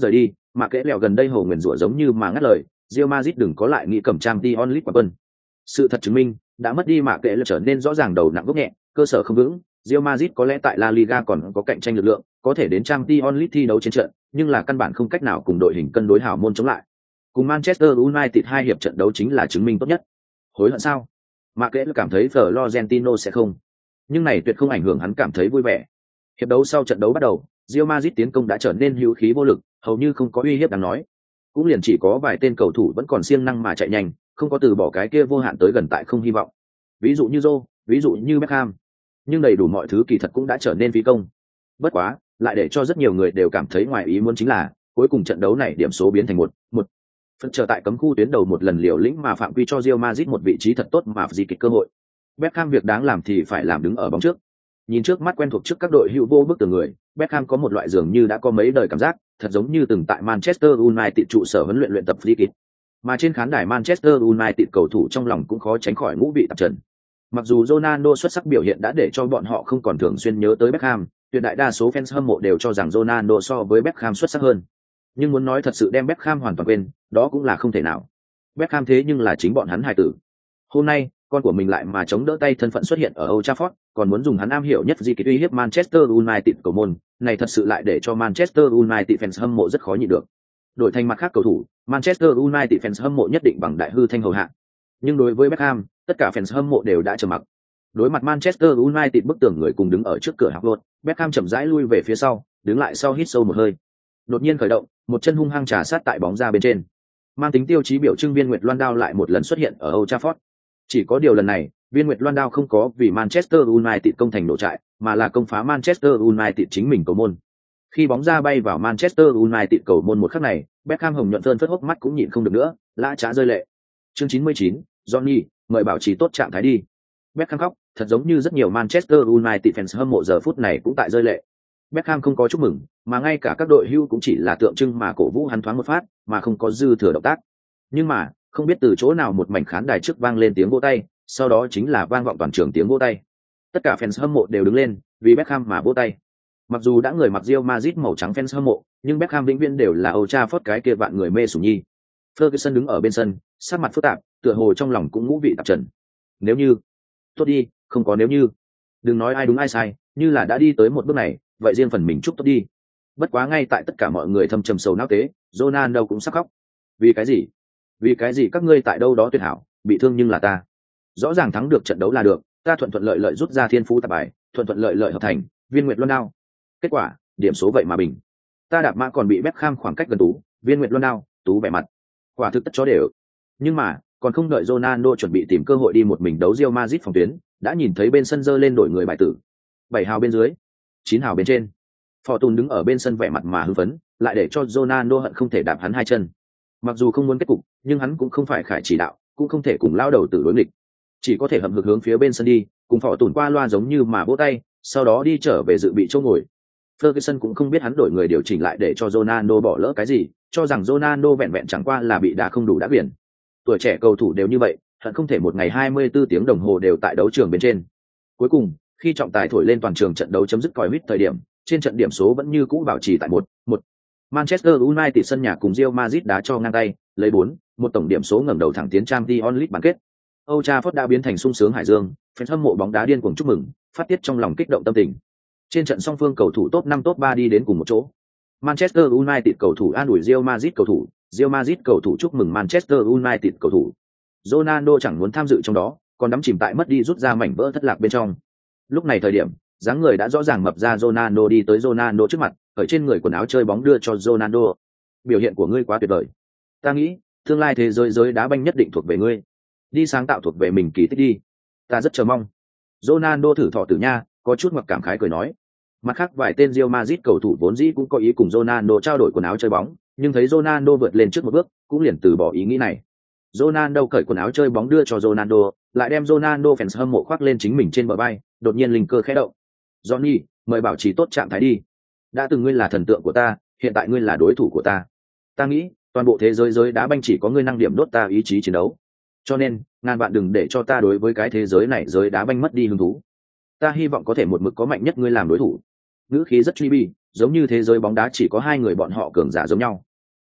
mà kẽ lẹo gần đây hồ nguyền rủa giống như mà ngắt lời, Real Madrid đừng có lại nghĩ cầm Champions League quả quân. Sự thật chứng minh, đã mất đi mà kẽ lẹo trở nên rõ ràng đầu nặng gốc nhẹ, cơ sở không vững. Real Madrid có lẽ tại La Liga còn có cạnh tranh lực lượng, có thể đến Champions League thi đấu trên trận, nhưng là căn bản không cách nào cùng đội hình cân đối hảo môn chống lại. Cùng Manchester United hai hiệp trận đấu chính là chứng minh tốt nhất. Hối hận sao? Mà kẽ cảm thấy Florentino sẽ không, nhưng này tuyệt không ảnh hưởng hắn cảm thấy vui vẻ. Hiệp đấu sau trận đấu bắt đầu, Real Madrid tiến công đã trở nên hữu khí vô lực, hầu như không có uy hiếp đáng nói. Cũng liền chỉ có vài tên cầu thủ vẫn còn siêng năng mà chạy nhanh, không có từ bỏ cái kia vô hạn tới gần tại không hy vọng. Ví dụ như Joe, ví dụ như Beckham. Nhưng đầy đủ mọi thứ kỳ thật cũng đã trở nên phí công. Bất quá, lại để cho rất nhiều người đều cảm thấy ngoài ý muốn chính là, cuối cùng trận đấu này điểm số biến thành một một. Phần trở tại cấm khu tuyến đầu một lần liều lĩnh mà phạm quy cho Real Madrid một vị trí thật tốt mà gì kịch cơ hội. Beckham việc đáng làm thì phải làm đứng ở bóng trước. Nhìn trước mắt quen thuộc trước các đội hữu vô bức tường người, Beckham có một loại dường như đã có mấy đời cảm giác, thật giống như từng tại Manchester United trụ sở huấn luyện luyện tập free kick. Mà trên khán đài Manchester United cầu thủ trong lòng cũng khó tránh khỏi ngũ vị tạp trần. Mặc dù Ronaldo xuất sắc biểu hiện đã để cho bọn họ không còn thường xuyên nhớ tới Beckham, tuyệt đại đa số fans hâm mộ đều cho rằng Ronaldo so với Beckham xuất sắc hơn. Nhưng muốn nói thật sự đem Beckham hoàn toàn quên, đó cũng là không thể nào. Beckham thế nhưng là chính bọn hắn hài tử. Hôm nay, con của mình lại mà chống đỡ tay thân phận xuất hiện ở Old Trafford, còn muốn dùng hắn am hiểu nhất gì cái uy hiếp Manchester United cầu môn, này thật sự lại để cho Manchester United fans hâm mộ rất khó nhịn được. Đổi thành mặt khác cầu thủ, Manchester United fans hâm mộ nhất định bằng đại hư thanh hầu hạ. Nhưng đối với Beckham, tất cả fans hâm mộ đều đã trầm mặc. Đối mặt Manchester United bức tường người cùng đứng ở trước cửa Hogwarts, Beckham chậm rãi lui về phía sau, đứng lại sau hít sâu một hơi. Đột nhiên khởi động, một chân hung hăng trà sát tại bóng ra bên trên. Mang tính tiêu chí biểu trưng viên Nguyệt Loan Đao lại một lần xuất hiện ở Old Trafford. Chỉ có điều lần này, viên Nguyệt Loan Đao không có vì Manchester United công thành nổ trại, mà là công phá Manchester United chính mình cầu môn. Khi bóng ra bay vào Manchester United cầu môn một khắc này, Beckham hồng nhuận phơn phất hốc mắt cũng nhịn không được nữa, lã chã rơi lệ. Chương chín mươi chín, Johnny, mời bảo trì tốt trạng thái đi. Beckham khóc, thật giống như rất nhiều Manchester United fans hâm mộ giờ phút này cũng tại rơi lệ. Beckham không có chúc mừng, mà ngay cả các đội hưu cũng chỉ là tượng trưng mà cổ vũ hắn thoáng một phát, mà không có dư thừa động tác. Nhưng mà, không biết từ chỗ nào một mảnh khán đài trước vang lên tiếng vỗ tay, sau đó chính là vang vọng toàn trường tiếng vỗ tay. Tất cả fans hâm mộ đều đứng lên, vì Beckham mà vỗ tay. Mặc dù đã người mặc Real Madrid màu trắng fans hâm mộ, nhưng Beckham vĩnh viễn đều là Old Trafford cái kia vạn người mê sủng nhi. Ferguson đứng ở bên sân, sắc mặt phức tạp, tựa hồ trong lòng cũng ngũ vị tạp trần. Nếu như, tốt đi, không có nếu như. Đừng nói ai đúng ai sai, như là đã đi tới một bước này, vậy riêng phần mình chúc tốt đi. Bất quá ngay tại tất cả mọi người thâm trầm sầu não tế, Ronaldo cũng sắp khóc. Vì cái gì? Vì cái gì các ngươi tại đâu đó tuyệt hảo, bị thương nhưng là ta. Rõ ràng thắng được trận đấu là được, ta thuận thuận lợi lợi rút ra thiên phú tạp bài, thuận thuận lợi lợi hợp thành, viên Nguyệt Loan Đao. Kết quả, điểm số vậy mà bình. Ta đạp mã còn bị Beckham khoảng cách gần tú, viên Nguyệt Loan Đao, tú vẻ mặt. Quả thực tất chó đều. Nhưng mà, còn không đợi Ronaldo chuẩn bị tìm cơ hội đi một mình đấu Real Madrid phòng tuyến, đã nhìn thấy bên sân dơ lên đổi người bài tử. Bảy hào bên dưới, chín hào bên trên. Fortune đứng ở bên sân vẻ mặt mà hưng phấn, lại để cho Ronaldo hận không thể đạp hắn hai chân. Mặc dù không muốn kết cục, nhưng hắn cũng không phải khải chỉ đạo, cũng không thể cùng lao đầu tử đối nghịch, chỉ có thể hậm hực hướng phía bên sân đi, cùng Fortune qua loa giống như mà vỗ tay, sau đó đi trở về dự bị chỗ ngồi. Ferguson cũng không biết hắn đổi người điều chỉnh lại để cho Ronaldo bỏ lỡ cái gì, cho rằng Ronaldo vẹn vẹn chẳng qua là bị đá không đủ đã biển. Tuổi trẻ cầu thủ đều như vậy, hận không thể một ngày hai mươi bốn tiếng đồng hồ đều tại đấu trường bên trên. Cuối cùng, khi trọng tài thổi lên toàn trường trận đấu chấm dứt còi huýt thời điểm, trên trận điểm số vẫn như cũ bảo trì tại một một. Manchester United sân nhà cùng Real Madrid đá cho ngang tay, lấy bốn một tổng điểm số ngẩng đầu thẳng tiến Champions League bán kết. Old Trafford đã biến thành sung sướng hải dương, fan hâm mộ bóng đá điên cuồng chúc mừng, phát tiết trong lòng kích động tâm tình. Trên trận song phương cầu thủ top năm top ba đi đến cùng một chỗ. Manchester United cầu thủ an ủi Real Madrid cầu thủ, Real Madrid cầu thủ chúc mừng Manchester United cầu thủ. Ronaldo chẳng muốn tham dự trong đó, còn đắm chìm tại mất đi rút ra mảnh vỡ thất lạc bên trong. Lúc này thời điểm, dáng người đã rõ ràng mập ra Ronaldo đi tới Ronaldo trước mặt, ở trên người quần áo chơi bóng đưa cho Ronaldo. Biểu hiện của ngươi quá tuyệt vời. Ta nghĩ, tương lai thế giới giới đá banh nhất định thuộc về ngươi. Đi sáng tạo thuộc về mình kỳ tích đi. Ta rất chờ mong. Ronaldo thử thọ tử nha, có chút mặc cảm khái cười nói. Mặt khác vài tên Real Madrid cầu thủ vốn dĩ cũng có ý cùng Ronaldo trao đổi quần áo chơi bóng, nhưng thấy Ronaldo vượt lên trước một bước, cũng liền từ bỏ ý nghĩ này. Ronaldo cởi quần áo chơi bóng đưa cho Ronaldo, lại đem Ronaldo fans hâm mộ khoác lên chính mình trên bờ vai, đột nhiên linh cơ khẽ động. Johnny, mời bảo trì tốt trạng thái đi. Đã từng ngươi là thần tượng của ta, hiện tại ngươi là đối thủ của ta. Ta nghĩ, toàn bộ thế giới giới đá banh chỉ có ngươi năng điểm đốt ta ý chí chiến đấu. Cho nên, ngàn bạn đừng để cho ta đối với cái thế giới này giới đá banh mất đi hứng thú. Ta hy vọng có thể một mực có mạnh nhất ngươi làm đối thủ. Ngữ khí rất truy bi, giống như thế giới bóng đá chỉ có hai người bọn họ cường giả giống nhau.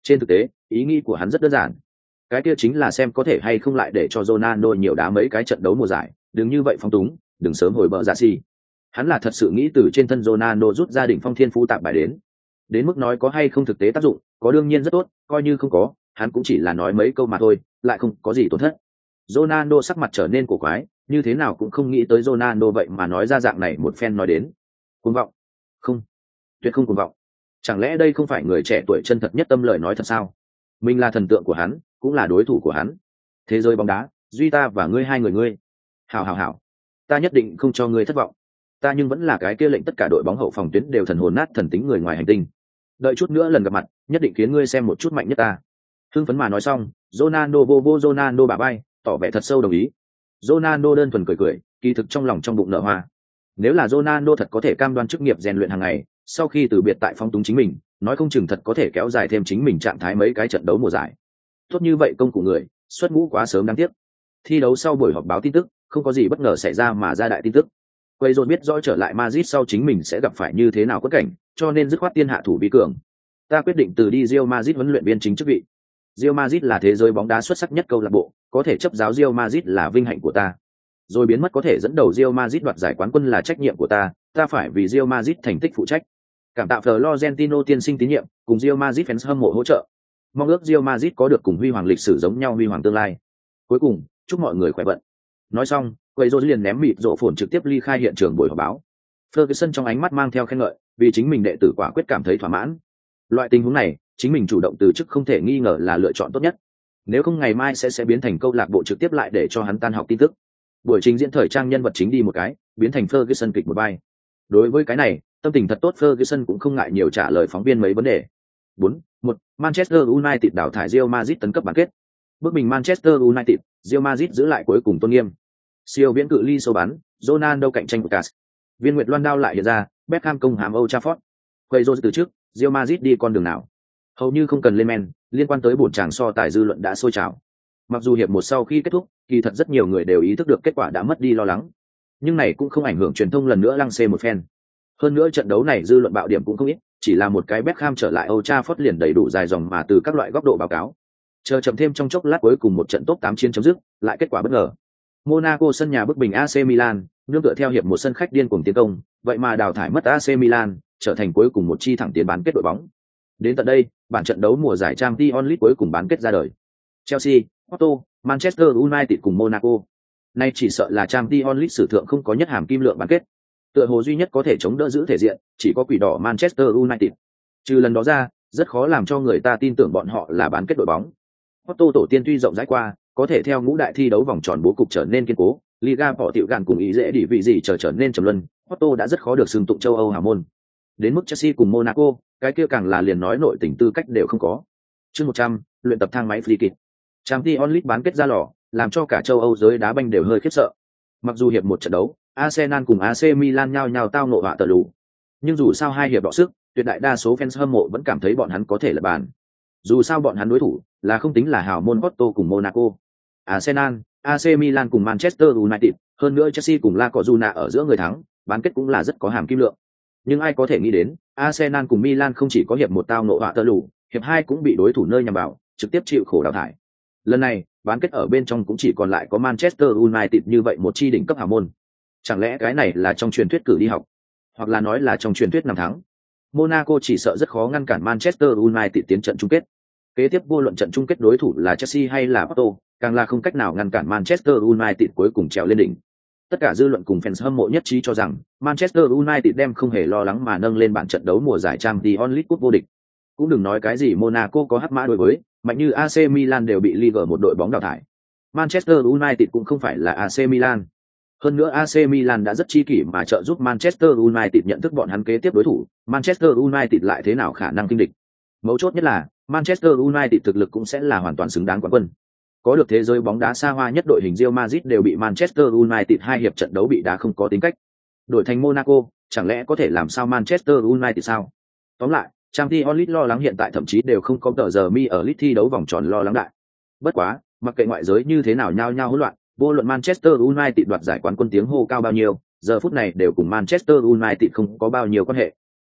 Trên thực tế, ý nghĩ của hắn rất đơn giản. Cái kia chính là xem có thể hay không lại để cho Ronaldo nhiều đá mấy cái trận đấu mùa giải, đừng như vậy phóng túng, đừng sớm hồi bờ ra xi. Hắn là thật sự nghĩ từ trên thân Ronaldo rút ra đỉnh phong thiên phú tạp bài đến. Đến mức nói có hay không thực tế tác dụng, có đương nhiên rất tốt, coi như không có, hắn cũng chỉ là nói mấy câu mà thôi, lại không có gì tổn thất. Ronaldo sắc mặt trở nên cổ quái, như thế nào cũng không nghĩ tới Ronaldo vậy mà nói ra dạng này một phen nói đến. Cuồng vọng? Không, tuyệt không cuồng vọng. Chẳng lẽ đây không phải người trẻ tuổi chân thật nhất tâm lời nói thật sao? Mình là thần tượng của hắn, cũng là đối thủ của hắn. Thế giới bóng đá, duy ta và ngươi hai người ngươi. Hảo hảo hảo, ta nhất định không cho ngươi thất vọng. Ta nhưng vẫn là cái kia lệnh tất cả đội bóng hậu phòng tuyến đều thần hồn nát thần tính người ngoài hành tinh. Đợi chút nữa lần gặp mặt, nhất định khiến ngươi xem một chút mạnh nhất ta. Hưng phấn mà nói xong, Ronaldo vô vô Ronaldo bả vai, tỏ vẻ thật sâu đồng ý. Ronaldo đơn thuần cười cười, kỳ thực trong lòng trong bụng nở hoa. Nếu là Ronaldo thật có thể cam đoan chức nghiệp rèn luyện hàng ngày, sau khi từ biệt tại phong túng chính mình, nói không chừng thật có thể kéo dài thêm chính mình trạng thái mấy cái trận đấu mùa giải. Tốt như vậy công cụ người, xuất ngũ quá sớm đáng tiếc. Thi đấu sau buổi họp báo tin tức, không có gì bất ngờ xảy ra mà ra đại tin tức. Quay rồi biết rõ trở lại Madrid sau chính mình sẽ gặp phải như thế nào quất cảnh, cho nên dứt khoát tiên hạ thủ vi cường. Ta quyết định từ đi Real Madrid huấn luyện viên chính chức vị. Real Madrid là thế giới bóng đá xuất sắc nhất câu lạc bộ, có thể chấp giáo Real Madrid là vinh hạnh của ta. Rồi biến mất có thể dẫn đầu Real Madrid đoạt giải quán quân là trách nhiệm của ta, ta phải vì Real Madrid thành tích phụ trách. Cảm tạ Florentino tiên sinh tín nhiệm, cùng Real Madrid fans hâm mộ hỗ trợ. Mong ước Real Madrid có được cùng huy hoàng lịch sử giống nhau huy hoàng tương lai. Cuối cùng, chúc mọi người khỏe vận. Nói xong, quầy rô liền ném mịt rộ phồn trực tiếp ly khai hiện trường buổi họp báo. Ferguson trong ánh mắt mang theo khen ngợi, vì chính mình đệ tử quả quyết cảm thấy thỏa mãn. Loại tình huống này, chính mình chủ động từ chức không thể nghi ngờ là lựa chọn tốt nhất. Nếu không ngày mai sẽ sẽ biến thành câu lạc bộ trực tiếp lại để cho hắn tan học tin tức. Buổi trình diễn thời trang nhân vật chính đi một cái, biến thành Ferguson kịch một vai. Đối với cái này, tâm tình thật tốt Ferguson cũng không ngại nhiều trả lời phóng viên mấy vấn đề. bốn một Manchester United đảo thải Real Madrid tấn cấp bán kết. Bước bình Manchester United, Real Madrid giữ lại cuối cùng tôn nghiêm. Siêu viễn cự ly sâu bắn, Ronaldo cạnh tranh của Cas. Viên Nguyệt Loan đao lại hiện ra, Beckham công hàm Old Trafford. Quay rồi từ trước, Real Madrid đi con đường nào? Hầu như không cần lên men, liên quan tới bổn chàng so tài dư luận đã sôi trào. Mặc dù hiệp một sau khi kết thúc, kỳ thật rất nhiều người đều ý thức được kết quả đã mất đi lo lắng. Nhưng này cũng không ảnh hưởng truyền thông lần nữa lăng xê một phen. Hơn nữa trận đấu này dư luận bạo điểm cũng không ít, chỉ là một cái Beckham trở lại Old Trafford liền đầy đủ dài dòng mà từ các loại góc độ báo cáo. Chờ chậm thêm trong chốc lát cuối cùng một trận top tám chiến chấm dứt, lại kết quả bất ngờ. Monaco sân nhà bức bình a xê Milan, nương tựa theo hiệp một sân khách điên cuồng tiến công, vậy mà đào thải mất a xê Milan, trở thành cuối cùng một chi thẳng tiến bán kết đội bóng. Đến tận đây, bản trận đấu mùa giải Champions League cuối cùng bán kết ra đời. Chelsea, Porto, Manchester United cùng Monaco. Nay chỉ sợ là Champions League sử thượng không có nhất hàm kim lượng bán kết. Tựa hồ duy nhất có thể chống đỡ giữ thể diện, chỉ có quỷ đỏ Manchester United. Trừ lần đó ra, rất khó làm cho người ta tin tưởng bọn họ là bán kết đội bóng. Porto tổ tiên tuy rộng rãi qua, có thể theo ngũ đại thi đấu vòng tròn bố cục trở nên kiên cố, Liga bỏ tiểu gạn cùng ý dễ đi vị gì trở trở nên trầm luân, Porto đã rất khó được xưng tụng châu Âu hào môn. Đến mức Chelsea cùng Monaco, cái kia càng là liền nói nội tình tư cách đều không có. Chương một trăm, luyện tập thang máy free kick. Champions League bán kết ra lò, làm cho cả châu Âu giới đá banh đều hơi khiếp sợ. Mặc dù hiệp một trận đấu, Arsenal cùng a xê Milan nhau nhau tao nộ họa tờ lù, nhưng dù sao hai hiệp đọ sức, tuyệt đại đa số fans hâm mộ vẫn cảm thấy bọn hắn có thể là bàn. Dù sao bọn hắn đối thủ là không tính là hào môn Porto cùng Monaco, Arsenal, a xê Milan cùng Manchester United, hơn nữa Chelsea cùng La Cojuna ở giữa người thắng, bán kết cũng là rất có hàm kim lượng. Nhưng ai có thể nghĩ đến, Arsenal cùng Milan không chỉ có hiệp một tao nộ họa tờ lù, hiệp hai cũng bị đối thủ nơi nhằm vào, trực tiếp chịu khổ đào thải. Lần này, bán kết ở bên trong cũng chỉ còn lại có Manchester United như vậy một chi đỉnh cấp hào môn. Chẳng lẽ cái này là trong truyền thuyết cử đi học, hoặc là nói là trong truyền thuyết năm tháng? Monaco chỉ sợ rất khó ngăn cản Manchester United tiến trận chung kết. Kế tiếp vô luận trận chung kết đối thủ là Chelsea hay là Porto, càng là không cách nào ngăn cản Manchester United cuối cùng trèo lên đỉnh. Tất cả dư luận cùng fans hâm mộ nhất trí cho rằng Manchester United đem không hề lo lắng mà nâng lên bảng trận đấu mùa giải Champions League cúp vô địch. Cũng đừng nói cái gì Monaco có hắc mã đối với, mạnh như a xê Milan đều bị Liga một đội bóng đào thải. Manchester United cũng không phải là a xê Milan. Hơn nữa a xê Milan đã rất chi kỷ mà trợ giúp Manchester United nhận thức bọn hắn kế tiếp đối thủ, Manchester United lại thế nào khả năng kinh địch. Mấu chốt nhất là, Manchester United thực lực cũng sẽ là hoàn toàn xứng đáng quán quân. Có được thế giới bóng đá xa hoa nhất đội hình Real Madrid đều bị Manchester United hai hiệp trận đấu bị đá không có tính cách. Đổi thành Monaco, chẳng lẽ có thể làm sao Manchester United sao? Tóm lại, Champions League lo lắng hiện tại thậm chí đều không có tờ giờ mi ở League thi đấu vòng tròn lo lắng đại. Bất quá, mặc kệ ngoại giới như thế nào nhao nhao hỗn loạn, vô luận Manchester United đoạt giải quán quân tiếng hô cao bao nhiêu, giờ phút này đều cùng Manchester United không có bao nhiêu quan hệ.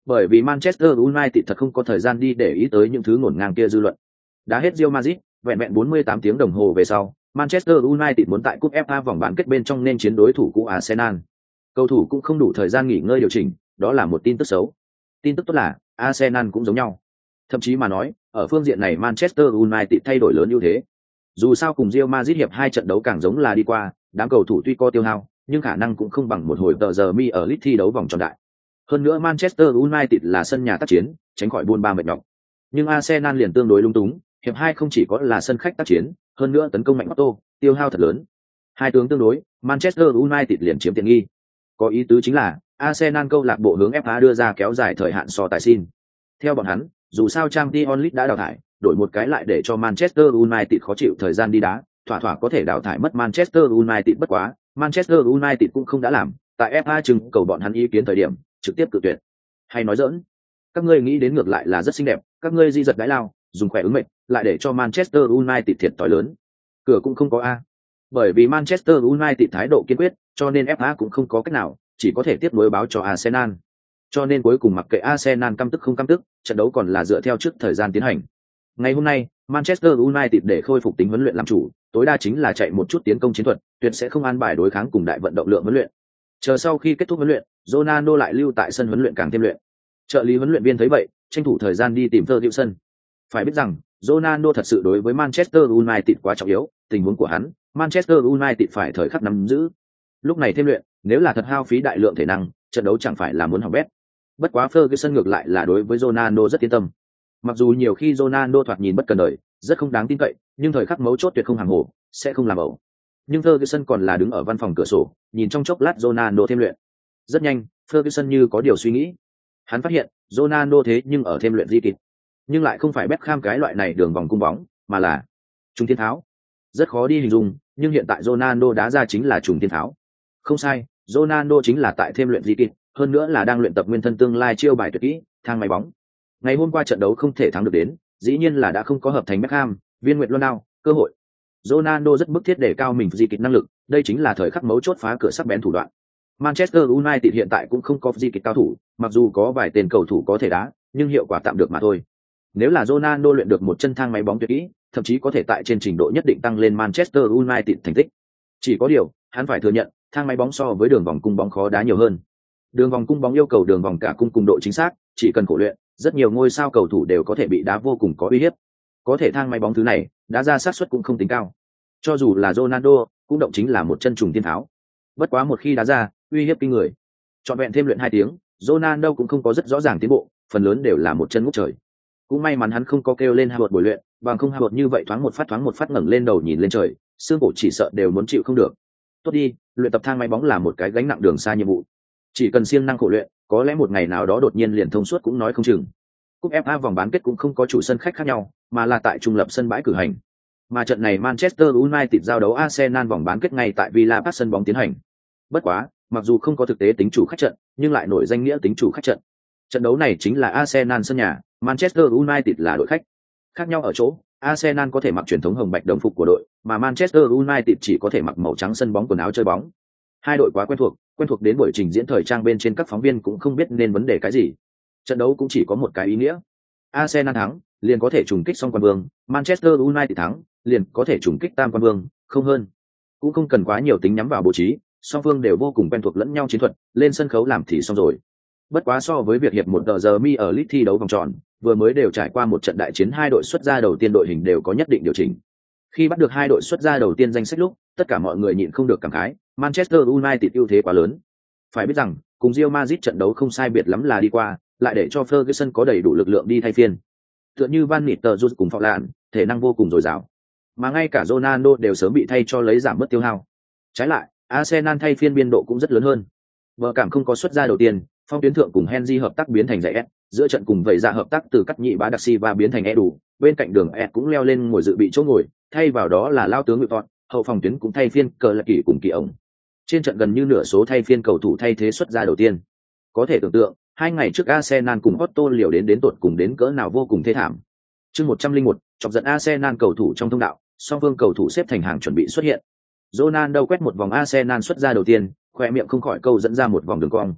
Bởi vì Manchester United thật không có thời gian đi để ý tới những thứ ngổn ngang kia dư luận. Đã hết Real Madrid, vẹn vẹn bốn mươi tám tiếng đồng hồ về sau, Manchester United muốn tại cúp ép a vòng bán kết bên trong nên chiến đối thủ cũ Arsenal. Cầu thủ cũng không đủ thời gian nghỉ ngơi điều chỉnh, đó là một tin tức xấu. Tin tức tốt là Arsenal cũng giống nhau. Thậm chí mà nói, ở phương diện này Manchester United thay đổi lớn ưu thế. Dù sao cùng Real Madrid hiệp hai trận đấu càng giống là đi qua, đám cầu thủ tuy có tiêu hao, nhưng khả năng cũng không bằng một hồi tờ giờ mi ở League thi đấu vòng tròn đại. Hơn nữa Manchester United là sân nhà tác chiến, tránh khỏi buôn ba mệt nhọc. Nhưng Arsenal liền tương đối lung túng, hiệp hai không chỉ có là sân khách tác chiến, hơn nữa tấn công mạnh Otto, tiêu hao thật lớn. Hai tướng tương đối, Manchester United liền chiếm tiện nghi. Có ý tứ chính là Arsenal câu lạc bộ hướng ép a đưa ra kéo dài thời hạn so tài xin. Theo bọn hắn, dù sao Champions League đã đào thải, đổi một cái lại để cho Manchester United khó chịu thời gian đi đá, thỏa thỏa có thể đào thải mất Manchester United bất quá, Manchester United cũng không đã làm, tại ép a trưng cầu bọn hắn ý kiến thời điểm, trực tiếp cự tuyệt. Hay nói giỡn, các ngươi nghĩ đến ngược lại là rất xinh đẹp, các ngươi di giật đái lao, dùng khỏe ứng mệnh, lại để cho Manchester United thiệt thòi lớn. Cửa cũng không có a. Bởi vì Manchester United thái độ kiên quyết, cho nên ép a cũng không có cách nào, chỉ có thể tiếp nối báo cho Arsenal. Cho nên cuối cùng mặc kệ Arsenal căm tức không căm tức, trận đấu còn là dựa theo trước thời gian tiến hành. Ngày hôm nay, Manchester United để khôi phục tính huấn luyện làm chủ, tối đa chính là chạy một chút tiến công chiến thuật, tuyệt sẽ không an bài đối kháng cùng đại vận động lượng huấn luyện. Chờ sau khi kết thúc huấn luyện, Ronaldo lại lưu tại sân huấn luyện càng thêm luyện. Trợ lý huấn luyện viên thấy vậy, tranh thủ thời gian đi tìm Ferguson. Phải biết rằng, Ronaldo thật sự đối với Manchester United quá trọng yếu, tình huống của hắn, Manchester United phải thời khắc nắm giữ. Lúc này thêm luyện, nếu là thật hao phí đại lượng thể năng, trận đấu chẳng phải là muốn hỏng bét. Bất quá Ferguson ngược lại là đối với Ronaldo rất yên tâm. Mặc dù nhiều khi Ronaldo thoạt nhìn bất cần đời, rất không đáng tin cậy, nhưng thời khắc mấu chốt tuyệt không hàng hồ, sẽ không làm ẩu. Nhưng Ferguson còn là đứng ở văn phòng cửa sổ, nhìn trong chốc lát Ronaldo thêm luyện. Rất nhanh, Ferguson như có điều suy nghĩ. Hắn phát hiện, Ronaldo thế nhưng ở thêm luyện di kịp, nhưng lại không phải Beckham cái loại này đường vòng cung bóng, mà là trùng thiên tháo. Rất khó đi hình dung, nhưng hiện tại Ronaldo đá ra chính là trùng thiên tháo. Không sai, Ronaldo chính là tại thêm luyện di kịp, hơn nữa là đang luyện tập nguyên thân tương lai chiêu bài tuyệt kỹ, thang máy bóng. Ngày hôm qua trận đấu không thể thắng được đến, dĩ nhiên là đã không có hợp thành Beckham, viên nguyệt Ronaldo, cơ hội. Ronaldo rất bức thiết để cao mình di kịp năng lực, đây chính là thời khắc mấu chốt phá cửa sắc bén thủ đoạn. Manchester United hiện tại cũng không có di kịp cao thủ, mặc dù có vài tên cầu thủ có thể đá, nhưng hiệu quả tạm được mà thôi. Nếu là Ronaldo luyện được một chân thang máy bóng tuyệt kỹ, thậm chí có thể tại trên trình độ nhất định tăng lên Manchester United thành tích. Chỉ có điều, hắn phải thừa nhận, thang máy bóng so với đường vòng cung bóng khó đá nhiều hơn. Đường vòng cung bóng yêu cầu đường vòng cả cung cùng độ chính xác, chỉ cần khổ luyện, rất nhiều ngôi sao cầu thủ đều có thể bị đá vô cùng có uy hiếp. Có thể thang máy bóng thứ này, đá ra xác suất cũng không tính cao. Cho dù là Ronaldo, cũng động chính là một chân trùng thiên tháo. Bất quá một khi đá ra, uy hiếp kinh người. Chọn vẹn thêm luyện hai tiếng, Ronaldo cũng không có rất rõ ràng tiến bộ, phần lớn đều là một chân ngút trời. Cũng may mắn hắn không có kêu lên Havertz buổi luyện, bằng không Havertz như vậy thoáng một phát thoáng một phát ngẩng lên đầu nhìn lên trời, xương cổ chỉ sợ đều muốn chịu không được. Tốt đi, luyện tập thang máy bóng là một cái gánh nặng đường xa nhiệm vụ. Chỉ cần siêng năng khổ luyện, có lẽ một ngày nào đó đột nhiên liền thông suốt cũng nói không chừng. Cúp ép a vòng bán kết cũng không có chủ sân khách khác nhau, mà là tại trung lập sân bãi cử hành. Mà trận này Manchester United giao đấu Arsenal vòng bán kết ngay tại Villa Park sân bóng tiến hành. Bất quá, mặc dù không có thực tế tính chủ khách trận, nhưng lại nổi danh nghĩa tính chủ khách trận. Trận đấu này chính là Arsenal sân nhà, Manchester United là đội khách. Khác nhau ở chỗ, Arsenal có thể mặc truyền thống hồng bạch đồng phục của đội, mà Manchester United chỉ có thể mặc màu trắng sân bóng quần áo chơi bóng. Hai đội quá quen thuộc, quen thuộc đến buổi trình diễn thời trang bên trên các phóng viên cũng không biết nên vấn đề cái gì. Trận đấu cũng chỉ có một cái ý nghĩa. Arsenal thắng, liền có thể trùng kích song quan vương, Manchester United thắng, liền có thể trùng kích tam quan vương, không hơn. Cũng không cần quá nhiều tính nhắm vào bố trí, song phương đều vô cùng quen thuộc lẫn nhau chiến thuật, lên sân khấu làm thì xong rồi. Bất quá so với việc hiệp một tờ giờ mi ở League thi đấu vòng tròn, vừa mới đều trải qua một trận đại chiến, hai đội xuất ra đầu tiên đội hình đều có nhất định điều chỉnh. Khi bắt được hai đội xuất ra đầu tiên danh sách lúc, tất cả mọi người nhịn không được cảm khái, Manchester United ưu thế quá lớn. Phải biết rằng, cùng Real Madrid trận đấu không sai biệt lắm là đi qua, lại để cho Ferguson có đầy đủ lực lượng đi thay phiên. Tựa như Van Nistelrooy cùng Phọ Lạn, thể năng vô cùng dồi dào. Mà ngay cả Ronaldo đều sớm bị thay cho lấy giảm bớt tiêu hao. Trái lại, Arsenal thay phiên biên độ cũng rất lớn hơn. Vợ cảm không có xuất ra đầu tiên, phong tuyến thượng cùng Henry hợp tác biến thành giải S, giữa trận cùng vậy ra hợp tác từ cắt nhị bá đặc si và biến thành E đủ, bên cạnh đường S cũng leo lên ngồi dự bị chỗ ngồi, thay vào đó là lao tướng Ngụy Tọt, hậu phòng tuyến cũng thay phiên cờ lạc kỷ cùng kỳ ổng. Trên trận gần như nửa số thay phiên cầu thủ thay thế xuất ra đầu tiên. Có thể tưởng tượng, hai ngày trước Arsenal cùng Otto liều đến đến tột cùng đến cỡ nào vô cùng thê thảm. Chương một trăm lẻ một, chọc giận Arsenal cầu thủ trong thông đạo, song phương cầu thủ xếp thành hàng chuẩn bị xuất hiện. Ronaldo quét một vòng Arsenal xuất ra đầu tiên, khoe miệng không khỏi câu dẫn ra một vòng đường cong.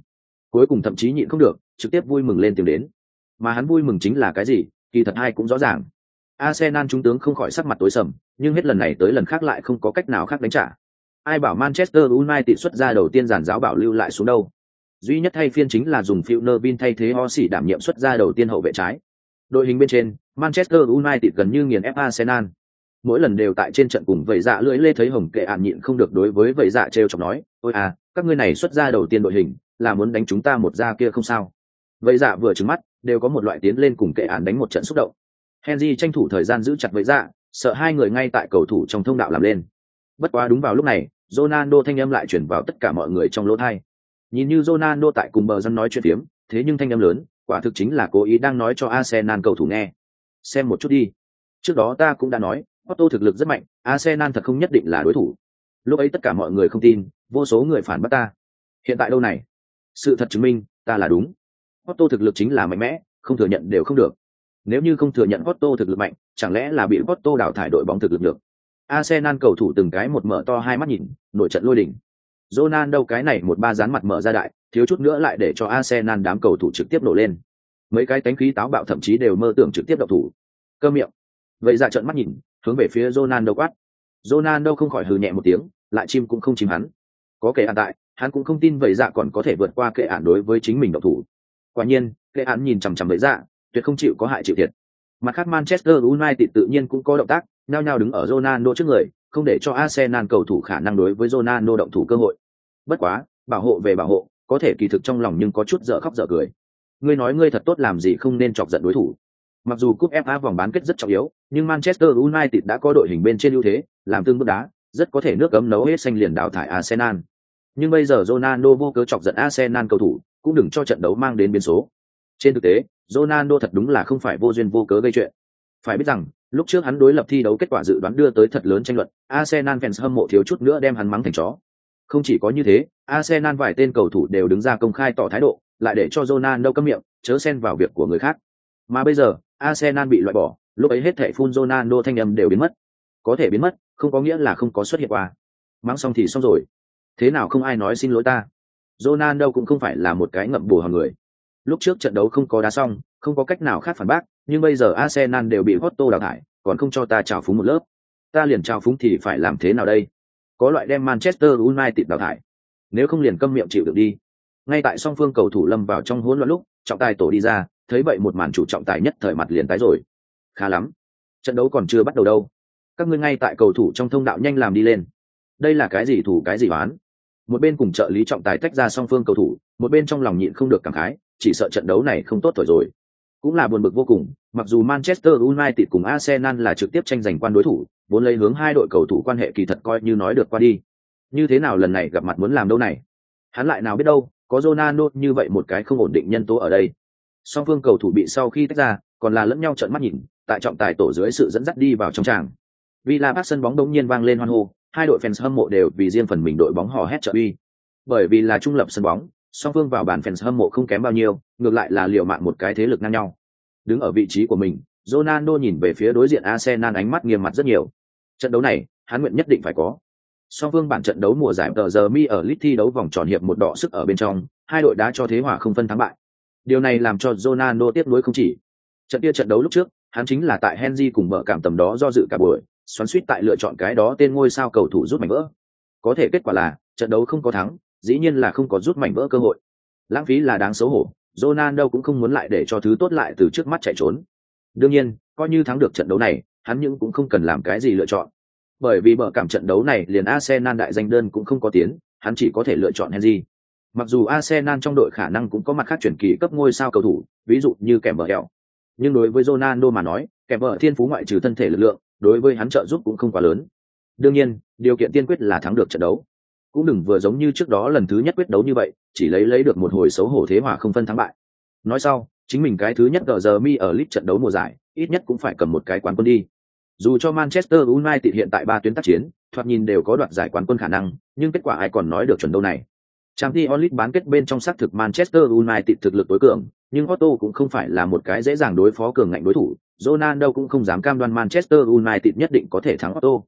cuối cùng thậm chí nhịn không được trực tiếp vui mừng lên tiếng đến. Mà hắn vui mừng chính là cái gì, kỳ thật ai cũng rõ ràng. Arsenal trung tướng không khỏi sắc mặt tối sầm, nhưng hết lần này tới lần khác lại không có cách nào khác đánh trả. Ai bảo Manchester United xuất ra đầu tiên giàn giáo bảo lưu lại xuống đâu. Duy nhất thay phiên chính là dùng Phil Neville thay thế Horsi đảm nhiệm xuất ra đầu tiên hậu vệ trái. Đội hình bên trên, Manchester United gần như nghiền ép Arsenal. Mỗi lần đều tại trên trận cùng vậy dạ lưỡi lê thấy hồng kệ ạn nhịn không được đối với vậy dạ trêu chọc nói, ôi à, các ngươi này xuất ra đầu tiên đội hình, là muốn đánh chúng ta một ra kia không sao. Vậy dạ vừa trừng mắt, đều có một loại tiến lên cùng kệ ạn đánh một trận xúc động. Henry tranh thủ thời gian giữ chặt vậy dạ, sợ hai người ngay tại cầu thủ trong thông đạo làm lên. Bất quá đúng vào lúc này, Ronaldo thanh âm lại chuyển vào tất cả mọi người trong lỗ tai. Nhìn như Ronaldo tại cùng bờ dân nói chuyện phiếm, thế nhưng thanh âm lớn, quả thực chính là cố ý đang nói cho Arsenal cầu thủ nghe. Xem một chút đi. Trước đó ta cũng đã nói, Porto thực lực rất mạnh, Arsenal thật không nhất định là đối thủ. Lúc ấy tất cả mọi người không tin, vô số người phản bác ta. Hiện tại đâu này? Sự thật chứng minh, ta là đúng. Porto thực lực chính là mạnh mẽ, không thừa nhận đều không được. Nếu như không thừa nhận Porto thực lực mạnh, chẳng lẽ là bị Porto đào thải đội bóng thực lực được? Arsenal cầu thủ từng cái một mở to hai mắt nhìn, nổi trận lôi đình. Ronaldo cái này một ba dán mặt mở ra đại, thiếu chút nữa lại để cho Arsenal đám cầu thủ trực tiếp nổ lên. Mấy cái tánh khí táo bạo thậm chí đều mơ tưởng trực tiếp động thủ. Câm miệng. Vậy ra trận mắt nhìn, hướng về phía Ronaldo quát. Ronaldo không khỏi hừ nhẹ một tiếng, lại chim cũng không chim hắn. Có kẻ ạn tại, hắn cũng không tin vậy dạ còn có thể vượt qua kẻ ạn đối với chính mình động thủ. Quả nhiên, kẻ ạn nhìn chằm chằm vậy dạ, tuyệt không chịu có hại chịu thiệt. Mặt khác Manchester United tự nhiên cũng có động tác, nhao nhao đứng ở Ronaldo trước người, không để cho Arsenal cầu thủ khả năng đối với Ronaldo động thủ cơ hội. Bất quá, bảo hộ về bảo hộ, có thể kỳ thực trong lòng nhưng có chút dở khóc dở cười. Ngươi nói ngươi thật tốt làm gì không nên chọc giận đối thủ. Mặc dù cúp ép a vòng bán kết rất trọng yếu, nhưng Manchester United đã có đội hình bên trên ưu thế, làm tương bước đá, rất có thể nước cấm nấu hết xanh liền đào thải Arsenal. Nhưng bây giờ Ronaldo vô cớ chọc giận Arsenal cầu thủ, cũng đừng cho trận đấu mang đến biến số. Trên thực tế, Ronaldo thật đúng là không phải vô duyên vô cớ gây chuyện. Phải biết rằng, lúc trước hắn đối lập thi đấu kết quả dự đoán đưa tới thật lớn tranh luận, Arsenal fans hâm mộ thiếu chút nữa đem hắn mắng thành chó. Không chỉ có như thế, Arsenal vài tên cầu thủ đều đứng ra công khai tỏ thái độ, lại để cho Ronaldo câm miệng, chớ xen vào việc của người khác. Mà bây giờ, Arsenal bị loại bỏ, lúc ấy hết thảy phun Ronaldo thanh âm đều biến mất. Có thể biến mất, không có nghĩa là không có xuất hiện qua. Mắng xong thì xong rồi. Thế nào không ai nói xin lỗi ta? Ronaldo cũng không phải là một cái ngậm bù hòn người. Lúc trước trận đấu không có đá xong, không có cách nào khác phản bác, nhưng bây giờ Arsenal đều bị Porto đào thải, còn không cho ta chào phúng một lớp. Ta liền chào phúng thì phải làm thế nào đây? Có loại đem Manchester United đào thải. Nếu không liền câm miệng chịu được đi. Ngay tại song phương cầu thủ lâm vào trong hỗn loạn lúc, trọng tài tổ đi ra, thấy vậy một màn chủ trọng tài nhất thời mặt liền tái rồi. Khá lắm. Trận đấu còn chưa bắt đầu đâu. Các ngươi ngay tại cầu thủ trong thông đạo nhanh làm đi lên. Đây là cái gì thủ cái gì bán? Một bên cùng trợ lý trọng tài tách ra song phương cầu thủ, một bên trong lòng nhịn không được cảm khái, chỉ sợ trận đấu này không tốt thổi rồi. Cũng là buồn bực vô cùng, mặc dù Manchester United cùng Arsenal là trực tiếp tranh giành quan đối thủ, vốn lấy hướng hai đội cầu thủ quan hệ kỳ thật coi như nói được qua đi. Như thế nào lần này gặp mặt muốn làm đâu này? Hắn lại nào biết đâu, có Ronaldo như vậy một cái không ổn định nhân tố ở đây. Song phương cầu thủ bị sau khi tách ra, còn là lẫn nhau trợn mắt nhìn, tại trọng tài tổ dưới sự dẫn dắt đi vào trong tràng. Villa Park sân bóng đống nhiên vang lên hoan hô, hai đội fans hâm mộ đều vì riêng phần mình đội bóng hò hét trợ uy. Bởi vì là trung lập sân bóng, song phương vào bàn fans hâm mộ không kém bao nhiêu, ngược lại là liều mạng một cái thế lực ngang nhau. Đứng ở vị trí của mình, Ronaldo nhìn về phía đối diện Arsenal ánh mắt nghiêm mặt rất nhiều. Trận đấu này, hắn nguyện nhất định phải có. Song phương bản trận đấu mùa giải tờ giờ mi ở League thi đấu vòng tròn hiệp một đọ sức ở bên trong, hai đội đã cho thế hòa không phân thắng bại. Điều này làm cho Ronaldo tiếc nuối không chỉ. Trận kia trận đấu lúc trước, hắn chính là tại Henry cùng vợ cảm tầm đó do dự cả buổi, xoắn suýt tại lựa chọn cái đó tên ngôi sao cầu thủ rút mảnh vỡ. Có thể kết quả là, trận đấu không có thắng, dĩ nhiên là không có rút mảnh vỡ cơ hội. Lãng phí là đáng xấu hổ, Ronaldo cũng không muốn lại để cho thứ tốt lại từ trước mắt chạy trốn. Đương nhiên, coi như thắng được trận đấu này, hắn nhưng cũng không cần làm cái gì lựa chọn. Bởi vì bờ cảm trận đấu này liền Arsenal đại danh đơn cũng không có tiến, hắn chỉ có thể lựa chọn Henry. Mặc dù Arsenal trong đội khả năng cũng có mặt khác chuyển kỳ cấp ngôi sao cầu thủ, ví dụ như kèm bờ hẹo. Nhưng đối với Ronaldo mà nói, kèm bờ thiên phú ngoại trừ thân thể lực lượng, đối với hắn trợ giúp cũng không quá lớn. Đương nhiên, điều kiện tiên quyết là thắng được trận đấu. Cũng đừng vừa giống như trước đó lần thứ nhất quyết đấu như vậy, chỉ lấy lấy được một hồi xấu hổ thế hòa không phân thắng bại. Nói sau, chính mình cái thứ nhất gờ giờ mi ở League trận đấu mùa giải, ít nhất cũng phải cầm một cái quán quân đi. Dù cho Manchester United hiện tại ba tuyến tác chiến, thoạt nhìn đều có đoạt giải quán quân khả năng, nhưng kết quả ai còn nói được chuẩn đâu này. Champions League bán kết bên trong xác thực Manchester United thực lực tối cường, nhưng Otto cũng không phải là một cái dễ dàng đối phó cường ngạnh đối thủ, Ronaldo cũng không dám cam đoan Manchester United nhất định có thể thắng Otto.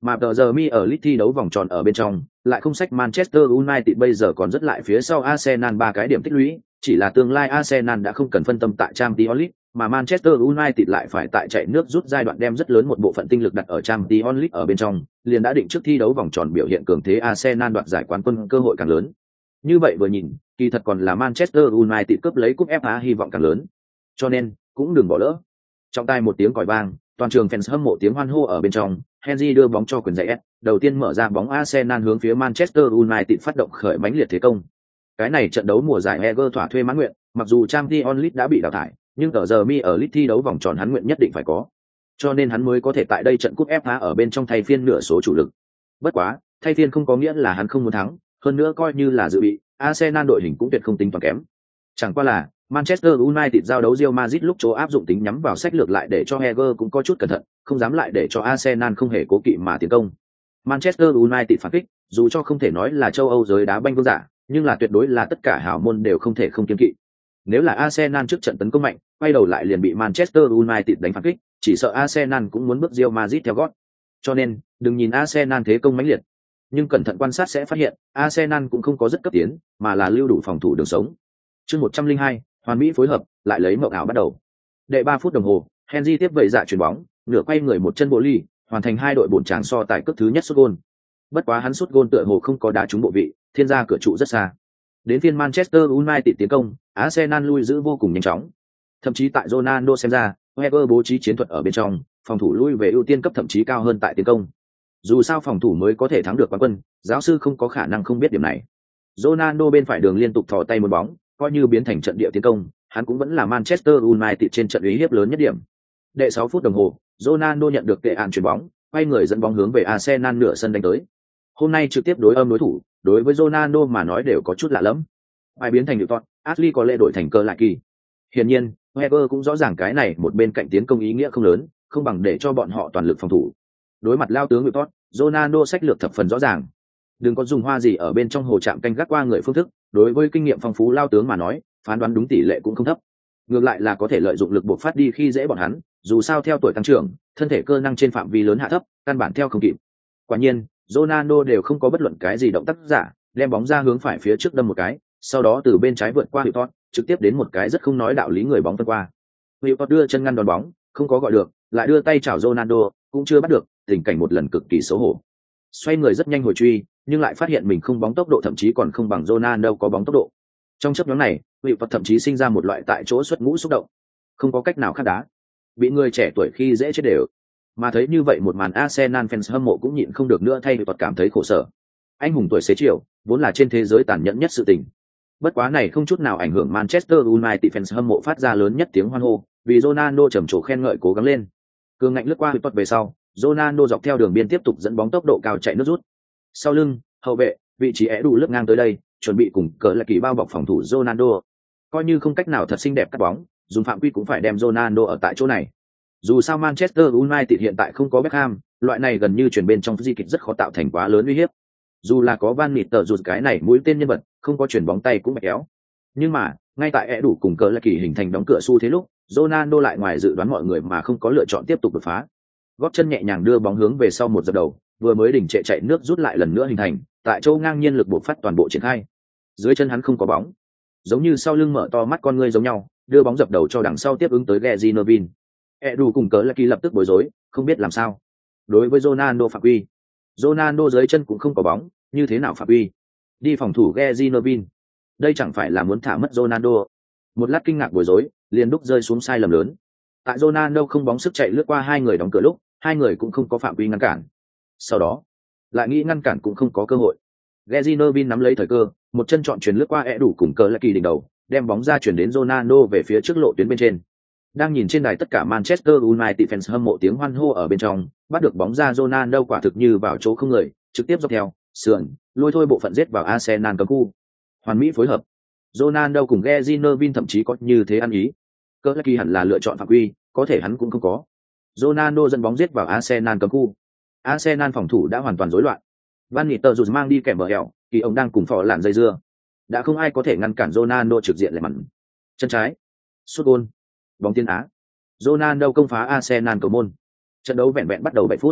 Mà tờ giờ mi ở League thi đấu vòng tròn ở bên trong, lại không sách Manchester United bây giờ còn rất lại phía sau Arsenal ba cái điểm tích lũy, chỉ là tương lai Arsenal đã không cần phân tâm tại Champions League, mà Manchester United lại phải tại chạy nước rút giai đoạn đem rất lớn một bộ phận tinh lực đặt ở Champions League ở bên trong, liền đã định trước thi đấu vòng tròn biểu hiện cường thế Arsenal đoạt giải quán quân cơ hội càng lớn. Như vậy vừa nhìn, kỳ thật còn là Manchester United cướp lấy cúp ép a hy vọng càng lớn. Cho nên, cũng đừng bỏ lỡ. Trong tai một tiếng còi vang, toàn trường fans hâm mộ tiếng hoan hô ở bên trong, Henry đưa bóng cho quyền dạy S, đầu tiên mở ra bóng Arsenal hướng phía Manchester United phát động khởi mãnh liệt thế công. Cái này trận đấu mùa giải Eger thỏa thuê mãn nguyện, mặc dù Champions League đã bị đào thải, nhưng ở giờ mi ở League thi đấu vòng tròn hắn nguyện nhất định phải có. Cho nên hắn mới có thể tại đây trận cúp ép a ở bên trong thay phiên nửa số chủ lực. Bất quá, thay phiên không có nghĩa là hắn không muốn thắng, hơn nữa coi như là dự bị, Arsenal đội hình cũng tuyệt không tính toán kém. Chẳng qua là Manchester United giao đấu Real Madrid lúc chỗ áp dụng tính nhắm vào sách lược lại để cho Heger cũng có chút cẩn thận, không dám lại để cho Arsenal không hề cố kỵ mà tiến công. Manchester United phản kích, dù cho không thể nói là châu Âu giới đá banh vương giả, nhưng là tuyệt đối là tất cả hào môn đều không thể không kiêng kỵ. Nếu là Arsenal trước trận tấn công mạnh, quay đầu lại liền bị Manchester United đánh phản kích, chỉ sợ Arsenal cũng muốn bước Real Madrid theo gót. Cho nên, đừng nhìn Arsenal thế công mãnh liệt, nhưng cẩn thận quan sát sẽ phát hiện, Arsenal cũng không có rất cấp tiến, mà là lưu đủ phòng thủ đường sống. Chương một trăm lẻ hai, hoàn mỹ phối hợp, lại lấy mộng ảo bắt đầu. Đệ ba phút đồng hồ, Henry tiếp vậy dạ chuyển bóng, nửa quay người một chân bộ ly, hoàn thành hai đội bổn tràng so tài cước thứ nhất sút gôn. Bất quá hắn sút gôn tựa hồ không có đá trúng bộ vị, thiên gia cửa trụ rất xa. Đến phiên Manchester United tiến công, Arsenal lui giữ vô cùng nhanh chóng. Thậm chí tại Ronaldo xem ra, Wenger bố trí chiến thuật ở bên trong, phòng thủ lui về ưu tiên cấp thậm chí cao hơn tại tiến công. Dù sao phòng thủ mới có thể thắng được quán quân, giáo sư không có khả năng không biết điểm này. Ronaldo bên phải đường liên tục thò tay một bóng, coi như biến thành trận địa tiến công, hắn cũng vẫn là Manchester United trên trận uy hiếp lớn nhất điểm. Đệ sáu phút đồng hồ, Ronaldo nhận được kệ án chuyền bóng, quay người dẫn bóng hướng về Arsenal nửa sân đánh tới. Hôm nay trực tiếp đối âm đối thủ, đối với Ronaldo mà nói đều có chút lạ lẫm. Ai biến thành Newton, Ashley có lệ đổi thành cơ lại kỳ. Hiển nhiên, Wenger cũng rõ ràng cái này một bên cạnh tiến công ý nghĩa không lớn, không bằng để cho bọn họ toàn lực phòng thủ. Đối mặt lao tướng Newton, Ronaldo sách lược thập phần rõ ràng. Đừng có dùng hoa gì ở bên trong hồ chạm canh gác qua người phương thức, đối với kinh nghiệm phong phú lao tướng mà nói, phán đoán đúng tỷ lệ cũng không thấp. Ngược lại là có thể lợi dụng lực buộc phát đi khi dễ bọn hắn, dù sao theo tuổi tăng trưởng, thân thể cơ năng trên phạm vi lớn hạ thấp, căn bản theo không kịp. Quả nhiên, Ronaldo đều không có bất luận cái gì động tác giả, đem bóng ra hướng phải phía trước đâm một cái, sau đó từ bên trái vượt qua Hilltop, trực tiếp đến một cái rất không nói đạo lý người bóng phân qua. Hilltop đưa chân ngăn đòn bóng, không có gọi được, lại đưa tay chào Ronaldo, cũng chưa bắt được, tình cảnh một lần cực kỳ xấu hổ. Xoay người rất nhanh hồi truy, nhưng lại phát hiện mình không bóng tốc độ thậm chí còn không bằng Ronaldo có bóng tốc độ. Trong chấp nhóm này, Hilltop thậm chí sinh ra một loại tại chỗ xuất ngũ xúc động, không có cách nào khác đá, bị người trẻ tuổi khi dễ chết đều. Mà thấy như vậy một màn Arsenal fans hâm mộ cũng nhịn không được nữa thay Hilltop cảm thấy khổ sở. Anh hùng tuổi xế chiều, vốn là trên thế giới tàn nhẫn nhất sự tình. Bất quá này không chút nào ảnh hưởng Manchester United fans hâm mộ phát ra lớn nhất tiếng hoan hô, vì Ronaldo trầm trồ khen ngợi cố gắng lên. Cường ngạnh lướt qua Hilltop về sau, Ronaldo dọc theo đường biên tiếp tục dẫn bóng tốc độ cao chạy nước rút. Sau lưng, hậu vệ, vị trí é đủ lướt ngang tới đây, chuẩn bị cùng cỡ là kỳ bao bọc phòng thủ Ronaldo. Coi như không cách nào thật xinh đẹp cắt bóng, dùng phạm quy cũng phải đem Ronaldo ở tại chỗ này. Dù sao Manchester United hiện tại không có Beckham, loại này gần như chuyển bên trong di kịch rất khó tạo thành quá lớn uy hiếp. Dù là có Van Nistelrooy cái này mũi tên nhân vật, không có chuyển bóng tay cũng bạch kéo. Nhưng mà, ngay tại é đủ cùng cỡ là kỳ hình thành đóng cửa xu thế lúc, Ronaldo lại ngoài dự đoán mọi người mà không có lựa chọn tiếp tục đột phá. Gót chân nhẹ nhàng đưa bóng hướng về sau một dập đầu, vừa mới đỉnh trệ chạy nước rút lại lần nữa hình thành, tại chỗ ngang nhiên lực bộc phát toàn bộ triển khai. Dưới chân hắn không có bóng, giống như sau lưng mở to mắt con ngươi giống nhau, đưa bóng dập đầu cho đằng sau tiếp ứng tới Gary Neville. Edu cùng cỡ là kỳ lập tức bối rối, không biết làm sao. Đối với Ronaldo phạm quy, Ronaldo dưới chân cũng không có bóng, như thế nào phạm quy? Đi phòng thủ Gary Neville, đây chẳng phải là muốn thả mất Ronaldo? Một lát kinh ngạc bối rối, liền đúc rơi xuống sai lầm lớn. Tại Ronaldo không bóng sức chạy lướt qua hai người đóng cửa lúc, hai người cũng không có phạm vi ngăn cản. Sau đó, lại nghĩ ngăn cản cũng không có cơ hội. Gary Neville nắm lấy thời cơ, một chân chọn chuyền lướt qua é đủ cùng cờ lại kỳ đỉnh đầu, đem bóng ra chuyển đến Ronaldo về phía trước lộ tuyến bên trên. Đang nhìn trên đài tất cả Manchester United fans hâm mộ tiếng hoan hô ở bên trong, bắt được bóng ra Ronaldo quả thực như vào chỗ không người, trực tiếp dọc theo sườn, lôi thôi bộ phận giết vào Arsenal cấm khu. Hoàn mỹ phối hợp. Ronaldo cùng Gary Neville thậm chí có như thế ăn ý. Cờ lại kỳ hẳn là lựa chọn phạm quy, có thể hắn cũng không có. Ronaldo dẫn bóng giết vào Arsenal cấm khu. Arsenal phòng thủ đã hoàn toàn rối loạn. Van Nistelrooy mang đi kèm bờ hẻo, kỳ ông đang cùng phò làn dây dưa. Đã không ai có thể ngăn cản Ronaldo trực diện lại mặn. Chân trái, sút gol, bóng tiến Á. Ronaldo công phá Arsenal cầu môn. Trận đấu vẹn vẹn bắt đầu bảy phút.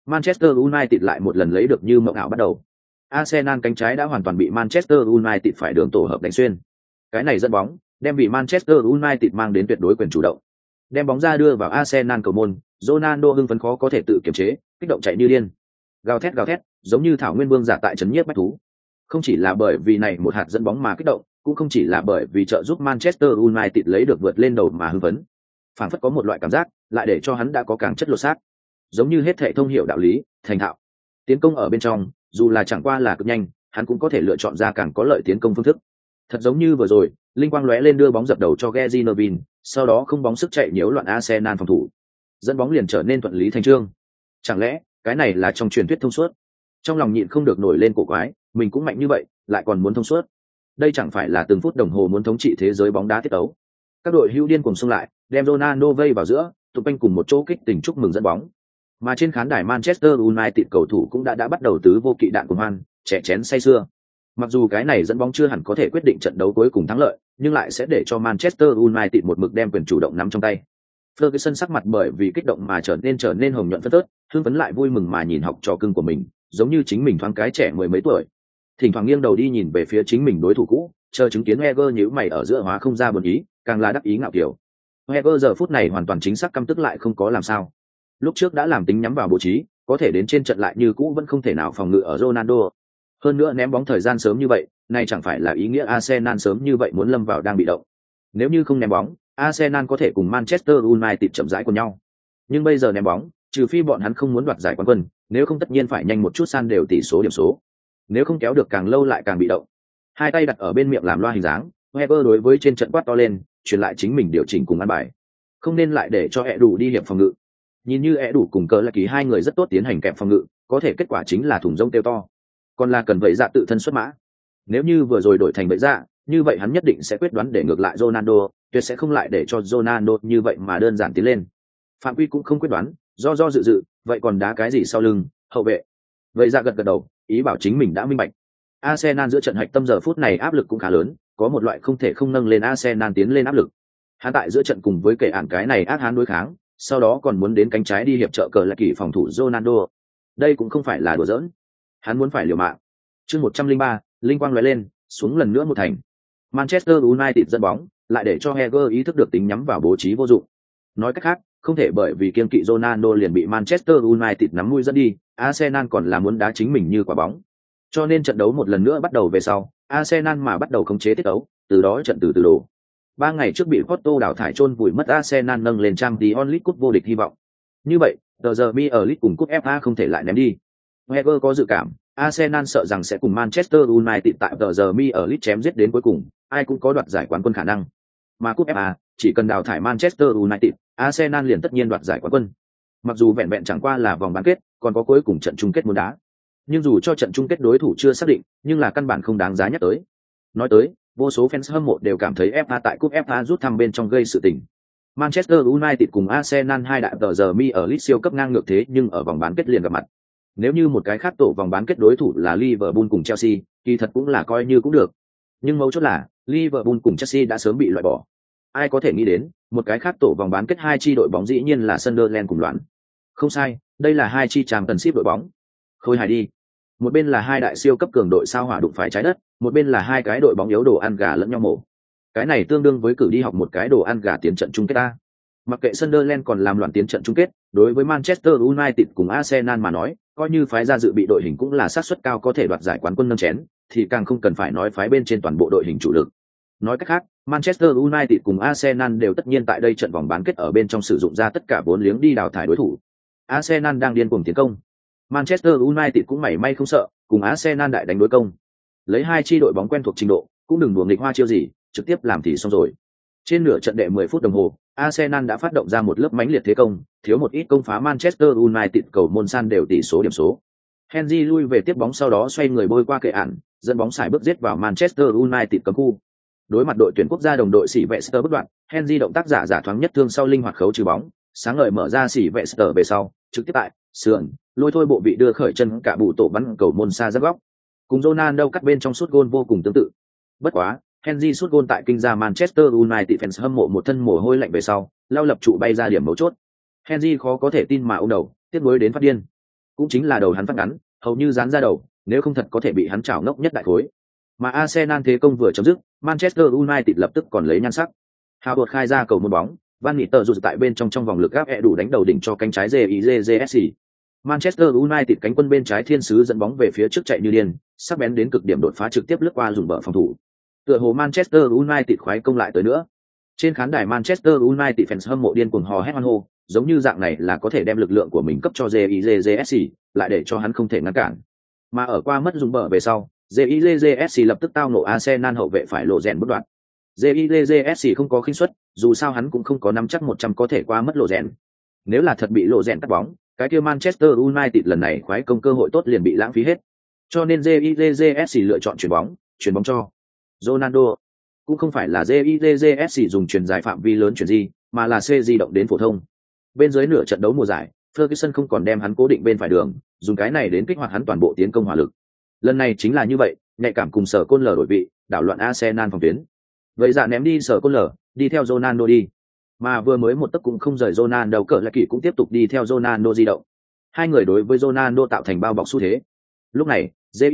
Manchester United lại một lần lấy được như mộng ảo bắt đầu. Arsenal cánh trái đã hoàn toàn bị Manchester United phải đường tổ hợp đánh xuyên. Cái này dẫn bóng, đem bị Manchester United mang đến tuyệt đối quyền chủ động. Đem bóng ra đưa vào Arsenal cầu môn, Ronaldo hưng phấn khó có thể tự kiềm chế, kích động chạy như điên. Gào thét gào thét, giống như thảo nguyên vương giả tại trấn nhiếp bách thú. Không chỉ là bởi vì này một hạt dẫn bóng mà kích động, cũng không chỉ là bởi vì trợ giúp Manchester United lấy được vượt lên đầu mà hưng phấn. Phảng phất có một loại cảm giác, lại để cho hắn đã có càng chất lột xác. Giống như hết thảy thông hiểu đạo lý, thành thạo. Tiến công ở bên trong, dù là chẳng qua là cực nhanh, hắn cũng có thể lựa chọn ra càng có lợi tiến công phương thức. Thật giống như vừa rồi, linh quang lóe lên đưa bóng dập đầu cho Gary Neville, sau đó không bóng sức chạy nhiễu loạn Arsenal phòng thủ. Dẫn bóng liền trở nên thuận lý thành chương. Chẳng lẽ, cái này là trong truyền thuyết thông suốt? Trong lòng nhịn không được nổi lên cổ quái, mình cũng mạnh như vậy, lại còn muốn thông suốt. Đây chẳng phải là từng phút đồng hồ muốn thống trị thế giới bóng đá tiết tấu. Các đội hữu điên cùng xông lại, đem Ronaldo vây vào giữa, tụt quanh cùng một chỗ kích tình chúc mừng dẫn bóng. Mà trên khán đài Manchester United cầu thủ cũng đã đã bắt đầu tứ vô kỵ đạn cuồng hoan, trẻ chén say sưa. Mặc dù cái này dẫn bóng chưa hẳn có thể quyết định trận đấu cuối cùng thắng lợi, nhưng lại sẽ để cho Manchester United một mực đem quyền chủ động nắm trong tay. Ferguson sắc mặt bởi vì kích động mà trở nên trở nên hồng nhuận phấn phớt, hưng phấn lại vui mừng mà nhìn học trò cưng của mình, giống như chính mình thoáng cái trẻ mười mấy tuổi. Thỉnh thoảng nghiêng đầu đi nhìn về phía chính mình đối thủ cũ, chờ chứng kiến Wenger nhíu mày ở giữa hóa không ra buồn ý, càng là đắc ý ngạo kiểu. Wenger giờ phút này hoàn toàn chính xác căm tức lại không có làm sao. Lúc trước đã làm tính nhắm vào bố trí, có thể đến trên trận lại như cũ vẫn không thể nào phòng ngự ở Ronaldo. Hơn nữa ném bóng thời gian sớm như vậy, này chẳng phải là ý nghĩa Arsenal sớm như vậy muốn lâm vào đang bị động. Nếu như không ném bóng, Arsenal có thể cùng Manchester United chậm rãi cùng nhau. Nhưng bây giờ ném bóng, trừ phi bọn hắn không muốn đoạt giải quán quân, nếu không tất nhiên phải nhanh một chút san đều tỷ số điểm số. Nếu không kéo được càng lâu lại càng bị động. Hai tay đặt ở bên miệng làm loa hình dáng, Wenger đối với trên trận quát to lên, truyền lại chính mình điều chỉnh cùng ăn bài. Không nên lại để cho ẹ đủ đi hiệp phòng ngự. Nhìn như ẹ đủ cùng cờ là kỳ hai người rất tốt tiến hành kẹp phòng ngự, có thể kết quả chính là thủng rông tiêu to. Còn là cần vậy dạ tự thân xuất mã. Nếu như vừa rồi đổi thành vậy dạ, như vậy hắn nhất định sẽ quyết đoán để ngược lại Ronaldo, tuyệt sẽ không lại để cho Ronaldo như vậy mà đơn giản tiến lên. Phạm Quy cũng không quyết đoán, do do dự dự, vậy còn đá cái gì sau lưng, hậu vệ. Vậy dạ gật gật đầu, ý bảo chính mình đã minh bạch. Arsenal giữa trận hạch tâm giờ phút này áp lực cũng khá lớn, có một loại không thể không nâng lên Arsenal tiến lên áp lực. Hắn tại giữa trận cùng với kẻ ản cái này ác hán đối kháng, sau đó còn muốn đến cánh trái đi hiệp trợ cờ là kỳ phòng thủ Ronaldo. Đây cũng không phải là đùa giỡn. Hắn muốn phải liều mạng. Chương một trăm lẻ ba, linh quang lóe lên, xuống lần nữa một thành. Manchester United dẫn bóng, lại để cho Heger ý thức được tính nhắm vào bố trí vô dụng. Nói cách khác, không thể bởi vì kiêng kỵ Ronaldo liền bị Manchester United nắm mũi dẫn đi, Arsenal còn là muốn đá chính mình như quả bóng. Cho nên trận đấu một lần nữa bắt đầu về sau, Arsenal mà bắt đầu khống chế tiết đấu, từ đó trận từ từ đổ. Ba ngày trước bị Porto đảo thải chôn vùi mất Arsenal nâng lên Champions League cúp vô địch hy vọng. Như vậy, tờ giờ Mi ở League cùng cúp ép a không thể lại ném đi. Wenger có dự cảm, Arsenal sợ rằng sẽ cùng Manchester United tại tờ giờ Mi ở League chém giết đến cuối cùng, ai cũng có đoạt giải quán quân khả năng. Mà cúp ép a, chỉ cần đào thải Manchester United, Arsenal liền tất nhiên đoạt giải quán quân. Mặc dù vẹn vẹn chẳng qua là vòng bán kết, còn có cuối cùng trận chung kết muốn đá. Nhưng dù cho trận chung kết đối thủ chưa xác định, nhưng là căn bản không đáng giá nhắc tới. Nói tới, vô số fans hâm mộ đều cảm thấy ép a tại cúp ép a rút thăm bên trong gây sự tình. Manchester United cùng Arsenal hai đại tờ giờ Mi ở League siêu cấp ngang ngược thế nhưng ở vòng bán kết liền gặp mặt. Nếu như một cái khác tổ vòng bán kết đối thủ là Liverpool cùng Chelsea, kỳ thật cũng là coi như cũng được. Nhưng mấu chốt là, Liverpool cùng Chelsea đã sớm bị loại bỏ. Ai có thể nghĩ đến, một cái khác tổ vòng bán kết hai chi đội bóng dĩ nhiên là Sunderland cùng loạn. Không sai, đây là hai chi tràm tần ship đội bóng. Khôi hài đi. Một bên là hai đại siêu cấp cường đội sao hỏa đụng phải trái đất, một bên là hai cái đội bóng yếu đồ ăn gà lẫn nhau mổ. Cái này tương đương với cử đi học một cái đồ ăn gà tiến trận chung kết ta. Mặc kệ Sunderland còn làm loạn tiến trận chung kết, đối với Manchester United cùng Arsenal mà nói, coi như phái ra dự bị đội hình cũng là xác suất cao có thể đoạt giải quán quân nâng chén, thì càng không cần phải nói phái bên trên toàn bộ đội hình chủ lực. Nói cách khác, Manchester United cùng Arsenal đều tất nhiên tại đây trận vòng bán kết ở bên trong sử dụng ra tất cả vốn liếng đi đào thải đối thủ. Arsenal đang điên cuồng tiến công. Manchester United cũng mảy may không sợ, cùng Arsenal đại đánh đối công. Lấy hai chi đội bóng quen thuộc trình độ, cũng đừng đùa nghịch hoa chiêu gì, trực tiếp làm thì xong rồi. Trên nửa trận đệ mười phút đồng hồ, Arsenal đã phát động ra một lớp mãnh liệt thế công, thiếu một ít công phá Manchester United cầu môn san đều tỷ số điểm số. Henry lui về tiếp bóng sau đó xoay người bôi qua kệ ản, dẫn bóng xài bước giết vào Manchester United cấm khu. Đối mặt đội tuyển quốc gia đồng đội xỉ vệ Sơ bất đoạn, Henry động tác giả giả thoáng nhất thương sau linh hoạt khấu trừ bóng, sáng ngời mở ra xỉ vệ Sơ về sau, trực tiếp tại sườn, lôi thôi bộ vị đưa khởi chân cả bụ tổ bắn cầu môn xa rất góc. Cùng Ronaldo cắt bên trong sút gôn vô cùng tương tự. Bất quá, Henry sút gôn tại kinh ra Manchester United fans hâm mộ một thân mồ hôi lạnh về sau, lao lập trụ bay ra điểm mấu chốt. Henry khó có thể tin mà ôm đầu, tiếc nuối đến phát điên. cũng chính là đầu hắn phát ngắn, hầu như dán ra đầu, nếu không thật có thể bị hắn chảo ngốc nhất đại khối. Mà Arsenal thế công vừa chấm dứt, Manchester United lập tức còn lấy nhan sắc. Hào khai ra cầu môn bóng, Van Niter rụt tại bên trong trong vòng lực áp ẹ đủ đánh đầu đỉnh cho cánh trái Zizs. Manchester United cánh quân bên trái thiên sứ dẫn bóng về phía trước chạy như điên, sắc bén đến cực điểm đột phá trực tiếp lướt qua dùng bờ phòng thủ. Tựa hồ Manchester United khoái công lại tới nữa. Trên khán đài Manchester United fans hâm mộ điên cuồng hò hét hoan hô, giống như dạng này là có thể đem lực lượng của mình cấp cho Zizs, lại để cho hắn không thể ngăn cản. Mà ở qua mất dùng bờ về sau, Zizs lập tức tao nổ Arsenal hậu vệ phải lộ rèn bất đoạn. Zizs không có khinh suất, dù sao hắn cũng không có nắm chắc một trăm có thể qua mất lộ rèn. Nếu là thật bị lộ rèn cắt bóng, cái kia Manchester United lần này khoái công cơ hội tốt liền bị lãng phí hết. Cho nên Zizs lựa chọn chuyển bóng, chuyển bóng cho Ronaldo. Cũng không phải là Zizs dùng chuyển dài phạm vi lớn chuyển gì, mà là C di động đến phổ thông. Bên dưới nửa trận đấu mùa giải, Ferguson không còn đem hắn cố định bên phải đường, dùng cái này đến kích hoạt hắn toàn bộ tiến công hỏa lực. Lần này chính là như vậy, nhạy cảm cùng sở côn lở đổi vị, đảo loạn Arsenal phòng tuyến. Vậy dạ ném đi sở côn lở, đi theo Ronaldo đi. Mà vừa mới một tấc cũng không rời Ronaldo, cỡ lại kỳ cũng tiếp tục đi theo Ronaldo di động. Hai người đối với Ronaldo tạo thành bao bọc xu thế. Lúc này,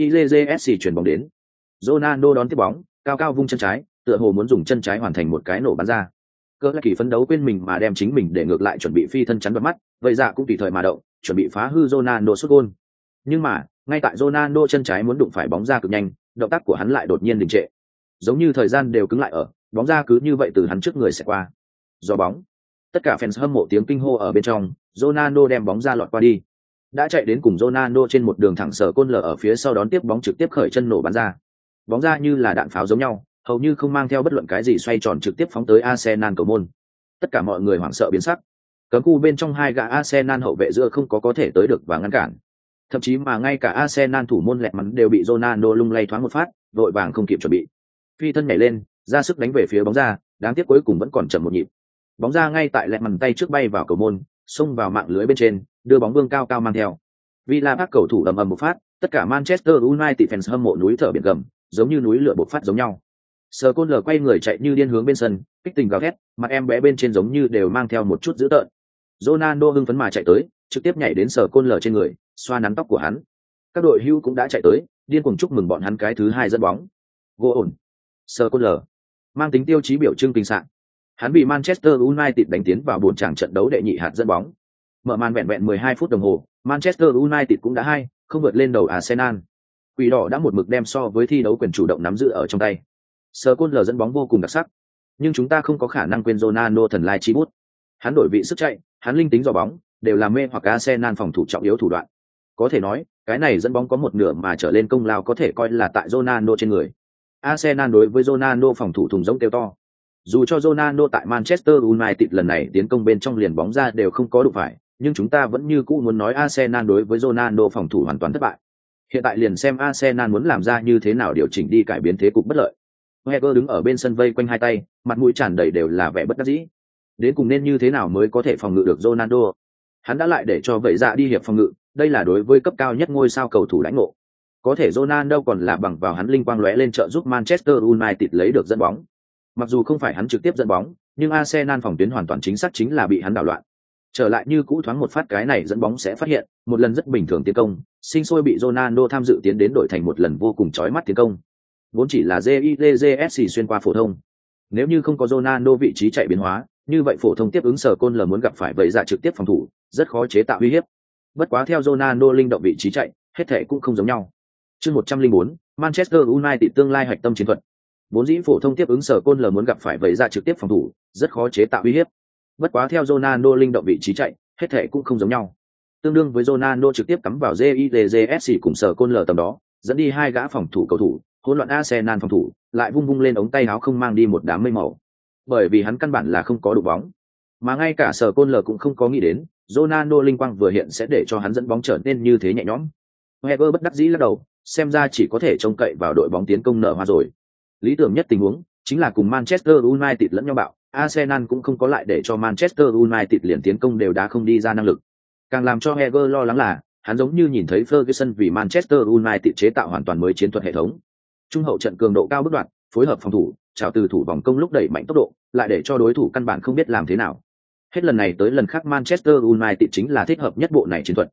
Zizs chuyển bóng đến. Ronaldo đón tiếp bóng, cao cao vung chân trái, tựa hồ muốn dùng chân trái hoàn thành một cái nổ bắn ra. Cỡ lại kỳ phấn đấu quên mình mà đem chính mình để ngược lại chuẩn bị phi thân chắn vào mắt, vậy dạ cũng tùy thời mà động, chuẩn bị phá hư Ronaldo sút gol. Nhưng mà, ngay tại Ronaldo chân trái muốn đụng phải bóng ra cực nhanh, động tác của hắn lại đột nhiên đình trệ. Giống như thời gian đều cứng lại ở, bóng ra cứ như vậy từ hắn trước người sẽ qua. Do bóng, tất cả fans hâm mộ tiếng kinh hô ở bên trong, Ronaldo đem bóng ra lọt qua đi. Đã chạy đến cùng Ronaldo trên một đường thẳng sở côn lở ở phía sau đón tiếp bóng trực tiếp khởi chân nổ bắn ra. Bóng ra như là đạn pháo giống nhau, hầu như không mang theo bất luận cái gì xoay tròn trực tiếp phóng tới Arsenal cầu môn. Tất cả mọi người hoảng sợ biến sắc. Cấm khu bên trong hai gã Arsenal hậu vệ giữa không có có thể tới được và ngăn cản. Thậm chí mà ngay cả Arsenal thủ môn lẹt mắn đều bị Ronaldo lung lay thoáng một phát, đội vàng không kịp chuẩn bị. Phi thân nhảy lên, ra sức đánh về phía bóng ra, đáng tiếc cuối cùng vẫn còn chậm một nhịp. Bóng ra ngay tại lẹt mắn tay trước bay vào cầu môn, xông vào mạng lưới bên trên, đưa bóng vương cao cao mang theo. Villa Park cầu thủ ầm ầm một phát, tất cả Manchester United fans hâm mộ núi thở biển gầm, giống như núi lửa bộc phát giống nhau. Sờ Côn Lở quay người chạy như điên hướng bên sân, kích tình gào thét, mặt em bé bên trên giống như đều mang theo một chút dữ tợn. Ronaldo hưng phấn mà chạy tới, trực tiếp nhảy đến Sờ Côn Lở trên người, xoa nắn tóc của hắn. Các đội hưu cũng đã chạy tới, điên cuồng chúc mừng bọn hắn cái thứ hai dẫn bóng. Gỗ ổn. Sờ Côn Lở mang tính tiêu chí biểu trưng kinh sạng. Hắn bị Manchester United đánh tiến vào buồn tràng trận đấu đệ nhị hạt dẫn bóng. Mở màn vẹn vẹn mười hai phút đồng hồ, Manchester United cũng đã hai, không vượt lên đầu Arsenal. Quỷ đỏ đã một mực đem so với thi đấu quyền chủ động nắm giữ ở trong tay. Sờ Côn Lở dẫn bóng vô cùng đặc sắc, nhưng chúng ta không có khả năng quên Ronaldo thần lai chi bút. Hắn đổi vị sức chạy, hắn linh tính dò bóng, đều là mê hoặc Arsenal phòng thủ trọng yếu thủ đoạn. Có thể nói, cái này dẫn bóng có một nửa mà trở lên công lao có thể coi là tại Ronaldo trên người. Arsenal đối với Ronaldo phòng thủ thùng giống kêu to. Dù cho Ronaldo tại Manchester United lần này tiến công bên trong liền bóng ra đều không có đụng phải, nhưng chúng ta vẫn như cũ muốn nói Arsenal đối với Ronaldo phòng thủ hoàn toàn thất bại. Hiện tại liền xem Arsenal muốn làm ra như thế nào điều chỉnh đi cải biến thế cục bất lợi. Wenger đứng ở bên sân vây quanh hai tay, mặt mũi tràn đầy đều là vẻ bất đắc dĩ. Đến cùng nên như thế nào mới có thể phòng ngự được Ronaldo? Hắn đã lại để cho vậy dạ đi hiệp phòng ngự, đây là đối với cấp cao nhất ngôi sao cầu thủ lãnh ngộ. Có thể Ronaldo còn là bằng vào hắn linh quang lóe lên trợ giúp Manchester United lấy được dẫn bóng. Mặc dù không phải hắn trực tiếp dẫn bóng, nhưng Arsenal phòng tuyến hoàn toàn chính xác chính là bị hắn đảo loạn. Trở lại như cũ thoáng một phát cái này dẫn bóng sẽ phát hiện, một lần rất bình thường tiến công, sinh sôi bị Ronaldo tham dự tiến đến đổi thành một lần vô cùng chói mắt tiến công. Vốn chỉ là Zizs xuyên qua phổ thông. Nếu như không có Ronaldo vị trí chạy biến hóa, như vậy phổ thông tiếp ứng Sở Côn Lở muốn gặp phải vậy dạ trực tiếp phòng thủ, rất khó chế tạo uy hiếp. Bất quá theo Ronaldo linh động vị trí chạy, hết thể cũng không giống nhau. Chương một trăm lẻ bốn, Manchester United tương lai hoạch tâm chiến thuật. Vốn dĩ phổ thông tiếp ứng Sở Côn Lở muốn gặp phải vậy dạ trực tiếp phòng thủ, rất khó chế tạo uy hiếp. Bất quá theo Ronaldo linh động vị trí chạy, hết thể cũng không giống nhau. Tương đương với Ronaldo trực tiếp cắm vào Zizs cùng Sở Côn Lở tầm đó, dẫn đi hai gã phòng thủ cầu thủ, hỗn loạn Arsenal phòng thủ, lại vung vung lên ống tay áo không mang đi một đám mây màu. Bởi vì hắn căn bản là không có đủ bóng, mà ngay cả Sở Côn Lở cũng không có nghĩ đến, Ronaldo linh quang vừa hiện sẽ để cho hắn dẫn bóng trở nên như thế nhẹ nhõm. Wenger bất đắc dĩ lắc đầu, xem ra chỉ có thể trông cậy vào đội bóng tiến công nở hoa rồi. Lý tưởng nhất tình huống chính là cùng Manchester United lẫn nhau bạo, Arsenal cũng không có lại để cho Manchester United liền tiến công đều đá không đi ra năng lực. Càng làm cho Wenger lo lắng là, hắn giống như nhìn thấy Ferguson vì Manchester United chế tạo hoàn toàn mới chiến thuật hệ thống. Trung hậu trận cường độ cao bước đoạn, phối hợp phòng thủ, trào từ thủ vòng công lúc đẩy mạnh tốc độ, lại để cho đối thủ căn bản không biết làm thế nào. Hết lần này tới lần khác Manchester United chính là thích hợp nhất bộ này chiến thuật.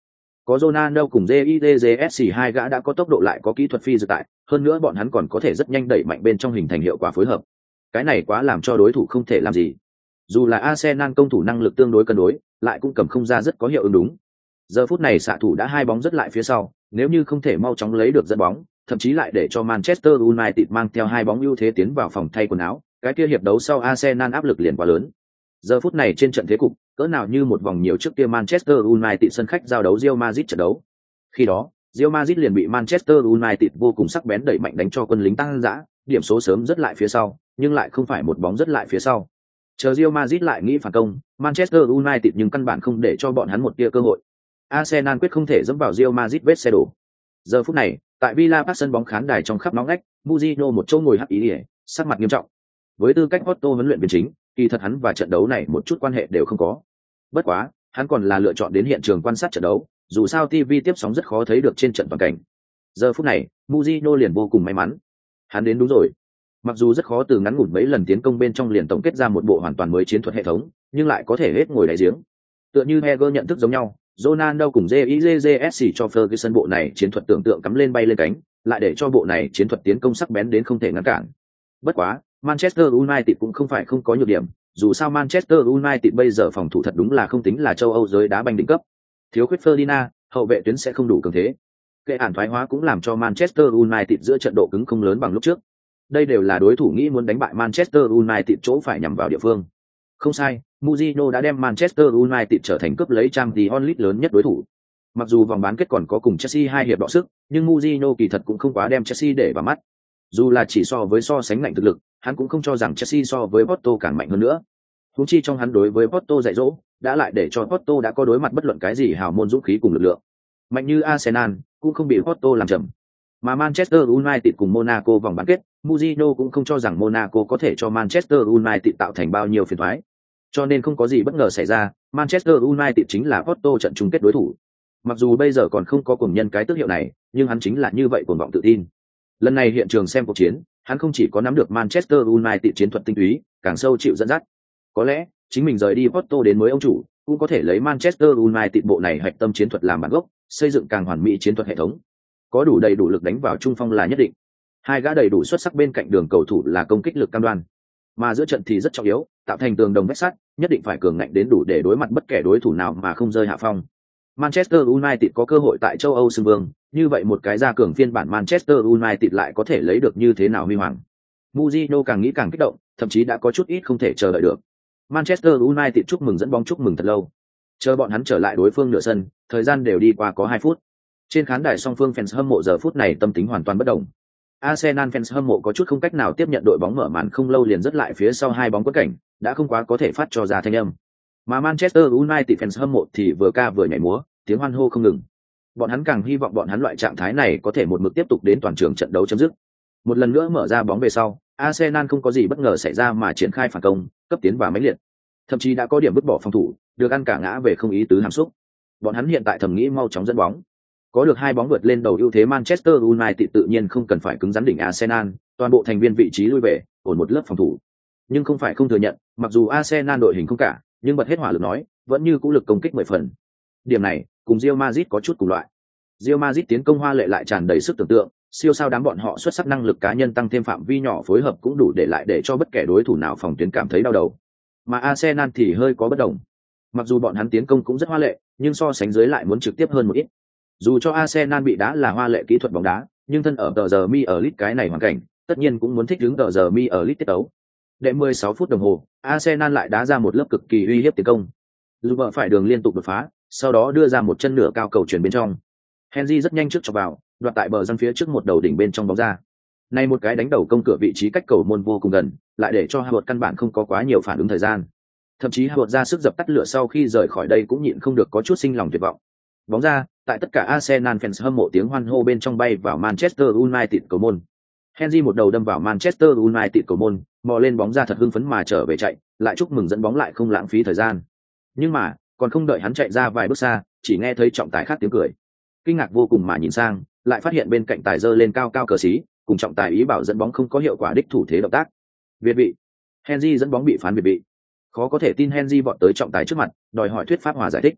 Có Ronaldo cùng Zidane hai gã đã có tốc độ lại có kỹ thuật phi dự tại, hơn nữa bọn hắn còn có thể rất nhanh đẩy mạnh bên trong hình thành hiệu quả phối hợp. Cái này quá làm cho đối thủ không thể làm gì. Dù là Arsenal công thủ năng lực tương đối cân đối, lại cũng cầm không ra rất có hiệu ứng đúng. Giờ phút này xạ thủ đã hai bóng rất lại phía sau, nếu như không thể mau chóng lấy được dẫn bóng, thậm chí lại để cho Manchester United mang theo hai bóng ưu thế tiến vào phòng thay quần áo, cái kia hiệp đấu sau Arsenal áp lực liền quá lớn. Giờ phút này trên trận thế cục, cỡ nào như một vòng nhiều trước kia Manchester United sân khách giao đấu Real Madrid trận đấu. Khi đó, Real Madrid liền bị Manchester United vô cùng sắc bén đẩy mạnh đánh cho quân lính tăng dã, điểm số sớm rất lại phía sau, nhưng lại không phải một bóng rất lại phía sau. Chờ Real Madrid lại nghĩ phản công, Manchester United nhưng căn bản không để cho bọn hắn một tia cơ hội. Arsenal quyết không thể dẫm vào Real Madrid vết xe đổ. Giờ phút này, tại Villa Park sân bóng khán đài trong khắp nóng ngách, Mourinho một chỗ ngồi hắc ý ỉa, sắc mặt nghiêm trọng. Với tư cách Porto huấn luyện viên chính, kỳ thật hắn và trận đấu này một chút quan hệ đều không có. Bất quá, hắn còn là lựa chọn đến hiện trường quan sát trận đấu, dù sao ti vi tiếp sóng rất khó thấy được trên trận toàn cảnh. Giờ phút này, Mourinho liền vô cùng may mắn. Hắn đến đúng rồi. Mặc dù rất khó từ ngắn ngủn mấy lần tiến công bên trong liền tổng kết ra một bộ hoàn toàn mới chiến thuật hệ thống, nhưng lại có thể hết ngồi đáy giếng. Tựa như Heger nhận thức giống nhau, Ronaldo cùng Jizsc cho Ferguson bộ này chiến thuật tưởng tượng cắm lên bay lên cánh, lại để cho bộ này chiến thuật tiến công sắc bén đến không thể ngăn cản. Bất quá, Manchester United cũng không phải không có nhược điểm, dù sao Manchester United bây giờ phòng thủ thật đúng là không tính là châu Âu giới đá banh đỉnh cấp. Thiếu khuyết Ferdinand, hậu vệ tuyến sẽ không đủ cường thế. Kệ ản thoái hóa cũng làm cho Manchester United giữa trận độ cứng không lớn bằng lúc trước. Đây đều là đối thủ nghĩ muốn đánh bại Manchester United chỗ phải nhằm vào địa phương. Không sai, Mourinho đã đem Manchester United trở thành cướp lấy Champions League lớn nhất đối thủ. Mặc dù vòng bán kết còn có cùng Chelsea hai hiệp đọ sức, nhưng Mourinho kỳ thật cũng không quá đem Chelsea để vào mắt. Dù là chỉ so với so sánh ngạnh thực lực, hắn cũng không cho rằng Chelsea so với Porto càng mạnh hơn nữa. Huống chi trong hắn đối với Porto dạy dỗ, đã lại để cho Porto đã có đối mặt bất luận cái gì hào môn dũng khí cùng lực lượng. Mạnh như Arsenal, cũng không bị Porto làm chậm. Mà Manchester United cùng Monaco vòng bán kết, Mourinho cũng không cho rằng Monaco có thể cho Manchester United tạo thành bao nhiêu phiền toái. Cho nên không có gì bất ngờ xảy ra, Manchester United chính là Porto trận chung kết đối thủ. Mặc dù bây giờ còn không có cùng nhân cái tước hiệu này, nhưng hắn chính là như vậy cuồng vọng tự tin. Lần này hiện trường xem cuộc chiến, hắn không chỉ có nắm được Manchester United chiến thuật tinh túy, càng sâu chịu dẫn dắt. Có lẽ, chính mình rời đi Porto đến mới ông chủ, cũng có thể lấy Manchester United bộ này hạch tâm chiến thuật làm bản gốc, xây dựng càng hoàn mỹ chiến thuật hệ thống. Có đủ đầy đủ lực đánh vào trung phong là nhất định. Hai gã đầy đủ xuất sắc bên cạnh đường cầu thủ là công kích lực cam đoan. Mà giữa trận thì rất trọng yếu, tạo thành tường đồng vách sắt, nhất định phải cường ngạnh đến đủ để đối mặt bất kể đối thủ nào mà không rơi hạ phong. Manchester United có cơ hội tại châu Âu xưng vương, như vậy một cái gia cường phiên bản Manchester United lại có thể lấy được như thế nào huy hoàng. Mourinho càng nghĩ càng kích động, thậm chí đã có chút ít không thể chờ đợi được. Manchester United chúc mừng dẫn bóng chúc mừng thật lâu. Chờ bọn hắn trở lại đối phương nửa sân, thời gian đều đi qua có hai phút. Trên khán đài song phương fans hâm mộ giờ phút này tâm tính hoàn toàn bất động. Arsenal fans hâm mộ có chút không cách nào tiếp nhận đội bóng mở màn không lâu liền rất lại phía sau hai bóng quất cảnh, đã không quá có thể phát cho ra thanh âm. Mà Manchester United fans hâm mộ thì vừa ca vừa nhảy múa, tiếng hoan hô không ngừng. Bọn hắn càng hy vọng bọn hắn loại trạng thái này có thể một mực tiếp tục đến toàn trường trận đấu chấm dứt. Một lần nữa mở ra bóng về sau, Arsenal không có gì bất ngờ xảy ra mà triển khai phản công, cấp tiến và mãnh liệt. Thậm chí đã có điểm vứt bỏ phòng thủ, được ăn cả ngã về không ý tứ hàm xúc. Bọn hắn hiện tại thầm nghĩ mau chóng dẫn bóng. Có được hai bóng vượt lên đầu ưu thế Manchester United tự nhiên không cần phải cứng rắn đỉnh Arsenal, toàn bộ thành viên vị trí lui về, ổn một lớp phòng thủ. Nhưng không phải không thừa nhận, mặc dù Arsenal đội hình không cả, nhưng bật hết hỏa lực nói, vẫn như cũ lực công kích mười phần. Điểm này, cùng Real Madrid có chút cùng loại. Real Madrid tiến công hoa lệ lại tràn đầy sức tưởng tượng, siêu sao đám bọn họ xuất sắc năng lực cá nhân tăng thêm phạm vi nhỏ phối hợp cũng đủ để lại để cho bất kể đối thủ nào phòng tuyến cảm thấy đau đầu. Mà Arsenal thì hơi có bất đồng. Mặc dù bọn hắn tiến công cũng rất hoa lệ, nhưng so sánh dưới lại muốn trực tiếp hơn một ít. Dù cho Arsenal bị đá là hoa lệ kỹ thuật bóng đá, nhưng thân ở tờ giờ mi ở lit cái này hoàn cảnh, tất nhiên cũng muốn thích ứng tờ giờ mi ở lit tiết tấu. Đệ mười sáu phút đồng hồ, Arsenal lại đá ra một lớp cực kỳ uy hiếp tiến công. Dù vợ phải đường liên tục đột phá, sau đó đưa ra một chân nửa cao cầu chuyển bên trong. Henry rất nhanh trước cho vào, đoạt tại bờ răng phía trước một đầu đỉnh bên trong bóng ra. Này một cái đánh đầu công cửa vị trí cách cầu môn vô cùng gần, lại để cho Havertz căn bản không có quá nhiều phản ứng thời gian. Thậm chí Havertz ra sức dập tắt lửa sau khi rời khỏi đây cũng nhịn không được có chút sinh lòng tuyệt vọng. Bóng ra, tại tất cả Arsenal fans hâm mộ tiếng hoan hô bên trong bay vào Manchester United cầu môn. Henry một đầu đâm vào Manchester United cầu môn, mò lên bóng ra thật hưng phấn mà trở về chạy, lại chúc mừng dẫn bóng lại không lãng phí thời gian. Nhưng mà, còn không đợi hắn chạy ra vài bước xa, chỉ nghe thấy trọng tài khác tiếng cười. Kinh ngạc vô cùng mà nhìn sang, lại phát hiện bên cạnh tài giơ lên cao cao cờ xí, cùng trọng tài ý bảo dẫn bóng không có hiệu quả đích thủ thế động tác. Việt vị. Henry dẫn bóng bị phán việt vị. Khó có thể tin Henry vọt tới trọng tài trước mặt, đòi hỏi thuyết pháp hòa giải thích.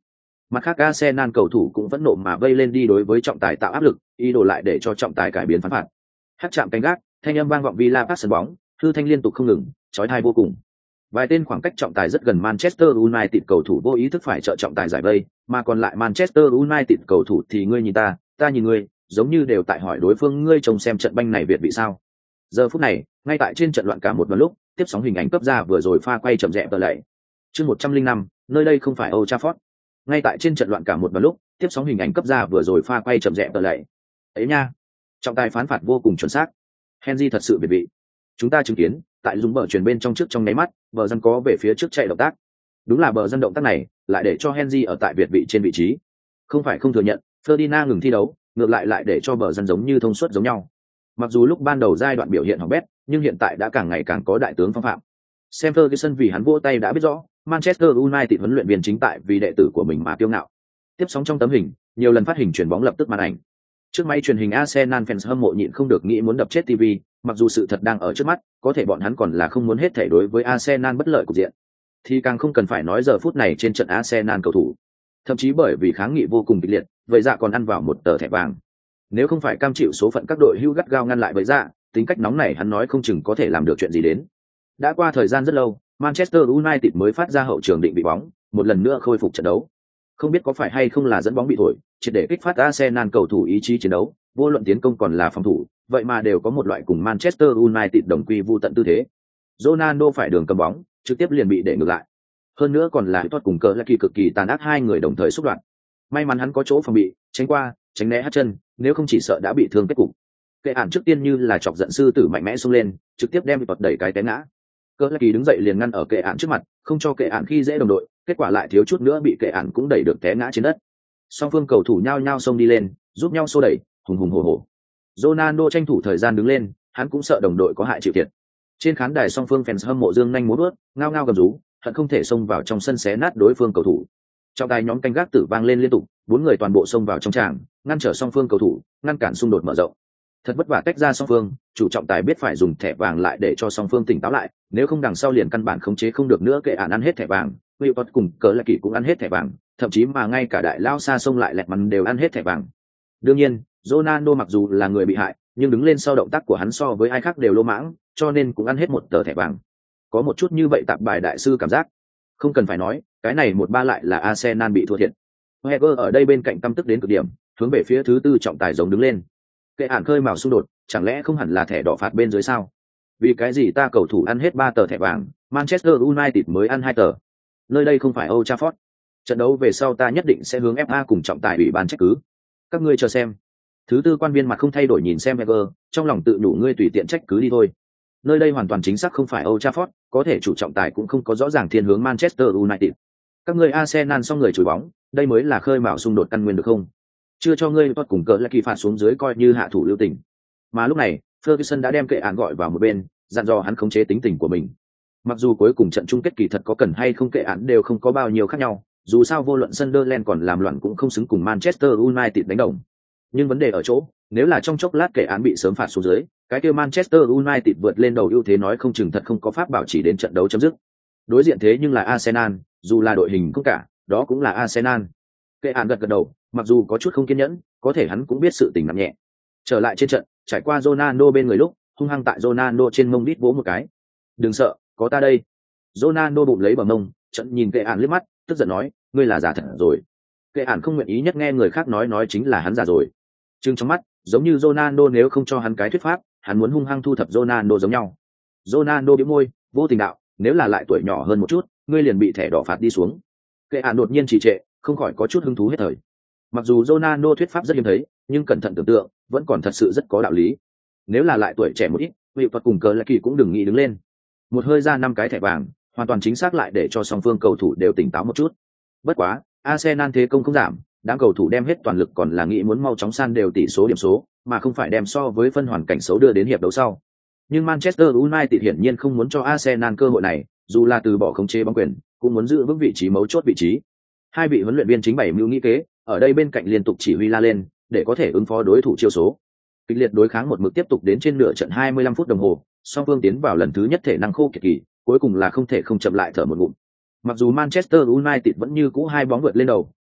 Mặt khác Arsenal cầu thủ cũng vẫn nộ mà vây lên đi đối với trọng tài tạo áp lực, ý đồ lại để cho trọng tài cải biến phán phạt. Hất chạm canh gác, thanh âm vang vọng Villa Park sân bóng, hư thanh liên tục không ngừng, chói tai vô cùng. Vài tên khoảng cách trọng tài rất gần Manchester United cầu thủ vô ý thức phải trợ trọng tài giải vây, mà còn lại Manchester United cầu thủ thì ngươi nhìn ta, ta nhìn ngươi, giống như đều tại hỏi đối phương ngươi trông xem trận banh này Việt vị sao. Giờ phút này, ngay tại trên trận loạn cả một đoạn lúc, tiếp sóng hình ảnh cấp ra vừa rồi pha quay chậm rẽ tờ lệ. Chương một trăm linh năm, nơi đây không phải Old Trafford. Ngay tại trên trận loạn cả một đoạn lúc, tiếp sóng hình ảnh cấp ra vừa rồi pha quay chậm rẽ tờ lệ. Ấy nha, trọng tài phán phạt vô cùng chuẩn xác. Henry thật sự biệt vị. Chúng ta chứng kiến, tại dùng bờ chuyển bên trong trước trong nháy mắt, bờ dân có về phía trước chạy động tác. Đúng là bờ dân động tác này, lại để cho Henry ở tại việt vị trên vị trí. Không phải không thừa nhận, Ferdinand ngừng thi đấu, ngược lại lại để cho bờ dân giống như thông suốt giống nhau. Mặc dù lúc ban đầu giai đoạn biểu hiện hỏng bét, nhưng hiện tại đã càng ngày càng có đại tướng phong phạm. Xem Ferguson vì hắn vỗ tay đã biết rõ, Manchester United huấn luyện viên chính tại vì đệ tử của mình mà kiêu ngạo. Tiếp sóng trong tấm hình, nhiều lần phát hình truyền bóng lập tức màn ảnh. Trước máy truyền hình Arsenal fans hâm mộ nhịn không được nghĩ muốn đập chết ti vi, mặc dù sự thật đang ở trước mắt, có thể bọn hắn còn là không muốn hết thể đối với Arsenal bất lợi cục diện. Thì càng không cần phải nói giờ phút này trên trận Arsenal cầu thủ. Thậm chí bởi vì kháng nghị vô cùng kịch liệt, vậy dạ còn ăn vào một tờ thẻ vàng. Nếu không phải cam chịu số phận các đội hưu gắt gao ngăn lại vậy dạ, tính cách nóng này hắn nói không chừng có thể làm được chuyện gì đến. Đã qua thời gian rất lâu, Manchester United mới phát ra hậu trường định vị bóng, một lần nữa khôi phục trận đấu. Không biết có phải hay không là dẫn bóng bị thổi, triệt để kích phát Arsenal cầu thủ ý chí chiến đấu, vô luận tiến công còn là phòng thủ, vậy mà đều có một loại cùng Manchester United đồng quy vu tận tư thế. Ronaldo phải đường cầm bóng, trực tiếp liền bị để ngược lại. Hơn nữa còn là thoát cùng cờ là kỳ cực kỳ tàn ác hai người đồng thời xúc đoạn. May mắn hắn có chỗ phòng bị, tránh qua, tránh né hất chân, nếu không chỉ sợ đã bị thương kết cục. Kệ ản trước tiên như là chọc giận sư tử mạnh mẽ xông lên, trực tiếp đem bị tuột đẩy cái té ngã. Cờ là kỳ đứng dậy liền ngăn ở kệ ản trước mặt, không cho kệ ản khi dễ đồng đội, kết quả lại thiếu chút nữa bị kệ ản cũng đẩy được té ngã trên đất. Song phương cầu thủ nhao nhao xông đi lên, giúp nhau xô đẩy, hùng hùng hổ hổ. Ronaldo tranh thủ thời gian đứng lên, hắn cũng sợ đồng đội có hại chịu thiệt. Trên khán đài song phương fans hâm mộ dương nhanh múa bước, ngao ngao gầm rú, hận không thể xông vào trong sân xé nát đối phương cầu thủ. Trong tay nhóm canh gác tử vang lên liên tục, bốn người toàn bộ xông vào trong tràng, ngăn trở song phương cầu thủ, ngăn cản xung đột mở rộng. Thật vất vả tách ra song phương, chủ trọng tài biết phải dùng thẻ vàng lại để cho song phương tỉnh táo lại, nếu không đằng sau liền căn bản khống chế không được nữa, kệ ản ăn hết thẻ vàng, Wilpot cùng cờ là kỳ cũng ăn hết thẻ vàng, thậm chí mà ngay cả đại lao xa xông lại lẹt mắn đều ăn hết thẻ vàng. Đương nhiên, Ronaldo mặc dù là người bị hại, nhưng đứng lên sau động tác của hắn so với ai khác đều lô mãng, cho nên cũng ăn hết một tờ thẻ vàng. Có một chút như vậy tạp bài đại sư cảm giác. Không cần phải nói, cái này một ba lại là Arsenal bị thua thiệt. Wenger ở đây bên cạnh căm tức đến cực điểm, hướng về phía thứ tư trọng tài giống đứng lên. Kệ ản khơi mào xung đột, chẳng lẽ không hẳn là thẻ đỏ phạt bên dưới sao? Vì cái gì ta cầu thủ ăn hết ba tờ thẻ vàng, Manchester United mới ăn hai tờ? Nơi đây không phải Old Trafford. Trận đấu về sau ta nhất định sẽ hướng ép a cùng trọng tài ủy ban trách cứ. Các ngươi chờ xem. Thứ tư quan viên mặt không thay đổi nhìn xem Wenger, trong lòng tự nhủ ngươi tùy tiện trách cứ đi thôi. Nơi đây hoàn toàn chính xác không phải Old Trafford, có thể chủ trọng tài cũng không có rõ ràng thiên hướng Manchester United. Các ngươi Arsenal xong người chùi bóng, đây mới là khơi mào xung đột căn nguyên được không? Chưa cho ngươi thoát cùng cờ là kỳ phạt xuống dưới coi như hạ thủ lưu tình. Mà lúc này, Ferguson đã đem kệ án gọi vào một bên, dặn dò hắn khống chế tính tình của mình. Mặc dù cuối cùng trận chung kết kỳ thật có cần hay không kệ án đều không có bao nhiêu khác nhau, dù sao vô luận Sunderland còn làm loạn cũng không xứng cùng Manchester United đánh đồng. Nhưng vấn đề ở chỗ, nếu là trong chốc lát kệ án bị sớm phạt xuống dưới, cái kia Manchester United vượt lên đầu ưu thế nói không chừng thật không có pháp bảo chỉ đến trận đấu chấm dứt. Đối diện thế nhưng là Arsenal, dù là đội hình không cả, đó cũng là Arsenal. Kệ án gật gật đầu, mặc dù có chút không kiên nhẫn, có thể hắn cũng biết sự tình nặng nhẹ. Trở lại trên trận, trải qua Ronaldo bên người lúc, hung hăng tại Ronaldo trên mông đít vỗ một cái. Đừng sợ, có ta đây. Ronaldo bụng lấy bờ mông, trận nhìn kệ án liếc mắt, tức giận nói, ngươi là giả thật rồi. Kệ án không nguyện ý nhất nghe người khác nói nói chính là hắn giả rồi. Trừng trong mắt, giống như Ronaldo nếu không cho hắn cái thuyết pháp, hắn muốn hung hăng thu thập Ronaldo giống nhau. Ronaldo bĩu môi, vô tình đạo, nếu là lại tuổi nhỏ hơn một chút, ngươi liền bị thẻ đỏ phạt đi xuống. Kệ án đột nhiên trì trệ, không khỏi có chút hứng thú hết thời. Mặc dù Ronaldo thuyết pháp rất hiếm thấy, nhưng cẩn thận tưởng tượng, vẫn còn thật sự rất có đạo lý. Nếu là lại tuổi trẻ một ít, vị Phật cùng cờ là kỳ cũng đừng nghĩ đứng lên. Một hơi ra năm cái thẻ vàng, hoàn toàn chính xác lại để cho song phương cầu thủ đều tỉnh táo một chút. Bất quá, Arsenal thế công không giảm, đám cầu thủ đem hết toàn lực còn là nghĩ muốn mau chóng san đều tỷ số điểm số, mà không phải đem so với phân hoàn cảnh xấu đưa đến hiệp đấu sau. Nhưng Manchester United hiển nhiên không muốn cho Arsenal cơ hội này, dù là từ bỏ khống chế bóng quyền, cũng muốn giữ vững vị trí mấu chốt vị trí. Hai vị huấn luyện viên chính bảy mưu nghĩ kế, ở đây bên cạnh liên tục chỉ huy la lên, để có thể ứng phó đối thủ chiêu số. Kịch liệt đối kháng một mực tiếp tục đến trên nửa trận hai mươi lăm phút đồng hồ, song phương tiến vào lần thứ nhất thể năng khô kiệt kỳ, cuối cùng là không thể không chậm lại thở một ngụm. Mặc dù Manchester United vẫn như cũ hai bóng vượt lên đầu,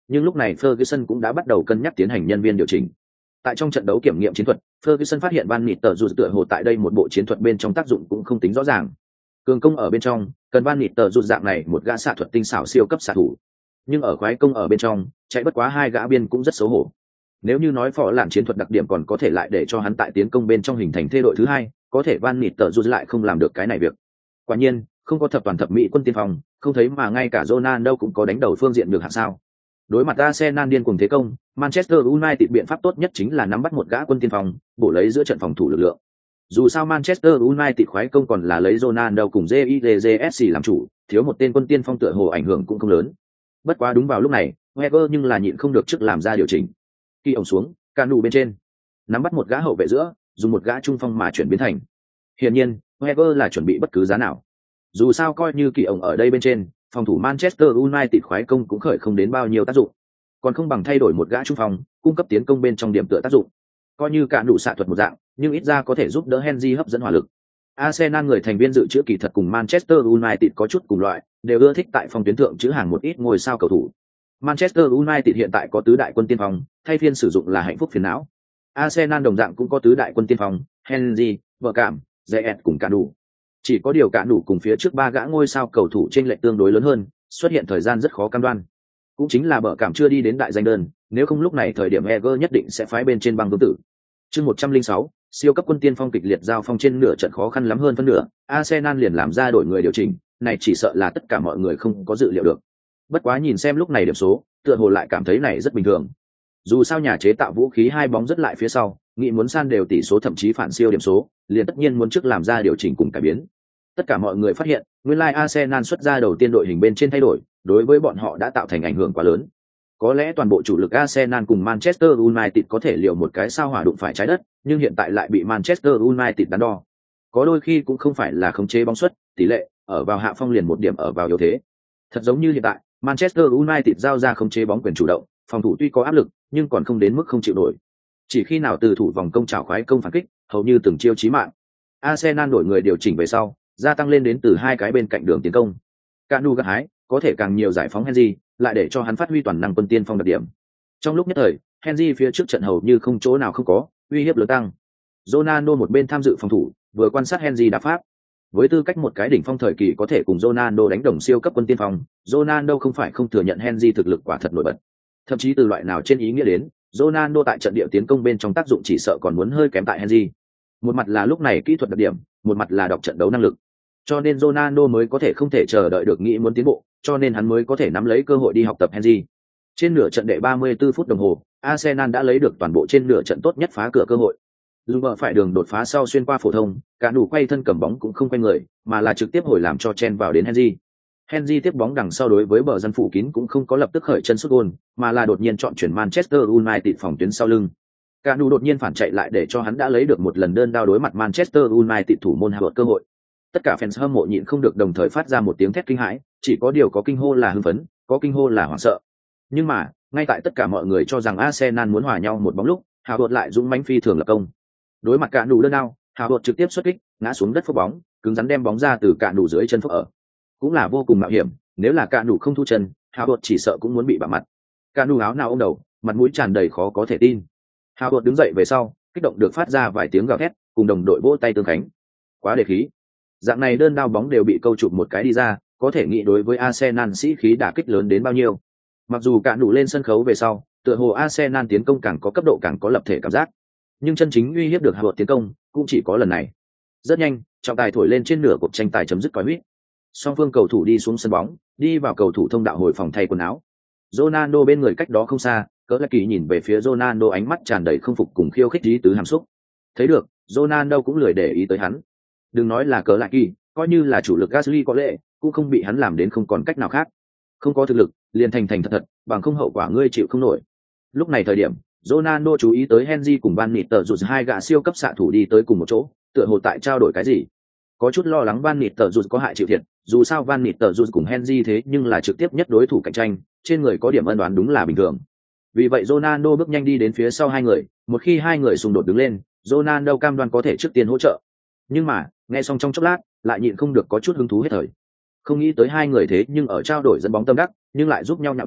nhưng lúc này Ferguson cũng đã bắt đầu cân nhắc tiến hành nhân viên điều chỉnh. Tại trong trận đấu kiểm nghiệm chiến thuật, Ferguson phát hiện Van Nistelrooy tựa hồ tại đây một bộ chiến thuật bên trong tác dụng cũng không tính rõ ràng. Cường công ở bên trong, cần Van Nistelrooy dạng này một gã xạ thuật tinh xảo siêu cấp xạ thủ. Nhưng ở khoái công ở bên trong, chạy bất quá hai gã biên cũng rất xấu hổ. Nếu như nói phó lạn chiến thuật đặc điểm còn có thể lại để cho hắn tại tiến công bên trong hình thành thê đội thứ hai, có thể Van Nistelrooy lại không làm được cái này việc. Quả nhiên, không có thập toàn thập mỹ quân tiên phong, không thấy mà ngay cả Ronaldo cũng có đánh đầu phương diện được hạng sao. Đối mặt Arsenal điên cuồng thế công, Manchester United biện pháp tốt nhất chính là nắm bắt một gã quân tiên phong, bổ lấy giữa trận phòng thủ lực lượng. Dù sao Manchester United khoái công còn là lấy Ronaldo cùng Zidane làm chủ, thiếu một tên quân tiên phong tựa hồ ảnh hưởng cũng không lớn. Bất quá đúng vào lúc này, Wenger nhưng là nhịn không được trước làm ra điều chỉnh. Khi ông xuống, Canu bên trên, nắm bắt một gã hậu vệ giữa, dùng một gã trung phong mà chuyển biến thành. Hiển nhiên, Wenger là chuẩn bị bất cứ giá nào. Dù sao coi như kỳ ông ở đây bên trên, phòng thủ Manchester United khoái công cũng khởi không đến bao nhiêu tác dụng, còn không bằng thay đổi một gã trung phong, cung cấp tiến công bên trong điểm tựa tác dụng. Coi như cả đủ xạ thuật một dạng, nhưng ít ra có thể giúp đỡ Henry hấp dẫn hỏa lực. Arsenal người thành viên dự trữ kỳ thật cùng Manchester United có chút cùng loại, đều ưa thích tại phòng tuyến thượng chữ hàng một ít ngôi sao cầu thủ. Manchester United hiện tại có tứ đại quân tiên phong, thay phiên sử dụng là hạnh phúc phiền não. Arsenal đồng dạng cũng có tứ đại quân tiên phong, Henry, Bergkamp, Ziyech cùng cả đủ. Chỉ có điều cả đủ cùng phía trước ba gã ngôi sao cầu thủ trên lệch tương đối lớn hơn, xuất hiện thời gian rất khó cam đoan. Cũng chính là Bergkamp chưa đi đến đại danh đơn, nếu không lúc này thời điểm Eger nhất định sẽ phái bên trên băng vương tử. Chương một trăm lẻ sáu, siêu cấp quân tiên phong kịch liệt giao phong trên nửa trận khó khăn lắm hơn phân nửa, Arsenal liền làm ra đổi người điều chỉnh, này chỉ sợ là tất cả mọi người không có dự liệu được. Bất quá nhìn xem lúc này điểm số, tựa hồ lại cảm thấy này rất bình thường. Dù sao nhà chế tạo vũ khí hai bóng rất lại phía sau, nghĩ muốn san đều tỷ số thậm chí phản siêu điểm số, liền tất nhiên muốn trước làm ra điều chỉnh cùng cải biến. Tất cả mọi người phát hiện, nguyên lai Arsenal xuất ra đầu tiên đội hình bên trên thay đổi, đối với bọn họ đã tạo thành ảnh hưởng quá lớn. Có lẽ toàn bộ chủ lực Arsenal cùng Manchester United có thể liệu một cái sao hỏa đụng phải trái đất, nhưng hiện tại lại bị Manchester United đắn đo. Có đôi khi cũng không phải là khống chế bóng suất, tỷ lệ, ở vào hạ phong liền một điểm ở vào yếu thế. Thật giống như hiện tại, Manchester United giao ra khống chế bóng quyền chủ động, phòng thủ tuy có áp lực, nhưng còn không đến mức không chịu nổi. Chỉ khi nào từ thủ vòng công trảo khoái công phản kích, hầu như từng chiêu chí mạng. Arsenal đổi người điều chỉnh về sau, gia tăng lên đến từ hai cái bên cạnh đường tiến công. Canu gặt hái, có thể càng nhiều giải phóng Henry, lại để cho hắn phát huy toàn năng quân tiên phong đặc điểm. Trong lúc nhất thời, Henry phía trước trận hầu như không chỗ nào không có, uy hiếp lớn tăng. Ronaldo một bên tham dự phòng thủ, vừa quan sát Henry đá pháp. Với tư cách một cái đỉnh phong thời kỳ có thể cùng Ronaldo đánh đồng siêu cấp quân tiên phong, Ronaldo không phải không thừa nhận Henry thực lực quả thật nổi bật. Thậm chí từ loại nào trên ý nghĩa đến, Ronaldo tại trận địa tiến công bên trong tác dụng chỉ sợ còn muốn hơi kém tại Henry. Một mặt là lúc này kỹ thuật đặc điểm, một mặt là đọc trận đấu năng lực. Cho nên Ronaldo mới có thể không thể chờ đợi được nghĩ muốn tiến bộ, cho nên hắn mới có thể nắm lấy cơ hội đi học tập Henry. Trên nửa trận đệ ba mươi tư phút đồng hồ, Arsenal đã lấy được toàn bộ trên nửa trận tốt nhất phá cửa cơ hội. Dù bờ phải đường đột phá sau xuyên qua phổ thông, cả đủ quay thân cầm bóng cũng không quay người, mà là trực tiếp hồi làm cho chen vào đến Henry. Henry tiếp bóng đằng sau đối với bờ dân phủ kín cũng không có lập tức khởi chân sút gol, mà là đột nhiên chọn chuyển Manchester United phòng tuyến sau lưng. Cả đủ đột nhiên phản chạy lại để cho hắn đã lấy được một lần đơn đao đối mặt Manchester United thủ môn Howard cơ hội. Tất cả fans hâm mộ nhịn không được đồng thời phát ra một tiếng thét kinh hãi, chỉ có điều có kinh hô là hưng phấn, có kinh hô là hoảng sợ. Nhưng mà, ngay tại tất cả mọi người cho rằng Arsenal muốn hòa nhau một bóng lúc, Howard lại dũng mãnh phi thường lập công. Đối mặt cả đủ đơn đao, Howard trực tiếp xuất kích, ngã xuống đất phốc bóng, cứng rắn đem bóng ra từ cả đủ dưới chân phốc ở. Cũng là vô cùng mạo hiểm, nếu là cả đủ không thu chân, Howard chỉ sợ cũng muốn bị bạ mặt. Cả đủ áo nào ôm đầu, mặt mũi tràn đầy khó có thể tin. Howard đứng dậy về sau, kích động được phát ra vài tiếng gào thét, cùng đồng đội vỗ tay tương khánh. Quá đề khí. Dạng này đơn đao bóng đều bị câu chụp một cái đi ra, có thể nghĩ đối với Arsenal sĩ khí đả kích lớn đến bao nhiêu. Mặc dù cả đủ lên sân khấu về sau, tựa hồ Arsenal tiến công càng có cấp độ càng có lập thể cảm giác, nhưng chân chính uy hiếp được Howard tiến công cũng chỉ có lần này. Rất nhanh, trọng tài thổi lên trên nửa cuộc tranh tài chấm dứt còi huýt. Song phương cầu thủ đi xuống sân bóng, đi vào cầu thủ thông đạo hồi phòng thay quần áo. Ronaldo bên người cách đó không xa, cỡ lắc kỳ nhìn về phía Ronaldo ánh mắt tràn đầy không phục cùng khiêu khích ý tứ hàm xúc. Thấy được, Ronaldo cũng lười để ý tới hắn. Đừng nói là cỡ lắc kỳ, coi như là chủ lực Gasly có lẽ cũng không bị hắn làm đến không còn cách nào khác. Không có thực lực, liền thành thành thật thật, bằng không hậu quả ngươi chịu không nổi. Lúc này thời điểm, Ronaldo chú ý tới Henry cùng Van Nistelrooy hai gã siêu cấp xạ thủ đi tới cùng một chỗ, tựa hồ tại trao đổi cái gì. Có chút lo lắng Van Nistelrooy có hại chịu thiệt, dù sao Van Nistelrooy cùng Henry thế nhưng là trực tiếp nhất đối thủ cạnh tranh, trên người có điểm ân đoán đúng là bình thường. Vì vậy Ronaldo bước nhanh đi đến phía sau hai người, một khi hai người xung đột đứng lên, Ronaldo cam đoan có thể trước tiên hỗ trợ. Nhưng mà, nghe xong trong chốc lát, lại nhịn không được có chút hứng thú hết thời. Không nghĩ tới hai người thế nhưng ở trao đổi dẫn bóng tâm đắc, nhưng lại giúp nhau nhạ báng,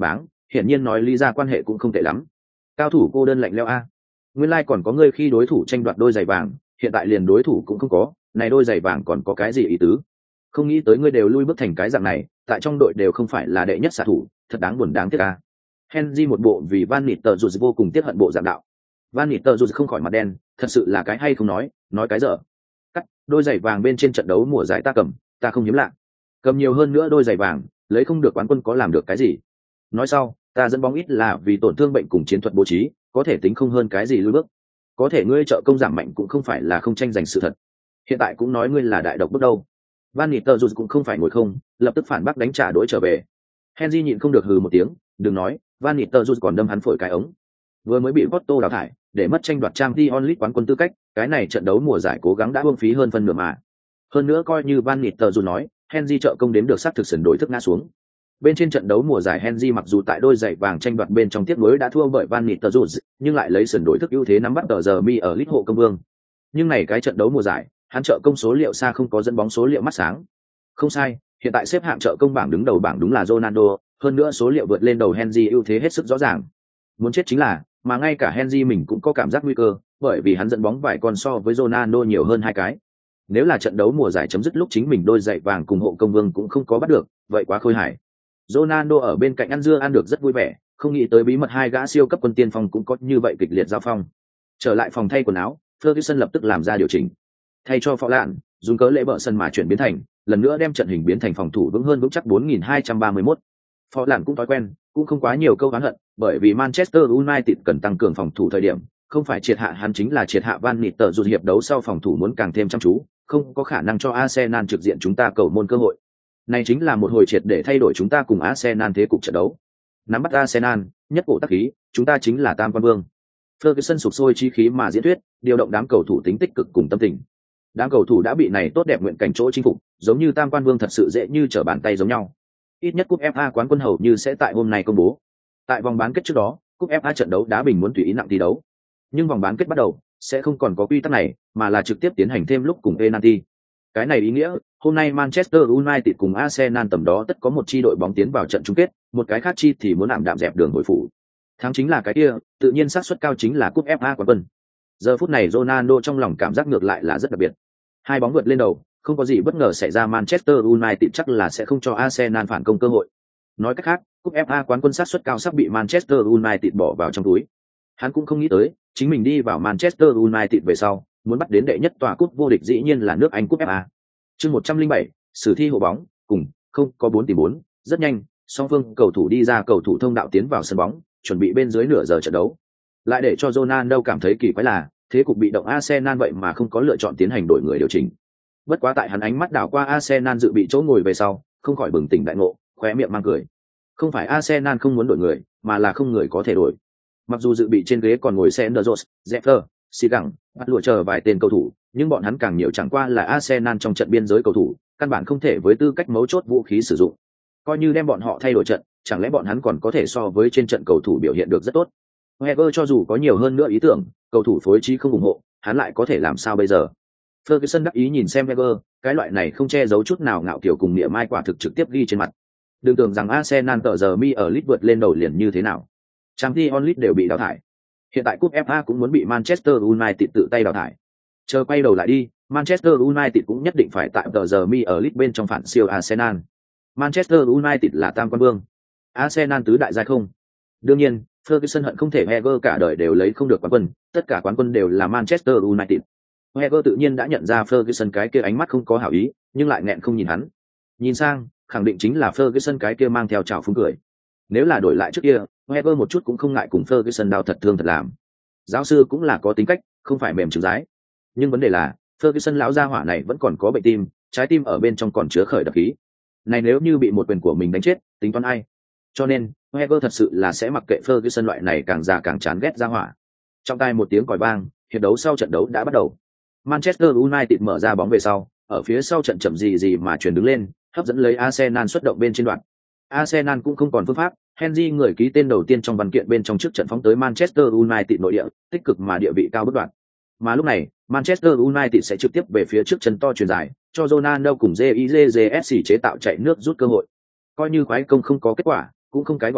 hiển nhiên nói lý ra quan hệ cũng không tệ lắm. Cao thủ cô đơn lạnh lẽo a. Nguyên lai like còn có ngươi khi đối thủ tranh đoạt đôi giày vàng, hiện tại liền đối thủ cũng không có, này đôi giày vàng còn có cái gì ý tứ? Không nghĩ tới ngươi đều lui bước thành cái dạng này, tại trong đội đều không phải là đệ nhất xạ thủ, thật đáng buồn đáng tiếc a. Henry một bộ vì Van Nistelrooy vô cùng tiếc hận bộ dạng đạo. Van Nistelrooy không khỏi mặt đen, thật sự là cái hay không nói, nói cái dở. Cắt, đôi giày vàng bên trên trận đấu mùa giải ta cầm, ta không hiếm lạ. Cầm nhiều hơn nữa đôi giày vàng, lấy không được quán quân có làm được cái gì? Nói sau, ta dẫn bóng ít là vì tổn thương bệnh cùng chiến thuật bố trí, có thể tính không hơn cái gì lùi bước. Có thể ngươi trợ công giảm mạnh cũng không phải là không tranh giành sự thật. Hiện tại cũng nói ngươi là đại độc bước đâu. Van Nistelrooy cũng không phải ngồi không, lập tức phản bác đánh trả đối trở về. Henry nhịn không được hừ một tiếng, đừng nói, Van Nistelrooy còn đâm hắn phổi cái ống. Vừa mới bị Porto đào thải, để mất tranh đoạt Champions League quán quân tư cách, cái này trận đấu mùa giải cố gắng đã uổng phí hơn phân nửa mà. Hơn nữa coi như Van Nistelrooy nói, Henry trợ công đếm được sát thực sần đối thức ngã xuống. Bên trên trận đấu mùa giải Henry mặc dù tại đôi giày vàng tranh đoạt bên trong tiếp nối đã thua bởi Van Nistelrooy, nhưng lại lấy sần đối thức ưu thế nắm bắt tờ giờ mi ở lít hộ công vương. Nhưng này cái trận đấu mùa giải, hắn trợ công số liệu xa không có dẫn bóng số liệu mắt sáng. Không sai, hiện tại xếp hạng trợ công bảng đứng đầu bảng đúng là Ronaldo, hơn nữa số liệu vượt lên đầu Henry ưu thế hết sức rõ ràng. Muốn chết chính là, mà ngay cả Henry mình cũng có cảm giác nguy cơ, bởi vì hắn dẫn bóng vài con so với Ronaldo nhiều hơn hai cái. Nếu là trận đấu mùa giải chấm dứt lúc chính mình đôi giày vàng cùng hộ công vương cũng không có bắt được, vậy quá khôi hài. Ronaldo ở bên cạnh ăn dưa ăn được rất vui vẻ, không nghĩ tới bí mật hai gã siêu cấp quân tiên phong cũng có như vậy kịch liệt giao phong. Trở lại phòng thay quần áo, Ferguson lập tức làm ra điều chỉnh. Thay cho Phó Lạn, dùng cớ lễ bợ sân mà chuyển biến thành, lần nữa đem trận hình biến thành phòng thủ vững hơn vững chắc bốn nghìn hai trăm ba mươi mốt. Phó Lạn cũng thói quen, cũng không quá nhiều câu oán hận, bởi vì Manchester United cần tăng cường phòng thủ thời điểm, không phải triệt hạ hắn chính là triệt hạ Van Nistelrooy hiệp đấu sau phòng thủ muốn càng thêm chăm chú, không có khả năng cho Arsenal trực diện chúng ta cầu môn cơ hội. Này chính là một hồi triệt để thay đổi chúng ta cùng Arsenal thế cục trận đấu. Nắm bắt Arsenal, nhất cổ tác khí, chúng ta chính là tam quan vương. Ferguson sục sôi chí khí mà diễn thuyết, điều động đám cầu thủ tính tích cực cùng tâm tình. Đám cầu thủ đã bị này tốt đẹp nguyện cảnh chỗ chinh phục, giống như tam quan vương thật sự dễ như trở bàn tay giống nhau. Ít nhất cúp ép a quán quân hầu như sẽ tại hôm nay công bố. Tại vòng bán kết trước đó, cúp ép a trận đấu đá bình muốn tùy ý nặng thi đấu. Nhưng vòng bán kết bắt đầu, sẽ không còn có quy tắc này, mà là trực tiếp tiến hành thêm lúc cùng penalty. Cái này ý nghĩa, hôm nay Manchester United cùng Arsenal tầm đó tất có một chi đội bóng tiến vào trận chung kết, một cái khác chi thì muốn ảm đạm dẹp đường hồi phủ. Thắng chính là cái kia, tự nhiên xác suất cao chính là cúp ép a quán quân. Giờ phút này Ronaldo trong lòng cảm giác ngược lại là rất đặc biệt. Hai bóng vượt lên đầu, không có gì bất ngờ xảy ra, Manchester United chắc là sẽ không cho Arsenal phản công cơ hội. Nói cách khác, cúp ép a quán quân xác suất cao sắp bị Manchester United bỏ vào trong túi. Hắn cũng không nghĩ tới, chính mình đi vào Manchester United về sau, muốn bắt đến đệ nhất tòa cúp vô địch dĩ nhiên là nước Anh cúp ép a. Chương một trăm lẻ bảy, sử thi hộ bóng, cùng không có bốn tỷ bốn, rất nhanh, song phương cầu thủ đi ra cầu thủ thông đạo tiến vào sân bóng, chuẩn bị bên dưới nửa giờ trận đấu. Lại để cho Ronaldo cảm thấy kỳ quái là, thế cục bị động Arsenal vậy mà không có lựa chọn tiến hành đổi người điều chỉnh. Bất quá tại hắn ánh mắt đảo qua Arsenal dự bị chỗ ngồi về sau, không khỏi bừng tỉnh đại ngộ, khóe miệng mang cười. Không phải Arsenal không muốn đổi người, mà là không người có thể đổi. Mặc dù dự bị trên ghế còn ngồi Senderos, Zeffer, Sigang, bắt lụa chờ vài tên cầu thủ, nhưng bọn hắn càng nhiều chẳng qua là Arsenal trong trận biên giới cầu thủ, căn bản không thể với tư cách mấu chốt vũ khí sử dụng. Coi như đem bọn họ thay đổi trận, chẳng lẽ bọn hắn còn có thể so với trên trận cầu thủ biểu hiện được rất tốt. Wenger cho dù có nhiều hơn nữa ý tưởng, cầu thủ phối trí không ủng hộ, hắn lại có thể làm sao bây giờ? Ferguson đắc ý nhìn xem Wenger, cái loại này không che giấu chút nào ngạo kiểu cùng niệm mai quả thực trực tiếp ghi trên mặt. Đừng tưởng rằng Arsenal tờ giờ mi ở League vượt lên đầu liền như thế nào. Champions League đều bị đào thải. Hiện tại cúp ép a cũng muốn bị Manchester United tự tay đào thải. Chờ quay đầu lại đi, Manchester United cũng nhất định phải tại tờ giờ mi ở League bên trong phản siêu Arsenal. Manchester United là tam quan vương, Arsenal tứ đại giai không. Đương nhiên, Ferguson hận không thể Wenger cả đời đều lấy không được quán quân, tất cả quán quân đều là Manchester United. Wenger tự nhiên đã nhận ra Ferguson cái kia ánh mắt không có hảo ý, nhưng lại nghẹn không nhìn hắn. Nhìn sang, khẳng định chính là Ferguson cái kia mang theo trào phúng cười. Nếu là đổi lại trước kia, Wenger một chút cũng không ngại cùng Ferguson đao thật thương thật làm. Giáo sư cũng là có tính cách, không phải mềm trứng rái. Nhưng vấn đề là, Ferguson lão gia hỏa này vẫn còn có bệnh tim, trái tim ở bên trong còn chứa khởi độc khí. Này nếu như bị một quyền của mình đánh chết, tính toán ai? Cho nên, Wenger thật sự là sẽ mặc kệ Ferguson loại này càng già càng chán ghét gia hỏa. Trong tai một tiếng còi vang, hiệp đấu sau trận đấu đã bắt đầu. Manchester United mở ra bóng về sau, ở phía sau trận chậm gì gì mà chuyển đứng lên, hấp dẫn lấy Arsenal xuất động bên trên đoạn. Arsenal cũng không còn phương pháp, Henry người ký tên đầu tiên trong văn kiện bên trong trước trận phóng tới Manchester United nội địa, tích cực mà địa vị cao bất đoạn. Mà lúc này, Manchester United sẽ trực tiếp về phía trước chân to truyền dài, cho Ronaldo cùng gi i gi ét xê chế tạo chạy nước rút cơ hội. Coi như khoái công không có kết quả, cũng không cái gọi là,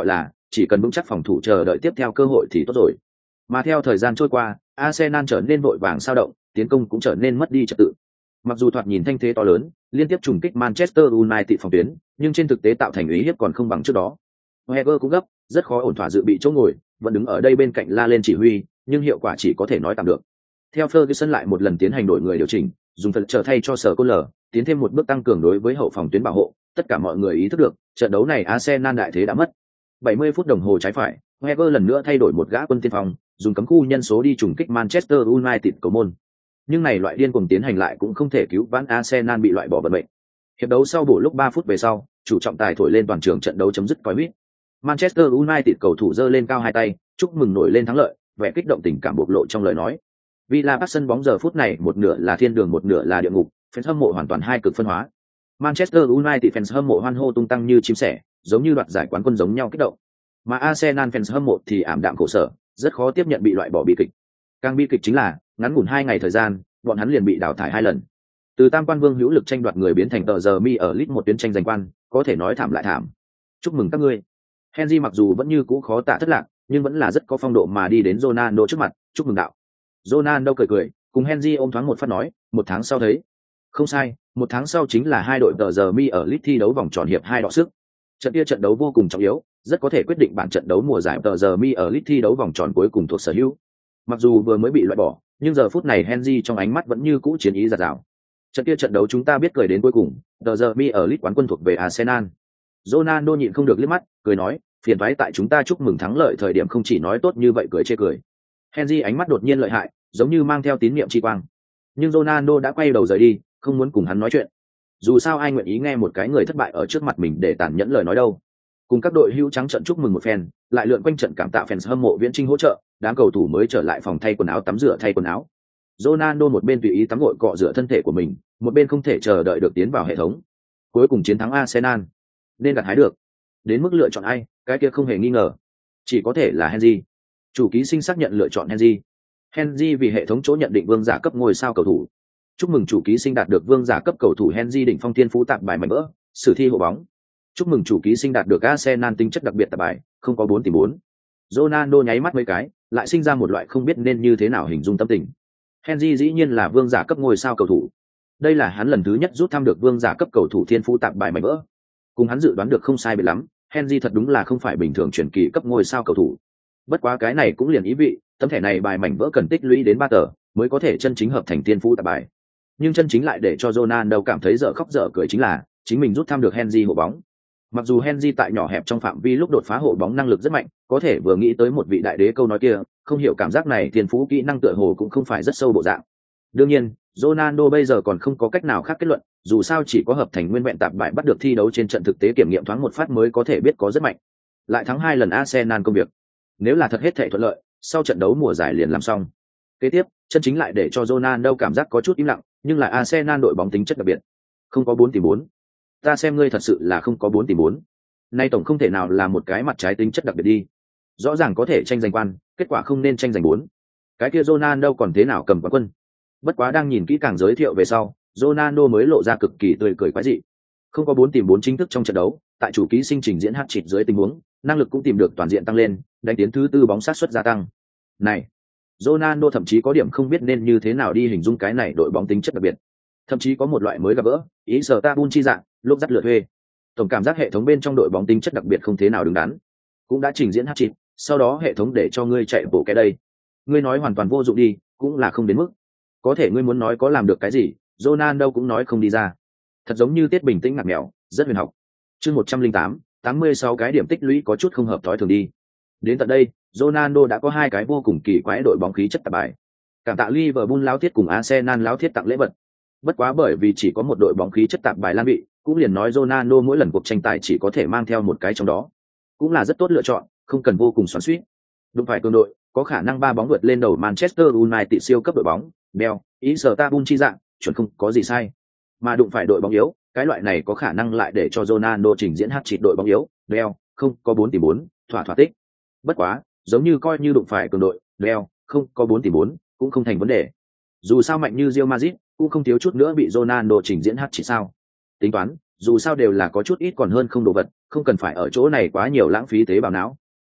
chỉ cần vững chắc phòng thủ chờ đợi tiếp theo cơ hội thì tốt rồi. Mà theo thời gian trôi qua, Arsenal trở nên vội vàng sao động, tiến công cũng trở nên mất đi trật tự. Mặc dù thoạt nhìn thanh thế to lớn, liên tiếp trùng kích Manchester United phòng tuyến, nhưng trên thực tế tạo thành uy hiếp còn không bằng trước đó. Wenger cũng gấp, rất khó ổn thỏa dự bị chỗ ngồi, vẫn đứng ở đây bên cạnh la lên chỉ huy, nhưng hiệu quả chỉ có thể nói tạm được. Theo Ferguson lại một lần tiến hành đổi người điều chỉnh, dùng phần trở thay cho sở côn lờ, tiến thêm một bước tăng cường đối với hậu phòng tuyến bảo hộ, tất cả mọi người ý thức được, trận đấu này Arsenal đại thế đã mất. bảy mươi phút đồng hồ trái phải, Wenger lần nữa thay đổi một gã quân tiên phong, dùng cấm khu nhân số đi trùng kích Manchester United cầu môn. Nhưng này loại điên cuồng tiến hành lại cũng không thể cứu vãn Arsenal bị loại bỏ vận mệnh. Hiệp đấu sau bổ lúc ba phút về sau, chủ trọng tài thổi lên toàn trường trận đấu chấm dứt còi huýt. Manchester United cầu thủ giơ lên cao hai tay, chúc mừng nổi lên thắng lợi, vẻ kích động tình cảm bộc lộ trong lời nói. Villa Park sân bóng giờ phút này một nửa là thiên đường một nửa là địa ngục, fans hâm mộ hoàn toàn hai cực phân hóa. Manchester United fans hâm mộ hoan hô tung tăng như chim sẻ, giống như đoạt giải quán quân giống nhau kích động. Mà Arsenal fans hâm mộ thì ảm đạm khổ sở, rất khó tiếp nhận bị loại bỏ bi kịch. Càng bi kịch chính là, ngắn ngủn hai ngày thời gian, bọn hắn liền bị đào thải hai lần. Từ tam quan vương hữu lực tranh đoạt người biến thành tờ giờ mi ở League một tuyến tranh giành quan, có thể nói thảm lại thảm. Chúc mừng các ngươi. Henry mặc dù vẫn như cũ khó tả thất lạc, nhưng vẫn là rất có phong độ mà đi đến Ronaldo trước mặt, chúc mừng đạo. Ronaldo cười cười, cùng Henry ôm thoáng một phát nói, một tháng sau thấy. Không sai, một tháng sau chính là hai đội tờ giờ mi ở League thi đấu vòng tròn hiệp hai đọ sức. Trận kia trận đấu vô cùng trọng yếu, rất có thể quyết định bản trận đấu mùa giải tờ giờ mi ở League thi đấu vòng tròn cuối cùng thuộc sở hữu. Mặc dù vừa mới bị loại bỏ, nhưng giờ phút này Henry trong ánh mắt vẫn như cũ chiến ý dạt dào. Trận kia trận đấu chúng ta biết cười đến cuối cùng, tờ giờ mi ở League quán quân thuộc về Arsenal. Ronaldo nhịn không được liếc mắt, cười nói, phiền toái tại chúng ta chúc mừng thắng lợi thời điểm không chỉ nói tốt như vậy cười chê cười. Henry ánh mắt đột nhiên lợi hại, giống như mang theo tín niệm chi quang. Nhưng Ronaldo đã quay đầu rời đi, không muốn cùng hắn nói chuyện. Dù sao ai nguyện ý nghe một cái người thất bại ở trước mặt mình để tàn nhẫn lời nói đâu. Cùng các đội hưu trắng trận chúc mừng một phen, lại lượn quanh trận cảm tạ fans hâm mộ viễn trinh hỗ trợ, đám cầu thủ mới trở lại phòng thay quần áo tắm rửa thay quần áo. Ronaldo một bên tùy ý tắm gội cọ rửa thân thể của mình, một bên không thể chờ đợi được tiến vào hệ thống. Cuối cùng chiến thắng Arsenal, nên gặt hái được. Đến mức lựa chọn ai, cái kia không hề nghi ngờ, chỉ có thể là Henry. Chủ ký sinh xác nhận lựa chọn Henry. Henry vì hệ thống chỗ nhận định vương giả cấp ngôi sao cầu thủ. Chúc mừng chủ ký sinh đạt được vương giả cấp cầu thủ Henry đỉnh phong thiên phú tạp bài mảnh vỡ, sử thi hộ bóng. Chúc mừng chủ ký sinh đạt được Arsenal tính chất đặc biệt tạp bài, không có bốn tỷ bốn. Ronaldo nháy mắt mấy cái, lại sinh ra một loại không biết nên như thế nào hình dung tâm tình. Henry dĩ nhiên là vương giả cấp ngôi sao cầu thủ. Đây là hắn lần thứ nhất rút thăm được vương giả cấp cầu thủ thiên phú tạp bài mảnh vỡ. Cùng hắn dự đoán được không sai biệt lắm, Henry thật đúng là không phải bình thường truyền kỳ cấp ngôi sao cầu thủ. Bất quá cái này cũng liền ý vị, tấm thẻ này bài mảnh vỡ cần tích lũy đến ba tờ, mới có thể chân chính hợp thành thiên phú tạp bài. Nhưng chân chính lại để cho Ronaldo cảm thấy dở khóc dở cười chính là, chính mình rút thăm được Henry hộ bóng. Mặc dù Henry tại nhỏ hẹp trong phạm vi lúc đột phá hộ bóng năng lực rất mạnh, có thể vừa nghĩ tới một vị đại đế câu nói kia, không hiểu cảm giác này thiên phú kỹ năng tựa hồ cũng không phải rất sâu bộ dạng. Đương nhiên, Ronaldo bây giờ còn không có cách nào khác kết luận, dù sao chỉ có hợp thành nguyên vẹn tạp bại bắt được thi đấu trên trận thực tế kiểm nghiệm thoáng một phát mới có thể biết có rất mạnh. Lại thắng hai lần Arsenal công việc. Nếu là thật hết thể thuận lợi, sau trận đấu mùa giải liền làm xong. Kế tiếp, chân chính lại để cho Ronaldo cảm giác có chút im lặng, nhưng là Arsenal đội bóng tính chất đặc biệt. Không có bốn tỷ bốn. Ta xem ngươi thật sự là không có bốn tỷ bốn. Nay tổng không thể nào là một cái mặt trái tính chất đặc biệt đi. Rõ ràng có thể tranh giành quan, kết quả không nên tranh giành bốn. Cái kia Ronaldo còn thế nào cầm quán quân. Bất quá đang nhìn kỹ càng giới thiệu về sau, Ronaldo mới lộ ra cực kỳ tươi cười quái dị. Không có bốn tìm bốn chính thức trong trận đấu, tại chủ ký sinh trình diễn hát trick dưới tình huống, năng lực cũng tìm được toàn diện tăng lên, đánh tiến thứ tư bóng sát suất gia tăng. Này, Ronaldo thậm chí có điểm không biết nên như thế nào đi hình dung cái này đội bóng tính chất đặc biệt. Thậm chí có một loại mới gặp gỡ, ý sở ta bun chi dạng, lúc dắt lượt thuê. Tổng cảm giác hệ thống bên trong đội bóng tính chất đặc biệt không thế nào đứng đắn. Cũng đã trình diễn hát trick, sau đó hệ thống để cho ngươi chạy bộ cái đây. Ngươi nói hoàn toàn vô dụng đi, cũng là không đến mức. Có thể ngươi muốn nói có làm được cái gì, Ronaldo cũng nói không đi ra. Thật giống như Tiết bình tĩnh ngạc mèo, rất huyền học. Chương một trăm lẻ tám, tám mươi sáu cái điểm tích lũy có chút không hợp thói thường đi. Đến tận đây, Ronaldo đã có hai cái vô cùng kỳ quái đội bóng khí chất tạp bài. Cảm tạ Liverpool láo thiết cùng Arsenal láo thiết tặng lễ vật. Bất quá bởi vì chỉ có một đội bóng khí chất tạp bài lan vị, cũng liền nói Ronaldo mỗi lần cuộc tranh tài chỉ có thể mang theo một cái trong đó. Cũng là rất tốt lựa chọn, không cần vô cùng xoắn xuýt. Đúng phải cường đội, có khả năng ba bóng vượt lên đầu Manchester United siêu cấp đội bóng, Bell, ý sở ta bun chi dạng, chuẩn không có gì sai. Mà đụng phải đội bóng yếu, cái loại này có khả năng lại để cho Ronaldo trình diễn hát chít đội bóng yếu, Bell, không có bốn tỷ bốn, thỏa thỏa tích. Bất quá, giống như coi như đụng phải cường đội, Bell, không có bốn tỷ bốn, cũng không thành vấn đề. Dù sao mạnh như Real Madrid, cũng không thiếu chút nữa bị Ronaldo trình diễn hát chít sao. Tính toán, dù sao đều là có chút ít còn hơn không đồ vật, không cần phải ở chỗ này quá nhiều lãng phí tế bào não.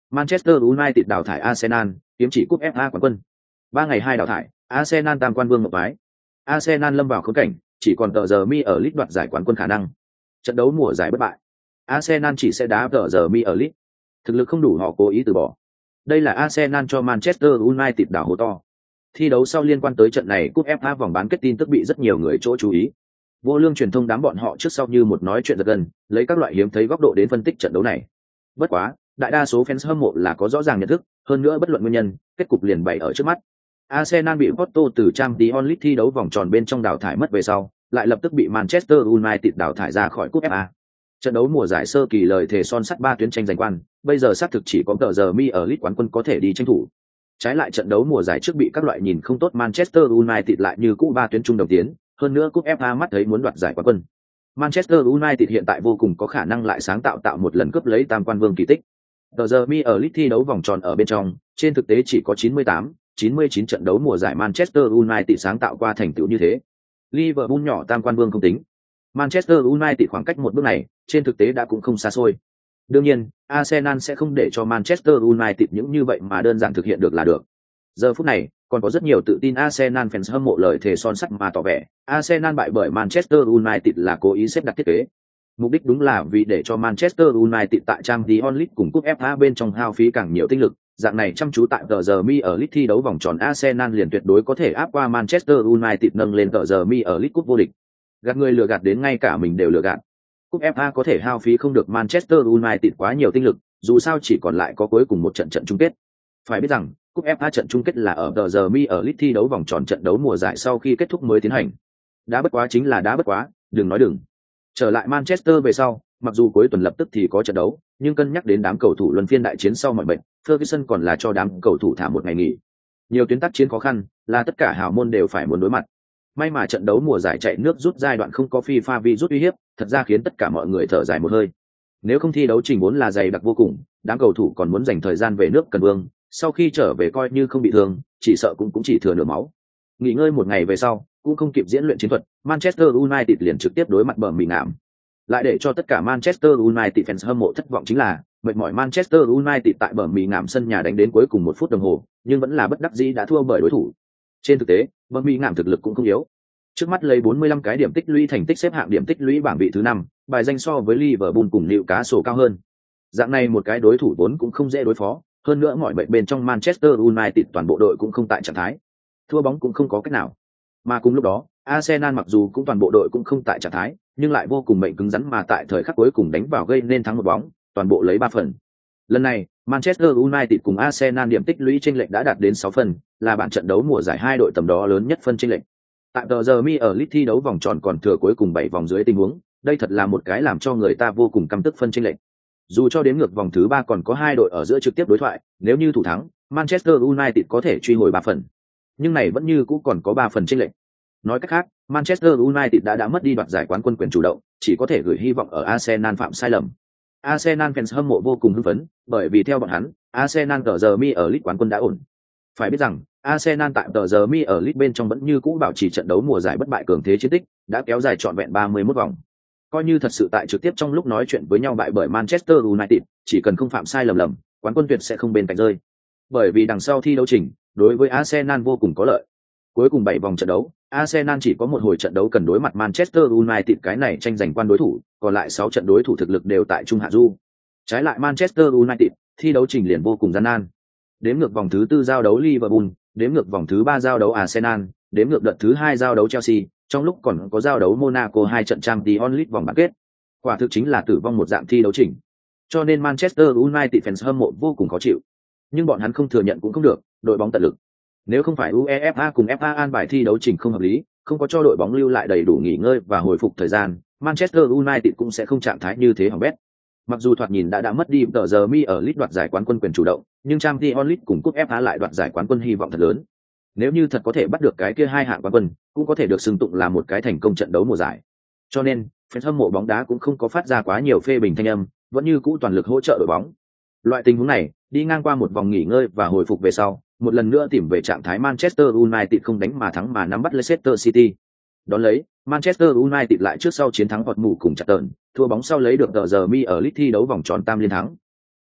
Manchester United đào thải Arsenal, kiếm chỉ cúp ép a quán quân. Ba ngày hai đào thải, Arsenal tam quan vương một vái. Arsenal lâm vào khốn cảnh, chỉ còn tờ giờ mi ở League đoạt giải quán quân khả năng. Trận đấu mùa giải bất bại. Arsenal chỉ sẽ đá tờ giờ mi ở League. Thực lực không đủ họ cố ý từ bỏ. Đây là Arsenal cho Manchester United đảo hố to. Thi đấu sau liên quan tới trận này cúp ép a vòng bán kết tin tức bị rất nhiều người chỗ chú ý. Vô lương truyền thông đám bọn họ trước sau như một nói chuyện giật gần, lấy các loại hiếm thấy góc độ đến phân tích trận đấu này. Bất quá, đại đa số fans hâm mộ là có rõ ràng nhận thức, hơn nữa bất luận nguyên nhân, kết cục liền bày ở trước mắt. Arsenal bị Porto từ Champions League thi đấu vòng tròn bên trong đào thải mất về sau, lại lập tức bị Manchester United đào thải ra khỏi cúp ép a. Trận đấu mùa giải sơ kỳ lời thề son sắt ba tuyến tranh giành quan, bây giờ xác thực chỉ có tờ giờ mi ở League quán quân có thể đi tranh thủ. Trái lại trận đấu mùa giải trước bị các loại nhìn không tốt Manchester United lại như cũ ba tuyến trung đồng tiến, hơn nữa cúp ép a mắt thấy muốn đoạt giải quán quân. Manchester United hiện tại vô cùng có khả năng lại sáng tạo tạo một lần cướp lấy tam quan vương kỳ tích. Tờ giờ mi ở League thi đấu vòng tròn ở bên trong, trên thực tế chỉ có chín mươi tám, chín mươi chín trận đấu mùa giải Manchester United sáng tạo qua thành tựu như thế. Liverpool nhỏ tam quan vương không tính. Manchester United khoảng cách một bước này, trên thực tế đã cũng không xa xôi. Đương nhiên, Arsenal sẽ không để cho Manchester United những như vậy mà đơn giản thực hiện được là được. Giờ phút này, còn có rất nhiều tự tin Arsenal fans hâm mộ lời thề son sắt mà tỏ vẻ, Arsenal bại bởi Manchester United là cố ý xếp đặt thiết kế. Mục đích đúng là vì để cho Manchester United tại Champions League cùng cúp ép a bên trong hao phí càng nhiều tinh lực, dạng này chăm chú tại tờ giờ mi ở League thi đấu vòng tròn Arsenal liền tuyệt đối có thể áp qua Manchester United nâng lên tờ giờ mi ở League cúp vô địch. Gạt người lừa gạt đến ngay cả mình đều lừa gạt. Cúp ép a có thể hao phí không được Manchester United quá nhiều tinh lực, dù sao chỉ còn lại có cuối cùng một trận trận chung kết. Phải biết rằng, cúp ép a trận chung kết là ở tờ giờ mi ở League thi đấu vòng tròn trận đấu mùa giải sau khi kết thúc mới tiến hành. Đá bất quá chính là đá bất quá, đừng nói đừng. Trở lại Manchester về sau, mặc dù cuối tuần lập tức thì có trận đấu, nhưng cân nhắc đến đám cầu thủ luân phiên đại chiến sau mọi bệnh, Ferguson còn là cho đám cầu thủ thả một ngày nghỉ. Nhiều tuyến tác chiến khó khăn, là tất cả hào môn đều phải muốn đối mặt. May mà trận đấu mùa giải chạy nước rút giai đoạn không có FIFA virus uy hiếp, thật ra khiến tất cả mọi người thở dài một hơi. Nếu không thi đấu trình vốn là dày đặc vô cùng, đám cầu thủ còn muốn dành thời gian về nước cần vương, sau khi trở về coi như không bị thương, chỉ sợ cũng cũng chỉ thừa nửa máu. Nghỉ ngơi một ngày về sau, cũng không kịp diễn luyện chiến thuật, Manchester United liền trực tiếp đối mặt bờ mì ngảm. Lại để cho tất cả Manchester United fans hâm mộ thất vọng chính là, mệt mỏi Manchester United tại bờ mì ngảm sân nhà đánh đến cuối cùng một phút đồng hồ, nhưng vẫn là bất đắc dĩ đã thua bởi đối thủ. Trên thực tế, bờ mì ngảm thực lực cũng không yếu. Trước mắt lấy bốn mươi lăm cái điểm tích lũy thành tích xếp hạng điểm tích lũy bảng vị thứ năm, bài danh so với Liverpool cùng Newcastle cao hơn. Dạng này một cái đối thủ vốn cũng không dễ đối phó, hơn nữa mọi bệnh bên trong Manchester United toàn bộ đội cũng không tại trạng thái. Thua bóng cũng không có cách nào. Mà cùng lúc đó, Arsenal mặc dù cũng toàn bộ đội cũng không tại trạng thái, nhưng lại vô cùng mệnh cứng rắn mà tại thời khắc cuối cùng đánh vào gây nên thắng một bóng, toàn bộ lấy ba phần. Lần này, Manchester United cùng Arsenal điểm tích lũy chênh lệch đã đạt đến sáu phần, là bản trận đấu mùa giải hai đội tầm đó lớn nhất phân chênh lệch. Tại tờ giờ mi ở League thi đấu vòng tròn còn thừa cuối cùng bảy vòng dưới tình huống, đây thật là một cái làm cho người ta vô cùng căm tức phân chênh lệch. Dù cho đến ngược vòng thứ ba còn có hai đội ở giữa trực tiếp đối thoại, nếu như thủ thắng, Manchester United có thể truy hồi ba phần. Nhưng này vẫn như cũ còn có ba phần chênh lệch. Nói cách khác, Manchester United đã đã mất đi đoạt giải quán quân quyền chủ động, chỉ có thể gửi hy vọng ở Arsenal phạm sai lầm. Arsenal fans hâm mộ vô cùng hưng phấn, bởi vì theo bọn hắn, Arsenal tờ giờ mi ở League quán quân đã ổn. Phải biết rằng, Arsenal tại tờ giờ mi ở League bên trong vẫn như cũ bảo trì trận đấu mùa giải bất bại cường thế chiến tích, đã kéo dài trọn vẹn ba mươi mốt vòng. Coi như thật sự tại trực tiếp trong lúc nói chuyện với nhau bại bởi Manchester United, chỉ cần không phạm sai lầm lầm, quán quân tuyệt sẽ không bên cạnh rơi. Bởi vì đằng sau thi đấu trình, đối với Arsenal vô cùng có lợi. Cuối cùng bảy vòng trận đấu, Arsenal chỉ có một hồi trận đấu cần đối mặt Manchester United cái này tranh giành quan đối thủ, còn lại sáu trận đối thủ thực lực đều tại trung hạ du. Trái lại Manchester United, thi đấu trình liền vô cùng gian nan. Đếm ngược vòng thứ tư giao đấu Liverpool, đếm ngược vòng thứ ba giao đấu Arsenal, đếm ngược đợt thứ hai giao đấu Chelsea, trong lúc còn có giao đấu Monaco hai trận Champions League vòng bán kết. Quả thực chính là tử vong một dạng thi đấu trình. Cho nên Manchester United fans hâm mộ vô cùng khó chịu. Nhưng bọn hắn không thừa nhận cũng không được, đội bóng tận lực. Nếu không phải UEFA cùng ép a an bài thi đấu trình không hợp lý, không có cho đội bóng lưu lại đầy đủ nghỉ ngơi và hồi phục thời gian, Manchester United cũng sẽ không trạng thái như thế hỏng bét. Mặc dù thoạt nhìn đã đã mất đi tờ giờ mi ở League đoạt giải quán quân quyền chủ động, nhưng Champions League cùng cúp ép a lại đoạt giải quán quân hy vọng thật lớn. Nếu như thật có thể bắt được cái kia hai hạng quán quân, cũng có thể được xưng tụng là một cái thành công trận đấu mùa giải. Cho nên, fans hâm mộ bóng đá cũng không có phát ra quá nhiều phê bình thanh âm, vẫn như cũ toàn lực hỗ trợ đội bóng. Loại tình huống này, đi ngang qua một vòng nghỉ ngơi và hồi phục về sau, một lần nữa tìm về trạng thái Manchester United không đánh mà thắng mà nắm bắt Leicester City. Đón lấy, Manchester United lại trước sau chiến thắng hoặc mù cùng chặt tợn, thua bóng sau lấy được tờ giờ mi ở League thi đấu vòng tròn tam liên thắng.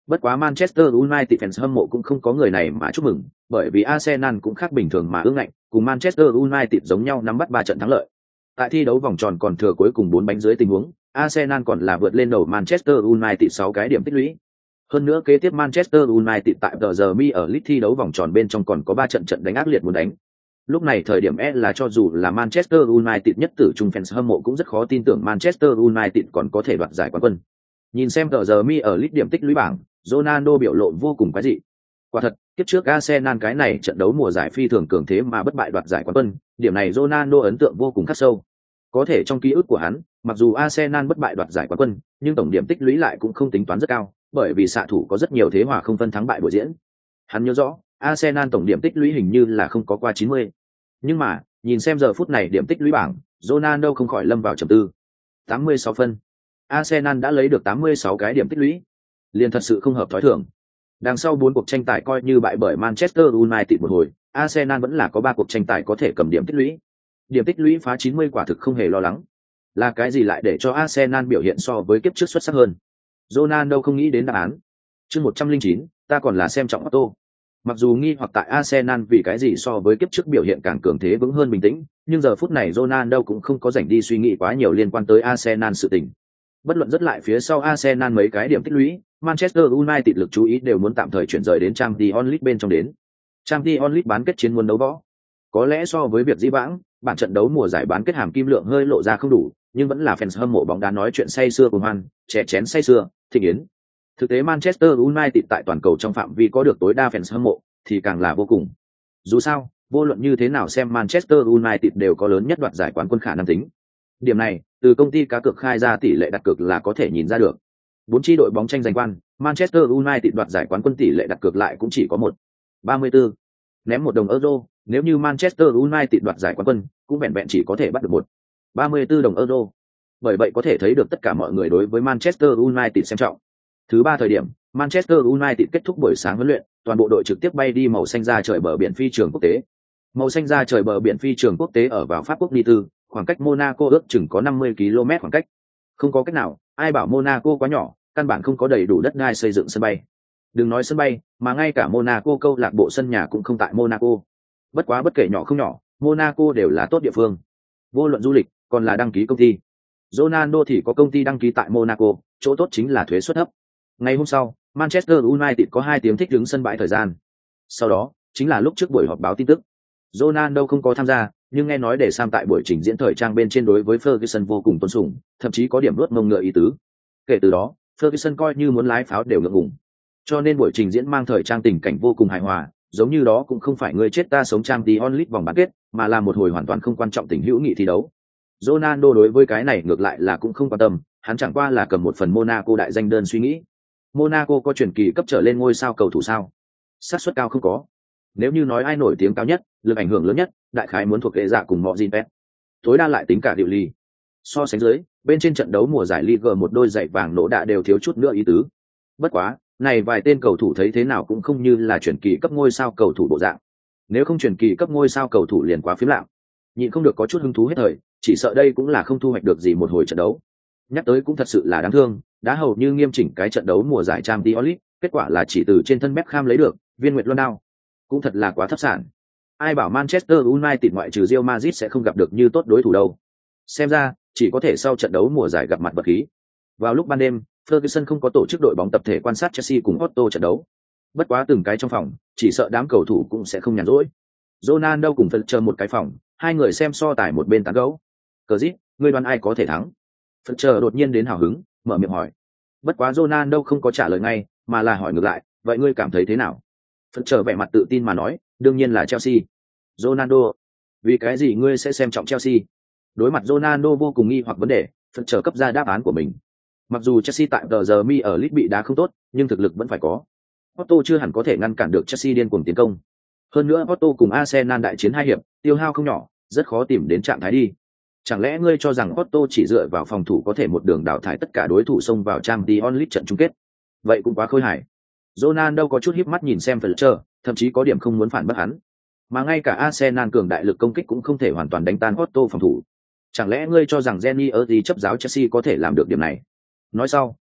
Bất quá Manchester United fans hâm mộ cũng không có người này mà chúc mừng, bởi vì Arsenal cũng khác bình thường mà ương ngạnh, cùng Manchester United giống nhau nắm bắt ba trận thắng lợi. Tại thi đấu vòng tròn còn thừa cuối cùng bốn bánh dưới tình huống, Arsenal còn là vượt lên đầu Manchester United sáu cái điểm tích lũy. Hơn nữa kế tiếp Manchester United tại tờ giờ mi ở League thi đấu vòng tròn bên trong còn có ba trận trận đánh ác liệt muốn đánh. Lúc này thời điểm e là cho dù là Manchester United nhất tử trung fans hâm mộ cũng rất khó tin tưởng Manchester United còn có thể đoạt giải quán quân. Nhìn xem tờ giờ mi ở League điểm tích lũy bảng, Ronaldo biểu lộ vô cùng quái dị. Quả thật, kiếp trước Arsenal cái này trận đấu mùa giải phi thường cường thế mà bất bại đoạt giải quán quân, điểm này Ronaldo ấn tượng vô cùng khắc sâu. Có thể trong ký ức của hắn, mặc dù Arsenal bất bại đoạt giải quán quân, nhưng tổng điểm tích lũy lại cũng không tính toán rất cao, bởi vì xạ thủ có rất nhiều thế hòa không phân thắng bại buổi diễn. Hắn nhớ rõ, Arsenal tổng điểm tích lũy hình như là không có qua chín mươi. Nhưng mà, nhìn xem giờ phút này điểm tích lũy bảng, Ronaldo không khỏi lâm vào trầm tư. tám mươi sáu phân. Arsenal đã lấy được tám mươi sáu cái điểm tích lũy. Liền thật sự không hợp thói thường. Đằng sau bốn cuộc tranh tài coi như bại bởi Manchester United một hồi, Arsenal vẫn là có ba cuộc tranh tài có thể cầm điểm tích lũy. Điểm tích lũy phá chín mươi quả thực không hề lo lắng. Là cái gì lại để cho Arsenal biểu hiện so với kiếp trước xuất sắc hơn? Ronaldo không nghĩ đến đáp án. Chương một trăm lẻ chín, ta còn là xem trọng Otto. Mặc dù nghi hoặc tại Arsenal vì cái gì so với kiếp trước biểu hiện càng cường thế vững hơn bình tĩnh, nhưng giờ phút này Ronaldo cũng không có rảnh đi suy nghĩ quá nhiều liên quan tới Arsenal sự tình. Bất luận rất lại phía sau Arsenal mấy cái điểm tích lũy, Manchester United lực chú ý đều muốn tạm thời chuyển rời đến Champions League bên trong đến. Champions League bán kết chiến muốn đấu võ. Có lẽ so với việc dĩ vãng, bản trận đấu mùa giải bán kết hàm kim lượng hơi lộ ra không đủ, nhưng vẫn là fans hâm mộ bóng đá nói chuyện say sưa cùng hoan, chè chén say sưa, thịnh yến. Thực tế Manchester United tại toàn cầu trong phạm vi có được tối đa fans hâm mộ thì càng là vô cùng. Dù sao, vô luận như thế nào xem Manchester United đều có lớn nhất đoạt giải quán quân khả năng tính. Điểm này, từ công ty cá cược khai ra tỷ lệ đặt cược là có thể nhìn ra được. Bốn chi đội bóng tranh giành quan, Manchester United đoạt giải quán quân tỷ lệ đặt cược lại cũng chỉ có một ba mươi tư. Ném một đồng euro, nếu như Manchester United đoạt giải quán quân, cũng vẹn vẹn chỉ có thể bắt được một ba mươi tư đồng euro. Bởi vậy có thể thấy được tất cả mọi người đối với Manchester United xem trọng. Thứ ba thời điểm, Manchester United kết thúc buổi sáng huấn luyện, toàn bộ đội trực tiếp bay đi màu xanh ra trời bờ biển phi trường quốc tế. Màu xanh ra trời bờ biển phi trường quốc tế ở vào Pháp quốc Nice, khoảng cách Monaco ước chừng có năm mươi ki lô mét khoảng cách. Không có cách nào, ai bảo Monaco quá nhỏ, căn bản không có đầy đủ đất đai xây dựng sân bay. Đừng nói sân bay, mà ngay cả Monaco câu lạc bộ sân nhà cũng không tại Monaco. Bất quá bất kể nhỏ không nhỏ, Monaco đều là tốt địa phương. Vô luận du lịch, còn là đăng ký công ty. Ronaldo thì có công ty đăng ký tại Monaco, chỗ tốt chính là thuế suất thấp. Ngày hôm sau, Manchester United có hai tiếng thích đứng sân bãi thời gian. Sau đó, chính là lúc trước buổi họp báo tin tức. Ronaldo không có tham gia, nhưng nghe nói để Sam tại buổi trình diễn thời trang bên trên đối với Ferguson vô cùng tôn sùng, thậm chí có điểm nuốt mông ngựa ý tứ. Kể từ đó, Ferguson coi như muốn lái pháo đều ngượng ngùng. Cho nên buổi trình diễn mang thời trang tình cảnh vô cùng hài hòa, giống như đó cũng không phải người chết ta sống Champions League vòng bán kết, mà là một hồi hoàn toàn không quan trọng tình hữu nghị thi đấu. Ronaldo đối với cái này ngược lại là cũng không quan tâm, hắn chẳng qua là cầm một phần Monaco đại danh đơn suy nghĩ. Monaco có truyền kỳ cấp trở lên ngôi sao cầu thủ sao? Xác suất cao không có. Nếu như nói ai nổi tiếng cao nhất, lực ảnh hưởng lớn nhất, đại khái muốn thuộc hệ dạ cùng mọi Jinpet. Tối đa lại tính cả điệu ly. So sánh dưới, bên trên trận đấu mùa giải Ligue một đôi giày vàng nổ đạ đều thiếu chút nữa ý tứ. Bất quá, này vài tên cầu thủ thấy thế nào cũng không như là truyền kỳ cấp ngôi sao cầu thủ bộ dạng. Nếu không truyền kỳ cấp ngôi sao cầu thủ liền quá phiếm lạm. Nhịn không được có chút hứng thú hết thời, chỉ sợ đây cũng là không thu hoạch được gì một hồi trận đấu. Nhắc tới cũng thật sự là đáng thương, đã hầu như nghiêm chỉnh cái trận đấu mùa giải Champions League, kết quả là chỉ từ trên thân Beckham lấy được, viên nguyệt luân đao. Cũng thật là quá thấp sản. Ai bảo Manchester United ngoại trừ Real Madrid sẽ không gặp được như tốt đối thủ đâu. Xem ra, chỉ có thể sau trận đấu mùa giải gặp mặt vật khí. Vào lúc ban đêm, Ferguson không có tổ chức đội bóng tập thể quan sát Chelsea cùng Otto trận đấu. Bất quá từng cái trong phòng, chỉ sợ đám cầu thủ cũng sẽ không nhàn rỗi. Ronaldo cùng Phật chờ một cái phòng, hai người xem so tài một bên tán gẫu. Cờ dít, ngươi đoán ai có thể thắng? Phật chờ đột nhiên đến hào hứng, mở miệng hỏi. Bất quá Ronaldo không có trả lời ngay, mà là hỏi ngược lại, vậy ngươi cảm thấy thế nào? Phật chờ vẻ mặt tự tin mà nói, đương nhiên là Chelsea. Ronaldo, vì cái gì ngươi sẽ xem trọng Chelsea? Đối mặt Ronaldo vô cùng nghi hoặc vấn đề, Phật chờ cấp ra đáp án của mình. Mặc dù Chelsea tại tờ giờ mi ở League bị đá không tốt, nhưng thực lực vẫn phải có. Otto chưa hẳn có thể ngăn cản được Chelsea điên cuồng tiến công. Hơn nữa Otto cùng Arsenal đại chiến hai hiệp, tiêu hao không nhỏ, rất khó tìm đến trạng thái đi. Chẳng lẽ ngươi cho rằng Otto chỉ dựa vào phòng thủ có thể một đường đào thải tất cả đối thủ xông vào Champions League trận chung kết? Vậy cũng quá khôi hài. Ronaldo có chút híp mắt nhìn xem Fletcher, thậm chí có điểm không muốn phản bác hắn. Mà ngay cả Arsenal cường đại lực công kích cũng không thể hoàn toàn đánh tan Otto phòng thủ. Chẳng lẽ ngươi cho rằng Jenny Erdi chấp giáo Chelsea có thể làm được điểm này? Nói sau,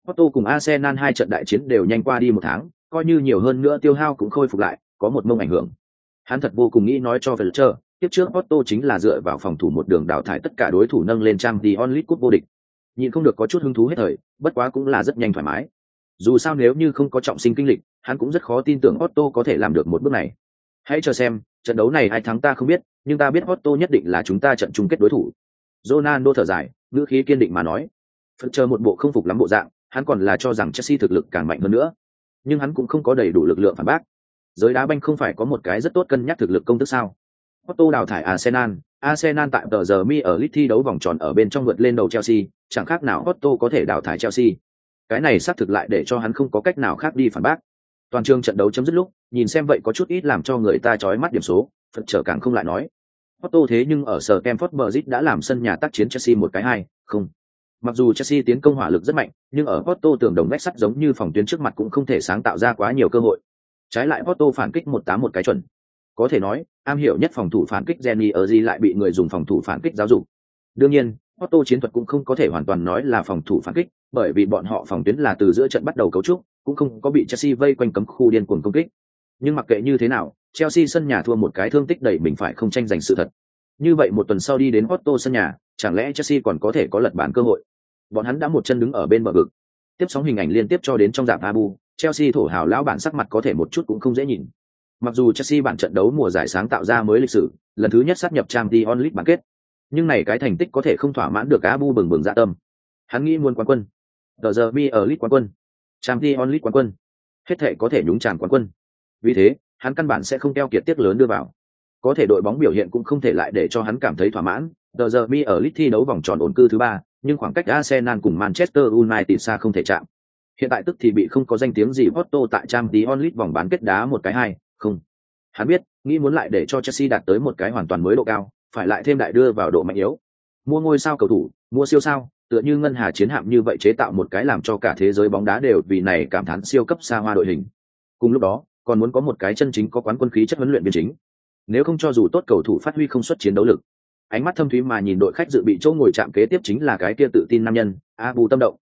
Porto cùng Arsenal hai trận đại chiến đều nhanh qua đi một tháng, coi như nhiều hơn nữa tiêu hao cũng khôi phục lại, có một mông ảnh hưởng. Hắn thật vô cùng nghĩ nói cho Fletcher, tiếp trước Porto chính là dựa vào phòng thủ một đường đào thải tất cả đối thủ nâng lên Champions League cúp vô địch. Nhìn không được có chút hứng thú hết thời, bất quá cũng là rất nhanh thoải mái. Dù sao nếu như không có trọng sinh kinh lịch, hắn cũng rất khó tin tưởng Porto có thể làm được một bước này. Hãy chờ xem, trận đấu này ai thắng ta không biết, nhưng ta biết Porto nhất định là chúng ta trận chung kết đối thủ. Ronaldo thở dài, ngữ khí kiên định mà nói. Fletcher một bộ không phục lắm bộ dạng, hắn còn là cho rằng Chelsea thực lực càng mạnh hơn nữa, nhưng hắn cũng không có đầy đủ lực lượng phản bác. Giới đá banh không phải có một cái rất tốt cân nhắc thực lực công thức sao? Porto đào thải Arsenal, Arsenal tại tờ giờ mi ở League thi đấu vòng tròn ở bên trong vượt lên đầu Chelsea, chẳng khác nào Porto có thể đào thải Chelsea. Cái này xác thực lại để cho hắn không có cách nào khác đi phản bác. Toàn trường trận đấu chấm dứt lúc, nhìn xem vậy có chút ít làm cho người ta chói mắt điểm số, Phật trở càng không lại nói. Porto thế nhưng ở sở Stamford Bridge đã làm sân nhà tác chiến Chelsea một cái hai, không. Mặc dù Chelsea tiến công hỏa lực rất mạnh, nhưng ở Porto tường đồng vách sắt giống như phòng tuyến trước mặt cũng không thể sáng tạo ra quá nhiều cơ hội. Trái lại Porto phản kích một tám một cái chuẩn. Có thể nói, am hiểu nhất phòng thủ phản kích Jenny Erzi lại bị người dùng phòng thủ phản kích giáo dục. Đương nhiên, Porto chiến thuật cũng không có thể hoàn toàn nói là phòng thủ phản kích, bởi vì bọn họ phòng tuyến là từ giữa trận bắt đầu cấu trúc, cũng không có bị Chelsea vây quanh cấm khu điên cuồng công kích. Nhưng mặc kệ như thế nào, Chelsea sân nhà thua một cái thương tích đẩy mình phải không tranh giành sự thật. Như vậy một tuần sau đi đến Porto sân nhà, chẳng lẽ Chelsea còn có thể có lật bàn cơ hội? Bọn hắn đã một chân đứng ở bên bờ vực. Tiếp sóng hình ảnh liên tiếp cho đến trong rạp Abu, Chelsea thổ hào lão bản sắc mặt có thể một chút cũng không dễ nhìn. Mặc dù Chelsea bản trận đấu mùa giải sáng tạo ra mới lịch sử, lần thứ nhất sát nhập Champions League bán kết, nhưng này cái thành tích có thể không thỏa mãn được Abu bừng bừng dạ tâm. Hắn nghĩ muốn quán quân, tờ giờ mi ở League quán quân, Champions League quán quân, hết thể có thể nhúng chàm quán quân. Vì thế, hắn căn bản sẽ không keo kiệt tiếc lớn đưa vào. Có thể đội bóng biểu hiện cũng không thể lại để cho hắn cảm thấy thỏa mãn. Tờ giờ mi ở League thi đấu vòng tròn ổn cư thứ ba, nhưng khoảng cách Arsenal cùng Manchester United xa không thể chạm. Hiện tại tức thì bị không có danh tiếng gì Porto tại Champions League vòng bán kết đá một cái hai, không. Hắn biết, nghĩ muốn lại để cho Chelsea đạt tới một cái hoàn toàn mới độ cao, phải lại thêm đại đưa vào độ mạnh yếu. Mua ngôi sao cầu thủ, mua siêu sao, tựa như ngân hà chiến hạm như vậy chế tạo một cái làm cho cả thế giới bóng đá đều vì này cảm thán siêu cấp xa hoa đội hình. Cùng lúc đó, còn muốn có một cái chân chính có quán quân khí chất huấn luyện viên chính. Nếu không cho dù tốt cầu thủ phát huy không xuất chiến đấu lực. Ánh mắt thâm thúy mà nhìn đội khách dự bị chỗ ngồi chạm kế tiếp chính là cái kia tự tin nam nhân, Abu Tâm Động.